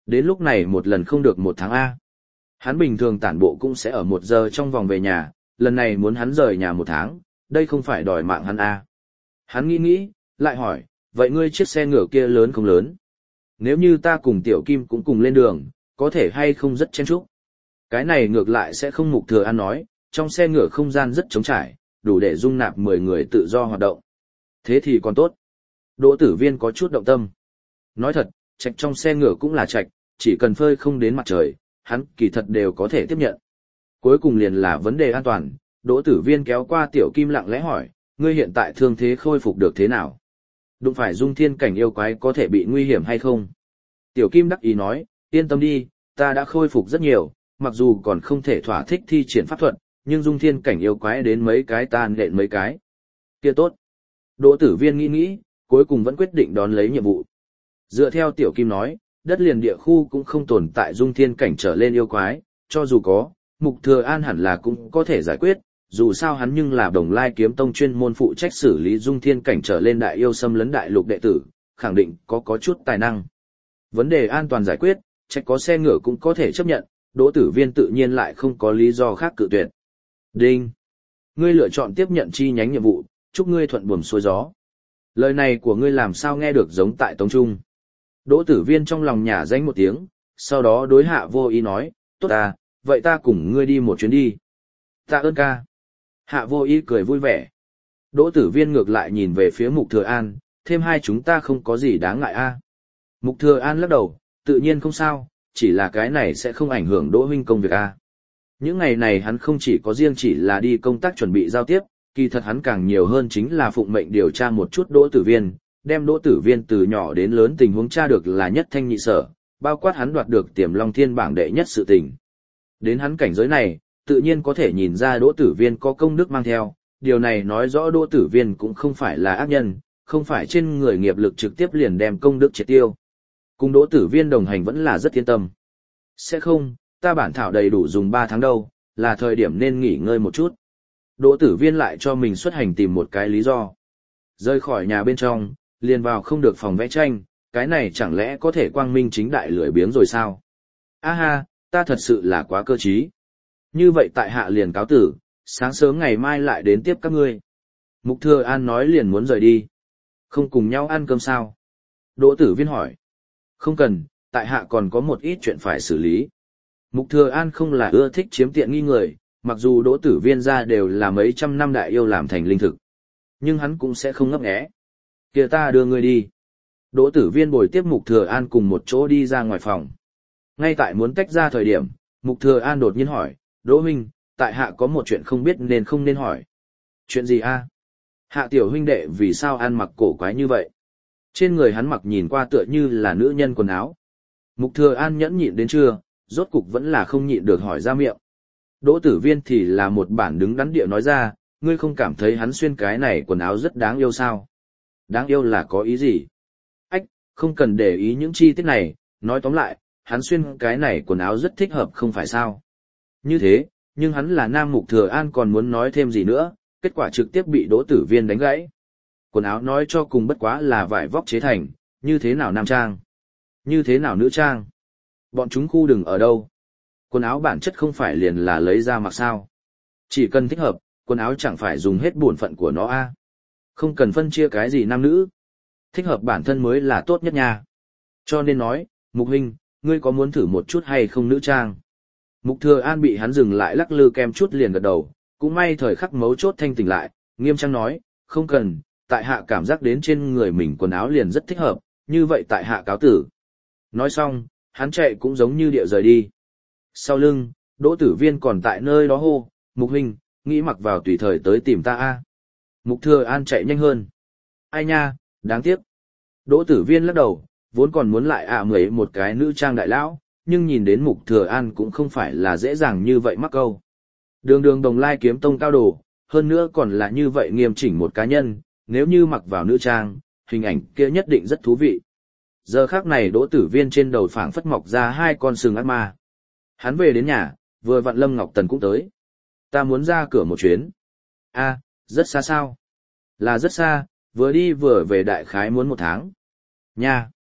Đến lúc này một lần không được 1 tháng A. Hắn bình thường tản bộ cũng sẽ ở 1 giờ trong vòng về nhà, lần này muốn hắn rời nhà 1 tháng, đây không phải đòi mạng hắn A. Hắn nghĩ, lại hỏi, vậy ngươi chiếc xe ngựa kia lớn không lớn? Nếu như ta cùng Tiểu Kim cũng cùng lên đường, có thể hay không rất chen chúc? Cái này ngược lại sẽ không. Mục Thừa An nói, trong xe ngựa không gian rất trống trải, đủ để dung nạp 10 người tự do hoạt động. Thế thì còn tốt. Đỗ Tử Viên có chút động tâm. Nói thật, trạch trong xe ngựa cũng là trạch, chỉ cần phơi không đến mặt trời, hắn kỳ thật đều có thể tiếp nhận. Cuối cùng liền là vấn đề an toàn, Đỗ Tử Viên kéo qua Tiểu Kim lặng lẽ hỏi, ngươi hiện tại thương thế khôi phục được thế nào? Đụng phải dung thiên cảnh yêu quái có thể bị nguy hiểm hay không? Tiểu Kim đắc ý nói, yên tâm đi, ta đã khôi phục rất nhiều, mặc dù còn không thể thỏa thích thi triển pháp thuật, nhưng dung thiên cảnh yêu quái đến mấy cái ta nện mấy cái. Kia tốt. Đỗ Tử Viên nghĩ, cuối cùng vẫn quyết định đón lấy nhiệm vụ. Dựa theo Tiểu Kim nói, đất liền địa khu cũng không tồn tại dung thiên cảnh trở lên yêu quái, cho dù có, Mục Thừa An hẳn là cũng có thể giải quyết, dù sao hắn nhưng là Đồng Lai Kiếm Tông chuyên môn phụ trách xử lý dung thiên cảnh trở lên đại yêu xâm lấn đại lục đệ tử, khẳng định có chút tài năng. Vấn đề an toàn giải quyết, trách có xe ngựa cũng có thể chấp nhận, Đỗ Tử Viên tự nhiên lại không có lý do khác cự tuyệt. Đinh! Ngươi lựa chọn tiếp nhận chi nhánh nhiệm vụ, chúc ngươi thuận buồm xuôi gió. Lời này của ngươi làm sao nghe được giống tại Tống Trung. Đỗ Tử Viên trong lòng nhả danh một tiếng, sau đó đối Hạ Vô Ý nói, tốt à, vậy ta cùng ngươi đi một chuyến đi. Tạ ơn ca. Hạ Vô Ý cười vui vẻ. Đỗ Tử Viên ngược lại nhìn về phía Mục Thừa An, thêm hai chúng ta không có gì đáng ngại a. Mục Thừa An lắc đầu, tự nhiên không sao, chỉ là cái này sẽ không ảnh hưởng Đỗ huynh công việc a. Những ngày này hắn không chỉ có riêng chỉ là đi công tác chuẩn bị giao tiếp, kỳ thật hắn càng nhiều hơn chính là phụng mệnh điều tra một chút Đỗ Tử Viên, đem Đỗ Tử Viên từ nhỏ đến lớn tình huống tra được là nhất thanh nhị sở, bao quát hắn đoạt được Tiềm Long Thiên bảng đệ nhất sự tình. Đến hắn cảnh giới này, tự nhiên có thể nhìn ra Đỗ Tử Viên có công đức mang theo, điều này nói rõ Đỗ Tử Viên cũng không phải là ác nhân, không phải trên người nghiệp lực trực tiếp liền đem công đức triệt tiêu. Cùng Đỗ Tử Viên đồng hành vẫn là rất yên tâm. Sẽ không, ta bản thảo đầy đủ dùng 3 tháng đâu, là thời điểm nên nghỉ ngơi một chút. Đỗ Tử Viên lại cho mình xuất hành tìm một cái lý do. Rời khỏi nhà bên trong, liền vào không được phòng vẽ tranh, cái này chẳng lẽ có thể quang minh chính đại lười biếng rồi sao? A ha, ta thật sự là quá cơ trí. Như vậy tại hạ liền cáo tử, sáng sớm ngày mai lại đến tiếp các ngươi. Mục Thừa An nói liền muốn rời đi. Không cùng nhau ăn cơm sao? Đỗ Tử Viên hỏi. Không cần, tại hạ còn có một ít chuyện phải xử lý. Mục Thừa An không là ưa thích chiếm tiện nghi người, mặc dù Đỗ Tử Viên ra đều là mấy trăm năm đại yêu làm thành linh thực. Nhưng hắn cũng sẽ không ngấp nghé. Kìa ta đưa ngươi đi. Đỗ Tử Viên bồi tiếp Mục Thừa An cùng một chỗ đi ra ngoài phòng. Ngay tại muốn tách ra thời điểm, Mục Thừa An đột nhiên hỏi, Đỗ huynh, tại hạ có một chuyện không biết nên không nên hỏi. Chuyện gì a? Hạ tiểu huynh đệ vì sao ăn mặc cổ quái như vậy? Trên người hắn mặc nhìn qua tựa như là nữ nhân quần áo. Mục Thừa An nhẫn nhịn đến trưa, rốt cục vẫn là không nhịn được hỏi ra miệng. Đỗ Tử Viên thì là một bản đứng đắn địa nói ra, ngươi không cảm thấy hắn xuyên cái này quần áo rất đáng yêu sao? Đáng yêu là có ý gì? Ách, không cần để ý những chi tiết này, nói tóm lại, hắn xuyên cái này quần áo rất thích hợp không phải sao? Như thế, nhưng hắn là nam. Mục Thừa An còn muốn nói thêm gì nữa, kết quả trực tiếp bị Đỗ Tử Viên đánh gãy. Quần áo nói cho cùng bất quá là vải vóc chế thành, như thế nào nam trang? Như thế nào nữ trang? Bọn chúng khu đừng ở đâu? Quần áo bản chất không phải liền là lấy ra mặc sao? Chỉ cần thích hợp, quần áo chẳng phải dùng hết bổn phận của nó a. Không cần phân chia cái gì nam nữ. Thích hợp bản thân mới là tốt nhất nha. Cho nên nói, Mục huynh, ngươi có muốn thử một chút hay không nữ trang? Mục Thừa An bị hắn dừng lại lắc lư kem chút liền gật đầu, cũng may thời khắc mấu chốt thanh tỉnh lại, nghiêm trang nói, không cần, tại hạ cảm giác đến trên người mình quần áo liền rất thích hợp, như vậy tại hạ cáo tử. Nói xong, hắn chạy cũng giống như điệu rời đi. Sau lưng, Đỗ Tử Viên còn tại nơi đó hô, Mục huynh, nghĩ mặc vào tùy thời tới tìm ta a. Mục Thừa An chạy nhanh hơn. Ai nha, đáng tiếc. Đỗ Tử Viên lắc đầu, vốn còn muốn lại mười một cái nữ trang đại lão, nhưng nhìn đến Mục Thừa An cũng không phải là dễ dàng như vậy mắc câu. Đường đường Đồng Lai Kiếm Tông cao đồ, hơn nữa còn là như vậy nghiêm chỉnh một cá nhân, nếu như mặc vào nữ trang, hình ảnh kia nhất định rất thú vị. Giờ khắc này Đỗ Tử Viên trên đầu phảng phất mọc ra 2 con sừng ác ma. Hắn về đến nhà, vừa vặn Lâm Ngọc Tần cũng tới. Ta muốn ra cửa một chuyến. A, rất xa sao? Là rất xa, vừa đi vừa về đại khái muốn 1 tháng. Nha.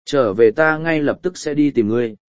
Trở về ta ngay lập tức sẽ đi tìm ngươi.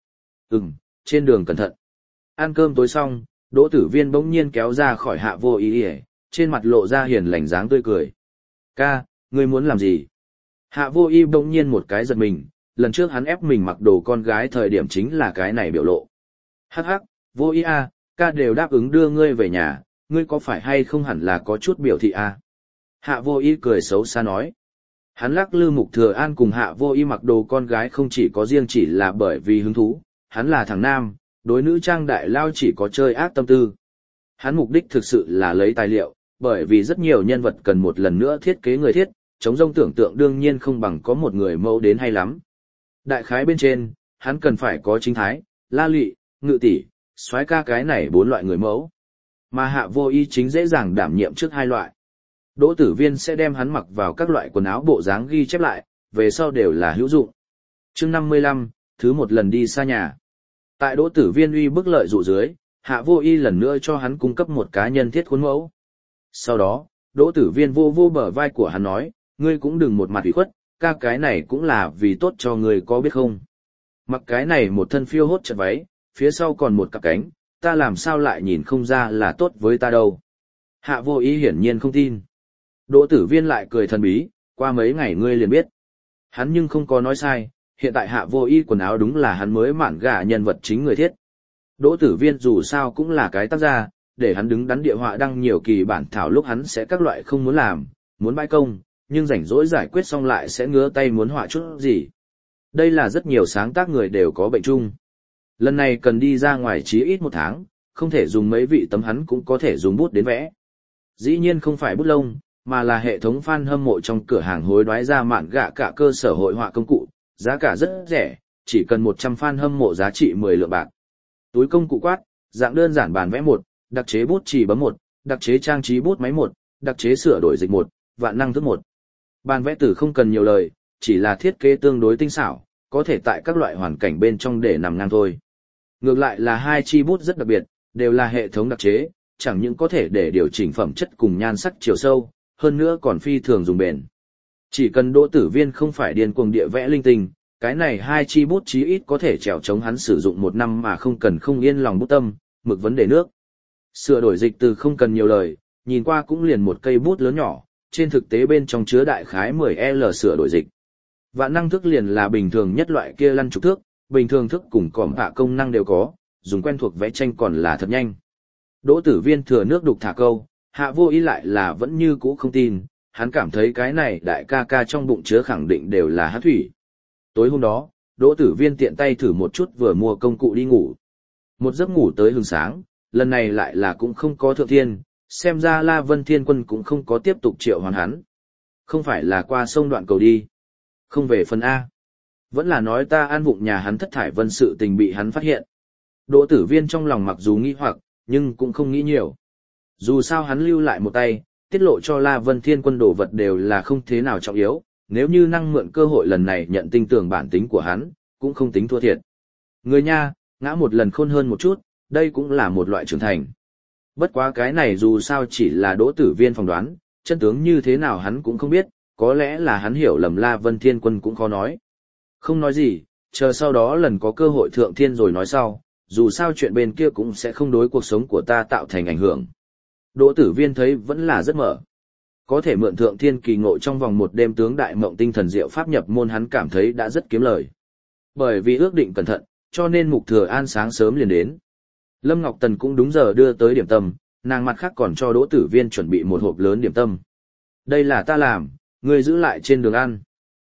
Trên đường cẩn thận. Ăn cơm tối xong, Đỗ Tử Viên bỗng nhiên kéo ra khỏi Hạ Vô Ý, trên mặt lộ ra hiền lành dáng tươi cười. Ca, ngươi muốn làm gì? Hạ Vô Ý bỗng nhiên một cái giật mình, lần trước hắn ép mình mặc đồ con gái thời điểm chính là cái này biểu lộ. Hắc hắc, Vô Ý à, ca đều đáp ứng đưa ngươi về nhà, ngươi có phải hay không hẳn là có chút biểu thị à? Hạ Vô Ý cười xấu xa nói. Hắn lắc lư Mục Thừa An cùng Hạ Vô Ý mặc đồ con gái không chỉ có riêng chỉ là bởi vì hứng thú, hắn là thằng nam, đối nữ trang đại lao chỉ có chơi ác tâm tư. Hắn mục đích thực sự là lấy tài liệu, bởi vì rất nhiều nhân vật cần một lần nữa thiết kế người thiết, chống rông tưởng tượng đương nhiên không bằng có một người mẫu đến hay lắm. Đại khái bên trên, hắn cần phải có chính thái, la lị, ngự tỷ, soái ca cái này 4 loại người mẫu. Mà Hạ Vô Ý chính dễ dàng đảm nhiệm trước 2 loại. Đỗ Tử Viên sẽ đem hắn mặc vào các loại quần áo bộ dáng ghi chép lại, về sau đều là hữu dụng. Chương 55, thứ một lần đi xa nhà. Tại Đỗ Tử Viên uy bức lợi dụ dưới, Hạ Vô Ý lần nữa cho hắn cung cấp một cá nhân thiết khuôn mẫu. Sau đó, Đỗ Tử Viên vô bờ vai của hắn nói, ngươi cũng đừng một mặt ủy khuất, ca cái này cũng là vì tốt cho ngươi có biết không. Mặc cái này một thân phiêu hốt chật váy, phía sau còn một cặp cánh, ta làm sao lại nhìn không ra là tốt với ta đâu. Hạ Vô Ý hiển nhiên không tin. Đỗ Tử Viên lại cười thần bí, qua mấy ngày ngươi liền biết. Hắn nhưng không có nói sai, hiện tại Hạ Vô Ý quần áo đúng là hắn mới mạn gà nhân vật chính người thiết. Đỗ Tử Viên dù sao cũng là cái tác gia, để hắn đứng đắn địa họa đăng nhiều kỳ bản thảo lúc hắn sẽ các loại không muốn làm, muốn bãi công, nhưng rảnh rỗi giải quyết xong lại sẽ ngứa tay muốn họa chút gì. Đây là rất nhiều sáng tác người đều có bệnh chung. Lần này cần đi ra ngoài chí ít 1 tháng, không thể dùng mấy vị tấm hắn cũng có thể dùng bút đến vẽ. Dĩ nhiên không phải bút lông, mà là hệ thống fan hâm mộ trong cửa hàng hối đoái ra mạn gạ cả cơ sở hội họa công cụ, giá cả rất rẻ, chỉ cần 100 fan hâm mộ giá trị 10 lượng bạc. Túi công cụ quát, dạng đơn giản bản vẽ 1, đặc chế bút chì bấm 1, đặc chế trang trí bút máy 1, đặc chế sửa đổi dịch 1, vạn năng thức 1. Bản vẽ tử không cần nhiều lời, chỉ là thiết kế tương đối tinh xảo, có thể tại các loại hoàn cảnh bên trong để nằm ngang thôi. Ngược lại là 2 chi bút rất đặc biệt, đều là hệ thống đặc chế, chẳng những có thể để điều chỉnh phẩm chất cùng nhan sắc chiều sâu, hơn nữa còn phi thường dùng bền. Chỉ cần Đỗ Tử Viên không phải điên cuồng địa vẽ linh tinh, cái này 2 chi bút chí ít có thể trèo chống hắn sử dụng 1 năm mà không cần không yên lòng bút tâm, mực vấn đề nước. Sửa đổi dịch từ không cần nhiều lời, nhìn qua cũng liền một cây bút lớn nhỏ, trên thực tế bên trong chứa đại khái 10L sửa đổi dịch. Vạn năng thức liền là bình thường nhất loại kia lăn trục thước, bình thường thức cùng cỏm hạ công năng đều có, dùng quen thuộc vẽ tranh còn là thật nhanh. Đỗ Tử Viên thừa nước đục thả câu, Hạ Vô Ý lại là vẫn như cũ không tin, hắn cảm thấy cái này đại ca ca trong bụng chứa khẳng định đều là hắc thủy. Tối hôm đó, Đỗ Tử Viên tiện tay thử một chút vừa mua công cụ đi ngủ. Một giấc ngủ tới hừng sáng, lần này lại là cũng không có thượng thiên, xem ra La Vân Thiên Quân cũng không có tiếp tục triệu hoán hắn. Không phải là qua sông đoạn cầu đi. Không về phần A. Vẫn là nói ta an vụng nhà hắn thất thải vân sự tình bị hắn phát hiện. Đỗ Tử Viên trong lòng mặc dù nghĩ hoặc, nhưng cũng không nghĩ nhiều. Dù sao hắn lưu lại một tay, tiết lộ cho La Vân Thiên Quân đồ vật đều là không thế nào trọng yếu, nếu như năng mượn cơ hội lần này nhận tin tưởng bản tính của hắn, cũng không tính thua thiệt. Người nha, ngã một lần khôn hơn một chút, đây cũng là một loại trưởng thành. Bất quá cái này dù sao chỉ là Đỗ Tử Viên phỏng đoán, chân tướng như thế nào hắn cũng không biết, có lẽ là hắn hiểu lầm La Vân Thiên Quân cũng khó nói. Không nói gì, chờ sau đó lần có cơ hội thượng thiên rồi nói sau, dù sao chuyện bên kia cũng sẽ không đối cuộc sống của ta tạo thành ảnh hưởng. Đỗ Tử Viên thấy vẫn là rất mở. Có thể mượn thượng thiên kỳ ngộ trong vòng một đêm tướng đại mộng tinh thần diệu pháp nhập môn hắn cảm thấy đã rất kiếm lời. Bởi vì ước định cẩn thận, cho nên Mục Thừa An sáng sớm liền đến. Lâm Ngọc Tần cũng đúng giờ đưa tới điểm tâm, nàng mặt khác còn cho Đỗ Tử Viên chuẩn bị một hộp lớn điểm tâm. Đây là ta làm, ngươi giữ lại trên đường ăn.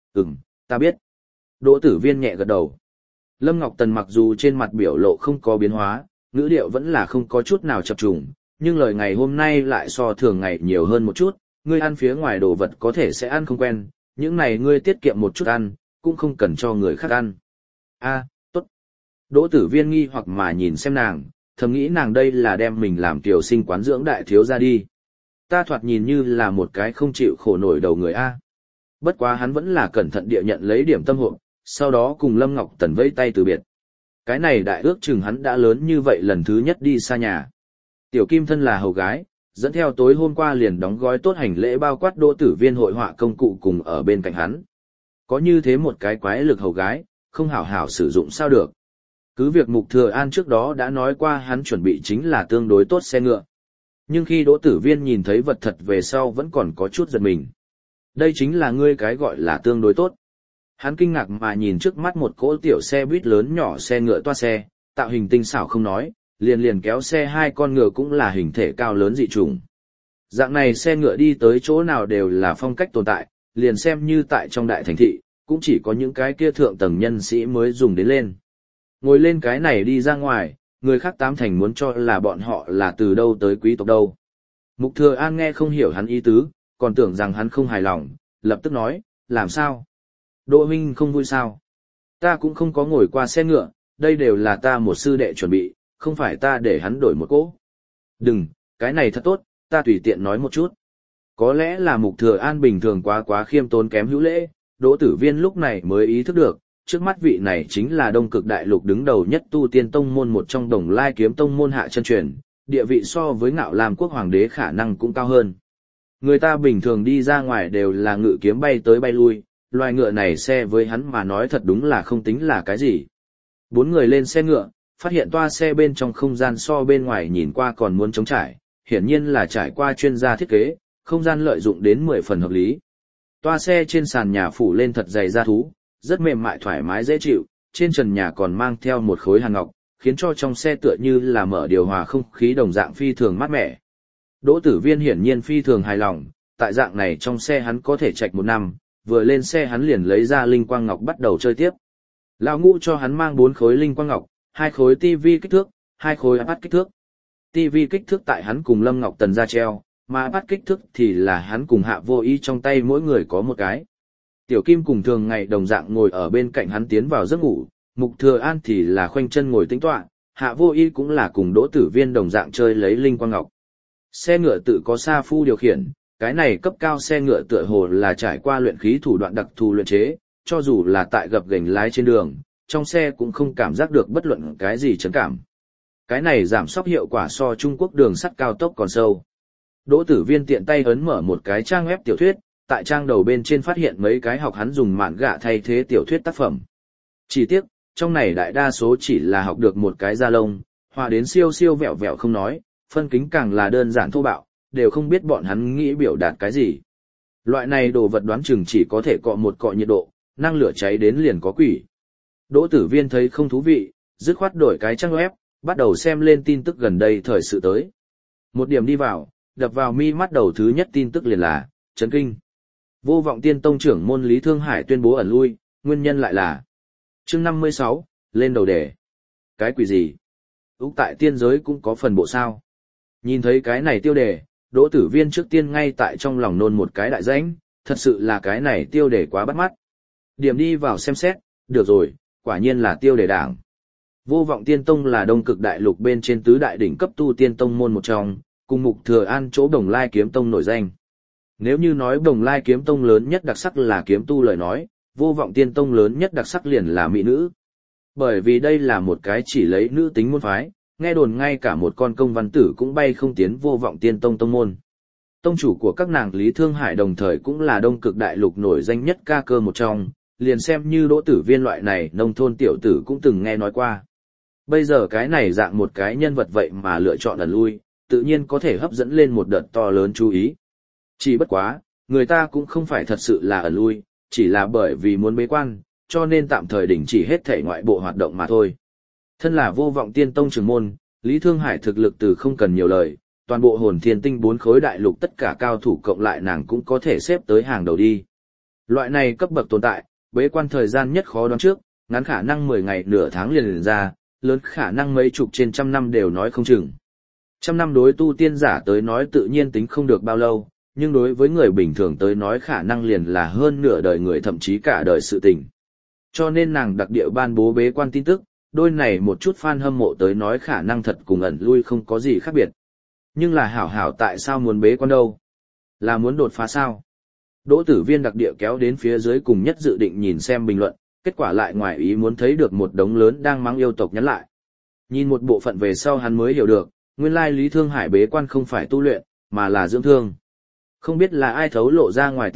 Ta biết. Đỗ Tử Viên nhẹ gật đầu. Lâm Ngọc Tần mặc dù trên mặt biểu lộ không có biến hóa, ngữ điệu vẫn là không có chút nào chập trùng, nhưng lời ngày hôm nay lại so thường ngày nhiều hơn một chút, ngươi ăn phía ngoài đồ vật có thể sẽ ăn không quen, những này ngươi tiết kiệm một chút ăn, cũng không cần cho người khác ăn. Tốt. Đỗ Tử Viên nghi hoặc mà nhìn xem nàng, thầm nghĩ nàng đây là đem mình làm tiểu sinh quán dưỡng đại thiếu ra đi. Ta thoạt nhìn như là một cái không chịu khổ nổi đầu người A. Bất quá hắn vẫn là cẩn thận địa nhận lấy điểm tâm hộp, sau đó cùng Lâm Ngọc Tần vẫy tay từ biệt. Cái này đại ước chừng hắn đã lớn như vậy lần thứ nhất đi xa nhà. Tiểu Kim thân là hầu gái, dẫn theo tối hôm qua liền đóng gói tốt hành lễ bao quát Đỗ Tử Viên hội họa công cụ cùng ở bên cạnh hắn. Có như thế một cái quái lực hầu gái, không hảo hảo sử dụng sao được. Cứ việc Mục Thừa An trước đó đã nói qua hắn chuẩn bị chính là tương đối tốt xe ngựa. Nhưng khi Đỗ Tử Viên nhìn thấy vật thật về sau vẫn còn có chút giật mình. Đây chính là ngươi cái gọi là tương đối tốt. Hắn kinh ngạc mà nhìn trước mắt một cỗ tiểu xe buýt lớn nhỏ xe ngựa toa xe, tạo hình tinh xảo không nói, liền kéo xe hai con ngựa cũng là hình thể cao lớn dị trùng. Dạng này xe ngựa đi tới chỗ nào đều là phong cách tồn tại, liền xem như tại trong đại thành thị, cũng chỉ có những cái kia thượng tầng nhân sĩ mới dùng đến lên. Ngồi lên cái này đi ra ngoài, người khác tám thành muốn cho là bọn họ là từ đâu tới quý tộc đâu. Mục Thừa An nghe không hiểu hắn ý tứ, còn tưởng rằng hắn không hài lòng, lập tức nói, làm sao? Đỗ huynh không vui sao? Ta cũng không có ngồi qua xe ngựa, đây đều là ta một sư đệ chuẩn bị, không phải ta để hắn đổi một cỗ. Đừng, cái này thật tốt, ta tùy tiện nói một chút. Có lẽ là Mục Thừa An bình thường quá khiêm tốn kém hữu lễ, Đỗ Tử Viên lúc này mới ý thức được, trước mắt vị này chính là Đông Cực Đại Lục đứng đầu nhất tu tiên tông môn một trong Đồng Lai Kiếm tông môn hạ chân truyền, địa vị so với Ngạo Lam quốc hoàng đế khả năng cũng cao hơn. Người ta bình thường đi ra ngoài đều là ngự kiếm bay tới bay lui, loài ngựa này xe với hắn mà nói thật đúng là không tính là cái gì. Bốn người lên xe ngựa, phát hiện toa xe bên trong không gian so bên ngoài nhìn qua còn muốn trống trải, hiển nhiên là trải qua chuyên gia thiết kế, không gian lợi dụng đến 10 phần hợp lý. Toa xe trên sàn nhà phủ lên thật dày da thú, rất mềm mại thoải mái dễ chịu, trên trần nhà còn mang theo một khối hàn ngọc, khiến cho trong xe tựa như là mở điều hòa không khí đồng dạng phi thường mát mẻ. Đỗ Tử Viên hiển nhiên phi thường hài lòng, tại dạng này trong xe hắn có thể trạch 1 năm, vừa lên xe hắn liền lấy ra linh quang ngọc bắt đầu chơi tiếp. Lão Ngũ cho hắn mang 4 khối linh quang ngọc, 2 khối tivi kích thước, 2 khối iPad kích thước. Tivi kích thước tại hắn cùng Lâm Ngọc Tần ra treo, mà iPad kích thước thì là hắn cùng Hạ Vô Ý trong tay mỗi người có một cái. Tiểu Kim cùng thường ngày đồng dạng ngồi ở bên cạnh hắn tiến vào giấc ngủ, Mục Thừa An thì là khoanh chân ngồi tĩnh tọa, Hạ Vô Ý cũng là cùng Đỗ Tử Viên đồng dạng chơi lấy linh quang ngọc. Xe ngựa tự có sa phu điều khiển, cái này cấp cao xe ngựa tựa hồ là trải qua luyện khí thủ đoạn đặc thù luyện chế, cho dù là tại gập ghềnh lái trên đường, trong xe cũng không cảm giác được bất luận cái gì chấn cảm. Cái này giảm sóc hiệu quả so Trung Quốc đường sắt cao tốc còn sâu. Đỗ Tử Viên tiện tay ấn mở một cái trang web tiểu thuyết, tại trang đầu bên trên phát hiện mấy cái học hắn dùng mạn gạ thay thế tiểu thuyết tác phẩm. Chỉ tiếc, trong này đại đa số chỉ là học được một cái da lông, hòa đến siêu siêu vẹo vẹo không nói, phân kính càng là đơn giản thô bạo, đều không biết bọn hắn nghĩ biểu đạt cái gì. Loại này đồ vật đoán chừng chỉ có thể cọ một cọ nhiệt độ, năng lửa cháy đến liền có quỷ. Đỗ Tử Viên thấy không thú vị, dứt khoát đổi cái trang web, bắt đầu xem lên tin tức gần đây thời sự tới. Một điểm đi vào, đập vào mi mắt đầu thứ nhất tin tức liền là chấn kinh. Vô Vọng Tiên Tông trưởng môn Lý Thương Hải tuyên bố ẩn lui, nguyên nhân lại là chương 56, lên đầu đề. Cái quỷ gì? Úc tại tiên giới cũng có phần bộ sao. Nhìn thấy cái này tiêu đề, Đỗ Tử Viên trước tiên ngay tại trong lòng nôn một cái đại danh, thật sự là cái này tiêu đề quá bắt mắt. Điểm đi vào xem xét, được rồi, quả nhiên là tiêu đề đảng. Vô Vọng Tiên Tông là Đông Cực Đại Lục bên trên tứ đại đỉnh cấp tu tiên tông môn một trong, cùng Mục Thừa An chỗ Đồng Lai Kiếm Tông nổi danh. Nếu như nói Đồng Lai Kiếm Tông lớn nhất đặc sắc là kiếm tu lời nói, Vô Vọng Tiên Tông lớn nhất đặc sắc liền là mỹ nữ. Bởi vì đây là một cái chỉ lấy nữ tính môn phái, nghe đồn ngay cả một con công văn tử cũng bay không tiến Vô Vọng Tiên Tông tông môn. Tông chủ của các nàng Lý Thương Hải đồng thời cũng là Đông Cực Đại Lục nổi danh nhất ca cơ một trong, liền xem như Đỗ Tử Viên loại này nông thôn tiểu tử cũng từng nghe nói qua. Bây giờ cái này dạng một cái nhân vật vậy mà lựa chọn ẩn lui, tự nhiên có thể hấp dẫn lên một đợt to lớn chú ý. Chỉ bất quá, người ta cũng không phải thật sự là ẩn lui, chỉ là bởi vì muốn bế quan, cho nên tạm thời đình chỉ hết thể ngoại bộ hoạt động mà thôi. Thân là Vô Vọng Tiên Tông trưởng môn, Lý Thương Hải thực lực từ không cần nhiều lời, toàn bộ Hồn Thiên Tinh 4 khối đại lục tất cả cao thủ cộng lại nàng cũng có thể xếp tới hàng đầu đi. Loại này cấp bậc tồn tại, bế quan thời gian nhất khó đoán trước, ngắn khả năng 10 ngày nửa tháng liền ra, lớn khả năng mấy chục trên trăm năm đều nói không chừng. Trăm năm đối tu tiên giả tới nói tự nhiên tính không được bao lâu, nhưng đối với người bình thường tới nói khả năng liền là hơn nửa đời người thậm chí cả đời sự tình. Cho nên nàng đặc địa ban bố bế quan tin tức, đôi này một chút fan hâm mộ tới nói khả năng thật cùng ẩn lui không có gì khác biệt. Nhưng là hảo hảo tại sao muốn bế quan đâu? Là muốn đột phá sao? Đỗ Tử Viên đặc địa kéo đến phía dưới cùng nhất dự định nhìn xem bình luận, kết quả lại ngoài ý muốn thấy được một đống lớn đang mắng yêu tộc nhắn lại. Nhìn một bộ phận về sau hắn mới hiểu được, nguyên lai Lý Thương Hải bế quan không phải tu luyện, mà là dưỡng thương. Không biết là ai thấu lộ ra ngoài tin tức,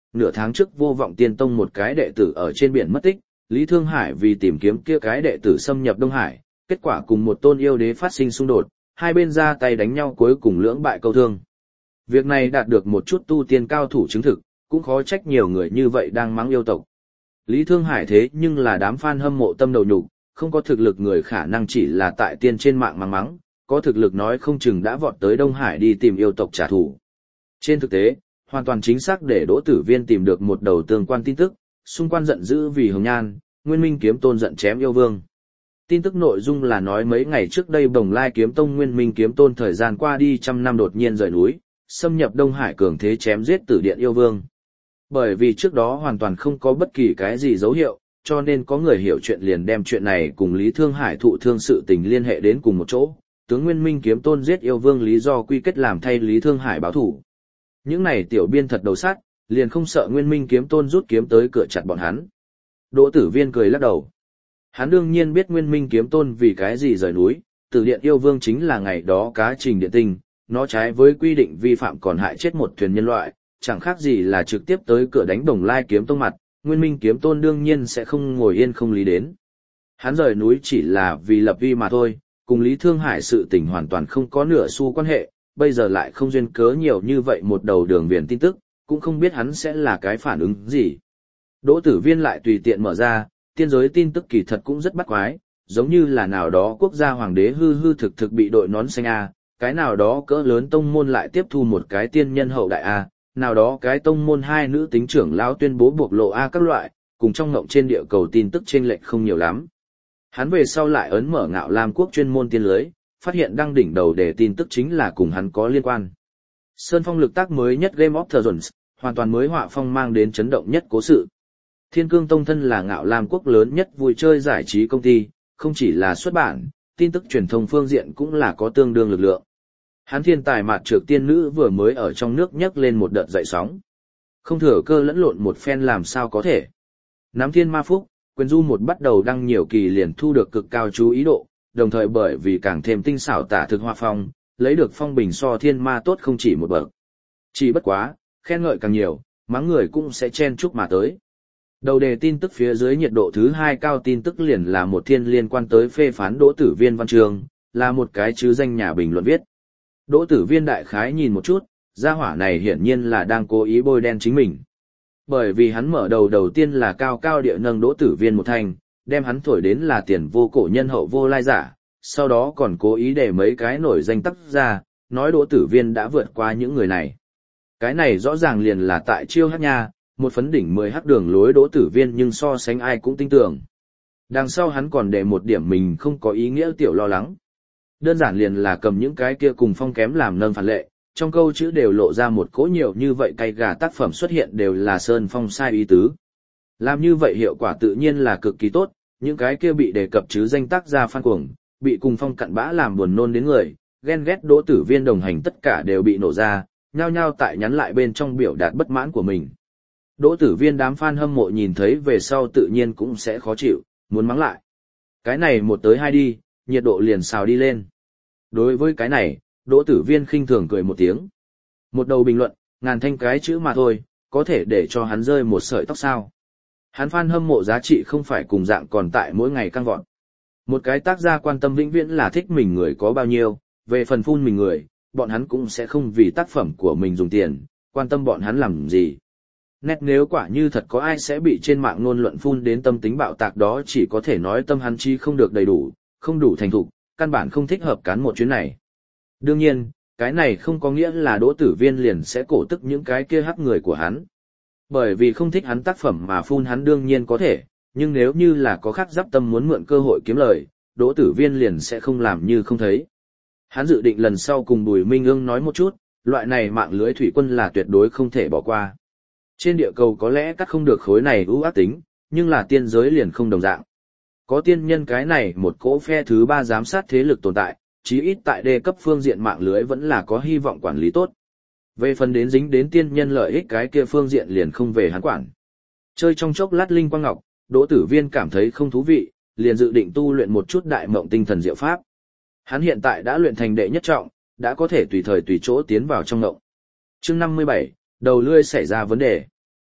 nửa tháng trước vô vọng tiên tông một cái đệ tử ở trên biển mất tích, Lý Thương Hải vì tìm kiếm kia cái đệ tử xâm nhập Đông Hải, kết quả cùng một tôn yêu đế phát sinh xung đột, hai bên ra tay đánh nhau cuối cùng lưỡng bại câu thương. Việc này đạt được một chút tu tiên cao thủ chứng thực, cũng khó trách nhiều người như vậy đang mắng yêu tộc. Lý Thương Hải thế nhưng là đám fan hâm mộ tâm đầu nhục, không có thực lực người khả năng chỉ là tại tiên trên mạng mắng mắng, có thực lực nói không chừng đã vọt tới Đông Hải đi tìm yêu tộc trả thù. Trên thực tế, hoàn toàn chính xác để Đỗ Tử Viên tìm được một đầu tương quan tin tức, xung quanh giận dữ vì Hồng Nhan, Nguyên Minh Kiếm Tôn giận chém yêu vương. Tin tức nội dung là nói mấy ngày trước đây Bồng Lai Kiếm Tông Nguyên Minh Kiếm Tôn thời gian qua đi trăm năm đột nhiên rời núi, xâm nhập Đông Hải cường thế chém giết Tử Điện yêu vương. Bởi vì trước đó hoàn toàn không có bất kỳ cái gì dấu hiệu, cho nên có người hiểu chuyện liền đem chuyện này cùng Lý Thương Hải thụ thương sự tình liên hệ đến cùng một chỗ, tướng Nguyên Minh Kiếm Tôn giết yêu vương lý do quy kết làm thay Lý Thương Hải báo thủ. Những này tiểu biên thật đầu sát, liền không sợ Nguyên Minh Kiếm Tôn rút kiếm tới cửa chặt bọn hắn. Đỗ Tử Viên cười lắc đầu. Hắn đương nhiên biết Nguyên Minh Kiếm Tôn vì cái gì rời núi, Tử Điện yêu vương chính là ngày đó cá trình điện tinh, nó trái với quy định vi phạm còn hại chết một thuyền nhân loại, chẳng khác gì là trực tiếp tới cửa đánh Bồng Lai Kiếm Tông mặt, Nguyên Minh Kiếm Tôn đương nhiên sẽ không ngồi yên không lý đến. Hắn rời núi chỉ là vì lập uy mà thôi, cùng Lý Thương Hải sự tình hoàn toàn không có nửa xu quan hệ, bây giờ lại không duyên cớ nhiều như vậy một đầu đường viền tin tức, cũng không biết hắn sẽ là cái phản ứng gì. Đỗ Tử Viên lại tùy tiện mở ra, tiên giới tin tức kỳ thật cũng rất bắt quái, giống như là nào đó quốc gia hoàng đế hư hư thực thực bị đội nón xanh A, cái nào đó cỡ lớn tông môn lại tiếp thu một cái tiên nhân hậu đại A, nào đó cái tông môn hai nữ tính trưởng lão tuyên bố buộc lộ A các loại, cùng trong ngộng trên địa cầu tin tức chênh lệch không nhiều lắm. Hắn về sau lại ấn mở Ngạo Lam quốc chuyên môn tiên lưới, phát hiện đăng đỉnh đầu để tin tức chính là cùng hắn có liên quan. Sơn Phong lực tác mới nhất Game of Thrones, hoàn toàn mới họa phong mang đến chấn động nhất cố sự. Thiên Cương Tông thân là Ngạo Lam quốc lớn nhất vui chơi giải trí công ty, không chỉ là xuất bản, tin tức truyền thông phương diện cũng là có tương đương lực lượng. Hắn thiên tài mạt trược tiên nữ vừa mới ở trong nước nhấc lên một đợt dậy sóng. Không thừa cơ lẫn lộn một phen làm sao có thể. Nắm thiên ma phúc, quyền du một bắt đầu đăng nhiều kỳ liền thu được cực cao chú ý độ, đồng thời bởi vì càng thêm tinh xảo tả thực hoa phong, lấy được phong bình so thiên ma tốt không chỉ một bậc. Chỉ bất quá, khen ngợi càng nhiều, mắng người cũng sẽ chen chúc mà tới. Đầu đề tin tức phía dưới nhiệt độ thứ 2 cao tin tức liền là một thiên liên quan tới phê phán Đỗ Tử Viên văn trường, là một cái chứ danh nhà bình luận viết. Đỗ Tử Viên đại khái nhìn một chút, gia hỏa này hiển nhiên là đang cố ý bôi đen chính mình. Bởi vì hắn mở đầu tiên là cao cao địa nâng Đỗ Tử Viên một thành, đem hắn thổi đến là tiền vô cổ nhân hậu vô lai giả, sau đó còn cố ý để mấy cái nổi danh tắc ra, nói Đỗ Tử Viên đã vượt qua những người này. Cái này rõ ràng liền là tại chiêu hát nha, một phấn đỉnh 10 hắc đường lối Đỗ Tử Viên nhưng so sánh ai cũng tin tưởng. Đằng sau hắn còn để một điểm mình không có ý nghĩa tiểu lo lắng. Đơn giản liền là cầm những cái kia cùng phong kém làm nâng phản lệ, trong câu chữ đều lộ ra một cỗ nhiều như vậy cay gà tác phẩm xuất hiện đều là Sơn Phong sai ý tứ. Làm như vậy hiệu quả tự nhiên là cực kỳ tốt, những cái kia bị đề cập chứ danh tác ra phan cuồng, bị cùng phong cặn bã làm buồn nôn đến người, ghen ghét Đỗ Tử Viên đồng hành tất cả đều bị nổ ra, nhao nhao tại nhắn lại bên trong biểu đạt bất mãn của mình. Đỗ Tử Viên đám fan hâm mộ nhìn thấy về sau tự nhiên cũng sẽ khó chịu, muốn mắng lại. Cái này một tới hai đi, nhiệt độ liền xào đi lên. Đối với cái này, Đỗ Tử Viên khinh thường cười một tiếng. Một đầu bình luận, ngàn thanh cái chữ mà thôi, có thể để cho hắn rơi một sợi tóc sao. Hắn fan hâm mộ giá trị không phải cùng dạng còn tại mỗi ngày căng vọt. Một cái tác gia quan tâm vĩnh viễn là thích mình người có bao nhiêu, về phần phun mình người, bọn hắn cũng sẽ không vì tác phẩm của mình dùng tiền, quan tâm bọn hắn làm gì. Nét nếu quả như thật có ai sẽ bị trên mạng ngôn luận phun đến tâm tính bạo tạc đó chỉ có thể nói tâm hắn chi không được đầy đủ, không đủ thành thục, căn bản không thích hợp cán một chuyến này. Đương nhiên, cái này không có nghĩa là Đỗ Tử Viên liền sẽ cổ tức những cái kia hắc người của hắn. Bởi vì không thích hắn tác phẩm mà phun hắn đương nhiên có thể, nhưng nếu như là có khác giáp tâm muốn mượn cơ hội kiếm lời, Đỗ Tử Viên liền sẽ không làm như không thấy. Hắn dự định lần sau cùng Bùi Minh Ương nói một chút, loại này mạng lưới thủy quân là tuyệt đối không thể bỏ qua. Trên địa cầu có lẽ cắt không được khối này ưu ác tính, nhưng là tiên giới liền không đồng dạng. Có tiên nhân cái này một cỗ phe thứ ba giám sát thế lực tồn tại, chí ít tại đề cấp phương diện mạng lưới vẫn là có hy vọng quản lý tốt. Về phần đến dính đến tiên nhân lợi ích cái kia phương diện liền không về hắn quản. Chơi trong chốc lát linh quang ngọc, Đỗ Tử Viên cảm thấy không thú vị, liền dự định tu luyện một chút đại mộng tinh thần diệu pháp. Hắn hiện tại đã luyện thành đệ nhất trọng, đã có thể tùy thời tùy chỗ tiến vào trong ngộng. Chương 57, đầu lươi xảy ra vấn đề.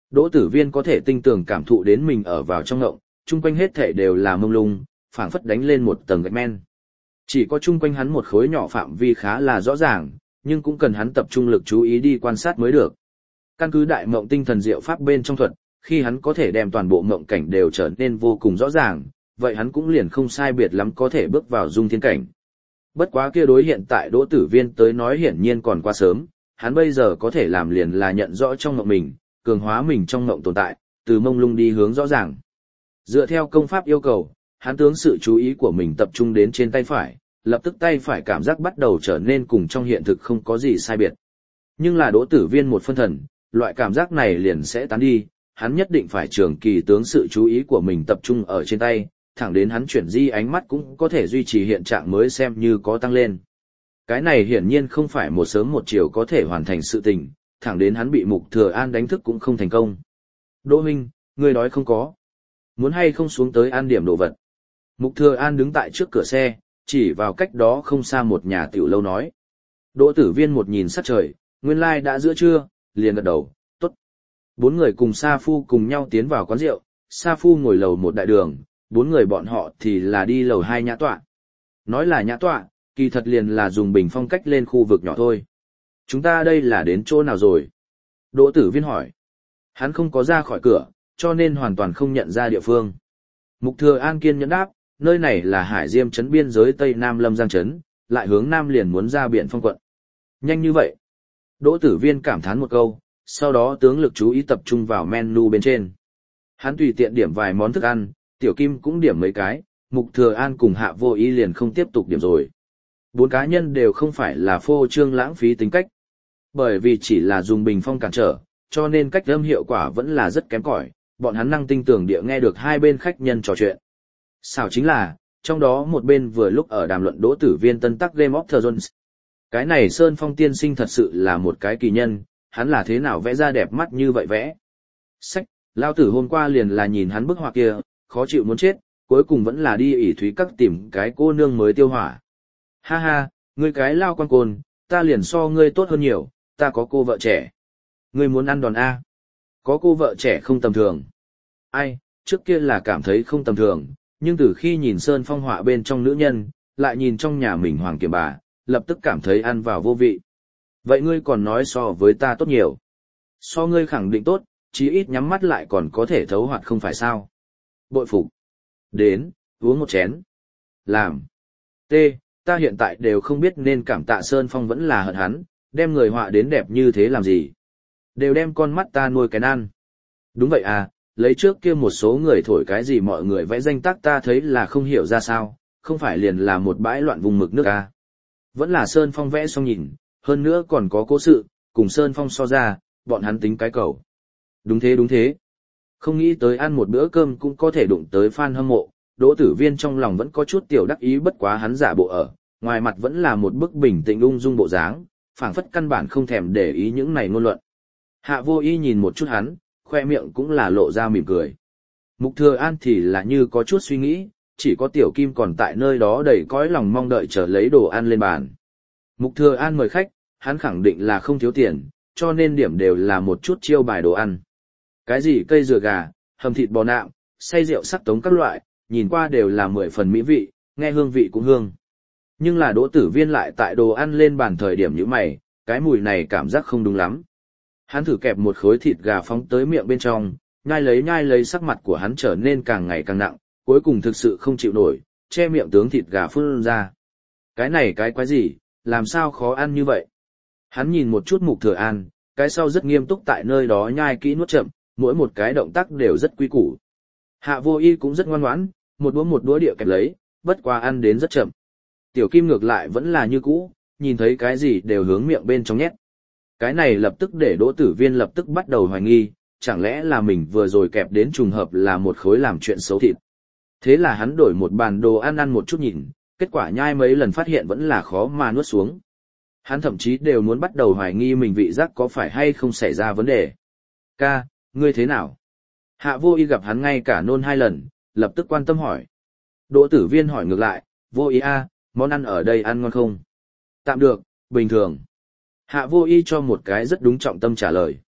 Đỗ Tử Viên có thể tinh tường cảm thụ đến mình ở vào trong ngộng, chung quanh hết thể đều là mông lung, phảng phất đánh lên một tầng gạch men. Chỉ có chung quanh hắn một khối nhỏ phạm vi khá là rõ ràng, nhưng cũng cần hắn tập trung lực chú ý đi quan sát mới được. Căn cứ đại mộng tinh thần diệu pháp bên trong thuật, khi hắn có thể đem toàn bộ mộng cảnh đều trở nên vô cùng rõ ràng, vậy hắn cũng liền không sai biệt lắm có thể bước vào dung thiên cảnh. Bất quá kia đối hiện tại Đỗ Tử Viên tới nói hiển nhiên còn quá sớm, hắn bây giờ có thể làm liền là nhận rõ trong mộng mình, cường hóa mình trong mộng tồn tại, từ mông lung đi hướng rõ ràng. Dựa theo công pháp yêu cầu, hắn tướng sự chú ý của mình tập trung đến trên tay phải, lập tức tay phải cảm giác bắt đầu trở nên cùng trong hiện thực không có gì sai biệt. Nhưng là Đỗ Tử Viên một phân thần, loại cảm giác này liền sẽ tán đi, hắn nhất định phải trường kỳ tướng sự chú ý của mình tập trung ở trên tay, thẳng đến hắn chuyển di ánh mắt cũng có thể duy trì hiện trạng mới xem như có tăng lên. Cái này hiển nhiên không phải một sớm một chiều có thể hoàn thành sự tình, thẳng đến hắn bị Mục Thừa An đánh thức cũng không thành công. Đỗ Minh, ngươi đói không có? Muốn hay không xuống tới ăn điểm đồ vật? Mục Thừa An đứng tại trước cửa xe, chỉ vào cách đó không xa một nhà tiểu lâu nói. Đỗ Tử Viên một nhìn sắc trời, nguyên lai đã giữa trưa, liền gật đầu, tốt. Bốn người cùng Sa Phu cùng nhau tiến vào quán rượu, Sa Phu ngồi lầu một đại đường, bốn người bọn họ thì là đi lầu hai nhã tọa. Nói là nhã tọa, kỳ thật liền là dùng bình phong cách lên khu vực nhỏ thôi. Chúng ta đây là đến chỗ nào rồi? Đỗ Tử Viên hỏi. Hắn không có ra khỏi cửa, cho nên hoàn toàn không nhận ra địa phương. Mục Thừa An kiên nhẫn đáp, nơi này là Hải Diêm trấn biên giới Tây Nam Lâm Giang trấn, lại hướng Nam liền muốn ra Biển Phong quận. Nhanh như vậy. Đỗ Tử Viên cảm thán một câu, sau đó tướng lực chú ý tập trung vào menu bên trên. Hắn tùy tiện điểm vài món thức ăn, Tiểu Kim cũng điểm mấy cái, Mục Thừa An cùng Hạ Vô Ý liền không tiếp tục điểm rồi. Bốn cá nhân đều không phải là phô trương lãng phí tính cách. Bởi vì chỉ là dùng bình phong cản trở, cho nên cách âm hiệu quả vẫn là rất kém cỏi, bọn hắn năng tinh tường địa nghe được hai bên khách nhân trò chuyện. Xảo chính là, trong đó một bên vừa lúc ở đàm luận Đỗ Tử Viên tân tắc Game of Thrones. Cái này Sơn Phong tiên sinh thật sự là một cái kỳ nhân, hắn là thế nào vẽ ra đẹp mắt như vậy vẽ. Sách, lao tử hôm qua liền là nhìn hắn bức họa kia, khó chịu muốn chết, cuối cùng vẫn là đi ỷ thúy các tìm cái cô nương mới tiêu hỏa. Ha ha, ngươi cái lao quan côn, ta liền so ngươi tốt hơn nhiều, ta có cô vợ trẻ. Ngươi muốn ăn đòn A. Có cô vợ trẻ không tầm thường. Ai, trước kia là cảm thấy không tầm thường, nhưng từ khi nhìn Sơn Phong họa bên trong nữ nhân, lại nhìn trong nhà mình hoàng kiểm bà, lập tức cảm thấy ăn vào vô vị. Vậy ngươi còn nói so với ta tốt nhiều. So ngươi khẳng định tốt, chí ít nhắm mắt lại còn có thể thấu hoạt không phải sao. Bội phục. Đến, uống một chén. Làm. T, ta hiện tại đều không biết nên cảm tạ Sơn Phong vẫn là hận hắn, đem người họa đến đẹp như thế làm gì. Đều đem con mắt ta nuôi cái ăn. Đúng vậy à, lấy trước kia một số người thổi cái gì mọi người vẽ danh tác ta thấy là không hiểu ra sao, không phải liền là một bãi loạn vùng mực nước à. Vẫn là Sơn Phong vẽ xong nhìn, hơn nữa còn có cố sự, cùng Sơn Phong so ra, bọn hắn tính cái cầu. Đúng thế đúng thế. Không nghĩ tới ăn một bữa cơm cũng có thể đụng tới fan hâm mộ, Đỗ Tử Viên trong lòng vẫn có chút tiểu đắc ý bất quá hắn giả bộ ở, ngoài mặt vẫn là một bức bình tĩnh ung dung bộ dáng, phảng phất căn bản không thèm để ý những này ngôn luận. Hạ Vô Ý nhìn một chút hắn, khoe miệng cũng là lộ ra mỉm cười. Mục Thừa An thì là như có chút suy nghĩ, chỉ có Tiểu Kim còn tại nơi đó đầy cõi lòng mong đợi chờ lấy đồ ăn lên bàn. Mục Thừa An mời khách, hắn khẳng định là không thiếu tiền, cho nên điểm đều là một chút chiêu bài đồ ăn. Cái gì cây dừa gà, hầm thịt bò nạm, xay rượu sắc tống các loại, nhìn qua đều là 10 phần mỹ vị, nghe hương vị cũng hương. Nhưng là Đỗ Tử Viên lại tại đồ ăn lên bàn thời điểm như mày, cái mùi này cảm giác không đúng lắm. Hắn thử kẹp một khối thịt gà phóng tới miệng bên trong, nhai lấy sắc mặt của hắn trở nên càng ngày càng nặng, cuối cùng thực sự không chịu nổi, che miệng tướng thịt gà phun ra. Cái này cái quái gì, làm sao khó ăn như vậy? Hắn nhìn một chút Mục Thừa An, cái sau rất nghiêm túc tại nơi đó nhai kỹ nuốt chậm, mỗi một cái động tác đều rất quy củ. Hạ Vô Ý cũng rất ngoan ngoãn, một đũa địa kẹp lấy, bất quá ăn đến rất chậm. Tiểu Kim ngược lại vẫn là như cũ, nhìn thấy cái gì đều hướng miệng bên trong nhét. Cái này lập tức để Đỗ Tử Viên lập tức bắt đầu hoài nghi, chẳng lẽ là mình vừa rồi kẹp đến trùng hợp là một khối làm chuyện xấu thịt. Thế là hắn đổi một bàn đồ ăn một chút nhìn, kết quả nhai mấy lần phát hiện vẫn là khó mà nuốt xuống. Hắn thậm chí đều muốn bắt đầu hoài nghi mình vị giác có phải hay không xảy ra vấn đề. Ca, ngươi thế nào? Hạ Vô Ý gặp hắn ngay cả nôn 2 lần, lập tức quan tâm hỏi. Đỗ Tử Viên hỏi ngược lại, Vô Ý a, món ăn ở đây ăn ngon không? Tạm được, bình thường. Hạ Vô Ý cho một cái rất đúng trọng tâm trả lời.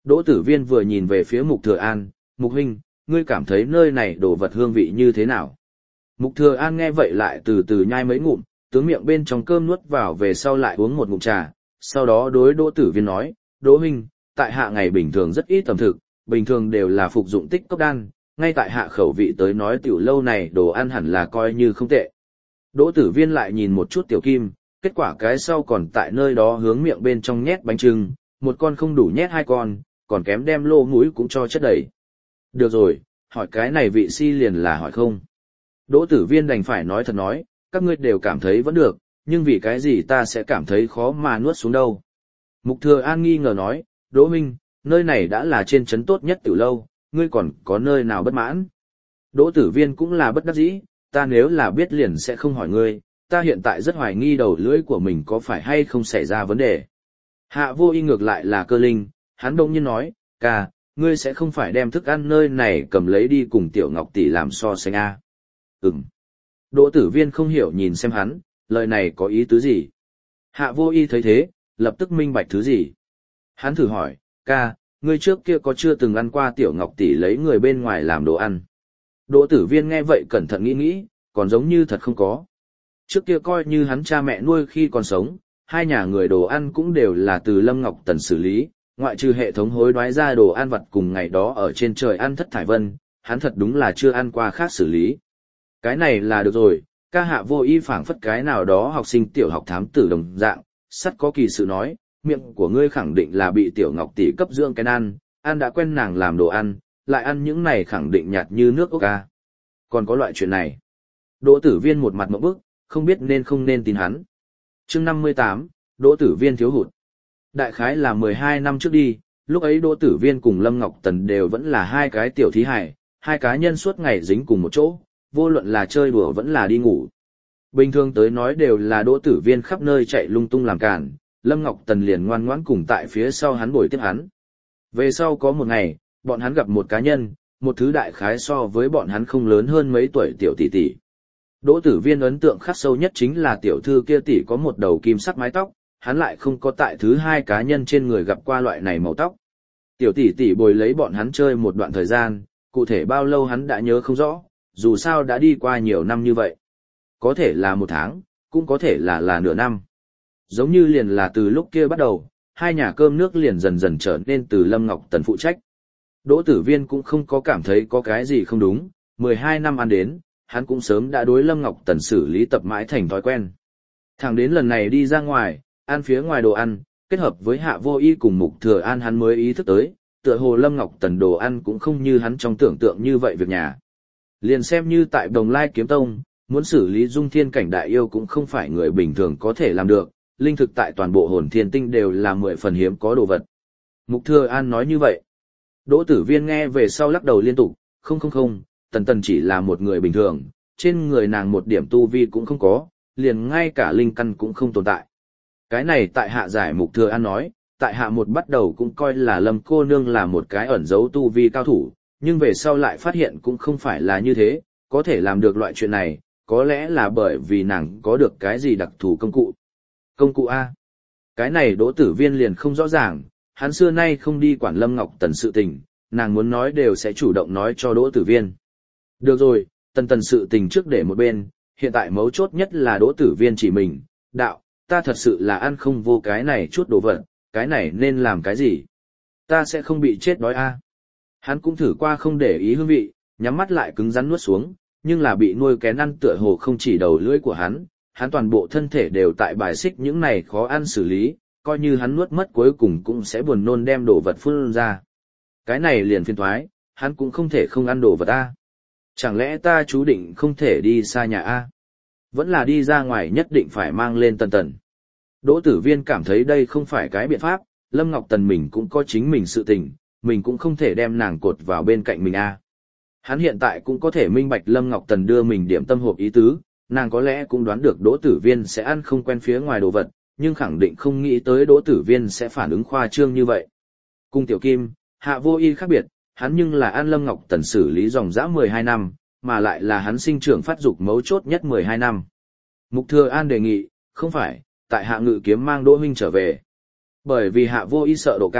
Đỗ Tử Viên vừa nhìn về phía Mục Thừa An, Mục huynh, ngươi cảm thấy nơi này đồ vật hương vị như thế nào? Mục Thừa An nghe vậy lại từ từ nhai mấy ngụm, tướng miệng bên trong cơm nuốt vào về sau lại uống một ngụm trà, sau đó đối Đỗ Tử Viên nói, Đỗ huynh, tại hạ ngày bình thường rất ít tầm thực, bình thường đều là phục dụng tích cốc đan, ngay tại hạ khẩu vị tới nói tiểu lâu này đồ ăn hẳn là coi như không tệ. Đỗ Tử Viên lại nhìn một chút Tiểu Kim, kết quả cái sau còn tại nơi đó hướng miệng bên trong nhét bánh chưng, một con không đủ nhét hai con, còn kém đem lô mũi cũng cho chất đầy. Được rồi, hỏi cái này vị si liền là hỏi không. Đỗ Tử Viên đành phải nói thật nói, các ngươi đều cảm thấy vẫn được, nhưng vì cái gì ta sẽ cảm thấy khó mà nuốt xuống đâu. Mục Thừa An nghi ngờ nói, Đỗ Minh, nơi này đã là trên trấn tốt nhất tiểu lâu, ngươi còn có nơi nào bất mãn. Đỗ Tử Viên cũng là bất đắc dĩ, ta nếu là biết liền sẽ không hỏi ngươi, ta hiện tại rất hoài nghi đầu lưỡi của mình có phải hay không xảy ra vấn đề. Hạ Vô Y ngược lại là Cơ Linh, hắn đông nhiên nói, ca, ngươi sẽ không phải đem thức ăn nơi này cầm lấy đi cùng Tiểu Ngọc tỷ làm so sánh a? Ừm. Đỗ Tử Viên không hiểu nhìn xem hắn, lời này có ý tứ gì? Hạ Vô Y thấy thế, lập tức minh bạch thứ gì? Hắn thử hỏi, ca, ngươi trước kia có chưa từng ăn qua Tiểu Ngọc tỷ lấy người bên ngoài làm đồ ăn? Đỗ Tử Viên nghe vậy cẩn thận nghĩ, còn giống như thật không có. Trước kia coi như hắn cha mẹ nuôi khi còn sống, hai nhà người đồ ăn cũng đều là từ Lâm Ngọc Tần xử lý, ngoại trừ hệ thống hối đoái ra đồ ăn vặt cùng ngày đó ở trên trời ăn thất thải vân, hắn thật đúng là chưa ăn qua khác xử lý. Cái này là được rồi, ca. Hạ Vô Y phảng phất cái nào đó học sinh tiểu học thám tử đồng dạng, sắt có kỳ sự nói, miệng của ngươi khẳng định là bị Tiểu Ngọc tỷ cấp dưỡng cái ăn đã quen nàng làm đồ ăn, lại ăn những này khẳng định nhạt như nước ốc ca. Còn có loại chuyện này. Đỗ Tử Viên một mặt ngộp bức, không biết nên không nên tin hắn. Chương 58, Đỗ Tử Viên thiếu hụt. Đại khái là 12 năm trước đi, lúc ấy Đỗ Tử Viên cùng Lâm Ngọc Tần đều vẫn là hai cái tiểu thí hài, hai cá nhân suốt ngày dính cùng một chỗ, vô luận là chơi đùa vẫn là đi ngủ. Bình thường tới nói đều là Đỗ Tử Viên khắp nơi chạy lung tung làm cản, Lâm Ngọc Tần liền ngoan ngoãn cùng tại phía sau hắn bồi tiếp hắn. Về sau có một ngày, bọn hắn gặp một cá nhân, một thứ đại khái so với bọn hắn không lớn hơn mấy tuổi tiểu tỷ tỷ. Đỗ Tử Viên ấn tượng khắc sâu nhất chính là tiểu thư kia tỷ có một đầu kim sắc mái tóc, hắn lại không có tại thứ hai cá nhân trên người gặp qua loại này màu tóc. Tiểu tỷ tỷ bồi lấy bọn hắn chơi một đoạn thời gian, cụ thể bao lâu hắn đã nhớ không rõ, dù sao đã đi qua nhiều năm như vậy. Có thể là một tháng, cũng có thể là nửa năm. Giống như liền là từ lúc kia bắt đầu, hai nhà cơm nước liền dần dần trở nên từ Lâm Ngọc Tần phụ trách. Đỗ Tử Viên cũng không có cảm thấy có cái gì không đúng, 12 năm ăn đến, hắn cũng sớm đã đối Lâm Ngọc Tần xử lý tập mãi thành thói quen. Thẳng đến lần này đi ra ngoài, ăn phía ngoài đồ ăn, kết hợp với Hạ Vô Y cùng Mục Thừa An hắn mới ý thức tới, tựa hồ Lâm Ngọc Tần đồ ăn cũng không như hắn trong tưởng tượng như vậy việc nhà. Liền xem như tại Đồng Lai Kiếm Tông, muốn xử lý dung thiên cảnh đại yêu cũng không phải người bình thường có thể làm được, linh thực tại toàn bộ hồn thiên tinh đều là 10 phần hiếm có đồ vật. Mục Thừa An nói như vậy. Đỗ Tử Viên nghe về sau lắc đầu liên tục, không, Tần Tần chỉ là một người bình thường, trên người nàng một điểm tu vi cũng không có, liền ngay cả linh căn cũng không tồn tại. Cái này tại hạ giải. Mục Thừa An nói, tại hạ một bắt đầu cũng coi là Lâm cô nương là một cái ẩn giấu tu vi cao thủ, nhưng về sau lại phát hiện cũng không phải là như thế, có thể làm được loại chuyện này, có lẽ là bởi vì nàng có được cái gì đặc thù công cụ. Công cụ A. Cái này Đỗ Tử Viên liền không rõ ràng, hắn xưa nay không đi quản Lâm Ngọc Tần sự tình, nàng muốn nói đều sẽ chủ động nói cho Đỗ Tử Viên. Được rồi, Tần sự tình trước để một bên, hiện tại mấu chốt nhất là Đỗ Tử Viên chỉ mình, đạo, ta thật sự là ăn không vô cái này chút đồ vật, cái này nên làm cái gì? Ta sẽ không bị chết đói a. Hắn cũng thử qua không để ý hương vị, nhắm mắt lại cứng rắn nuốt xuống, nhưng là bị nuôi kén ăn tựa hồ không chỉ đầu lưỡi của hắn toàn bộ thân thể đều tại bài xích những này khó ăn xử lý, coi như hắn nuốt mất cuối cùng cũng sẽ buồn nôn đem đồ vật phun ra. Cái này liền phiền toái, hắn cũng không thể không ăn đồ vật a. Chẳng lẽ ta chú định không thể đi xa nhà a? Vẫn là đi ra ngoài nhất định phải mang lên Tần. Đỗ Tử Viên cảm thấy đây không phải cái biện pháp, Lâm Ngọc Tần mình cũng có chính mình sự tình, mình cũng không thể đem nàng cột vào bên cạnh mình a. Hắn hiện tại cũng có thể minh bạch Lâm Ngọc Tần đưa mình điểm tâm hộp ý tứ, nàng có lẽ cũng đoán được Đỗ Tử Viên sẽ ăn không quen phía ngoài đồ vật, nhưng khẳng định không nghĩ tới Đỗ Tử Viên sẽ phản ứng khoa trương như vậy. Cùng Tiểu Kim, Hạ Vô Y khác biệt, hắn nhưng là ăn Lâm Ngọc Tần xử lý dòng dã 12 năm, mà lại là hắn sinh trưởng phát dục mấu chốt nhất 12 năm. Mục Thừa An đề nghị, không phải, tại Hạ Ngự Kiếm mang Đỗ huynh trở về. Bởi vì Hạ Vô Y sợ độ cao,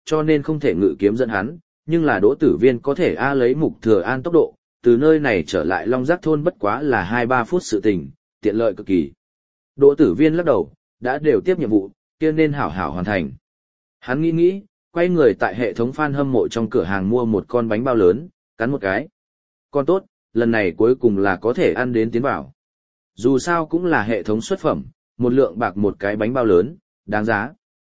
cho nên không thể ngự kiếm dẫn hắn, nhưng là Đỗ Tử Viên có thể lấy Mục Thừa An tốc độ, từ nơi này trở lại Long Giác thôn bất quá là 2-3 phút sự tình, tiện lợi cực kỳ. Đỗ Tử Viên lắc đầu, đã đều tiếp nhiệm vụ, kia nên hảo hảo hoàn thành. Hắn nghĩ, quay người tại hệ thống fan hâm mộ trong cửa hàng mua một con bánh bao lớn, cắn một cái. Con tốt, lần này cuối cùng là có thể ăn đến tiến vào. Dù sao cũng là hệ thống xuất phẩm, một lượng bạc một cái bánh bao lớn, đáng giá.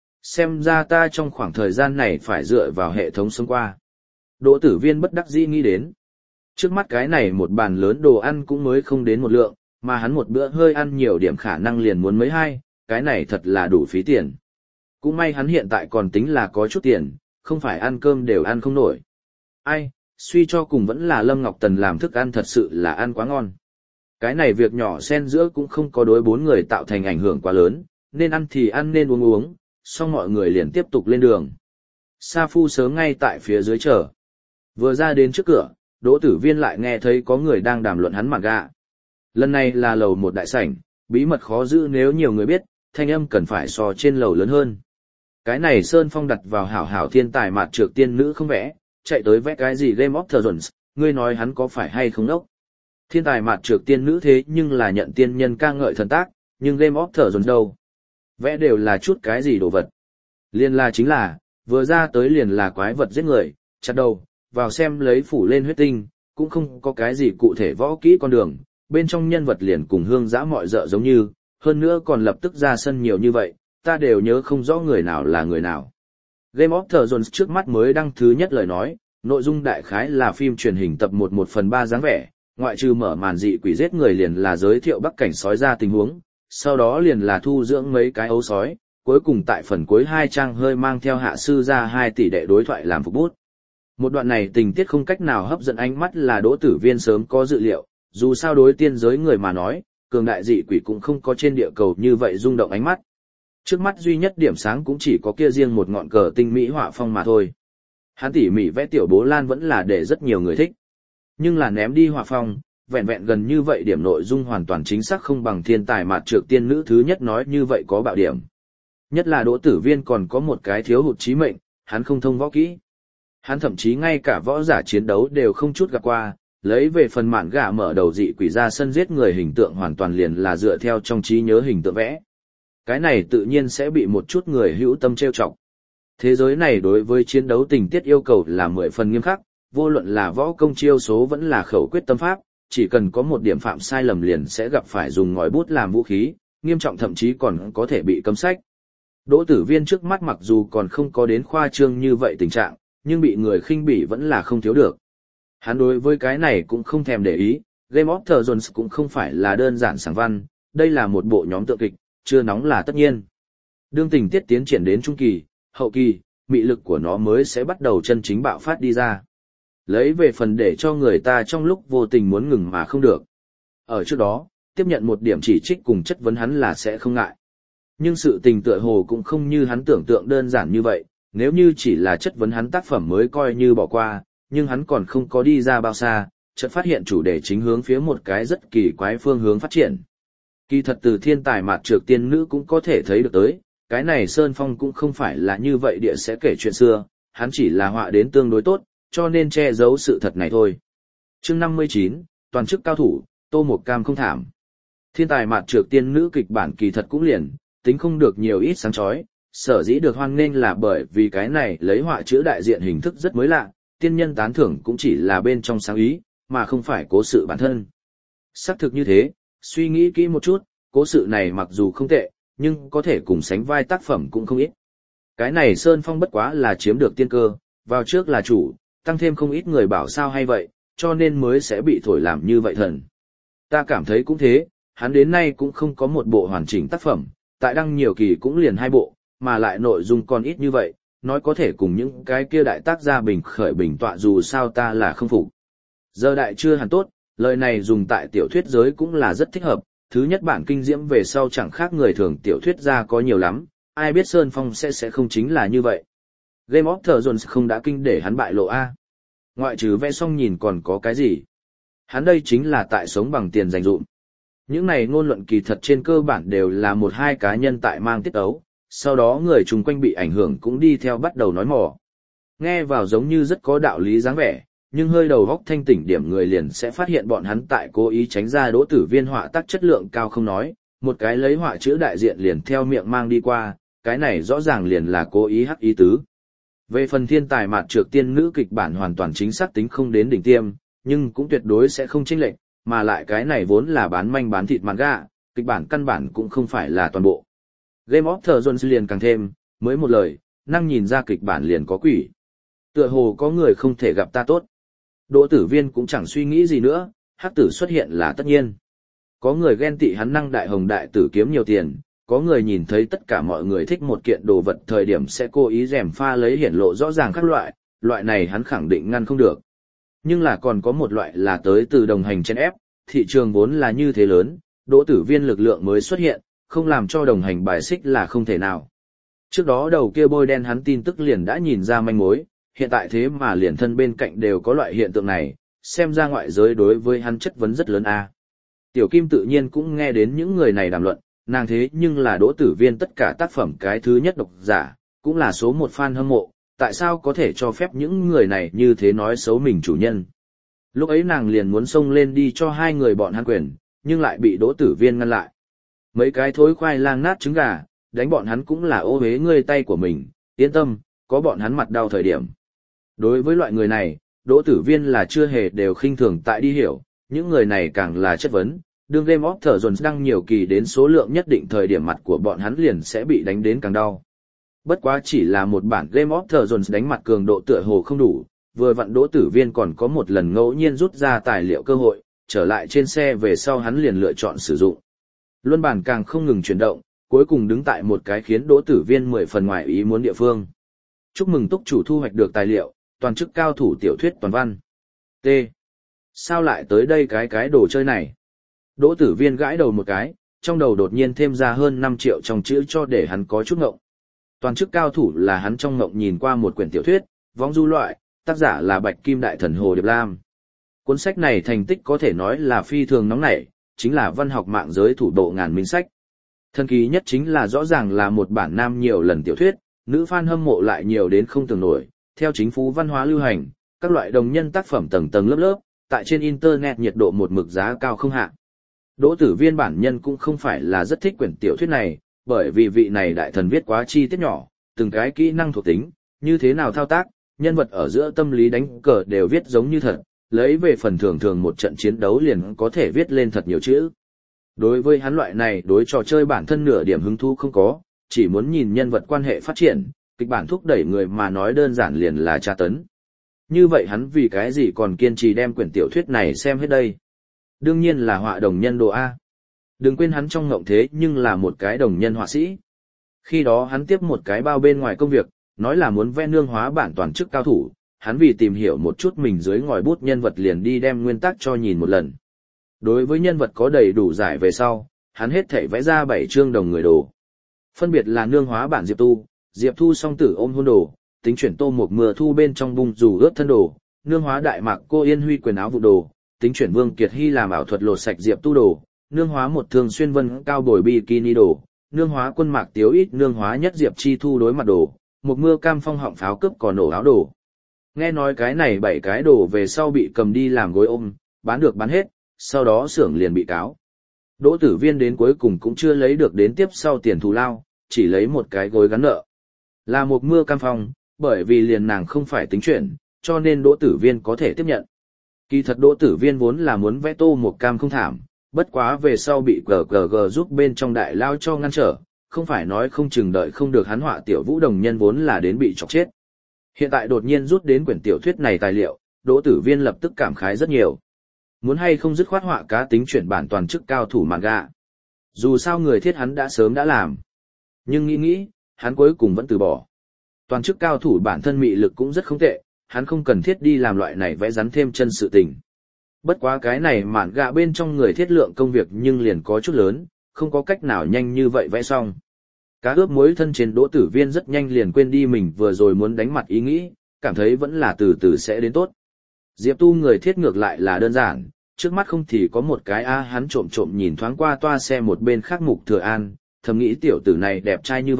Xem ra ta trong khoảng thời gian này phải dựa vào hệ thống sống qua. Đỗ Tử Viên bất đắc dĩ nghĩ đến. Trước mắt cái này một bàn lớn đồ ăn cũng mới không đến một lượng, mà hắn một bữa hơi ăn nhiều điểm khả năng liền muốn mấy hai, cái này thật là đủ phí tiền. Cũng may hắn hiện tại còn tính là có chút tiền, không phải ăn cơm đều ăn không nổi. Ai, suy cho cùng vẫn là Lâm Ngọc Tần làm thức ăn thật sự là ăn quá ngon. Cái này việc nhỏ xen giữa cũng không có đối 4 người tạo thành ảnh hưởng quá lớn, nên ăn thì ăn nên uống uống, xong mọi người liền tiếp tục lên đường. Sa Phu sớm ngay tại phía dưới chờ. Vừa ra đến trước cửa, Đỗ Tử Viên lại nghe thấy có người đang đàm luận hắn mặt gạ. Lần này là lầu một đại sảnh, bí mật khó giữ nếu nhiều người biết, thanh âm cần phải so trên lầu lớn hơn. Cái này Sơn Phong đặt vào hảo hảo thiên tài mạt trược tiên nữ không vẽ, chạy tới vẽ cái gì Game of Thrones, ngươi nói hắn có phải hay không đốc. Thiên tài mạt trược tiên nữ thế nhưng là nhận tiên nhân ca ngợi thần tác, nhưng Game of Thrones đâu. Vẽ đều là chút cái gì đồ vật. Liên là chính là, vừa ra tới liền là quái vật giết người, chặt đầu, vào xem lấy phủ lên huyết tinh, cũng không có cái gì cụ thể võ kỹ con đường, bên trong nhân vật liền cùng hương dã mọi dợ giống như, hơn nữa còn lập tức ra sân nhiều như vậy, ta đều nhớ không rõ người nào là người nào. Game of Thrones trước mắt mới đăng thứ nhất lời nói, nội dung đại khái là phim truyền hình tập 1/3 dáng vẻ, ngoại trừ mở màn dị quỷ giết người liền là giới thiệu bắc cảnh sói ra tình huống, sau đó liền là thu dưỡng mấy cái ấu sói, cuối cùng tại phần cuối 2 trang hơi mang theo hạ sư ra 2 tỷ đệ đối thoại làm phục bút. Một đoạn này tình tiết không cách nào hấp dẫn ánh mắt là Đỗ Tử Viên sớm có dự liệu, dù sao đối tiên giới người mà nói, cường đại dị quỷ cũng không có trên địa cầu như vậy rung động ánh mắt. Trước mắt duy nhất điểm sáng cũng chỉ có kia riêng một ngọn cờ tinh mỹ họa phong mà thôi. Hắn tỉ mỉ vẽ tiểu bố lan vẫn là để rất nhiều người thích. Nhưng là ném đi họa phong, vẹn vẹn gần như vậy điểm nội dung hoàn toàn chính xác không bằng thiên tài mạt trược tiên nữ thứ nhất nói như vậy có bạo điểm. Nhất là Đỗ Tử Viên còn có một cái thiếu hụt chí mệnh, hắn không thông võ kỹ. Hắn thậm chí ngay cả võ giả chiến đấu đều không chút gặp qua, lấy về phần mạn gà mở đầu dị quỷ ra sân giết người hình tượng hoàn toàn liền là dựa theo trong trí nhớ hình tượng vẽ. Cái này tự nhiên sẽ bị một chút người hữu tâm trêu chọc. Thế giới này đối với chiến đấu tình tiết yêu cầu là 10 phần nghiêm khắc, vô luận là võ công chiêu số vẫn là khẩu quyết tâm pháp, chỉ cần có một điểm phạm sai lầm liền sẽ gặp phải dùng ngòi bút làm vũ khí, nghiêm trọng thậm chí còn có thể bị cấm sách. Đỗ Tử Viên trước mắt mặc dù còn không có đến khoa trương như vậy tình trạng, nhưng bị người khinh bỉ vẫn là không thiếu được. Hắn đối với cái này cũng không thèm để ý, Game of Thrones cũng không phải là đơn giản sáng văn, đây là một bộ nhóm tượng kịch, chưa nóng là tất nhiên. Đương tình tiết tiến triển đến trung kỳ, hậu kỳ, mị lực của nó mới sẽ bắt đầu chân chính bạo phát đi ra. Lấy về phần để cho người ta trong lúc vô tình muốn ngừng mà không được. Ở trước đó, tiếp nhận một điểm chỉ trích cùng chất vấn hắn là sẽ không ngại. Nhưng sự tình tựa hồ cũng không như hắn tưởng tượng đơn giản như vậy, nếu như chỉ là chất vấn hắn tác phẩm mới coi như bỏ qua, nhưng hắn còn không có đi ra bao xa, chợt phát hiện chủ đề chính hướng phía một cái rất kỳ quái phương hướng phát triển. Kỳ thật từ thiên tài mạt trược tiên nữ cũng có thể thấy được tới, cái này Sơn Phong cũng không phải là như vậy địa sẽ kể chuyện xưa, hắn chỉ là họa đến tương đối tốt, cho nên che giấu sự thật này thôi. Chương 59, toàn chức cao thủ, Tô Mộc Cam không thảm. Thiên tài mạt trược tiên nữ kịch bản kỳ thật cũng liền, tính không được nhiều ít sáng chói, sở dĩ được hoan nghênh là bởi vì cái này lấy họa chữ đại diện hình thức rất mới lạ, tiên nhân tán thưởng cũng chỉ là bên trong sáng ý, mà không phải cố sự bản thân. Xác thực như thế, suy nghĩ kỹ một chút, cố sự này mặc dù không tệ, nhưng có thể cùng sánh vai tác phẩm cũng không ít. Cái này Sơn Phong bất quá là chiếm được tiên cơ, vào trước là chủ, tăng thêm không ít người bảo sao hay vậy, cho nên mới sẽ bị thổi làm như vậy thần. Ta cảm thấy cũng thế, hắn đến nay cũng không có một bộ hoàn chỉnh tác phẩm, tại đăng nhiều kỳ cũng liền 2 bộ, mà lại nội dung còn ít như vậy, nói có thể cùng những cái kia đại tác gia bình khởi bình tọa dù sao ta là không phục. Giờ đại chưa hẳn tốt, lời này dùng tại tiểu thuyết giới cũng là rất thích hợp, thứ nhất bản kinh diễm về sau chẳng khác người thường tiểu thuyết gia có nhiều lắm, ai biết Sơn Phong sẽ không chính là như vậy. Game of Thrones không đã kinh để hắn bại lộ a. Ngoại trừ vẽ xong nhìn còn có cái gì. Hắn đây chính là tại sống bằng tiền dành dụm. Những này ngôn luận kỳ thật trên cơ bản đều là 1-2 cá nhân tại mang tiết ấu, sau đó người chung quanh bị ảnh hưởng cũng đi theo bắt đầu nói mò. Nghe vào giống như rất có đạo lý dáng vẻ, nhưng hơi đầu góc thanh tỉnh điểm người liền sẽ phát hiện bọn hắn tại cố ý tránh ra Đỗ Tử Viên họa tác chất lượng cao không nói, một cái lấy họa chữ đại diện liền theo miệng mang đi qua, cái này rõ ràng liền là cố ý hắc ý tứ. Về phần thiên tài mạt trược tiên nữ kịch bản hoàn toàn chính xác tính không đến đỉnh tiêm, nhưng cũng tuyệt đối sẽ không chênh lệch, mà lại cái này vốn là bán manh bán thịt manga, kịch bản căn bản cũng không phải là toàn bộ. Game of Thrones liền càng thêm, mới một lời, năng nhìn ra kịch bản liền có quỷ. Tựa hồ có người không thể gặp ta tốt. Đỗ Tử Viên cũng chẳng suy nghĩ gì nữa, hắc tử xuất hiện là tất nhiên. Có người ghen tị hắn năng đại hồng đại tử kiếm nhiều tiền, có người nhìn thấy tất cả mọi người thích một kiện đồ vật thời điểm sẽ cố ý rèm pha lấy hiển lộ rõ ràng các loại này hắn khẳng định ngăn không được. Nhưng là còn có một loại là tới từ đồng hành chen ép, thị trường vốn là như thế lớn, Đỗ Tử Viên lực lượng mới xuất hiện, không làm cho đồng hành bài xích là không thể nào. Trước đó đầu kia bôi đen hắn tin tức liền đã nhìn ra manh mối, hiện tại thế mà liền thân bên cạnh đều có loại hiện tượng này, xem ra ngoại giới đối với hắn chất vấn rất lớn a. Tiểu Kim tự nhiên cũng nghe đến những người này đàm luận, nàng thế nhưng là Đỗ Tử Viên tất cả tác phẩm cái thứ nhất độc giả, cũng là số một fan hâm mộ, tại sao có thể cho phép những người này như thế nói xấu mình chủ nhân. Lúc ấy nàng liền muốn xông lên đi cho hai người bọn hắn quyền, nhưng lại bị Đỗ Tử Viên ngăn lại. Mấy cái thối khoai lang nát trứng gà, đánh bọn hắn cũng là ô hế ngươi tay của mình, yên tâm, có bọn hắn mặt đau thời điểm. Đối với loại người này, Đỗ Tử Viên là chưa hề đều khinh thường tại đi hiểu, những người này càng là chất vấn, đương Game of Thrones đăng nhiều kỳ đến số lượng nhất định thời điểm mặt của bọn hắn liền sẽ bị đánh đến càng đau. Bất quá chỉ là một bản Game of Thrones đánh mặt cường độ tựa hồ không đủ, vừa vặn Đỗ Tử Viên còn có một lần ngẫu nhiên rút ra tài liệu cơ hội, trở lại trên xe về sau hắn liền lựa chọn sử dụng. Luân bản càng không ngừng chuyển động, cuối cùng đứng tại một cái khiến Đỗ Tử Viên 10 phần ngoài ý muốn địa phương. Chúc mừng túc chủ thu hoạch được tài liệu, toàn chức cao thủ tiểu thuyết toàn văn. T. Sao lại tới đây cái đồ chơi này? Đỗ Tử Viên gãi đầu một cái, trong đầu đột nhiên thêm ra hơn 5 triệu trong chữ cho để hắn có chút ngộng. Toàn chức cao thủ là hắn trong ngộng nhìn qua một quyển tiểu thuyết, vong du loại, tác giả là Bạch Kim Đại Thần Hồ Điệp Lam. Cuốn sách này thành tích có thể nói là phi thường nóng nảy, chính là văn học mạng giới thủ độ ngàn minh sách. Thần kỳ nhất chính là rõ ràng là một bản nam nhiều lần tiểu thuyết, nữ fan hâm mộ lại nhiều đến không tưởng nổi, theo chính phủ văn hóa lưu hành, các loại đồng nhân tác phẩm tầng tầng lớp lớp, tại trên internet nhiệt độ một mực giá cao không hạ. Đỗ Tử Viên bản nhân cũng không phải là rất thích quyển tiểu thuyết này, bởi vì vị này đại thần viết quá chi tiết nhỏ, từng cái kỹ năng thuộc tính, như thế nào thao tác, nhân vật ở giữa tâm lý đánh cờ đều viết giống như thật, lấy về phần thường một trận chiến đấu liền có thể viết lên thật nhiều chữ. Đối với hắn loại này đối trò chơi bản thân nửa điểm hứng thú không có, chỉ muốn nhìn nhân vật quan hệ phát triển, kịch bản thúc đẩy người mà nói đơn giản liền là tra tấn. Như vậy hắn vì cái gì còn kiên trì đem quyển tiểu thuyết này xem hết đây? Đương nhiên là họa đồng nhân đồ A. Đừng quên hắn trong ngộng thế nhưng là một cái đồng nhân họa sĩ. Khi đó hắn tiếp một cái bao bên ngoài công việc, nói là muốn vẽ nương hóa bản toàn chức cao thủ, hắn vì tìm hiểu một chút mình dưới ngòi bút nhân vật liền đi đem nguyên tắc cho nhìn một lần. Đối với nhân vật có đầy đủ giải về sau, hắn hết thảy vẽ ra 7 chương đồng người đồ. Phân biệt là nương hóa bản Diệp Thu song tử ôm hôn đồ, tính chuyển Tô Một Mưa Thu bên trong bung dù ướt thân đồ, nương hóa Đại Mạc Cô Yên Huy quần áo vụ đồ, tính chuyển Vương Kiệt Hy làm ảo thuật lột sạch Diệp Tu đồ, nương hóa một thường xuyên vân cao bồi bikini đồ, nương hóa Quân Mạc Tiếu ít nương hóa nhất Diệp Chi Thu đối mặt đồ, một mưa cam phong họng pháo cướp cò nổ áo đồ. Nghe nói cái này 7 cái đồ về sau bị cầm đi làm gối ôm, bán được bán hết, sau đó xưởng liền bị cáo. Đỗ Tử Viên đến cuối cùng cũng chưa lấy được đến tiếp sau tiền thù lao, chỉ lấy một cái gối gắn nợ. Là một mưa cam phong, bởi vì liền nàng không phải tính chuyển, cho nên Đỗ Tử Viên có thể tiếp nhận. Kỳ thật Đỗ Tử Viên vốn là muốn vẽ Tô Một Cam không thảm, bất quá về sau bị GGG giúp bên trong đại lao cho ngăn trở, không phải nói không chừng đợi không được hắn họa tiểu vũ đồng nhân vốn là đến bị chọc chết. Hiện tại đột nhiên rút đến quyển tiểu thuyết này tài liệu, Đỗ Tử Viên lập tức cảm khái rất nhiều. Muốn hay không dứt khoát họa cá tính chuyển bản toàn chức cao thủ manga. Dù sao người thiết hắn đã sớm đã làm. Nhưng nghĩ, hắn cuối cùng vẫn từ bỏ. Toàn chức cao thủ bản thân mị lực cũng rất không tệ, hắn không cần thiết đi làm loại này vẽ rắn thêm chân sự tình. Bất quá cái này mạn gạ bên trong người thiết lượng công việc nhưng liền có chút lớn, không có cách nào nhanh như vậy vẽ xong. Cá ướp muối thân trên Đỗ Tử Viên rất nhanh liền quên đi mình vừa rồi muốn đánh mặt ý nghĩ, cảm thấy vẫn là từ từ sẽ đến tốt. Diệp Tu người thiết ngược lại là đơn giản, trước mắt không thì có một cái hắn trộm nhìn thoáng qua toa xe một bên khác Mục Thừa An, thầm nghĩ tiểu tử này đẹp trai như vậy,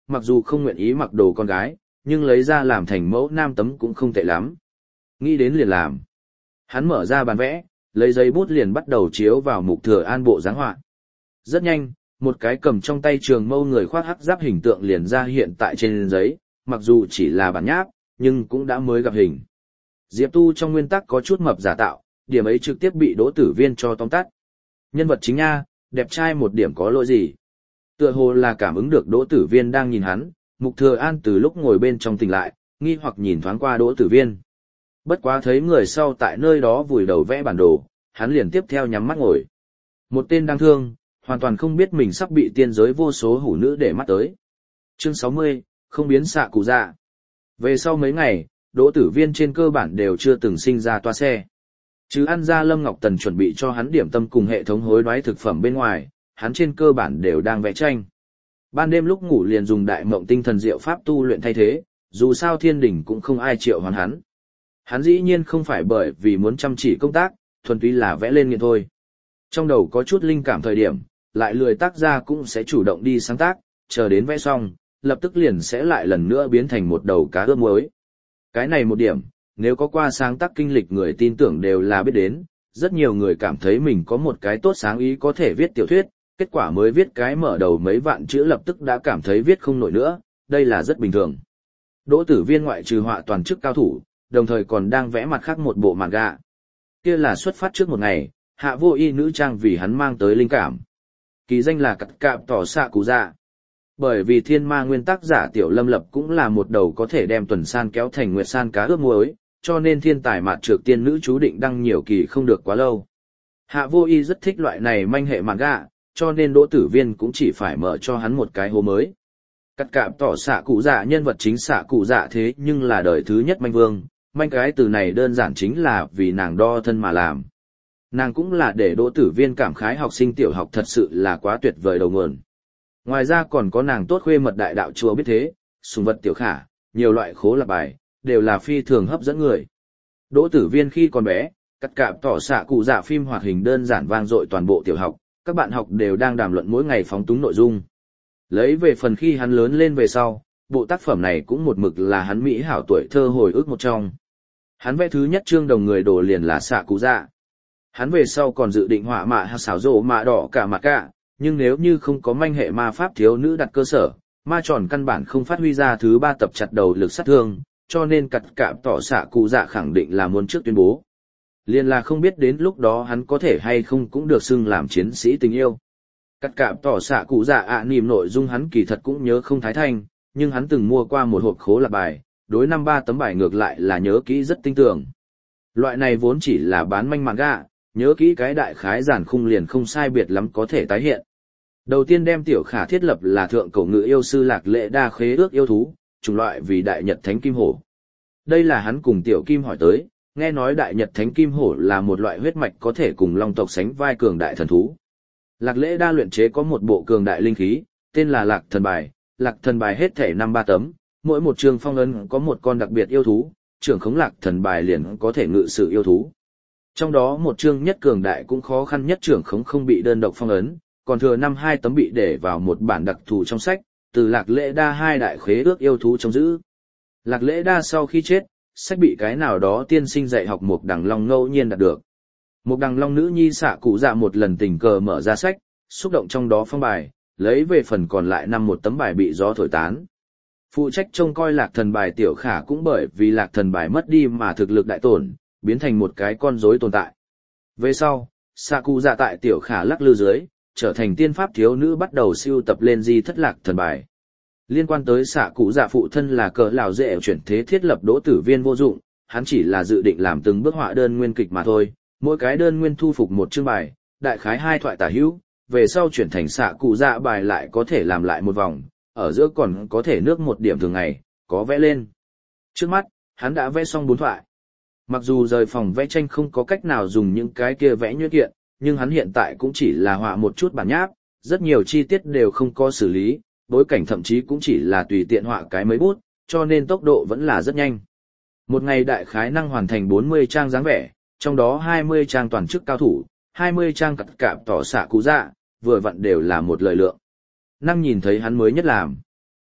mặc dù không nguyện ý mặc đồ con gái, nhưng lấy ra làm thành mẫu nam tấm cũng không tệ lắm. Nghĩ đến liền làm. Hắn mở ra bàn vẽ, lấy giấy bút liền bắt đầu chiếu vào Mục Thừa An bộ dáng họa. Rất nhanh, một cái cầm trong tay trường mâu người khoác hắc giáp hình tượng liền ra hiện tại trên giấy, mặc dù chỉ là bản nháp, nhưng cũng đã mới gặp hình. Diệp Tu trong nguyên tắc có chút mập giả tạo, điểm ấy trực tiếp bị Đỗ Tử Viên cho tóm tắt. Nhân vật chính nha, đẹp trai một điểm có lỗi gì. Tựa hồ là cảm ứng được Đỗ Tử Viên đang nhìn hắn, Mục Thừa An từ lúc ngồi bên trong tỉnh lại, nghi hoặc nhìn thoáng qua Đỗ Tử Viên. Bất quá thấy người sau tại nơi đó vùi đầu vẽ bản đồ, hắn liền tiếp theo nhắm mắt ngồi. Một tên đang thương, hoàn toàn không biết mình sắp bị tiên giới vô số hủ nữ để mắt tới. Chương 60, không biến xạ cụ dạ. Về sau mấy ngày, Đỗ Tử Viên trên cơ bản đều chưa từng sinh ra toa xe. Chứ ăn ra Lâm Ngọc Tần chuẩn bị cho hắn điểm tâm cùng hệ thống hối đoái thực phẩm bên ngoài, hắn trên cơ bản đều đang vẽ tranh. Ban đêm lúc ngủ liền dùng đại mộng tinh thần diệu pháp tu luyện thay thế, dù sao thiên đỉnh cũng không ai triệu hoán hắn. Hắn dĩ nhiên không phải bởi vì muốn chăm chỉ công tác, thuần túy là vẽ lên nghiện thôi. Trong đầu có chút linh cảm thời điểm, lại lười tác ra cũng sẽ chủ động đi sáng tác, chờ đến vẽ xong, lập tức liền sẽ lại lần nữa biến thành một đầu cá ướp muối. Cái này một điểm, nếu có qua sáng tác kinh lịch người tin tưởng đều là biết đến, rất nhiều người cảm thấy mình có một cái tốt sáng ý có thể viết tiểu thuyết, kết quả mới viết cái mở đầu mấy vạn chữ lập tức đã cảm thấy viết không nổi nữa, đây là rất bình thường. Đỗ Tử Viên ngoại trừ họa toàn chức cao thủ, đồng thời còn đang vẽ mặt khác một bộ manga. Kia là xuất phát trước một ngày, Hạ Vô Y nữ trang vì hắn mang tới linh cảm. Kỳ danh là Cắt Cạp Tỏ Xạ Cụ Dạ. Bởi vì thiên ma nguyên tác giả Tiểu Lâm Lập cũng là một đầu có thể đem tuần san kéo thành nguyệt san cá ướp muối, cho nên thiên tài mạt trược tiên nữ chú định đăng nhiều kỳ không được quá lâu. Hạ Vô Y rất thích loại này manh hệ manga, cho nên Đỗ Tử Viên cũng chỉ phải mở cho hắn một cái hố mới. Cắt Cạp Tỏ Xạ Cụ Dạ nhân vật chính xạ cụ dạ thế nhưng là đời thứ nhất manh vương, manh cái từ này đơn giản chính là vì nàng đo thân mà làm. Nàng cũng là để Đỗ Tử Viên cảm khái học sinh tiểu học thật sự là quá tuyệt vời đầu nguồn. Ngoài ra còn có nàng tốt khuê mật đại đạo chúa biết thế, sùng vật tiểu khả, nhiều loại khố lạc bài, đều là phi thường hấp dẫn người. Đỗ Tử Viên khi còn bé, Cắt Cạp Tỏ Xạ Cụ Dạ phim hoạt hình đơn giản vang dội toàn bộ tiểu học, các bạn học đều đang đàm luận mỗi ngày phóng túng nội dung. Lấy về phần khi hắn lớn lên về sau, bộ tác phẩm này cũng một mực là hắn mỹ hảo tuổi thơ hồi ức một trong. Hắn vẽ thứ nhất chương đồng người đồ liền là xạ cụ dạ. Hắn về sau còn dự định họa mạ xảo rộ mạ đỏ cả mặt cả, nhưng nếu như không có manh hệ ma pháp thiếu nữ đặt cơ sở, ma tròn căn bản không phát huy ra thứ 3 tập chặt đầu lực sát thương, cho nên Cắt Cạp Tỏ Xạ Cụ Dạ khẳng định là muốn trước tuyên bố. Liên là không biết đến lúc đó hắn có thể hay không cũng được xưng làm chiến sĩ tình yêu. Cắt Cạp Tỏ Xạ Cụ Dạ niềm nội dung hắn kỳ thật cũng nhớ không thái thanh, nhưng hắn từng mua qua một hộp khố lạc bài, đối 5-3 tấm bài ngược lại là nhớ kỹ rất tinh tường. Loại này vốn chỉ là bán manh manga, nhớ kỹ cái đại khái giản khung liền không sai biệt lắm có thể tái hiện. Đầu tiên đem tiểu khả thiết lập là thượng cổ ngự yêu sư Lạc Lệ Đa khế ước yêu thú, chủng loại vì đại nhật thánh kim hổ. Đây là hắn cùng tiểu kim hỏi tới, nghe nói đại nhật thánh kim hổ là một loại huyết mạch có thể cùng long tộc sánh vai cường đại thần thú. Lạc Lễ Đa luyện chế có một bộ cường đại linh khí, tên là Lạc Thần Bài, Lạc Thần Bài hết thể 5-3 tấm, mỗi một chương phong ấn có một con đặc biệt yêu thú, trưởng khống Lạc Thần Bài liền có thể ngự sử yêu thú. Trong đó một chương nhất cường đại cũng khó khăn nhất trưởng khống không bị đơn độc phong ấn, còn thừa 5-2 tấm bị để vào một bản đặc thù trong sách, từ Lạc Lễ Đa 2 đại khế ước yêu thú trông giữ. Lạc Lễ Đa sau khi chết, sách bị cái nào đó tiên sinh dạy học Mục Đằng Long ngẫu nhiên đạt được. Mục Đằng Long nữ nhi xạ cụ dạ một lần tình cờ mở ra sách, xúc động trong đó phong bài, lấy về phần còn lại 1 tấm bài bị gió thổi tán. Phụ trách trông coi Lạc Thần Bài tiểu khả cũng bởi vì Lạc Thần Bài mất đi mà thực lực đại tổn, biến thành một cái con rối tồn tại. Về sau, xạ cụ dạ tại tiểu khả lắc lư dưới, trở thành tiên pháp thiếu nữ bắt đầu siêu tập lên di thất Lạc Thần Bài. Liên quan tới xạ cụ dạ phụ thân là cỡ lão dễ chuyển thế thiết lập Đỗ Tử Viên vô dụng, hắn chỉ là dự định làm từng bước họa đơn nguyên kịch mà thôi, mỗi cái đơn nguyên thu phục một chương bài, đại khái 2 thoại tả hữu, về sau chuyển thành xạ cụ dạ bài lại có thể làm lại một vòng, ở giữa còn có thể nước một điểm thường ngày, có vẽ lên. Trước mắt, hắn đã vẽ xong 4 thoại. Mặc dù rời phòng vẽ tranh không có cách nào dùng những cái kia vẽ nhuyễn kiện, nhưng hắn hiện tại cũng chỉ là họa một chút bản nháp, rất nhiều chi tiết đều không có xử lý, bối cảnh thậm chí cũng chỉ là tùy tiện họa cái mấy bút, cho nên tốc độ vẫn là rất nhanh. Một ngày đại khái năng hoàn thành 40 trang dáng vẻ, trong đó 20 trang toàn chức cao thủ, 20 trang Cắt Cạp Tỏ Xạ Cụ Dạ, vừa vặn đều là một lời lượng. Năng nhìn thấy hắn mới nhất làm.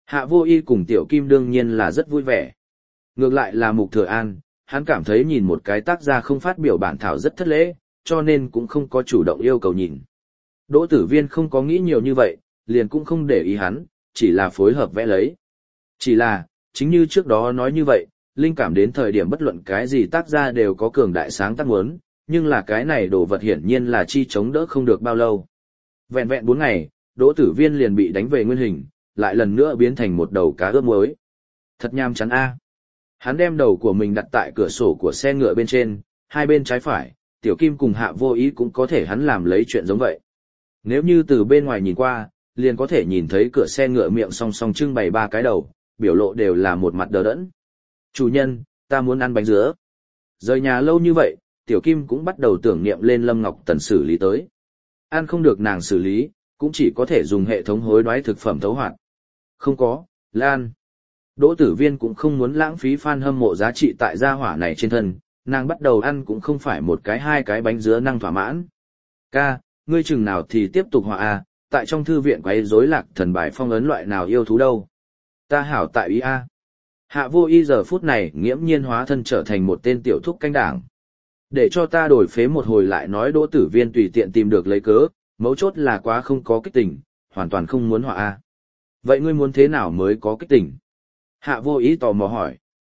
Hạ Vô Y cùng Tiểu Kim đương nhiên là rất vui vẻ. Ngược lại là Mục Thừa An, hắn cảm thấy nhìn một cái tác gia không phát biểu bản thảo rất thất lễ, cho nên cũng không có chủ động yêu cầu nhìn. Đỗ Tử Viên không có nghĩ nhiều như vậy, liền cũng không để ý hắn, chỉ là phối hợp vẽ lấy. Chỉ là, chính như trước đó nói như vậy, linh cảm đến thời điểm bất luận cái gì tác gia đều có cường đại sáng tác muốn, nhưng là cái này đồ vật hiển nhiên là chi chống đỡ không được bao lâu. Vẹn vẹn 4 ngày, Đỗ Tử Viên liền bị đánh về nguyên hình, lại lần nữa biến thành một đầu cá ướp muối. Thật nham chán a. Hắn đem đầu của mình đặt tại cửa sổ của xe ngựa bên trên, hai bên trái phải, Tiểu Kim cùng Hạ Vô Ý cũng có thể hắn làm lấy chuyện giống vậy. Nếu như từ bên ngoài nhìn qua, liền có thể nhìn thấy cửa xe ngựa miệng song song trưng bày 3 cái đầu, biểu lộ đều là một mặt đờ đẫn. Chủ nhân, ta muốn ăn bánh dứa. Rời nhà lâu như vậy, Tiểu Kim cũng bắt đầu tưởng niệm lên Lâm Ngọc Tần xử lý tới. Ăn không được nàng xử lý, cũng chỉ có thể dùng hệ thống hối đoái thực phẩm thấu hoạt. Không có, Lan. Đỗ Tử Viên cũng không muốn lãng phí fan hâm mộ giá trị tại gia hỏa này trên thân, nàng bắt đầu ăn cũng không phải một cái hai cái bánh dứa năng thỏa mãn. Ca, ngươi chừng nào thì tiếp tục họa a, tại trong thư viện quấy rối lạc thần bài phong ấn loại nào yêu thú đâu. Ta hảo tại ý a. Hạ Vô Y giờ phút này nghiễm nhiên hóa thân trở thành một tên tiểu thúc canh đảng. Để cho ta đổi phế một hồi lại nói Đỗ Tử Viên tùy tiện tìm được lấy cớ, mấu chốt là quá không có kích tình, hoàn toàn không muốn họa a. Vậy ngươi muốn thế nào mới có kích tình? Hạ Vô Ý tò mò hỏi.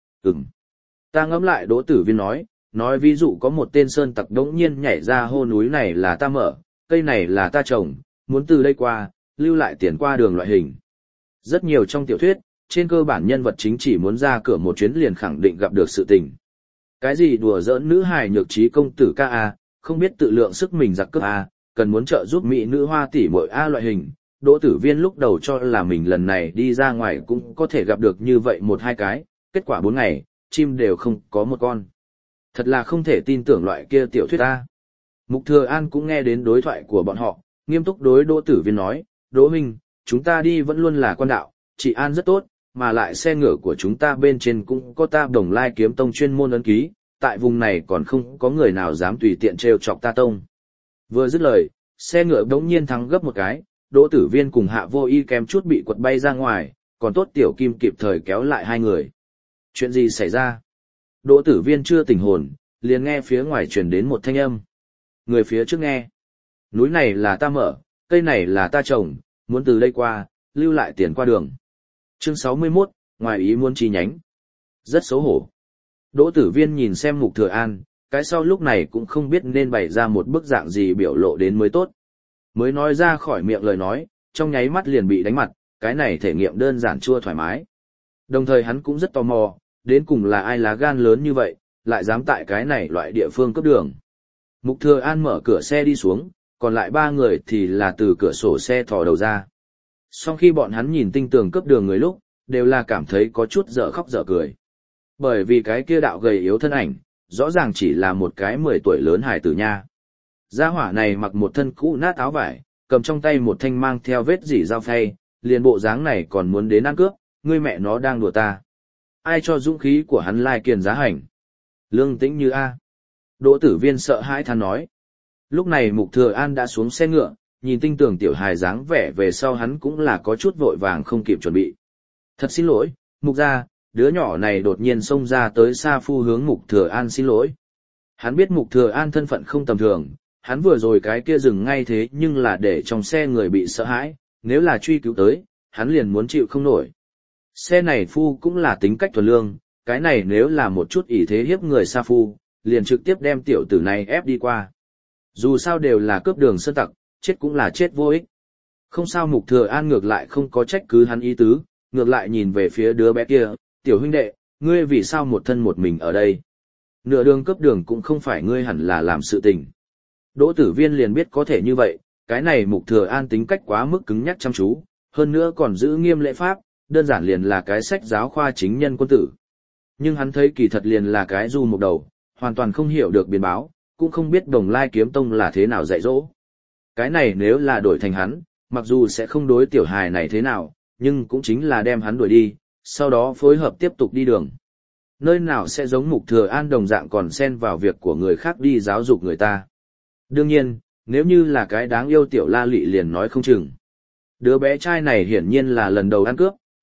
Ta ngẫm lại Đỗ Tử Viên nói ví dụ có một tên sơn tặc đống nhiên nhảy ra hô núi này là ta mở, cây này là ta trồng, muốn từ đây qua, lưu lại tiền qua đường loại hình. Rất nhiều trong tiểu thuyết, trên cơ bản nhân vật chính chỉ muốn ra cửa một chuyến liền khẳng định gặp được sự tình. Cái gì đùa giỡn nữ hài nhược trí công tử ca a, không biết tự lượng sức mình giặc cướp a, cần muốn trợ giúp mỹ nữ hoa tỷ muội a loại hình. Đỗ Tử Viên lúc đầu cho là mình lần này đi ra ngoài cũng có thể gặp được như vậy một hai cái, kết quả 4 ngày, chim đều không có một con. Thật là không thể tin tưởng loại kia tiểu thuyết a. Mục Thừa An cũng nghe đến đối thoại của bọn họ, nghiêm túc đối Đỗ Tử Viên nói, Đỗ huynh, chúng ta đi vẫn luôn là quan đạo, trị an rất tốt, mà lại xe ngựa của chúng ta bên trên cũng có ta Đồng Lai Kiếm Tông chuyên môn ấn ký, tại vùng này còn không có người nào dám tùy tiện trêu chọc ta tông. Vừa dứt lời, xe ngựa đống nhiên thắng gấp một cái, Đỗ Tử Viên cùng Hạ Vô Y kém chút bị quật bay ra ngoài, còn tốt Tiểu Kim kịp thời kéo lại hai người. Chuyện gì xảy ra? Đỗ Tử Viên chưa tỉnh hồn, liền nghe phía ngoài truyền đến một thanh âm. Người phía trước nghe. Núi này là ta mở, cây này là ta trồng, muốn từ đây qua, lưu lại tiền qua đường. Chương 61, ngoài ý muốn chi nhánh. Rất xấu hổ. Đỗ Tử Viên nhìn xem Mục Thừa An, cái sau lúc này cũng không biết nên bày ra một bức dạng gì biểu lộ đến mới tốt. Mới nói ra khỏi miệng lời nói, trong nháy mắt liền bị đánh mặt, cái này thể nghiệm đơn giản chua thoải mái. Đồng thời hắn cũng rất tò mò, đến cùng là ai lá gan lớn như vậy, lại dám tại cái này loại địa phương cướp đường. Mục Thừa An mở cửa xe đi xuống, còn lại 3 người thì là từ cửa sổ xe thò đầu ra. Sau khi bọn hắn nhìn tinh tường cướp đường người lúc, đều là cảm thấy có chút dở khóc dở cười. Bởi vì cái kia đạo gầy yếu thân ảnh, rõ ràng chỉ là một cái 10 tuổi lớn hài tử nha. Gia hỏa này mặc một thân cũ nát áo vải, cầm trong tay một thanh mang theo vết dỉ dao phay, liền bộ dáng này còn muốn đến ăn cướp, ngươi mẹ nó đang đùa ta. Ai cho dũng khí của hắn lai kiền giá hành? Lương tĩnh như A. Đỗ Tử Viên sợ hãi than nói. Lúc này Mục Thừa An đã xuống xe ngựa, nhìn tinh tường tiểu hài dáng vẻ về sau hắn cũng là có chút vội vàng không kịp chuẩn bị. Thật xin lỗi, Mục gia, đứa nhỏ này đột nhiên xông ra tới Sa Phu hướng Mục Thừa An xin lỗi. Hắn biết Mục Thừa An thân phận không tầm thường, hắn vừa rồi cái kia dừng ngay thế nhưng là để trong xe người bị sợ hãi, nếu là truy cứu tới, hắn liền muốn chịu không nổi. Xe này Phu cũng là tính cách thuần lương, cái này nếu là một chút ỷ thế hiếp người Sa Phu, liền trực tiếp đem tiểu tử này ép đi qua. Dù sao đều là cướp đường sơn tặc, chết cũng là chết vô ích. Không sao Mục Thừa An ngược lại không có trách cứ hắn ý tứ, ngược lại nhìn về phía đứa bé kia, tiểu huynh đệ, ngươi vì sao một thân một mình ở đây? Nửa đường cướp đường cũng không phải ngươi hẳn là làm sự tình. Đỗ Tử Viên liền biết có thể như vậy, cái này Mục Thừa An tính cách quá mức cứng nhắc chăm chú, hơn nữa còn giữ nghiêm lễ pháp, đơn giản liền là cái sách giáo khoa chính nhân quân tử. Nhưng hắn thấy kỳ thật liền là cái du một đầu, hoàn toàn không hiểu được biến báo, cũng không biết Đồng Lai Kiếm Tông là thế nào dạy dỗ. Cái này nếu là đổi thành hắn, mặc dù sẽ không đối tiểu hài này thế nào, nhưng cũng chính là đem hắn đuổi đi, sau đó phối hợp tiếp tục đi đường. Nơi nào sẽ giống Mục Thừa An đồng dạng còn xen vào việc của người khác đi giáo dục người ta. Đương nhiên, nếu như là cái đáng yêu tiểu La Lị liền nói không chừng. Đứa bé trai này hiển nhiên là lần đầu ăn cướp,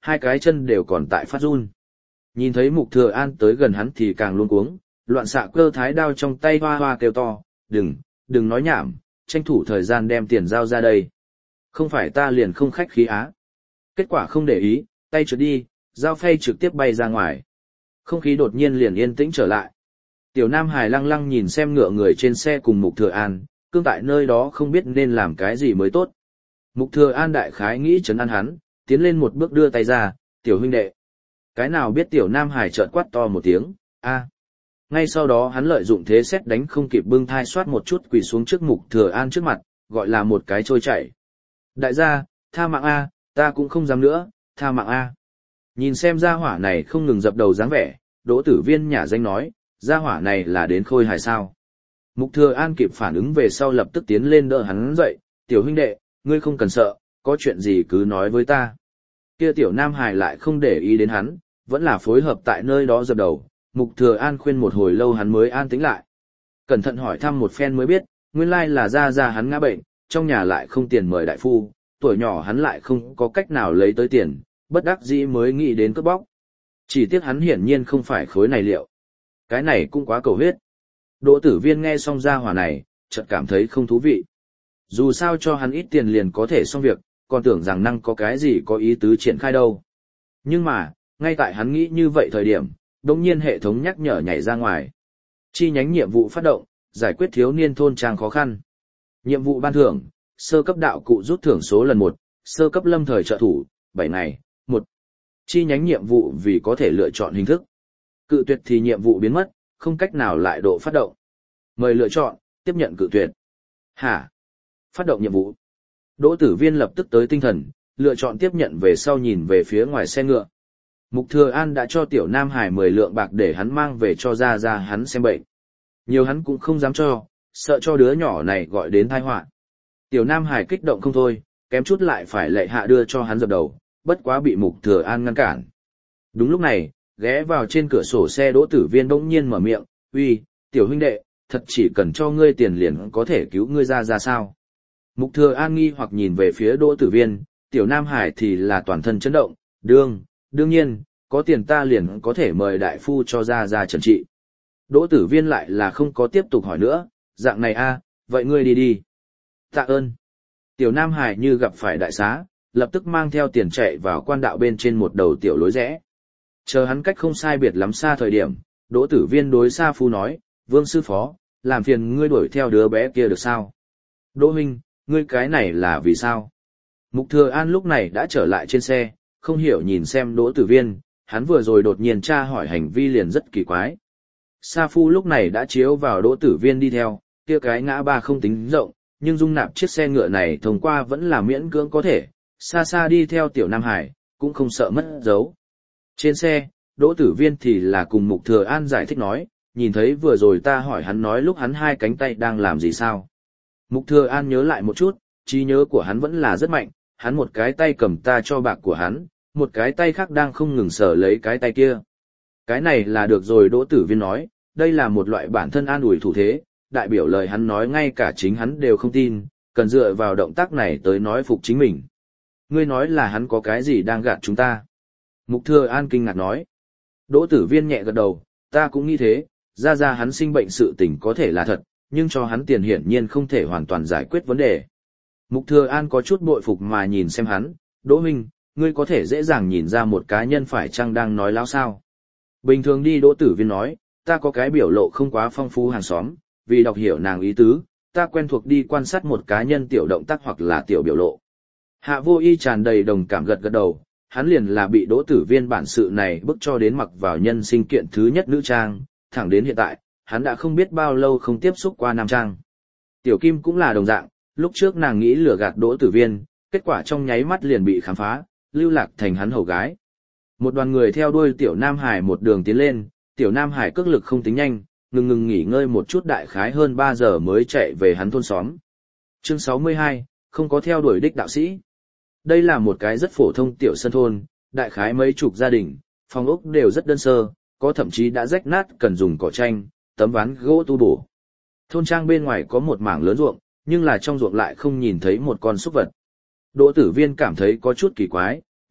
hai cái chân đều còn tại phát run. Nhìn thấy Mục Thừa An tới gần hắn thì càng luống cuống, loạn xạ cơ thái đao trong tay hoa hoa kêu to, đừng nói nhảm, tranh thủ thời gian đem tiền giao ra đây. Không phải ta liền không khách khí á. Kết quả không để ý, tay trượt đi, dao phay trực tiếp bay ra ngoài. Không khí đột nhiên liền yên tĩnh trở lại. Tiểu Nam Hải lăng lăng nhìn xem ngựa người trên xe cùng Mục Thừa An, cương tại nơi đó không biết nên làm cái gì mới tốt. Mục Thừa An đại khái nghĩ trấn an hắn, tiến lên một bước đưa tay ra, tiểu huynh đệ. Cái nào biết Tiểu Nam Hải chợt quát to một tiếng, a. Ngay sau đó hắn lợi dụng thế xét đánh không kịp bưng thai soát một chút quỳ xuống trước Mục Thừa An trước mặt, gọi là một cái trôi chảy. Đại gia, tha mạng a, ta cũng không dám nữa, tha mạng a. Nhìn xem gia hỏa này không ngừng dập đầu dáng vẻ, Đỗ Tử Viên nhả danh nói, gia hỏa này là đến khôi hài sao. Mục Thừa An kịp phản ứng về sau lập tức tiến lên đỡ hắn dậy, tiểu huynh đệ, ngươi không cần sợ, có chuyện gì cứ nói với ta. Kia tiểu Nam Hải lại không để ý đến hắn, vẫn là phối hợp tại nơi đó dập đầu, Mục Thừa An khuyên một hồi lâu hắn mới an tĩnh lại. Cẩn thận hỏi thăm một phen mới biết, nguyên lai là gia hắn ngã bệnh, trong nhà lại không tiền mời đại phu, tuổi nhỏ hắn lại không có cách nào lấy tới tiền, bất đắc dĩ mới nghĩ đến cướp bóc. Chỉ tiếc hắn hiển nhiên không phải khối này liệu. Cái này cũng quá cầu huyết. Đỗ Tử Viên nghe xong gia hỏa này, chợt cảm thấy không thú vị. Dù sao cho hắn ít tiền liền có thể xong việc, còn tưởng rằng năng có cái gì có ý tứ triển khai đâu. Nhưng mà, ngay tại hắn nghĩ như vậy thời điểm, đột nhiên hệ thống nhắc nhở nhảy ra ngoài. Chi nhánh nhiệm vụ phát động, giải quyết thiếu niên thôn trang khó khăn. Nhiệm vụ ban thưởng, sơ cấp đạo cụ rút thưởng số lần 1, sơ cấp lâm thời trợ thủ, 7 ngày, 1. Chi nhánh nhiệm vụ vì có thể lựa chọn hình thức. Cự tuyệt thì nhiệm vụ biến mất, không cách nào lại độ phát động. Mời lựa chọn, tiếp nhận cự tuyệt. Hả? Phát động nhiệm vụ. Đỗ Tử Viên lập tức tới tinh thần, lựa chọn tiếp nhận về sau nhìn về phía ngoài xe ngựa. Mục Thừa An đã cho Tiểu Nam Hải 10 lượng bạc để hắn mang về cho ra hắn xem bệnh. Nhiều hắn cũng không dám cho, sợ cho đứa nhỏ này gọi đến tai họa. Tiểu Nam Hải kích động không thôi, kém chút lại phải lệ hạ đưa cho hắn dập đầu, bất quá bị Mục Thừa An ngăn cản. Đúng lúc này, ghé vào trên cửa sổ xe Đỗ Tử Viên bỗng nhiên mở miệng, uy, tiểu huynh đệ, thật chỉ cần cho ngươi tiền liền có thể cứu ngươi ra sao. Mục Thừa An nghi hoặc nhìn về phía Đỗ Tử Viên, Tiểu Nam Hải thì là toàn thân chấn động, đương nhiên, có tiền ta liền có thể mời đại phu cho ra trần trị. Đỗ Tử Viên lại là không có tiếp tục hỏi nữa, dạng này a, vậy ngươi đi. Tạ ơn. Tiểu Nam Hải như gặp phải đại xá, lập tức mang theo tiền chạy vào quan đạo bên trên một đầu tiểu lối rẽ. Chờ hắn cách không sai biệt lắm xa thời điểm, Đỗ Tử Viên đối Sa Phu nói, Vương sư phó, làm phiền ngươi đuổi theo đứa bé kia được sao? Đỗ huynh, ngươi cái này là vì sao? Mục Thừa An lúc này đã trở lại trên xe, không hiểu nhìn xem Đỗ Tử Viên, hắn vừa rồi đột nhiên tra hỏi hành vi liền rất kỳ quái. Sa Phu lúc này đã chiếu vào Đỗ Tử Viên đi theo, kia cái ngã ba không tính rộng, nhưng dung nạp chiếc xe ngựa này thông qua vẫn là miễn cưỡng có thể, xa xa đi theo Tiểu Nam Hải, cũng không sợ mất dấu. Trên xe, Đỗ Tử Viên thì là cùng Mục Thừa An giải thích nói, nhìn thấy vừa rồi ta hỏi hắn nói lúc hắn hai cánh tay đang làm gì sao. Mục Thừa An nhớ lại một chút, trí nhớ của hắn vẫn là rất mạnh, hắn một cái tay cầm ta cho bạc của hắn, một cái tay khác đang không ngừng sờ lấy cái tay kia. Cái này là được rồi. Đỗ Tử Viên nói, đây là một loại bản thân an ủi thủ thế, đại biểu lời hắn nói ngay cả chính hắn đều không tin, cần dựa vào động tác này tới nói phục chính mình. Ngươi nói là hắn có cái gì đang gạt chúng ta? Mục Thừa An kinh ngạc nói. Đỗ Tử Viên nhẹ gật đầu, ta cũng nghĩ thế, ra hắn sinh bệnh sự tình có thể là thật, nhưng cho hắn tiền hiển nhiên không thể hoàn toàn giải quyết vấn đề. Mục Thừa An có chút bội phục mà nhìn xem hắn, Đỗ huynh, ngươi có thể dễ dàng nhìn ra một cá nhân phải chăng đang nói láo sao. Bình thường đi. Đỗ Tử Viên nói, ta có cái biểu lộ không quá phong phú hàng xóm, vì đọc hiểu nàng ý tứ, ta quen thuộc đi quan sát một cá nhân tiểu động tác hoặc là tiểu biểu lộ. Hạ Vô Y tràn đầy đồng cảm gật gật đầu, hắn liền là bị Đỗ Tử Viên bản sự này bức cho đến mặc vào nhân sinh kiện thứ nhất nữ trang, thẳng đến hiện tại, hắn đã không biết bao lâu không tiếp xúc qua nam trang. Tiểu Kim cũng là đồng dạng, lúc trước nàng nghĩ lừa gạt Đỗ Tử Viên, kết quả trong nháy mắt liền bị khám phá, lưu lạc thành hắn hầu gái. Một đoàn người theo đuôi Tiểu Nam Hải một đường tiến lên, Tiểu Nam Hải cước lực không tính nhanh, ngừng nghỉ ngơi một chút đại khái hơn 3 giờ mới chạy về hắn thôn xóm. Chương 62, không có theo đuổi đích đạo sĩ. Đây là một cái rất phổ thông tiểu sân thôn, đại khái mấy chục gia đình, phòng ốc đều rất đơn sơ, có thậm chí đã rách nát cần dùng cỏ tranh, tấm ván gỗ tu bổ. Thôn trang bên ngoài có một mảng lớn ruộng, nhưng là trong ruộng lại không nhìn thấy một con súc vật. Đỗ Tử Viên cảm thấy có chút kỳ quái,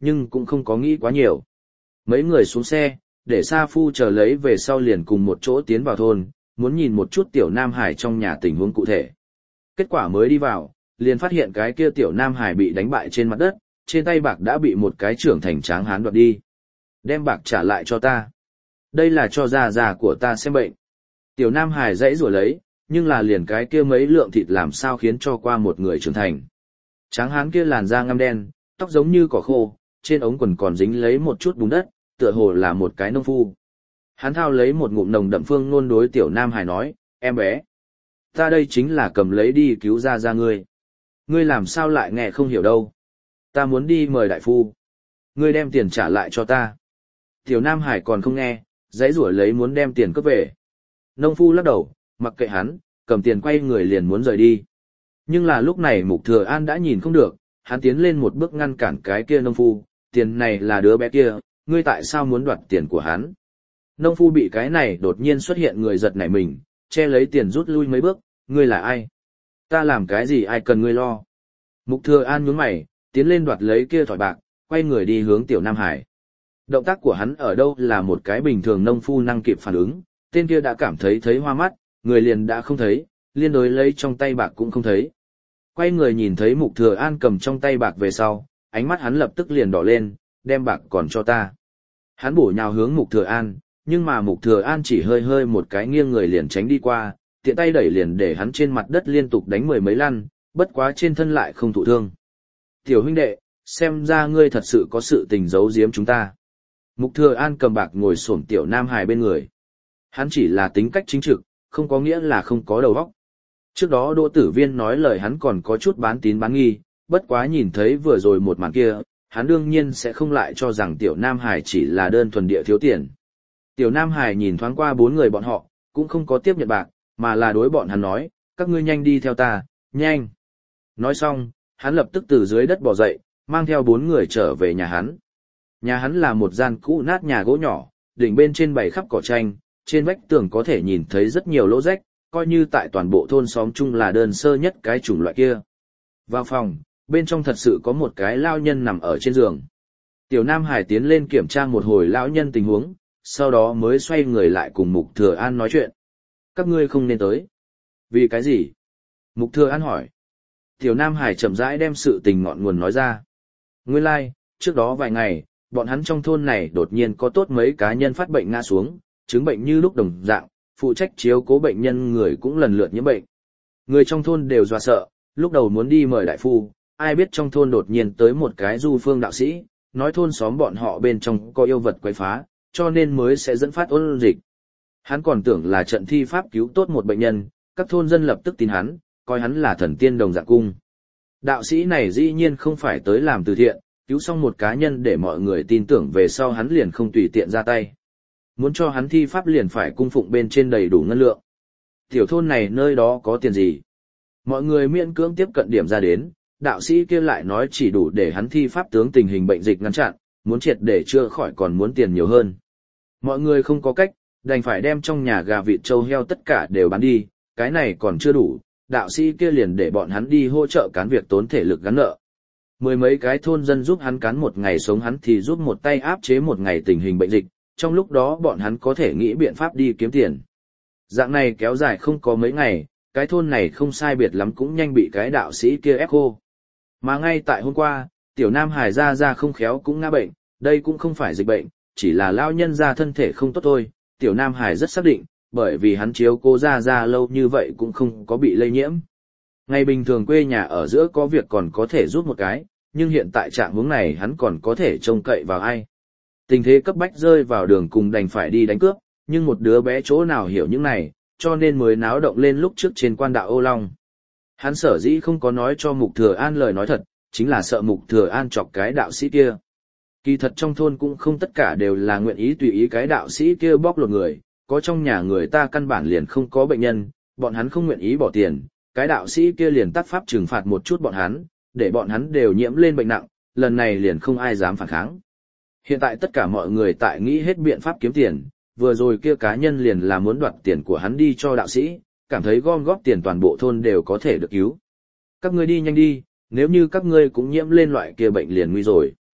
nhưng cũng không có nghĩ quá nhiều. Mấy người xuống xe, để Sa Phu chờ lấy về sau liền cùng một chỗ tiến vào thôn, muốn nhìn một chút tiểu Nam Hải trong nhà tình huống cụ thể. Kết quả mới đi vào, liền phát hiện cái kia tiểu Nam Hải bị đánh bại trên mặt đất, trên tay bạc đã bị một cái trưởng thành tráng hán đoạt đi. Đem bạc trả lại cho ta. Đây là cho già của ta xem bệnh. Tiểu Nam Hải dãy rủa lấy, nhưng là liền cái kia mấy lượng thịt làm sao khiến cho qua một người trưởng thành. Tráng hán kia làn da ngăm đen, tóc giống như cỏ khô, trên ống quần còn dính lấy một chút bùn đất, tựa hồ là một cái nông phu. Hắn thao lấy một ngụm nồng đậm phương nôn đối tiểu Nam Hải nói, em bé. Ta đây chính là cầm lấy đi cứu ra ngươi. Ngươi làm sao lại nghe không hiểu đâu. Ta muốn đi mời đại phu. Ngươi đem tiền trả lại cho ta. Tiểu Nam Hải còn không nghe, giãy giụa lấy muốn đem tiền cướp về. Nông phu lắc đầu, mặc kệ hắn, cầm tiền quay người liền muốn rời đi. Nhưng là lúc này Mục Thừa An đã nhìn không được, hắn tiến lên một bước ngăn cản cái kia nông phu, tiền này là đứa bé kia, ngươi tại sao muốn đoạt tiền của hắn? Nông phu bị cái này đột nhiên xuất hiện người giật nảy mình, che lấy tiền rút lui mấy bước, ngươi là ai? Ta làm cái gì ai cần ngươi lo? Mục Thừa An nhướng mày, tiến lên đoạt lấy kia thỏi bạc, quay người đi hướng tiểu Nam Hải. Động tác của hắn ở đâu là một cái bình thường nông phu năng kịp phản ứng, tên kia đã cảm thấy hoa mắt, người liền đã không thấy, liên đối lấy trong tay bạc cũng không thấy. Quay người nhìn thấy Mục Thừa An cầm trong tay bạc về sau, ánh mắt hắn lập tức liền đỏ lên, đem bạc còn cho ta. Hắn bổ nhào hướng Mục Thừa An, nhưng mà Mục Thừa An chỉ hơi một cái nghiêng người liền tránh đi qua, tiện tay đẩy liền để hắn trên mặt đất liên tục đánh 10 mấy lăn, bất quá trên thân lại không thụ thương. Tiểu huynh đệ, xem ra ngươi thật sự có sự tình giấu giếm chúng ta. Mục Thừa An cầm bạc ngồi xổm tiểu Nam Hải bên người. Hắn chỉ là tính cách chính trực, không có nghĩa là không có đầu óc. Trước đó Đỗ Tử Viên nói lời hắn còn có chút bán tín bán nghi, bất quá nhìn thấy vừa rồi một màn kia, hắn đương nhiên sẽ không lại cho rằng tiểu Nam Hải chỉ là đơn thuần địa thiếu tiền. Tiểu Nam Hải nhìn thoáng qua 4 người bọn họ, cũng không có tiếp nhận bạc, mà là đối bọn hắn nói, các ngươi nhanh đi theo ta, nhanh. Nói xong, hắn lập tức từ dưới đất bò dậy, mang theo 4 người trở về nhà hắn. Nhà hắn là một gian cũ nát nhà gỗ nhỏ, đỉnh bên trên bày khắp cỏ tranh, trên vách tường có thể nhìn thấy rất nhiều lỗ rách, coi như tại toàn bộ thôn xóm chung là đơn sơ nhất cái chủng loại kia. Vào phòng, bên trong thật sự có một cái lao nhân nằm ở trên giường. Tiểu Nam Hải tiến lên kiểm tra một hồi lão nhân tình huống, sau đó mới xoay người lại cùng Mục Thừa An nói chuyện. Các ngươi không nên tới. Vì cái gì? Mục Thừa An hỏi. Tiểu Nam Hải chậm rãi đem sự tình ngọn nguồn nói ra. Nguyên lai, trước đó vài ngày, bọn hắn trong thôn này đột nhiên có tốt mấy cá nhân phát bệnh ngã xuống, chứng bệnh như lúc đồng dạng, phụ trách chiếu cố bệnh nhân người cũng lần lượt nhiễm bệnh. Người trong thôn đều dọa sợ, lúc đầu muốn đi mời đại phu, ai biết trong thôn đột nhiên tới một cái du phương đạo sĩ, nói thôn xóm bọn họ bên trong có yêu vật quấy phá, cho nên mới sẽ dẫn phát ôn dịch. Hắn còn tưởng là trận thi pháp cứu tốt một bệnh nhân, các thôn dân lập tức tin hắn, coi hắn là thần tiên đồng dạng cung. Đạo sĩ này dĩ nhiên không phải tới làm từ thiện, cứu xong một cá nhân để mọi người tin tưởng về sau hắn liền không tùy tiện ra tay. Muốn cho hắn thi pháp liền phải cung phụng bên trên đầy đủ ngân lượng. Tiểu thôn này nơi đó có tiền gì? Mọi người miễn cưỡng tiếp cận điểm ra đến, đạo sĩ kia lại nói chỉ đủ để hắn thi pháp tướng tình hình bệnh dịch ngăn chặn, muốn triệt để chữa khỏi còn muốn tiền nhiều hơn. Mọi người không có cách, đành phải đem trong nhà gà vịt trâu heo tất cả đều bán đi, cái này còn chưa đủ, đạo sĩ kia liền để bọn hắn đi hỗ trợ cán việc tốn thể lực gắn nợ. 10 mấy cái thôn dân giúp hắn cán một ngày sống hắn thì giúp một tay áp chế một ngày tình hình bệnh dịch, trong lúc đó bọn hắn có thể nghĩ biện pháp đi kiếm tiền. Dạng này kéo dài không có mấy ngày, cái thôn này không sai biệt lắm cũng nhanh bị cái đạo sĩ kia ép khô. Mà ngay tại hôm qua, tiểu Nam Hải ra không khéo cũng ngã bệnh, đây cũng không phải dịch bệnh, chỉ là lao nhân ra thân thể không tốt thôi, tiểu Nam Hải rất xác định, bởi vì hắn chiếu cô ra lâu như vậy cũng không có bị lây nhiễm. Ngày bình thường quê nhà ở giữa có việc còn có thể giúp một cái, nhưng hiện tại trạng huống này hắn còn có thể trông cậy vào ai. Tình thế cấp bách rơi vào đường cùng đành phải đi đánh cướp, nhưng một đứa bé chỗ nào hiểu những này, cho nên mới náo động lên lúc trước trên quan đạo Ô Long. Hắn sở dĩ không có nói cho Mục Thừa An lời nói thật, chính là sợ Mục Thừa An chọc cái đạo sĩ kia. Kỳ thật trong thôn cũng không tất cả đều là nguyện ý tùy ý cái đạo sĩ kia bóc lột người, có trong nhà người ta căn bản liền không có bệnh nhân, bọn hắn không nguyện ý bỏ tiền, cái đạo sĩ kia liền tác pháp trừng phạt một chút bọn hắn, để bọn hắn đều nhiễm lên bệnh nặng, lần này liền không ai dám phản kháng. Hiện tại tất cả mọi người tại nghĩ hết biện pháp kiếm tiền, vừa rồi kia cá nhân liền là muốn đoạt tiền của hắn đi cho đạo sĩ, cảm thấy gom góp tiền toàn bộ thôn đều có thể được cứu. Các ngươi đi nhanh đi, nếu như các ngươi cũng nhiễm lên loại kia bệnh liền nguy rồi.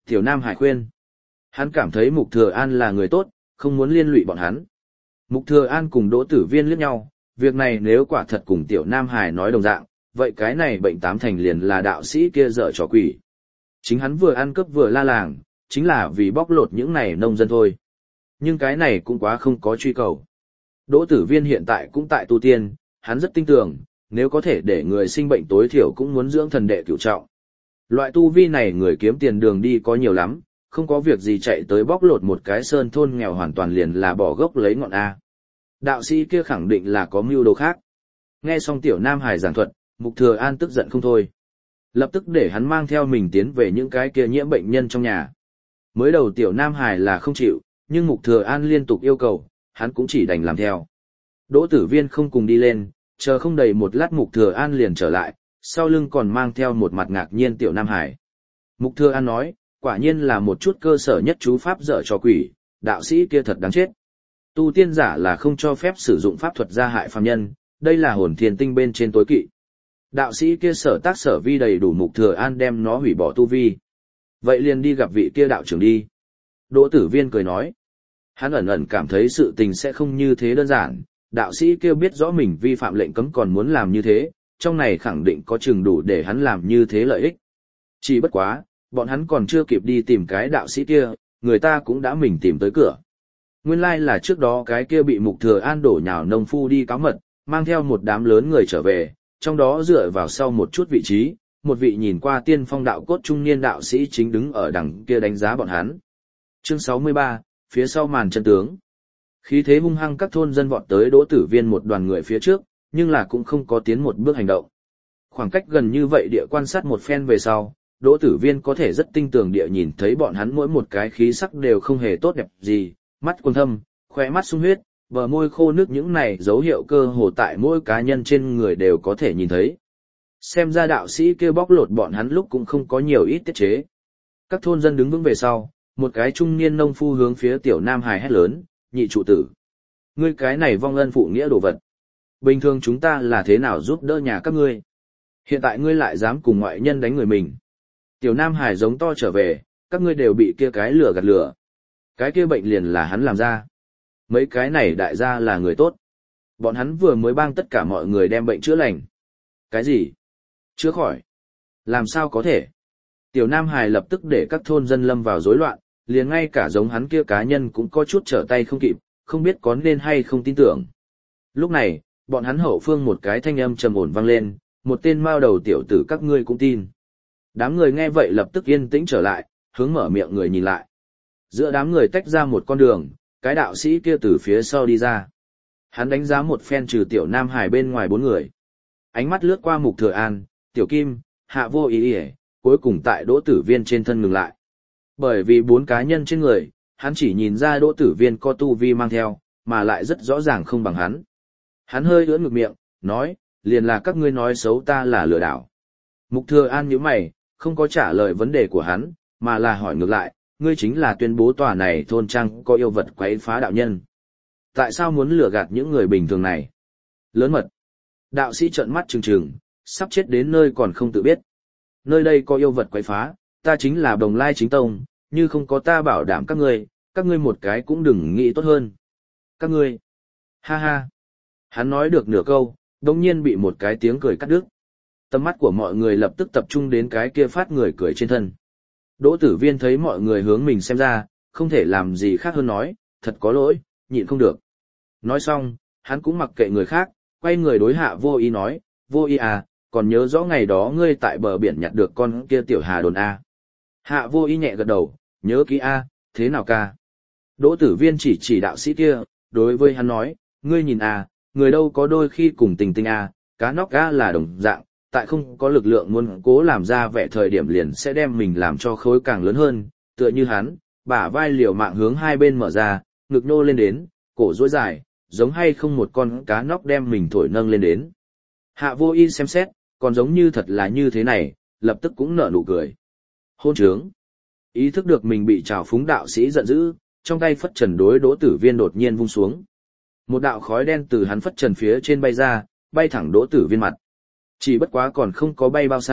Tiểu Nam Hải khuyên. Hắn cảm thấy Mục Thừa An là người tốt, không muốn liên lụy bọn hắn. Mục Thừa An cùng Đỗ Tử Viên liếc nhau, việc này nếu quả thật cùng Tiểu Nam Hải nói đồng dạng, vậy cái này bệnh tám thành liền là đạo sĩ kia dở trò quỷ. Chính hắn vừa ăn cướp vừa la làng, chính là vì bóc lột những này nông dân thôi. Nhưng cái này cũng quá không có truy cầu. Đỗ Tử Viên hiện tại cũng tại tu tiên, hắn rất tin tưởng, nếu có thể để người sinh bệnh tối thiểu cũng muốn dưỡng thần đệ cửu trọng. Loại tu vi này người kiếm tiền đường đi có nhiều lắm, không có việc gì chạy tới bóc lột một cái sơn thôn nghèo hoàn toàn liền là bỏ gốc lấy ngọn A. Đạo sĩ kia khẳng định là có mưu đồ khác. Nghe xong Tiểu Nam Hải giảng thuật, Mục Thừa An tức giận không thôi. Lập tức để hắn mang theo mình tiến về những cái kia nhiễm bệnh nhân trong nhà. Mới đầu Tiểu Nam Hải là không chịu, nhưng Mục Thừa An liên tục yêu cầu, hắn cũng chỉ đành làm theo. Đỗ Tử Viên không cùng đi lên, chờ không đầy một lát Mục Thừa An liền trở lại, sau lưng còn mang theo một mặt ngạc nhiên Tiểu Nam Hải. Mục Thừa An nói, quả nhiên là một chút cơ sở nhất chú pháp dở trò quỷ, đạo sĩ kia thật đáng chết. Tu tiên giả là không cho phép sử dụng pháp thuật gia hại phàm nhân, đây là hồn thiên tinh bên trên tối kỵ. Đạo sĩ kia sở tác sở vi đầy đủ. Mục Thừa An đem nó hủy bỏ tu vi. Vậy liền đi gặp vị kia đạo trưởng đi. Đỗ Tử Viên cười nói. Hắn ẩn ẩn cảm thấy sự tình sẽ không như thế đơn giản, đạo sĩ kia biết rõ mình vi phạm lệnh cấm còn muốn làm như thế, trong này khẳng định có chừng đủ để hắn làm như thế lợi ích. Chỉ bất quá, bọn hắn còn chưa kịp đi tìm cái đạo sĩ kia, người ta cũng đã mình tìm tới cửa. Nguyên lai là trước đó cái kia bị Mục Thừa An đổ nhào nông phu đi cáo mật, mang theo một đám lớn người trở về, trong đó dựa vào sau một chút vị trí, một vị nhìn qua tiên phong đạo cốt trung niên đạo sĩ chính đứng ở đằng kia đánh giá bọn hắn. Chương 63, phía sau màn chân tướng. Khí thế hung hăng các thôn dân vọt tới Đỗ Tử Viên một đoàn người phía trước, nhưng là cũng không có tiến một bước hành động. Khoảng cách gần như vậy địa quan sát một phen về sau, Đỗ Tử Viên có thể rất tinh tường địa nhìn thấy bọn hắn mỗi một cái khí sắc đều không hề tốt đẹp gì, mắt quầng thâm, khóe mắt sung huyết, bờ môi khô nước, những này dấu hiệu cơ hồ tại mỗi cá nhân trên người đều có thể nhìn thấy. Xem ra đạo sĩ kia bóc lột bọn hắn lúc cũng không có nhiều ít tiết chế. Các thôn dân đứng vững về sau, một cái trung niên nông phu hướng phía Tiểu Nam Hải hét lớn, nhị trụ tử. Ngươi cái này vong ân phụ nghĩa đồ vật. Bình thường chúng ta là thế nào giúp đỡ nhà các ngươi? Hiện tại ngươi lại dám cùng ngoại nhân đánh người mình. Tiểu Nam Hải giống to trở về, các ngươi đều bị kia cái lừa gạt lừa. Cái kia bệnh liền là hắn làm ra. Mấy cái này đại gia là người tốt. Bọn hắn vừa mới bang tất cả mọi người đem bệnh chữa lành. Cái gì? Chữa khỏi? Làm sao có thể? Tiểu Nam Hải lập tức để các thôn dân lâm vào rối loạn, liền ngay cả giống hắn kia cá nhân cũng có chút trở tay không kịp, không biết có nên hay không tin tưởng. Lúc này, bọn hắn hậu phương một cái thanh âm trầm ổn vang lên, một tên mao đầu tiểu tử các ngươi cũng tin. Đám người nghe vậy lập tức yên tĩnh trở lại, hướng mở miệng người nhìn lại. Giữa đám người tách ra một con đường, cái đạo sĩ kia từ phía sau đi ra. Hắn đánh giá một phen trừ Tiểu Nam Hải bên ngoài 4 người. Ánh mắt lướt qua Mục Thừa An, Tiểu Kim, Hạ Vô Ý, cuối cùng tại Đỗ Tử Viên trên thân ngừng lại. Bởi vì 4 cá nhân trên người, hắn chỉ nhìn ra Đỗ Tử Viên có tu vi mang theo, mà lại rất rõ ràng không bằng hắn. Hắn hơi ưỡn ngực miệng, nói, liền là các ngươi nói xấu ta là lừa đảo. Mục Thừa An nhíu mày, không có trả lời vấn đề của hắn, mà là hỏi ngược lại, ngươi chính là tuyên bố tòa này thôn trang có yêu vật quấy phá đạo nhân. Tại sao muốn lừa gạt những người bình thường này? Lớn mật. Đạo sĩ trợn mắt trừng trừng, sắp chết đến nơi còn không tự biết. Nơi đây có yêu vật quấy phá, ta chính là Đồng Lai Chính Tông, như không có ta bảo đảm các ngươi một cái cũng đừng nghĩ tốt hơn. Các ngươi. Ha ha. Hắn nói được nửa câu, đồng nhiên bị một cái tiếng cười cắt đứt. Tầm mắt của mọi người lập tức tập trung đến cái kia phát người cười trên thân. Đỗ Tử Viên thấy mọi người hướng mình xem ra, không thể làm gì khác hơn nói, thật có lỗi, nhịn không được. Nói xong, hắn cũng mặc kệ người khác, quay người đối Hạ Vô Ý nói, Vô Ý à, còn nhớ rõ ngày đó ngươi tại bờ biển nhặt được con kia tiểu hà đồn a? Hạ Vô Ý nhẹ gật đầu, nhớ kỹ a, thế nào ca? Đỗ Tử Viên chỉ đạo sĩ kia, đối với hắn nói, ngươi nhìn a, người đâu có đôi khi cùng tình tình a, cá nóc a là đồng dạng, tại không có lực lượng muốn cố làm ra vẻ thời điểm liền sẽ đem mình làm cho khối càng lớn hơn, tựa như hắn, bả vai liều mạng hướng hai bên mở ra, ngực nô lên đến, cổ duỗi dài, giống hay không một con cá nóc đem mình thổi nâng lên đến. Hạ Vô Ý xem xét, còn giống như thật là như thế này, lập tức cũng nở nụ cười. Hôn trướng. Ý thức được mình bị trào phúng đạo sĩ giận dữ, trong tay phất trần đối Đỗ Tử Viên đột nhiên vung xuống. Một đạo khói đen từ hắn phất trần phía trên bay ra, bay thẳng Đỗ Tử Viên mặt. Chỉ bất quá còn không có bay bao xa,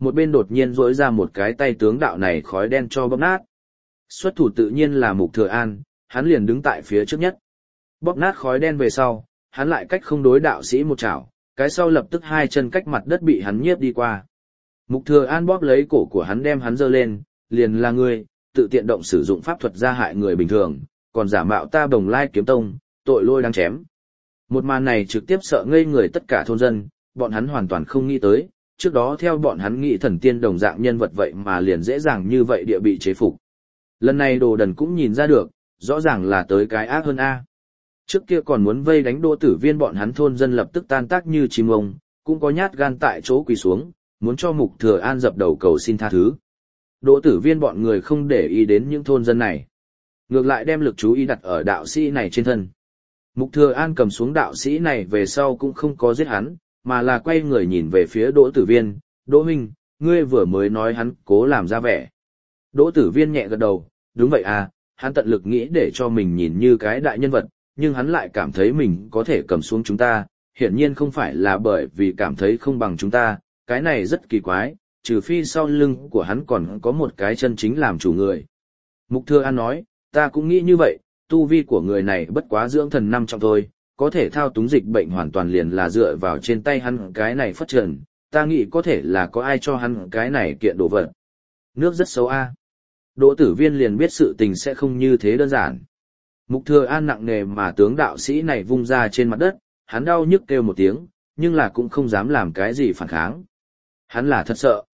một bên đột nhiên rỗi ra một cái tay tướng đạo này khói đen cho bóp nát. Xuất thủ tự nhiên là Mục Thừa An, hắn liền đứng tại phía trước nhất. Bóp nát khói đen về sau, hắn lại cách không đối đạo sĩ một chảo, cái sau lập tức hai chân cách mặt đất bị hắn nhiếp đi qua. Mục Thừa An bóp lấy cổ của hắn đem hắn giơ lên, liền là ngươi, tự tiện động sử dụng pháp thuật gia hại người bình thường, còn giả mạo ta Bồng Lai Kiếm Tông, tội lôi đáng chém. Một màn này trực tiếp sợ ngây người tất cả thôn dân, bọn hắn hoàn toàn không nghĩ tới, trước đó theo bọn hắn nghĩ thần tiên đồng dạng nhân vật vậy mà liền dễ dàng như vậy địa bị chế phục. Lần này Đồ Đần cũng nhìn ra được, rõ ràng là tới cái ác hơn A. Trước kia còn muốn vây đánh Đỗ Tử Viên, bọn hắn thôn dân lập tức tan tác như chim ông, cũng có nhát gan tại chỗ quỳ xuống, muốn cho Mục Thừa An dập đầu cầu xin tha thứ. Đỗ Tử Viên bọn người không để ý đến những thôn dân này, ngược lại đem lực chú ý đặt ở đạo sĩ này trên thân. Mục Thừa An cầm xuống đạo sĩ này về sau cũng không có giết hắn, mà là quay người nhìn về phía Đỗ Tử Viên, Đỗ huynh, ngươi vừa mới nói hắn cố làm ra vẻ. Đỗ Tử Viên nhẹ gật đầu, đúng vậy à, hắn tận lực nghĩ để cho mình nhìn như cái đại nhân vật, nhưng hắn lại cảm thấy mình có thể cầm xuống chúng ta, hiển nhiên không phải là bởi vì cảm thấy không bằng chúng ta, cái này rất kỳ quái, trừ phi sau lưng của hắn còn có một cái chân chính làm chủ người. Mục Thừa An nói, ta cũng nghĩ như vậy, tu vi của người này bất quá dưỡng thần 5 trọng thôi, có thể thao túng dịch bệnh hoàn toàn liền là dựa vào trên tay hắn cái này phất trần, ta nghĩ có thể là có ai cho hắn cái này kiện đồ vật. Nước rất xấu a. Đỗ Tử Viên liền biết sự tình sẽ không như thế đơn giản. Mục Thừa An nặng nề mà tướng đạo sĩ này vung ra trên mặt đất, hắn đau nhức kêu một tiếng, nhưng là cũng không dám làm cái gì phản kháng. Hắn là thật sợ.